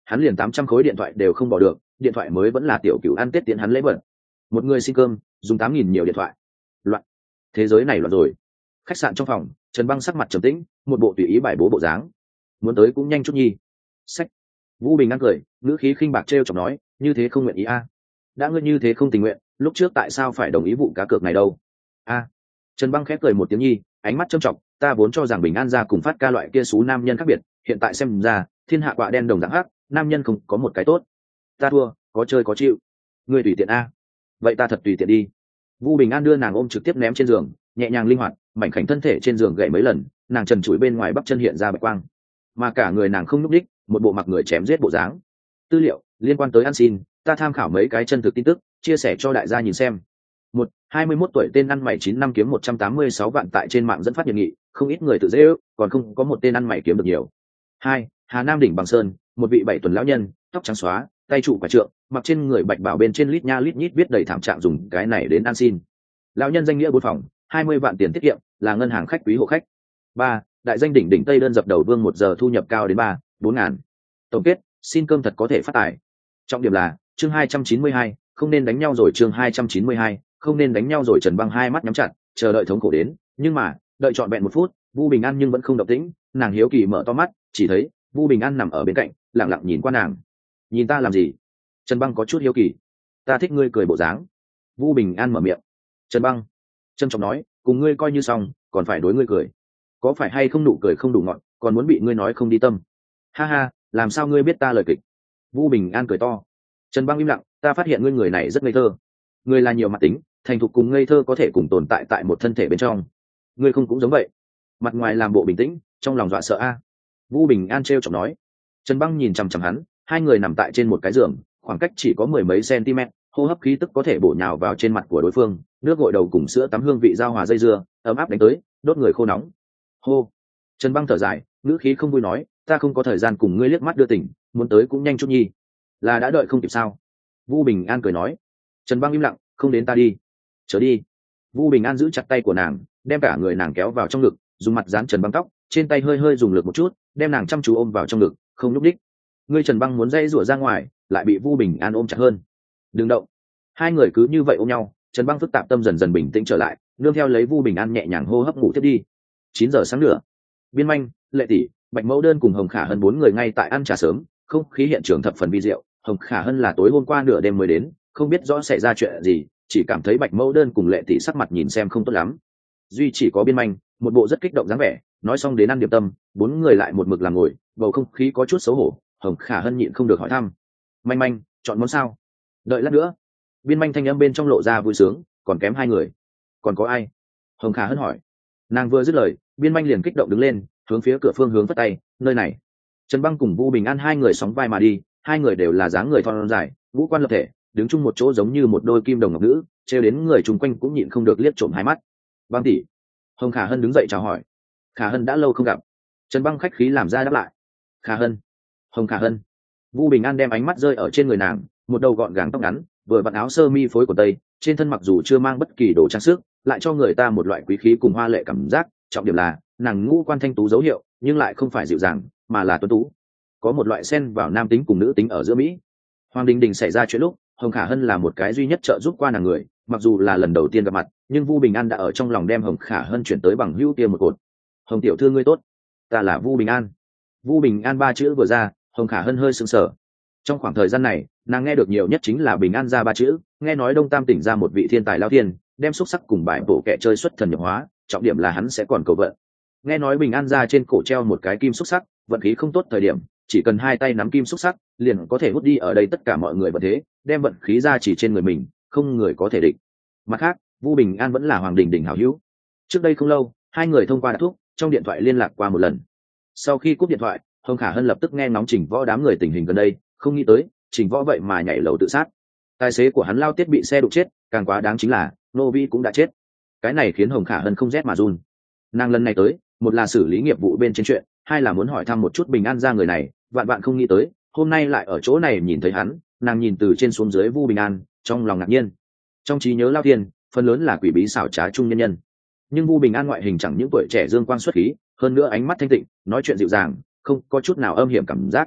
hắn liền tám trăm khối điện thoại đều không bỏ được, điện thoại mới vẫn là tiểu cửu ăn tết tiễn hắn lễ vật. Một người xin cơm dùng tám nghìn nhiều điện thoại, loạn. Thế giới này loạn rồi. Khách sạn trong phòng, Trần Băng sắc mặt trầm tĩnh, một bộ tùy ý bài bố bộ dáng. Muốn tới cũng nhanh chút nhi. Sách. Vũ Bình An cười, ngữ khí khinh bạc trêu chọc nói, như thế không nguyện ý a? À. Đã ngươi như thế không tình nguyện, lúc trước tại sao phải đồng ý vụ cá cược này đâu? A. À. Trần Băng khép cười một tiếng nhi, ánh mắt trầm trọng, ta vốn cho rằng Bình An gia cùng Phát Ca loại kia xú nam nhân khác biệt, hiện tại xem ra, thiên hạ quạ đen đồng dạng hắc, nam nhân không có một cái tốt. Ta thua, có chơi có chịu. Ngươi tùy tiện a. Vậy ta thật tùy tiện đi. Vũ Bình An đưa nàng ôm trực tiếp ném trên giường, nhẹ nhàng linh hoạt, mảnh khảnh thân thể trên giường gậy mấy lần, nàng trần trụi bên ngoài bắp chân hiện ra bạch quang, mà cả người nàng không nhúc đích, một bộ mặc người chém giết bộ dáng. Tư liệu liên quan tới ăn xin, ta tham khảo mấy cái chân thực tin tức, chia sẻ cho đại gia nhìn xem. Một, hai mươi mốt tuổi tên ăn mày chín năm kiếm một trăm tám mươi sáu vạn tại trên mạng dẫn phát nhiệt nghị, không ít người tự dễ ước, còn không có một tên ăn mày kiếm được nhiều. Hai, Hà Nam đỉnh Bằng Sơn, một vị bảy tuần lão nhân, tóc trắng xóa, tay trụ quả trượng, mặc trên người bạch bảo bên trên lít nha lít nhít viết đầy thảm trạng dùng cái này đến ăn xin. Lão nhân danh nghĩa bốn phòng, hai mươi vạn tiền tiết kiệm, là ngân hàng khách quý hộ khách. Ba, đại danh đỉnh đỉnh Tây đơn dập đầu vương một giờ thu nhập cao đến ba, bốn ngàn. Tổng kết, xin cơm thật có thể phát tài. Trọng điểm là, chương hai trăm chín mươi hai, không nên đánh nhau rồi chương hai trăm chín mươi hai, không nên đánh nhau rồi Trần Băng hai mắt nhắm chặt, chờ đợi thống khổ đến, nhưng mà, đợi trọn vẹn một phút, Vu Bình An nhưng vẫn không động tĩnh, nàng hiếu kỳ mở to mắt, chỉ thấy, Vu Bình An nằm ở bên cạnh, lặng lặng nhìn qua nàng. Nhìn ta làm gì? Trần Băng có chút hiếu kỳ. Ta thích ngươi cười bộ dáng. Vu Bình An mở miệng. Trần Băng trân trọng nói, cùng ngươi coi như xong, còn phải đối ngươi cười. Có phải hay không nụ cười không đủ ngọt, còn muốn bị ngươi nói không đi tâm. Ha ha, làm sao ngươi biết ta lời kịch? Vu Bình An cười to. Trần Băng im lặng, ta phát hiện ngươi người này rất ngây thơ. Ngươi là nhiều mặt tính, thành thục cùng ngây thơ có thể cùng tồn tại tại một thân thể bên trong. Ngươi không cũng giống vậy. Mặt ngoài làm bộ bình tĩnh, trong lòng dọa sợ a. Vu Bình An trêu chọc nói. Trần Băng nhìn chằm chằm hắn, hai người nằm tại trên một cái giường, khoảng cách chỉ có mười mấy cm, hô hấp khí tức có thể bổ nhào vào trên mặt của đối phương, nước gội đầu cùng sữa tắm hương vị giao hòa dây dưa, ấm áp đánh tới, đốt người khô nóng. Hô. Trần Băng thở dài, ngữ khí không vui nói, ta không có thời gian cùng ngươi liếc mắt đưa tình, muốn tới cũng nhanh chút nhi. Là đã đợi không kịp sao? Vu Bình An cười nói. Trần Băng im lặng, không đến ta đi. Chớ đi. Vu Bình An giữ chặt tay của nàng, đem cả người nàng kéo vào trong ngực, dùng mặt dán Trần Băng tóc, trên tay hơi hơi dùng lực một chút, đem nàng chăm chú ôm vào trong ngực, không nhúc đích. Ngươi Trần Băng muốn dây rủa ra ngoài, lại bị Vu Bình An ôm chặt hơn. Đừng động. Hai người cứ như vậy ôm nhau, Trần Băng phức tạp tâm dần dần bình tĩnh trở lại, nương theo lấy Vu Bình An nhẹ nhàng hô hấp ngủ tiếp đi. Chín giờ sáng nữa, Biên Manh, Lệ tỷ, Bạch Mẫu Đơn cùng Hồng Khả Hân bốn người ngay tại ăn trà sớm, không khí hiện trường thập phần vi diệu. Hồng Khả Hân là tối hôm qua nửa đêm mới đến, không biết rõ xảy ra chuyện gì, chỉ cảm thấy Bạch Mẫu Đơn cùng Lệ tỷ sắc mặt nhìn xem không tốt lắm. Duy chỉ có Biên Manh, một bộ rất kích động dáng vẻ, nói xong đến ăn điểm tâm, bốn người lại một mực làm ngồi, bầu không khí có chút xấu hổ. Hồng Khả Hân nhịn không được hỏi thăm, Manh Manh, chọn món sao? Đợi lát nữa. Biên Manh thanh âm bên trong lộ ra vui sướng, còn kém hai người. Còn có ai? Hồng Khả Hân hỏi. Nàng vừa dứt lời, Biên Manh liền kích động đứng lên, hướng phía cửa phương hướng vất tay, nơi này. Trần Băng cùng Vu Bình An hai người sóng vai mà đi, hai người đều là dáng người thon dài, ngũ quan lập thể, đứng chung một chỗ giống như một đôi kim đồng ngọc nữ, trêu đến người chung quanh cũng nhịn không được liếc trộm hai mắt. Băng tỷ. Hồng Khả Hân đứng dậy chào hỏi. Khả Hân đã lâu không gặp. Trần Băng khách khí làm ra đáp lại. Khả Hân. Hồng Khả Hân. Vu Bình An đem ánh mắt rơi ở trên người nàng, một đầu gọn gàng tóc ngắn, vừa vặn áo sơ mi phối của tây, trên thân mặc dù chưa mang bất kỳ đồ trang sức, lại cho người ta một loại quý khí cùng hoa lệ cảm giác. Trọng điểm là nàng ngũ quan thanh tú dấu hiệu, nhưng lại không phải dịu dàng, mà là tuấn tú, có một loại xen vào nam tính cùng nữ tính ở giữa mỹ. Hoàng Đình Đình xảy ra chuyện lúc, Hồng Khả Hân là một cái duy nhất trợ giúp qua nàng người, mặc dù là lần đầu tiên gặp mặt, nhưng Vu Bình An đã ở trong lòng đem Hồng Khả Hân chuyển tới bằng hữu kia một cột. Hồng tiểu thư ngươi tốt, ta là Vu Bình An. Vu Bình An ba chữ vừa ra, Hồng Khả Hân hơi sững sờ. Trong khoảng thời gian này, nàng nghe được nhiều nhất chính là Bình An ra ba chữ, nghe nói Đông Tam tỉnh ra một vị thiên tài lao thiên, đem xúc sắc cùng bài bổ kẻ chơi xuất thần nhập hóa, trọng điểm là hắn sẽ còn cầu vận. Nghe nói Bình An ra trên cổ treo một cái kim xúc sắc, vận khí không tốt thời điểm, chỉ cần hai tay nắm kim xúc sắc, liền có thể hút đi ở đây tất cả mọi người vận thế, đem vận khí ra chỉ trên người mình, không người có thể địch. Mặt khác, Vu Bình An vẫn là Hoàng Đình Đình hảo hữu. Trước đây không lâu, hai người thông qua đã thuốc, trong điện thoại liên lạc qua một lần. Sau khi cúp điện thoại, Hồng Khả Hân lập tức nghe ngóng Trình Võ đám người tình hình gần đây, không nghĩ tới, Trình Võ vậy mà nhảy lầu tự sát. Tài xế của hắn lao tiết bị xe đụng chết, càng quá đáng chính là, Nô Vi cũng đã chết. Cái này khiến Hồng Khả Hân không rét mà run. Nàng lần này tới, một là xử lý nghiệp vụ bên trên chuyện, hai là muốn hỏi thăm một chút Bình An ra người này, vạn vạn không nghĩ tới, hôm nay lại ở chỗ này nhìn thấy hắn. Nàng nhìn từ trên xuống dưới Vu Bình An, trong lòng ngạc nhiên. Trong trí nhớ lao thiên, phần lớn là quỷ bí xảo trá trung nhân nhân, nhưng Vu Bình An ngoại hình chẳng những tuổi trẻ dương quang xuất khí, hơn nữa ánh mắt thanh tịnh, nói chuyện dịu dàng, không có chút nào âm hiểm cảm giác.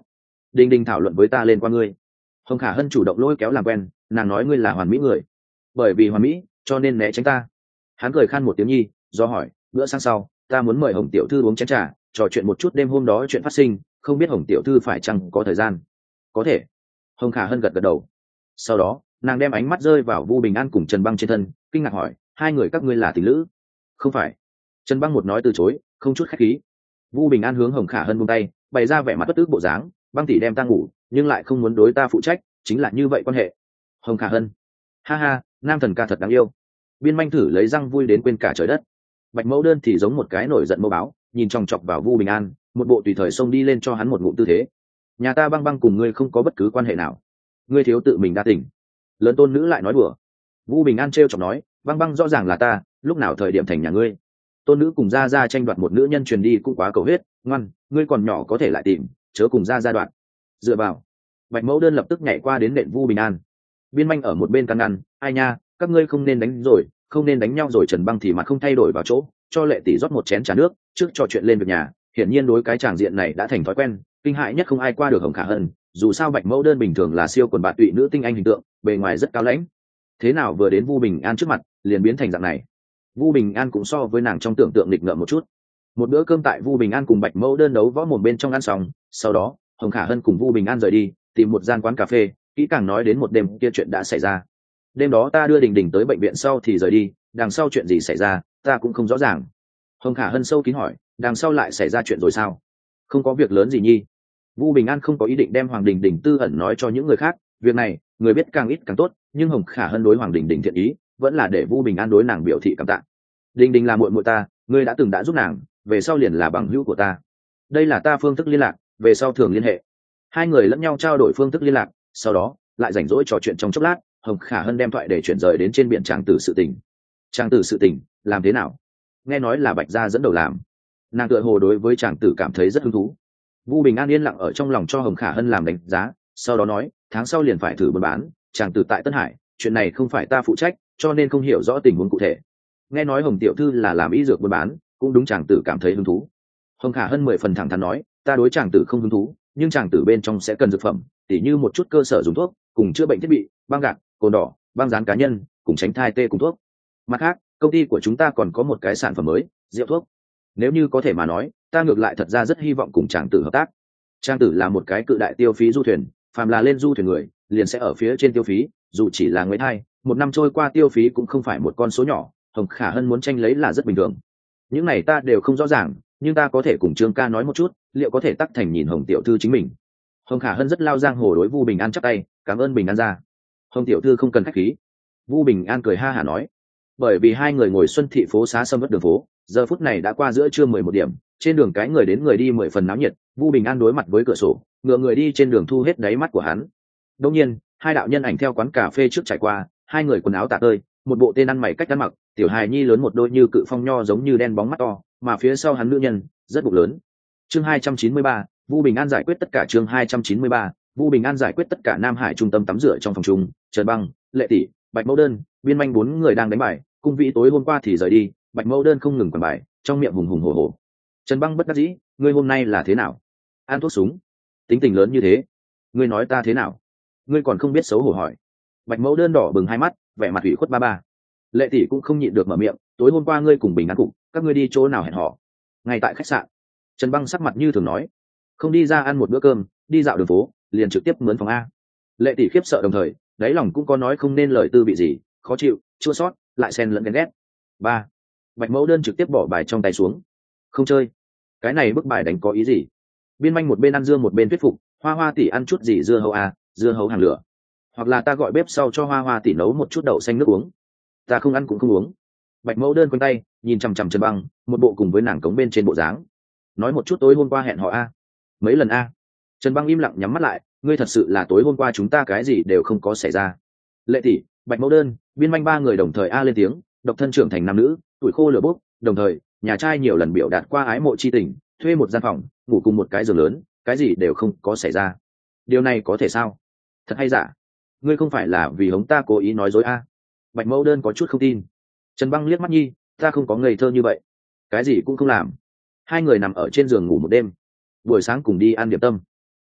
đình đình thảo luận với ta lên qua ngươi. Hồng Khả Hân chủ động lôi kéo làm quen, nàng nói ngươi là hoàn mỹ người, bởi vì hoàn mỹ cho nên né tránh ta. Hắn cười khan một tiếng nhi, do hỏi bữa sáng sau ta muốn mời Hồng tiểu thư uống chén trà, trò chuyện một chút đêm hôm đó chuyện phát sinh, không biết Hồng tiểu thư phải chăng có thời gian. Có thể. Hồng Khả Hân gật gật đầu. Sau đó nàng đem ánh mắt rơi vào Vu Bình An cùng Trần Băng trên thân, kinh ngạc hỏi hai người các ngươi là tình lữ? Không phải. Trần Băng một nói từ chối, không chút khách khí. Vu Bình An hướng Hồng Khả Hân buông tay, bày ra vẻ mặt bất ức bộ dáng, Băng tỷ đem ta ngủ nhưng lại không muốn đối ta phụ trách, chính là như vậy quan hệ. Hồng Khả Hân, ha ha, nam thần ca thật đáng yêu. Biên Manh thử lấy răng vui đến quên cả trời đất. Bạch Mẫu Đơn thì giống một cái nổi giận mâu báo, nhìn chòng chọc vào Vu Bình An, một bộ tùy thời xông đi lên cho hắn một ngụm tư thế. Nhà ta Băng Băng cùng ngươi không có bất cứ quan hệ nào, ngươi thiếu tự mình đa tình. Lớn tôn nữ lại nói đùa. Vu Bình An trêu chọc nói, Băng Băng rõ ràng là ta, lúc nào thời điểm thành nhà ngươi. Tôn nữ cùng ra ra tranh đoạt một nữ nhân truyền đi cũng quá cầu huyết, ngoan, ngươi còn nhỏ có thể lại tìm, chớ cùng ra ra đoạn. Dựa vào. Bạch Mẫu Đơn lập tức nhảy qua đến nện Vu Bình An. Biên Manh ở một bên căn ngăn, ai nha, các ngươi không nên đánh rồi, không nên đánh nhau rồi. Trần Băng thì mặt không thay đổi vào chỗ, cho Lệ tỷ rót một chén trà nước, trước trò chuyện lên việc nhà. Hiển nhiên đối cái tràng diện này đã thành thói quen, kinh hại nhất không ai qua được Hồng Khả Hân, dù sao Bạch Mẫu Đơn bình thường là siêu quần bạn tụy nữ tinh anh hình tượng, bề ngoài rất cao lãnh. Thế nào vừa đến Vu Bình An trước mặt, liền biến thành dạng này. Vu Bình An cũng so với nàng trong tưởng tượng nghịch ngợm một chút. Một bữa cơm tại Vu Bình An cùng Bạch Mẫu Đơn đấu võ mồm bên trong ăn xong, sau đó Hồng Khả Hân cùng Vu Bình An rời đi, tìm một gian quán cà phê, kỹ càng nói đến một đêm kia chuyện đã xảy ra. Đêm đó ta đưa Đình Đình tới bệnh viện sau thì rời đi, đằng sau chuyện gì xảy ra ta cũng không rõ ràng. Hồng Khả Hân sâu kín hỏi, đằng sau lại xảy ra chuyện rồi sao? Không có việc lớn gì nhi. Vu Bình An không có ý định đem Hoàng Đình Đình tư ẩn nói cho những người khác, việc này người biết càng ít càng tốt, nhưng Hồng Khả Hân đối Hoàng Đình Đình thiện ý vẫn là để Vu Bình An đối nàng biểu thị cảm tạ. Đình Đình là muội muội ta, ngươi đã từng đã giúp nàng, về sau liền là bằng hữu của ta. Đây là ta phương thức liên lạc, về sau thường liên hệ. Hai người lẫn nhau trao đổi phương thức liên lạc, sau đó lại rảnh rỗi trò chuyện trong chốc lát. Hồng Khả Hân đem thoại để chuyển rời đến trên biển Tràng Tử sự tình. Tràng Tử sự tình làm thế nào? Nghe nói là Bạch gia dẫn đầu làm. Nàng tựa hồ đối với Tràng Tử cảm thấy rất hứng thú. Vu Bình An yên lặng ở trong lòng cho Hồng Khả Hân làm đánh giá, sau đó nói, tháng sau liền phải thử buôn bán Tràng Tử tại Tân Hải, chuyện này không phải ta phụ trách, cho nên không hiểu rõ tình huống cụ thể. Nghe nói Hồng tiểu thư là làm y dược buôn bán, cũng đúng. Tràng Tử cảm thấy hứng thú. Hồng Khả Hân mười phần thẳng thắn nói, ta đối Tràng Tử không hứng thú, nhưng Tràng Tử bên trong sẽ cần dược phẩm, tỉ như một chút cơ sở dùng thuốc, cùng chữa bệnh thiết bị, băng gạc, cồn đỏ, băng dán cá nhân, cùng tránh thai tê cùng thuốc. Mặt khác, công ty của chúng ta còn có một cái sản phẩm mới, rượu thuốc. Nếu như có thể mà nói, ta ngược lại thật ra rất hy vọng cùng Tràng Tử hợp tác. Tràng Tử là một cái cự đại tiêu phí du thuyền, phàm là lên du thuyền người liền sẽ ở phía trên tiêu phí, dù chỉ là người thai, một năm trôi qua tiêu phí cũng không phải một con số nhỏ. Hồng Khả Hân muốn tranh lấy là rất bình thường. Những này ta đều không rõ ràng, nhưng ta có thể cùng Trương ca nói một chút, liệu có thể tắc thành nhìn Hồng tiểu thư chính mình. Hồng Khả Hân rất lao giang hồ đối Vu Bình An chắp tay, cảm ơn Bình An ra. Hồng tiểu thư không cần khách khí. Vu Bình An cười ha hả nói. Bởi vì hai người ngồi Xuân thị phố xá sâm vất đường phố, giờ phút này đã qua giữa trưa mười một điểm, trên đường cái người đến người đi mười phần náo nhiệt. Vu Bình An đối mặt với cửa sổ, ngựa người đi trên đường thu hết đáy mắt của hắn. Đương nhiên, hai đạo nhân ảnh theo quán cà phê trước trải qua, hai người quần áo tả tơi, một bộ tên ăn mày cách ăn mặc, tiểu hài nhi lớn một đôi như cự phong nho giống như đen bóng mắt to, mà phía sau hắn nữ nhân rất bụng lớn. Chương hai trăm chín mươi ba, Vu Bình An giải quyết tất cả. Chương hai trăm chín mươi ba, Vu Bình An giải quyết tất cả. Nam Hải trung tâm tắm rửa trong phòng chung, Trần Băng, Lệ tỷ, Bạch Mẫu Đơn, Biên Manh bốn người đang đánh bài. Cung Vĩ tối hôm qua thì rời đi, Bạch Mẫu Đơn không ngừng quằn bài, trong miệng hùng hùng hổ hổ. Trần Băng bất đắc dĩ, ngươi hôm nay là thế nào? Ăn thuốc súng, tính tình lớn như thế, ngươi nói ta thế nào? Ngươi còn không biết xấu hổ hỏi. Bạch Mẫu Đơn đỏ bừng hai mắt, vẻ mặt ủy khuất ba ba. Lệ tỷ cũng không nhịn được mở miệng, tối hôm qua ngươi cùng Bình An cục, các ngươi đi chỗ nào hẹn hò? Ngay tại khách sạn. Trần Băng sắc mặt như thường nói, không đi ra ăn một bữa cơm, đi dạo đường phố, liền trực tiếp mướn phòng a. Lệ tỷ khiếp sợ đồng thời, đáy lòng cũng có nói không nên lời tư vị gì, khó chịu, chua xót, lại xen lẫn ghen ghét. Ba. Bạch Mẫu Đơn trực tiếp bỏ bài trong tay xuống. Không chơi. Cái này bức bài đánh có ý gì? Biên Manh một bên ăn dưa một bên thuyết phục, Hoa Hoa tỷ ăn chút gì dưa hấu à, dưa hấu hàng lửa. Hoặc là ta gọi bếp sau cho Hoa Hoa tỷ nấu một chút đậu xanh nước uống. Ta không ăn cũng không uống. Bạch Mẫu Đơn quanh tay, nhìn chằm chằm Trần Băng, một bộ cùng với nàng cống bên trên bộ dáng. Nói một chút tối hôm qua hẹn họ a. Mấy lần a. Trần Băng im lặng nhắm mắt lại, ngươi thật sự là tối hôm qua chúng ta cái gì đều không có xảy ra. Lệ tỷ, Bạch Mẫu Đơn, Biên Manh ba người đồng thời a lên tiếng, độc thân trưởng thành nam nữ, tuổi khô lửa bốc, đồng thời, nhà trai nhiều lần biểu đạt qua ái mộ chi tình, thuê một gian phòng, ngủ cùng một cái giường lớn, cái gì đều không có xảy ra. Điều này có thể sao? Thật hay giả? Ngươi không phải là vì hống ta cố ý nói dối a? Bạch Mẫu Đơn có chút không tin. Trần Băng liếc mắt nhi, ta không có ngây thơ như vậy, cái gì cũng không làm. Hai người nằm ở trên giường ngủ một đêm, buổi sáng cùng đi ăn điểm tâm.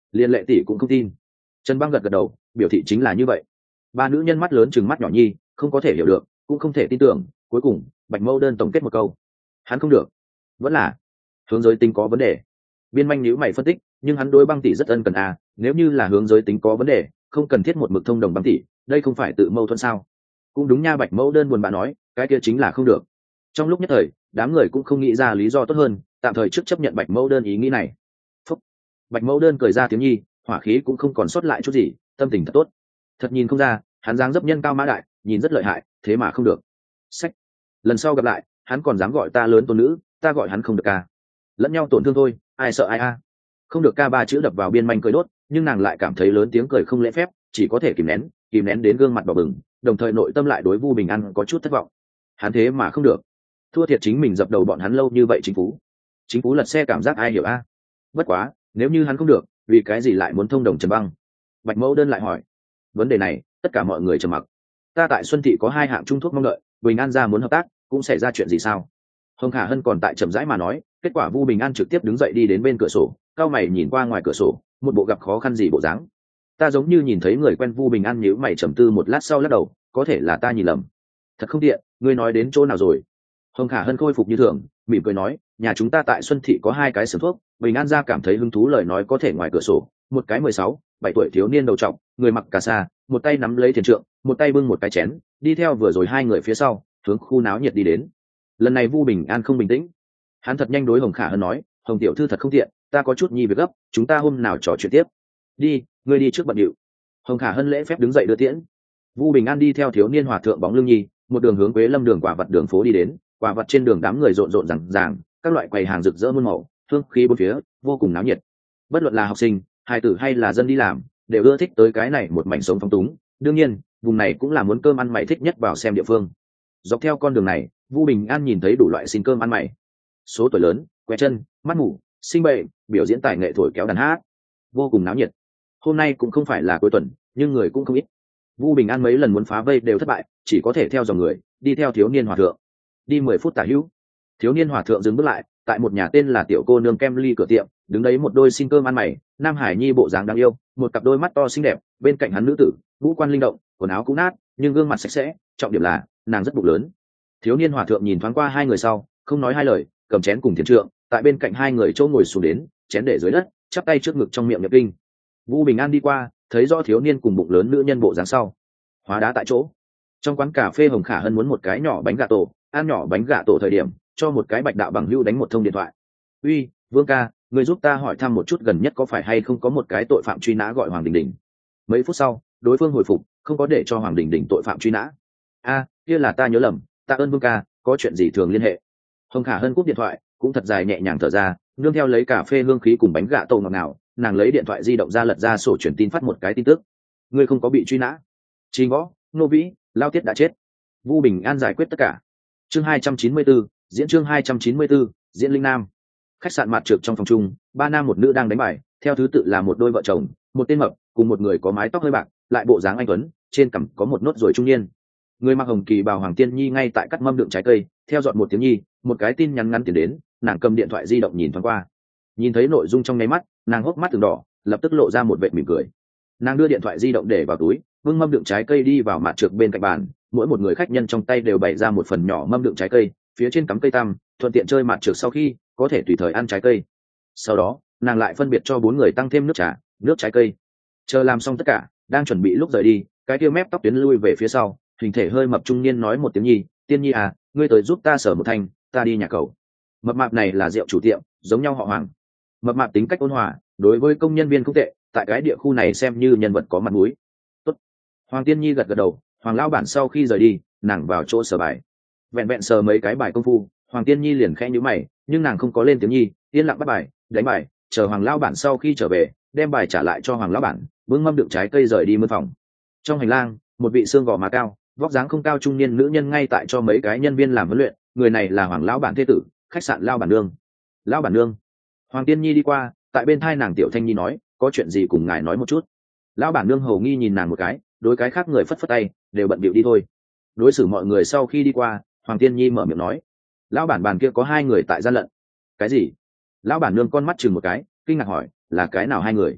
Liên Lệ tỷ cũng không tin. Trần Băng gật gật đầu, biểu thị chính là như vậy. Ba nữ nhân mắt lớn chừng mắt nhỏ nhi, không có thể hiểu được, cũng không thể tin tưởng. Cuối cùng Bạch Mâu Đơn tổng kết một câu: hắn không được, vẫn là hướng giới tính có vấn đề. Biên Manh nhíu mày phân tích, nhưng hắn đối Băng tỷ rất ân cần à, nếu như là hướng giới tính có vấn đề, không cần thiết một mực thông đồng Băng tỷ, đây không phải tự mâu thuẫn sao? Cũng đúng nha. Bạch Mâu Đơn buồn bã nói, cái kia chính là không được. Trong lúc nhất thời, đám người cũng không nghĩ ra lý do tốt hơn, tạm thời trước chấp nhận Bạch Mâu Đơn ý nghĩ này. Phúc. Bạch Mâu Đơn cười ra tiếng nhi, hỏa khí cũng không còn sót lại chút gì, tâm tình thật tốt. Thật nhìn không ra, hắn dáng dấp nhân cao mã đại, nhìn rất lợi hại, thế mà không được. Sách. Lần sau gặp lại, hắn còn dám gọi ta lớn tôn nữ, ta gọi hắn không được ca. Lẫn nhau tổn thương thôi, ai sợ ai a. Không được ca ba chữ đập vào Biên Manh cười đốt, nhưng nàng lại cảm thấy lớn tiếng cười không lễ phép, chỉ có thể kìm nén, kìm nén đến gương mặt đỏ bừng, đồng thời nội tâm lại đối Vu Bình An có chút thất vọng. Hắn thế mà không được, thua thiệt chính mình dập đầu bọn hắn lâu như vậy. Chính Phú, chính Phú lật xe cảm giác ai hiểu a. Bất quá, nếu như hắn không được, vì cái gì lại muốn thông đồng Trần Băng? Bạch Mẫu Đơn lại hỏi. Vấn đề này, tất cả mọi người trầm mặc. Ta tại Xuân Thị có hai hạng trung thuốc mong đợi, Bình An gia muốn hợp tác, cũng xảy ra chuyện gì sao? Hồng Khả Hân còn tại chậm rãi mà nói, kết quả Vu Bình An trực tiếp đứng dậy đi đến bên cửa sổ, cao mày nhìn qua ngoài cửa sổ, một bộ gặp khó khăn gì bộ dáng. Ta giống như nhìn thấy người quen. Vu Bình An nhíu mày trầm tư một lát sau lắc đầu, có thể là ta nhìn lầm. Thật không tiện, ngươi nói đến chỗ nào rồi? Hồng Khả Hân khôi phục như thường, mỉm cười nói, nhà chúng ta tại Xuân Thị có hai cái xưởng thuốc, Bình An gia cảm thấy hứng thú lời nói có thể ngoài cửa sổ. Một cái mười sáu, bảy tuổi thiếu niên đầu trọc, người mặc cà sa, một tay nắm lấy thiền trượng, một tay bưng một cái chén, đi theo vừa rồi hai người phía sau, hướng khu náo nhiệt đi đến. Lần này Vu Bình An không bình tĩnh, hắn thật nhanh đối Hồng Khả Hân nói, Hồng tiểu thư thật không tiện, ta có chút nhi việc gấp, chúng ta hôm nào trò chuyện tiếp. Đi, ngươi đi trước bận điệu. Hồng Khả Hân lễ phép đứng dậy đưa tiễn. Vu Bình An đi theo thiếu niên hòa thượng bóng lưng nhi, một đường hướng Quế Lâm đường quả vật đường phố đi đến. Quả vật trên đường đám người rộn rộn ràng ràng, các loại quầy hàng rực rỡ muôn màu, hương khí bốn phía, vô cùng náo nhiệt. Bất luận là học sinh, hài tử hay là dân đi làm, đều ưa thích tới cái này một mảnh sống phong túng. Đương nhiên, vùng này cũng là muốn cơm ăn mày thích nhất vào xem địa phương. Dọc theo con đường này, Vu Bình An nhìn thấy đủ loại xin cơm ăn mày, số tuổi lớn, que chân, mắt mù, sinh bệnh, biểu diễn tài nghệ thổi kéo đàn hát, vô cùng náo nhiệt. Hôm nay cũng không phải là cuối tuần, nhưng người cũng không ít. Vu Bình An mấy lần muốn phá vây đều thất bại, chỉ có thể theo dòng người đi theo thiếu niên hòa thượng. Đi mười phút tả hữu, thiếu niên hòa thượng dừng bước lại tại một nhà tên là Tiểu Cô Nương Kem Ly cửa tiệm, đứng đấy một đôi xin cơm ăn mày, nam hải nhi bộ dáng đáng yêu, một cặp đôi mắt to xinh đẹp, bên cạnh hắn nữ tử, ngũ quan linh động, quần áo cũ nát, nhưng gương mặt sạch sẽ, trọng điểm là nàng rất bụng lớn. Thiếu niên hòa thượng nhìn thoáng qua hai người sau, không nói hai lời, cầm chén cùng thiền trượng, tại bên cạnh hai người chỗ ngồi xuống đến, chén để dưới đất, chắp tay trước ngực trong miệng nhập kinh. Vu Bình An đi qua, thấy rõ thiếu niên cùng bụng lớn nữ nhân bộ dáng sau, hóa đá tại chỗ. Trong quán cà phê Hồng Khả Hân muốn một cái nhỏ bánh gà tổ, ăn nhỏ bánh gà tổ thời điểm, cho một cái bạch đạo bằng hữu đánh một thông điện thoại. Uy, Vương ca, người giúp ta hỏi thăm một chút gần nhất có phải hay không có một cái tội phạm truy nã gọi Hoàng Đình Đình. Mấy phút sau, đối phương hồi phục, không có để cho Hoàng Đình Đình tội phạm truy nã. A, kia là ta nhớ lầm, tạ ơn Vương ca, có chuyện gì thường liên hệ. Hồng Khả Hân cúp điện thoại, cũng thật dài nhẹ nhàng thở ra, nương theo lấy cà phê hương khí cùng bánh gà tổ ngọt ngào, nàng lấy điện thoại di động ra lật ra sổ truyền tin phát một cái tin tức. Ngươi không có bị truy nã. Trình Võ, Nô Vĩ, Lao Tiết đã chết. Vu Bình An giải quyết tất cả. Chương hai trăm chín mươi 94, diễn chương hai trăm chín mươi 94, diễn Linh Nam. Khách sạn Mạt Trược trong phòng chung, ba nam một nữ đang đánh bài, theo thứ tự là một đôi vợ chồng, một tên mập, cùng một người có mái tóc hơi bạc, lại bộ dáng anh tuấn, trên cằm có một nốt ruồi trung niên. Người mặc hồng kỳ bào Hoàng Tiên Nhi ngay tại cắt mâm đựng trái cây, theo dọn một tiếng nhi, một cái tin nhắn ngắn tiền đến, nàng cầm điện thoại di động nhìn thoáng qua. Nhìn thấy nội dung trong nháy mắt, nàng hốc mắt từng đỏ, lập tức lộ ra một vệt mỉm cười. Nàng đưa điện thoại di động để vào túi, bưng mâm đựng trái cây đi vào Mạt Trược bên cạnh bàn, mỗi một người khách nhân trong tay đều bày ra một phần nhỏ mâm đựng trái cây, phía trên cắm cây tăm, thuận tiện chơi Mạt Trược sau khi có thể tùy thời ăn trái cây. Sau đó, nàng lại phân biệt cho bốn người tăng thêm nước trà, nước trái cây. Chờ làm xong tất cả, đang chuẩn bị lúc rời đi, cái kia mép tóc tuyến lui về phía sau, hình thể hơi mập trung niên nói một tiếng nhi, Tiên Nhi à, ngươi tới giúp ta sở một thanh, ta đi nhà cầu. Mập mạp này là rượu chủ tiệm, giống nhau họ Hoàng. Mập mạp tính cách ôn hòa, đối với công nhân viên không tệ, tại cái địa khu này xem như nhân vật có mặt mũi. Tốt. Hoàng Tiên Nhi gật gật đầu. Hoàng lão bản sau khi rời đi, nàng vào chỗ sờ bài. Vẹn vẹn sờ mấy cái bài công phu, Hoàng Tiên Nhi liền khẽ nhíu mày, nhưng nàng không có lên tiếng nhi, yên lặng bắt bài, đánh bài, chờ Hoàng lão bản sau khi trở về, đem bài trả lại cho Hoàng lão bản, bưng mâm đựng trái cây rời đi mân phòng. Trong hành lang, một vị xương gò má cao, vóc dáng không cao trung niên nữ nhân ngay tại cho mấy cái nhân viên làm huấn luyện, người này là Hoàng lão bản thế tử, khách sạn Lão bản nương. Lão bản nương. Hoàng Tiên Nhi đi qua, tại bên thai nàng tiểu thanh nhi nói, có chuyện gì cùng ngài nói một chút. Lão bản nương hầu nghi nhìn nàng một cái, đối cái khác người phất phất tay, đều bận bịu đi thôi. Đối xử mọi người sau khi đi qua, Hoàng Tiên Nhi mở miệng nói, lão bản bàn kia có hai người tại gian lận. Cái gì? Lão bản nương con mắt chừng một cái, kinh ngạc hỏi, là cái nào hai người?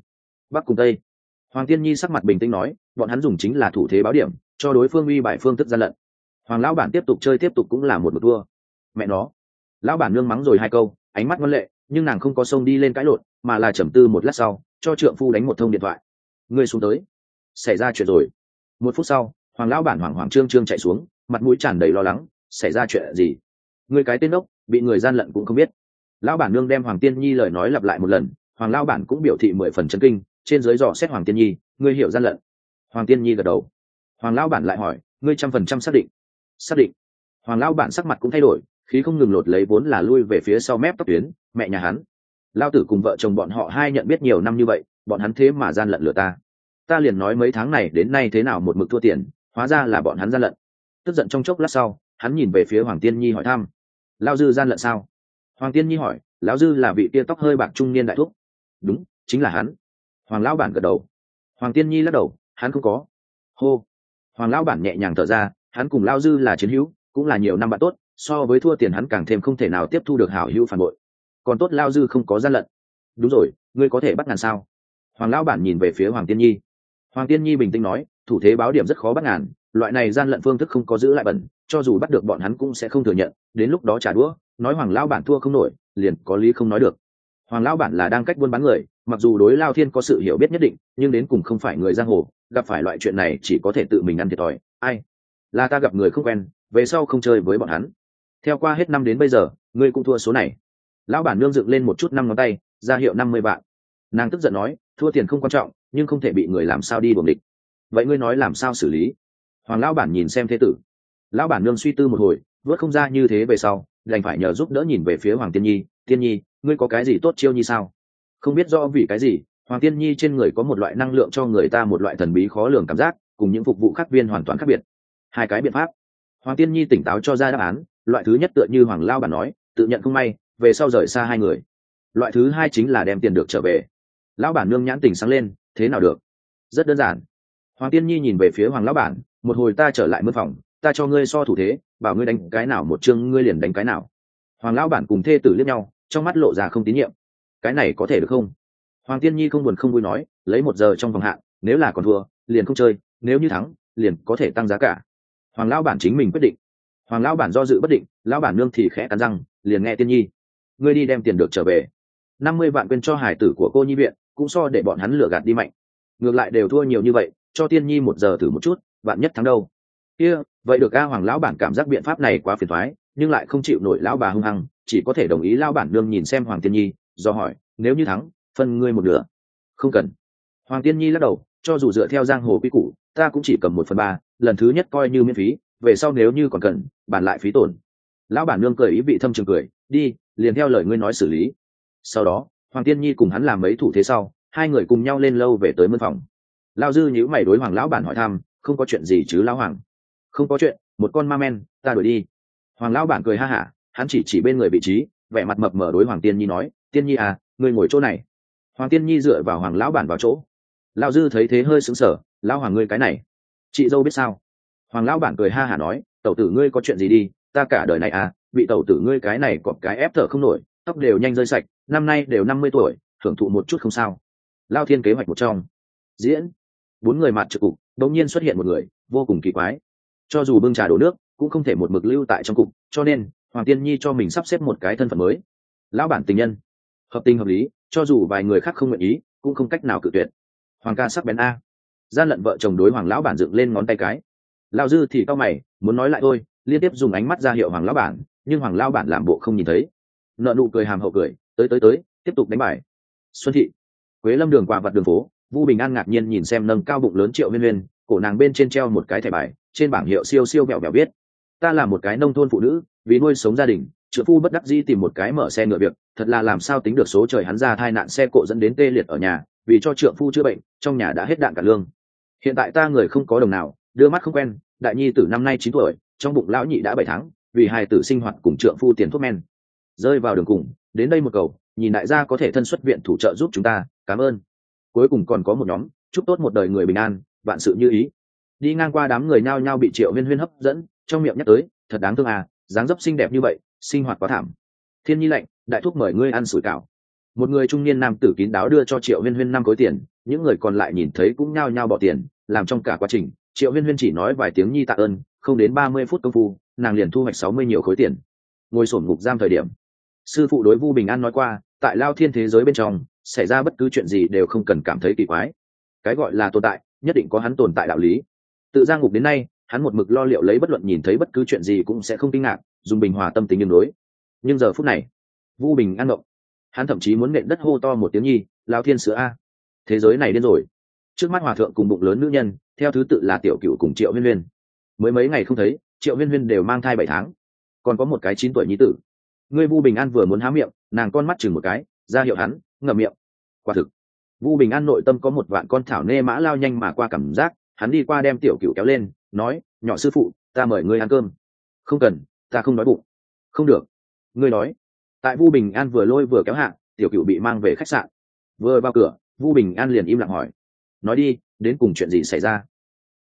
bắc cùng tây. Hoàng Tiên Nhi sắc mặt bình tĩnh nói, bọn hắn dùng chính là thủ thế báo điểm, cho đối phương uy bại phương thức gian lận. Hoàng lão bản tiếp tục chơi tiếp tục cũng là một một thua. Mẹ nó. Lão bản nương mắng rồi hai câu, ánh mắt ngoan lệ, nhưng nàng không có xông đi lên cãi lộn, mà là trầm tư một lát sau, cho trượng phu đánh một thông điện thoại. Ngươi xuống tới. Xảy ra chuyện rồi. Một phút sau, Hoàng lão bản hoảng hoảng trương trương chạy xuống, mặt mũi tràn đầy lo lắng, xảy ra chuyện gì? Ngươi cái tên ốc, bị người gian lận cũng không biết. Lão bản nương đem Hoàng Tiên Nhi lời nói lặp lại một lần, Hoàng lão bản cũng biểu thị mười phần chấn kinh, trên dưới dò xét Hoàng Tiên Nhi, ngươi hiểu gian lận? Hoàng Tiên Nhi gật đầu. Hoàng lão bản lại hỏi, ngươi trăm phần trăm xác định? Xác định. Hoàng lão bản sắc mặt cũng thay đổi, khí không ngừng lột lấy vốn là lui về phía sau mép tóc tuyến, mẹ nhà hắn. Lão tử cùng vợ chồng bọn họ hai nhận biết nhiều năm như vậy, bọn hắn thế mà gian lận lừa ta. Ta liền nói mấy tháng này đến nay thế nào một mực thua tiền, hóa ra là bọn hắn gian lận. Tức giận trong chốc lát sau, hắn nhìn về phía Hoàng Tiên Nhi hỏi thăm, lão dư gian lận sao? Hoàng Tiên Nhi hỏi, lão dư là vị tia tóc hơi bạc trung niên đại thúc? Đúng, chính là hắn. Hoàng lão bản gật đầu. Hoàng Tiên Nhi lắc đầu, hắn không có. Hô. Hoàng lão bản nhẹ nhàng thở ra, hắn cùng lão dư là chiến hữu, cũng là nhiều năm bạn tốt, so với thua tiền hắn càng thêm không thể nào tiếp thu được hảo hữu phản bội. Còn tốt lão dư không có gian lận. Đúng rồi, ngươi có thể bắt ngàn sao? Hoàng lão bản nhìn về phía Hoàng Tiên Nhi. Hoàng Tiên Nhi bình tĩnh nói, thủ thế báo điểm rất khó bắt ngàn, loại này gian lận phương thức không có giữ lại bẩn, cho dù bắt được bọn hắn cũng sẽ không thừa nhận, đến lúc đó trả đũa, nói Hoàng lão bản thua không nổi, liền có lý không nói được. Hoàng lão bản là đang cách buôn bán người, mặc dù đối Lao Thiên có sự hiểu biết nhất định, nhưng đến cùng không phải người giang hồ, gặp phải loại chuyện này chỉ có thể tự mình ăn thiệt thòi. Ai? Là ta gặp người không quen, về sau không chơi với bọn hắn. Theo qua hết năm đến bây giờ, ngươi cũng thua số này. Lão bản nương dựng lên một chút năm ngón tay, ra hiệu năm mươi vạn. Nàng tức giận nói, thua tiền không quan trọng, nhưng không thể bị người làm sao đi buồng địch. Vậy ngươi nói làm sao xử lý? Hoàng lão bản nhìn xem thế tử. Lão bản nương suy tư một hồi, vớt không ra như thế về sau, đành phải nhờ giúp đỡ nhìn về phía Hoàng Tiên Nhi. Tiên Nhi, ngươi có cái gì tốt chiêu như sao? Không biết rõ vì cái gì, Hoàng Tiên Nhi trên người có một loại năng lượng cho người ta một loại thần bí khó lường cảm giác, cùng những phục vụ khác viên hoàn toàn khác biệt. Hai cái biện pháp. Hoàng Tiên Nhi tỉnh táo cho ra đáp án, loại thứ nhất tựa như Hoàng Lao bản nói, tự nhận không may, về sau rời xa hai người. Loại thứ hai chính là đem tiền được trở về. Lão bản nương nhãn tỉnh sáng lên, thế nào được? Rất đơn giản. Hoàng Tiên Nhi nhìn về phía Hoàng lão bản, một hồi ta trở lại mân phòng, ta cho ngươi so thủ thế, bảo ngươi đánh cái nào một chương ngươi liền đánh cái nào. Hoàng lão bản cùng thê tử liếc nhau, trong mắt lộ ra không tín nhiệm. Cái này có thể được không? Hoàng Tiên Nhi không buồn không vui nói, lấy một giờ trong vòng hạn, nếu là còn thua liền không chơi, nếu như thắng liền có thể tăng giá cả. Hoàng lão bản chính mình quyết định. Hoàng lão bản do dự bất định, lão bản nương thì khẽ cắn răng, liền nghe Tiên Nhi, ngươi đi đem tiền được trở về. Năm mươi vạn quên cho hải tử của cô nhi viện, cũng so để bọn hắn lừa gạt đi mạnh. Ngược lại đều thua nhiều như vậy, cho Tiên Nhi một giờ thử một chút, vạn nhất thắng đâu. Kia, vậy được a. Hoàng lão bản cảm giác biện pháp này quá phiền toái, nhưng lại không chịu nổi lão bà hung hăng, chỉ có thể đồng ý. Lão bản nương nhìn xem Hoàng Tiên Nhi, do hỏi, nếu như thắng, phân ngươi một nửa. Không cần. Hoàng Tiên Nhi lắc đầu, cho dù dựa theo giang hồ quy củ, ta cũng chỉ cầm một phần ba, lần thứ nhất coi như miễn phí, về sau nếu như còn cần, bàn lại phí tổn. Lão bản nương cười ý vị thâm trường cười, đi, liền theo lời ngươi nói xử lý. Sau đó, Hoàng Tiên Nhi cùng hắn làm mấy thủ thế sau, hai người cùng nhau lên lâu về tới mân phòng. Lão dư nhíu mày đối Hoàng lão bản hỏi thăm, không có chuyện gì chứ lão Hoàng? Không có chuyện, một con ma men, ta đuổi đi. Hoàng lão bản cười ha hả, hắn chỉ chỉ bên người vị trí, vẻ mặt mập mờ đối Hoàng Tiên Nhi nói, Tiên Nhi à, ngươi ngồi chỗ này. Hoàng Tiên Nhi dựa vào Hoàng lão bản vào chỗ. Lão dư thấy thế hơi sững sờ, lão Hoàng ngươi cái này, chị dâu biết sao? Hoàng lão bản cười ha hả nói, tẩu tử ngươi có chuyện gì đi, ta cả đời này à, bị tẩu tử ngươi cái này cọp cái ép thở không nổi, tóc đều nhanh rơi sạch, năm nay đều năm mươi tuổi, hưởng thụ một chút không sao. Lao thiên kế hoạch một trong diễn, bốn người mặt trực cục, đột nhiên xuất hiện một người vô cùng kỳ quái, cho dù bưng trà đổ nước cũng không thể một mực lưu tại trong cục, cho nên Hoàng Tiên Nhi cho mình sắp xếp một cái thân phận mới, lão bản tình nhân, hợp tình hợp lý, cho dù vài người khác không nguyện ý cũng không cách nào cự tuyệt. Hoàng ca sắc bén a. Gian lận vợ chồng đối Hoàng lão bản dựng lên ngón tay cái. Lão dư thì cao mày, muốn nói lại thôi, liên tiếp dùng ánh mắt ra hiệu Hoàng lão bản, nhưng Hoàng lão bản làm bộ không nhìn thấy, nợ nụ cười hàm hậu cười, tới tới tới, tiếp tục đánh bài. Xuân thị, Quế Lâm đường quả vật đường phố, Vu Bình An ngạc nhiên nhìn xem nâng cao bụng lớn Triệu Huyên Huyên, cổ nàng bên trên treo một cái thẻ bài, trên bảng hiệu siêu siêu bẹo bẹo viết, ta là một cái nông thôn phụ nữ, vì nuôi sống gia đình, trợ phu bất đắc dĩ tìm một cái mở xe ngựa việc, thật là làm sao tính được số trời hắn ra thai nạn xe cộ dẫn đến tê liệt ở nhà, vì cho trượng phu chữa bệnh, trong nhà đã hết đạn cả lương. Hiện tại ta người không có đồng nào, đưa mắt không quen, đại nhi tử năm nay chín tuổi, trong bụng lão nhị đã bảy tháng, vì hài tử sinh hoạt cùng trượng phu tiền thuốc men. Rơi vào đường cùng, đến đây một cầu, nhìn đại gia có thể thân xuất viện thủ trợ giúp chúng ta, cảm ơn. Cuối cùng còn có một nhóm, chúc tốt một đời người bình an, vạn sự như ý. Đi ngang qua đám người nhao nhao bị Triệu Huyên Huyên hấp dẫn, trong miệng nhắc tới, thật đáng thương à, dáng dấp xinh đẹp như vậy, sinh hoạt quá thảm. Thiên Nhi lạnh, đại thúc mời ngươi ăn sủi cảo. Một người trung niên nam tử kín đáo đưa cho Triệu Huyên Huyên năm khối tiền, những người còn lại nhìn thấy cũng nhao nhao bỏ tiền, làm trong cả quá trình Triệu Huyên Huyên chỉ nói vài tiếng nhi tạ ơn, không đến ba mươi phút công phu nàng liền thu hoạch sáu mươi nhiều khối tiền. Ngồi sổm ngục giam thời điểm, sư phụ đối Vu Bình An nói qua, tại Lao Thiên thế giới bên trong xảy ra bất cứ chuyện gì đều không cần cảm thấy kỳ quái, cái gọi là tồn tại nhất định có hắn tồn tại đạo lý. Tự ra ngục đến nay, hắn một mực lo liệu lấy bất luận nhìn thấy bất cứ chuyện gì cũng sẽ không kinh ngạc, dùng bình hòa tâm tính ứng đối. Nhưng giờ phút này, Vu Bình An ngộng, hắn thậm chí muốn nện đất hô to một tiếng nhi, Lao Thiên sữa a, thế giới này điên rồi. Trước mắt hòa thượng cùng bụng lớn nữ nhân, theo thứ tự là Tiểu Cựu cùng Triệu Huyên Huyên. Mới mấy ngày không thấy, Triệu Huyên Huyên đều mang thai bảy tháng, còn có một cái chín tuổi nhi tử. Ngươi Vu Bình An vừa muốn há miệng, nàng con mắt chừng một cái, ra hiệu hắn ngậm miệng. Quả thực, Vu Bình An nội tâm có một vạn con thảo nê mã lao nhanh mà qua cảm giác, hắn đi qua đem Tiểu Cựu kéo lên, nói, nhỏ sư phụ, ta mời ngươi ăn cơm. Không cần, ta không đói bụng. Không được, ngươi nói. Tại Vu Bình An vừa lôi vừa kéo hạ, Tiểu Cựu bị mang về khách sạn. Vừa vào cửa, Vu Bình An liền im lặng hỏi, nói đi, đến cùng chuyện gì xảy ra?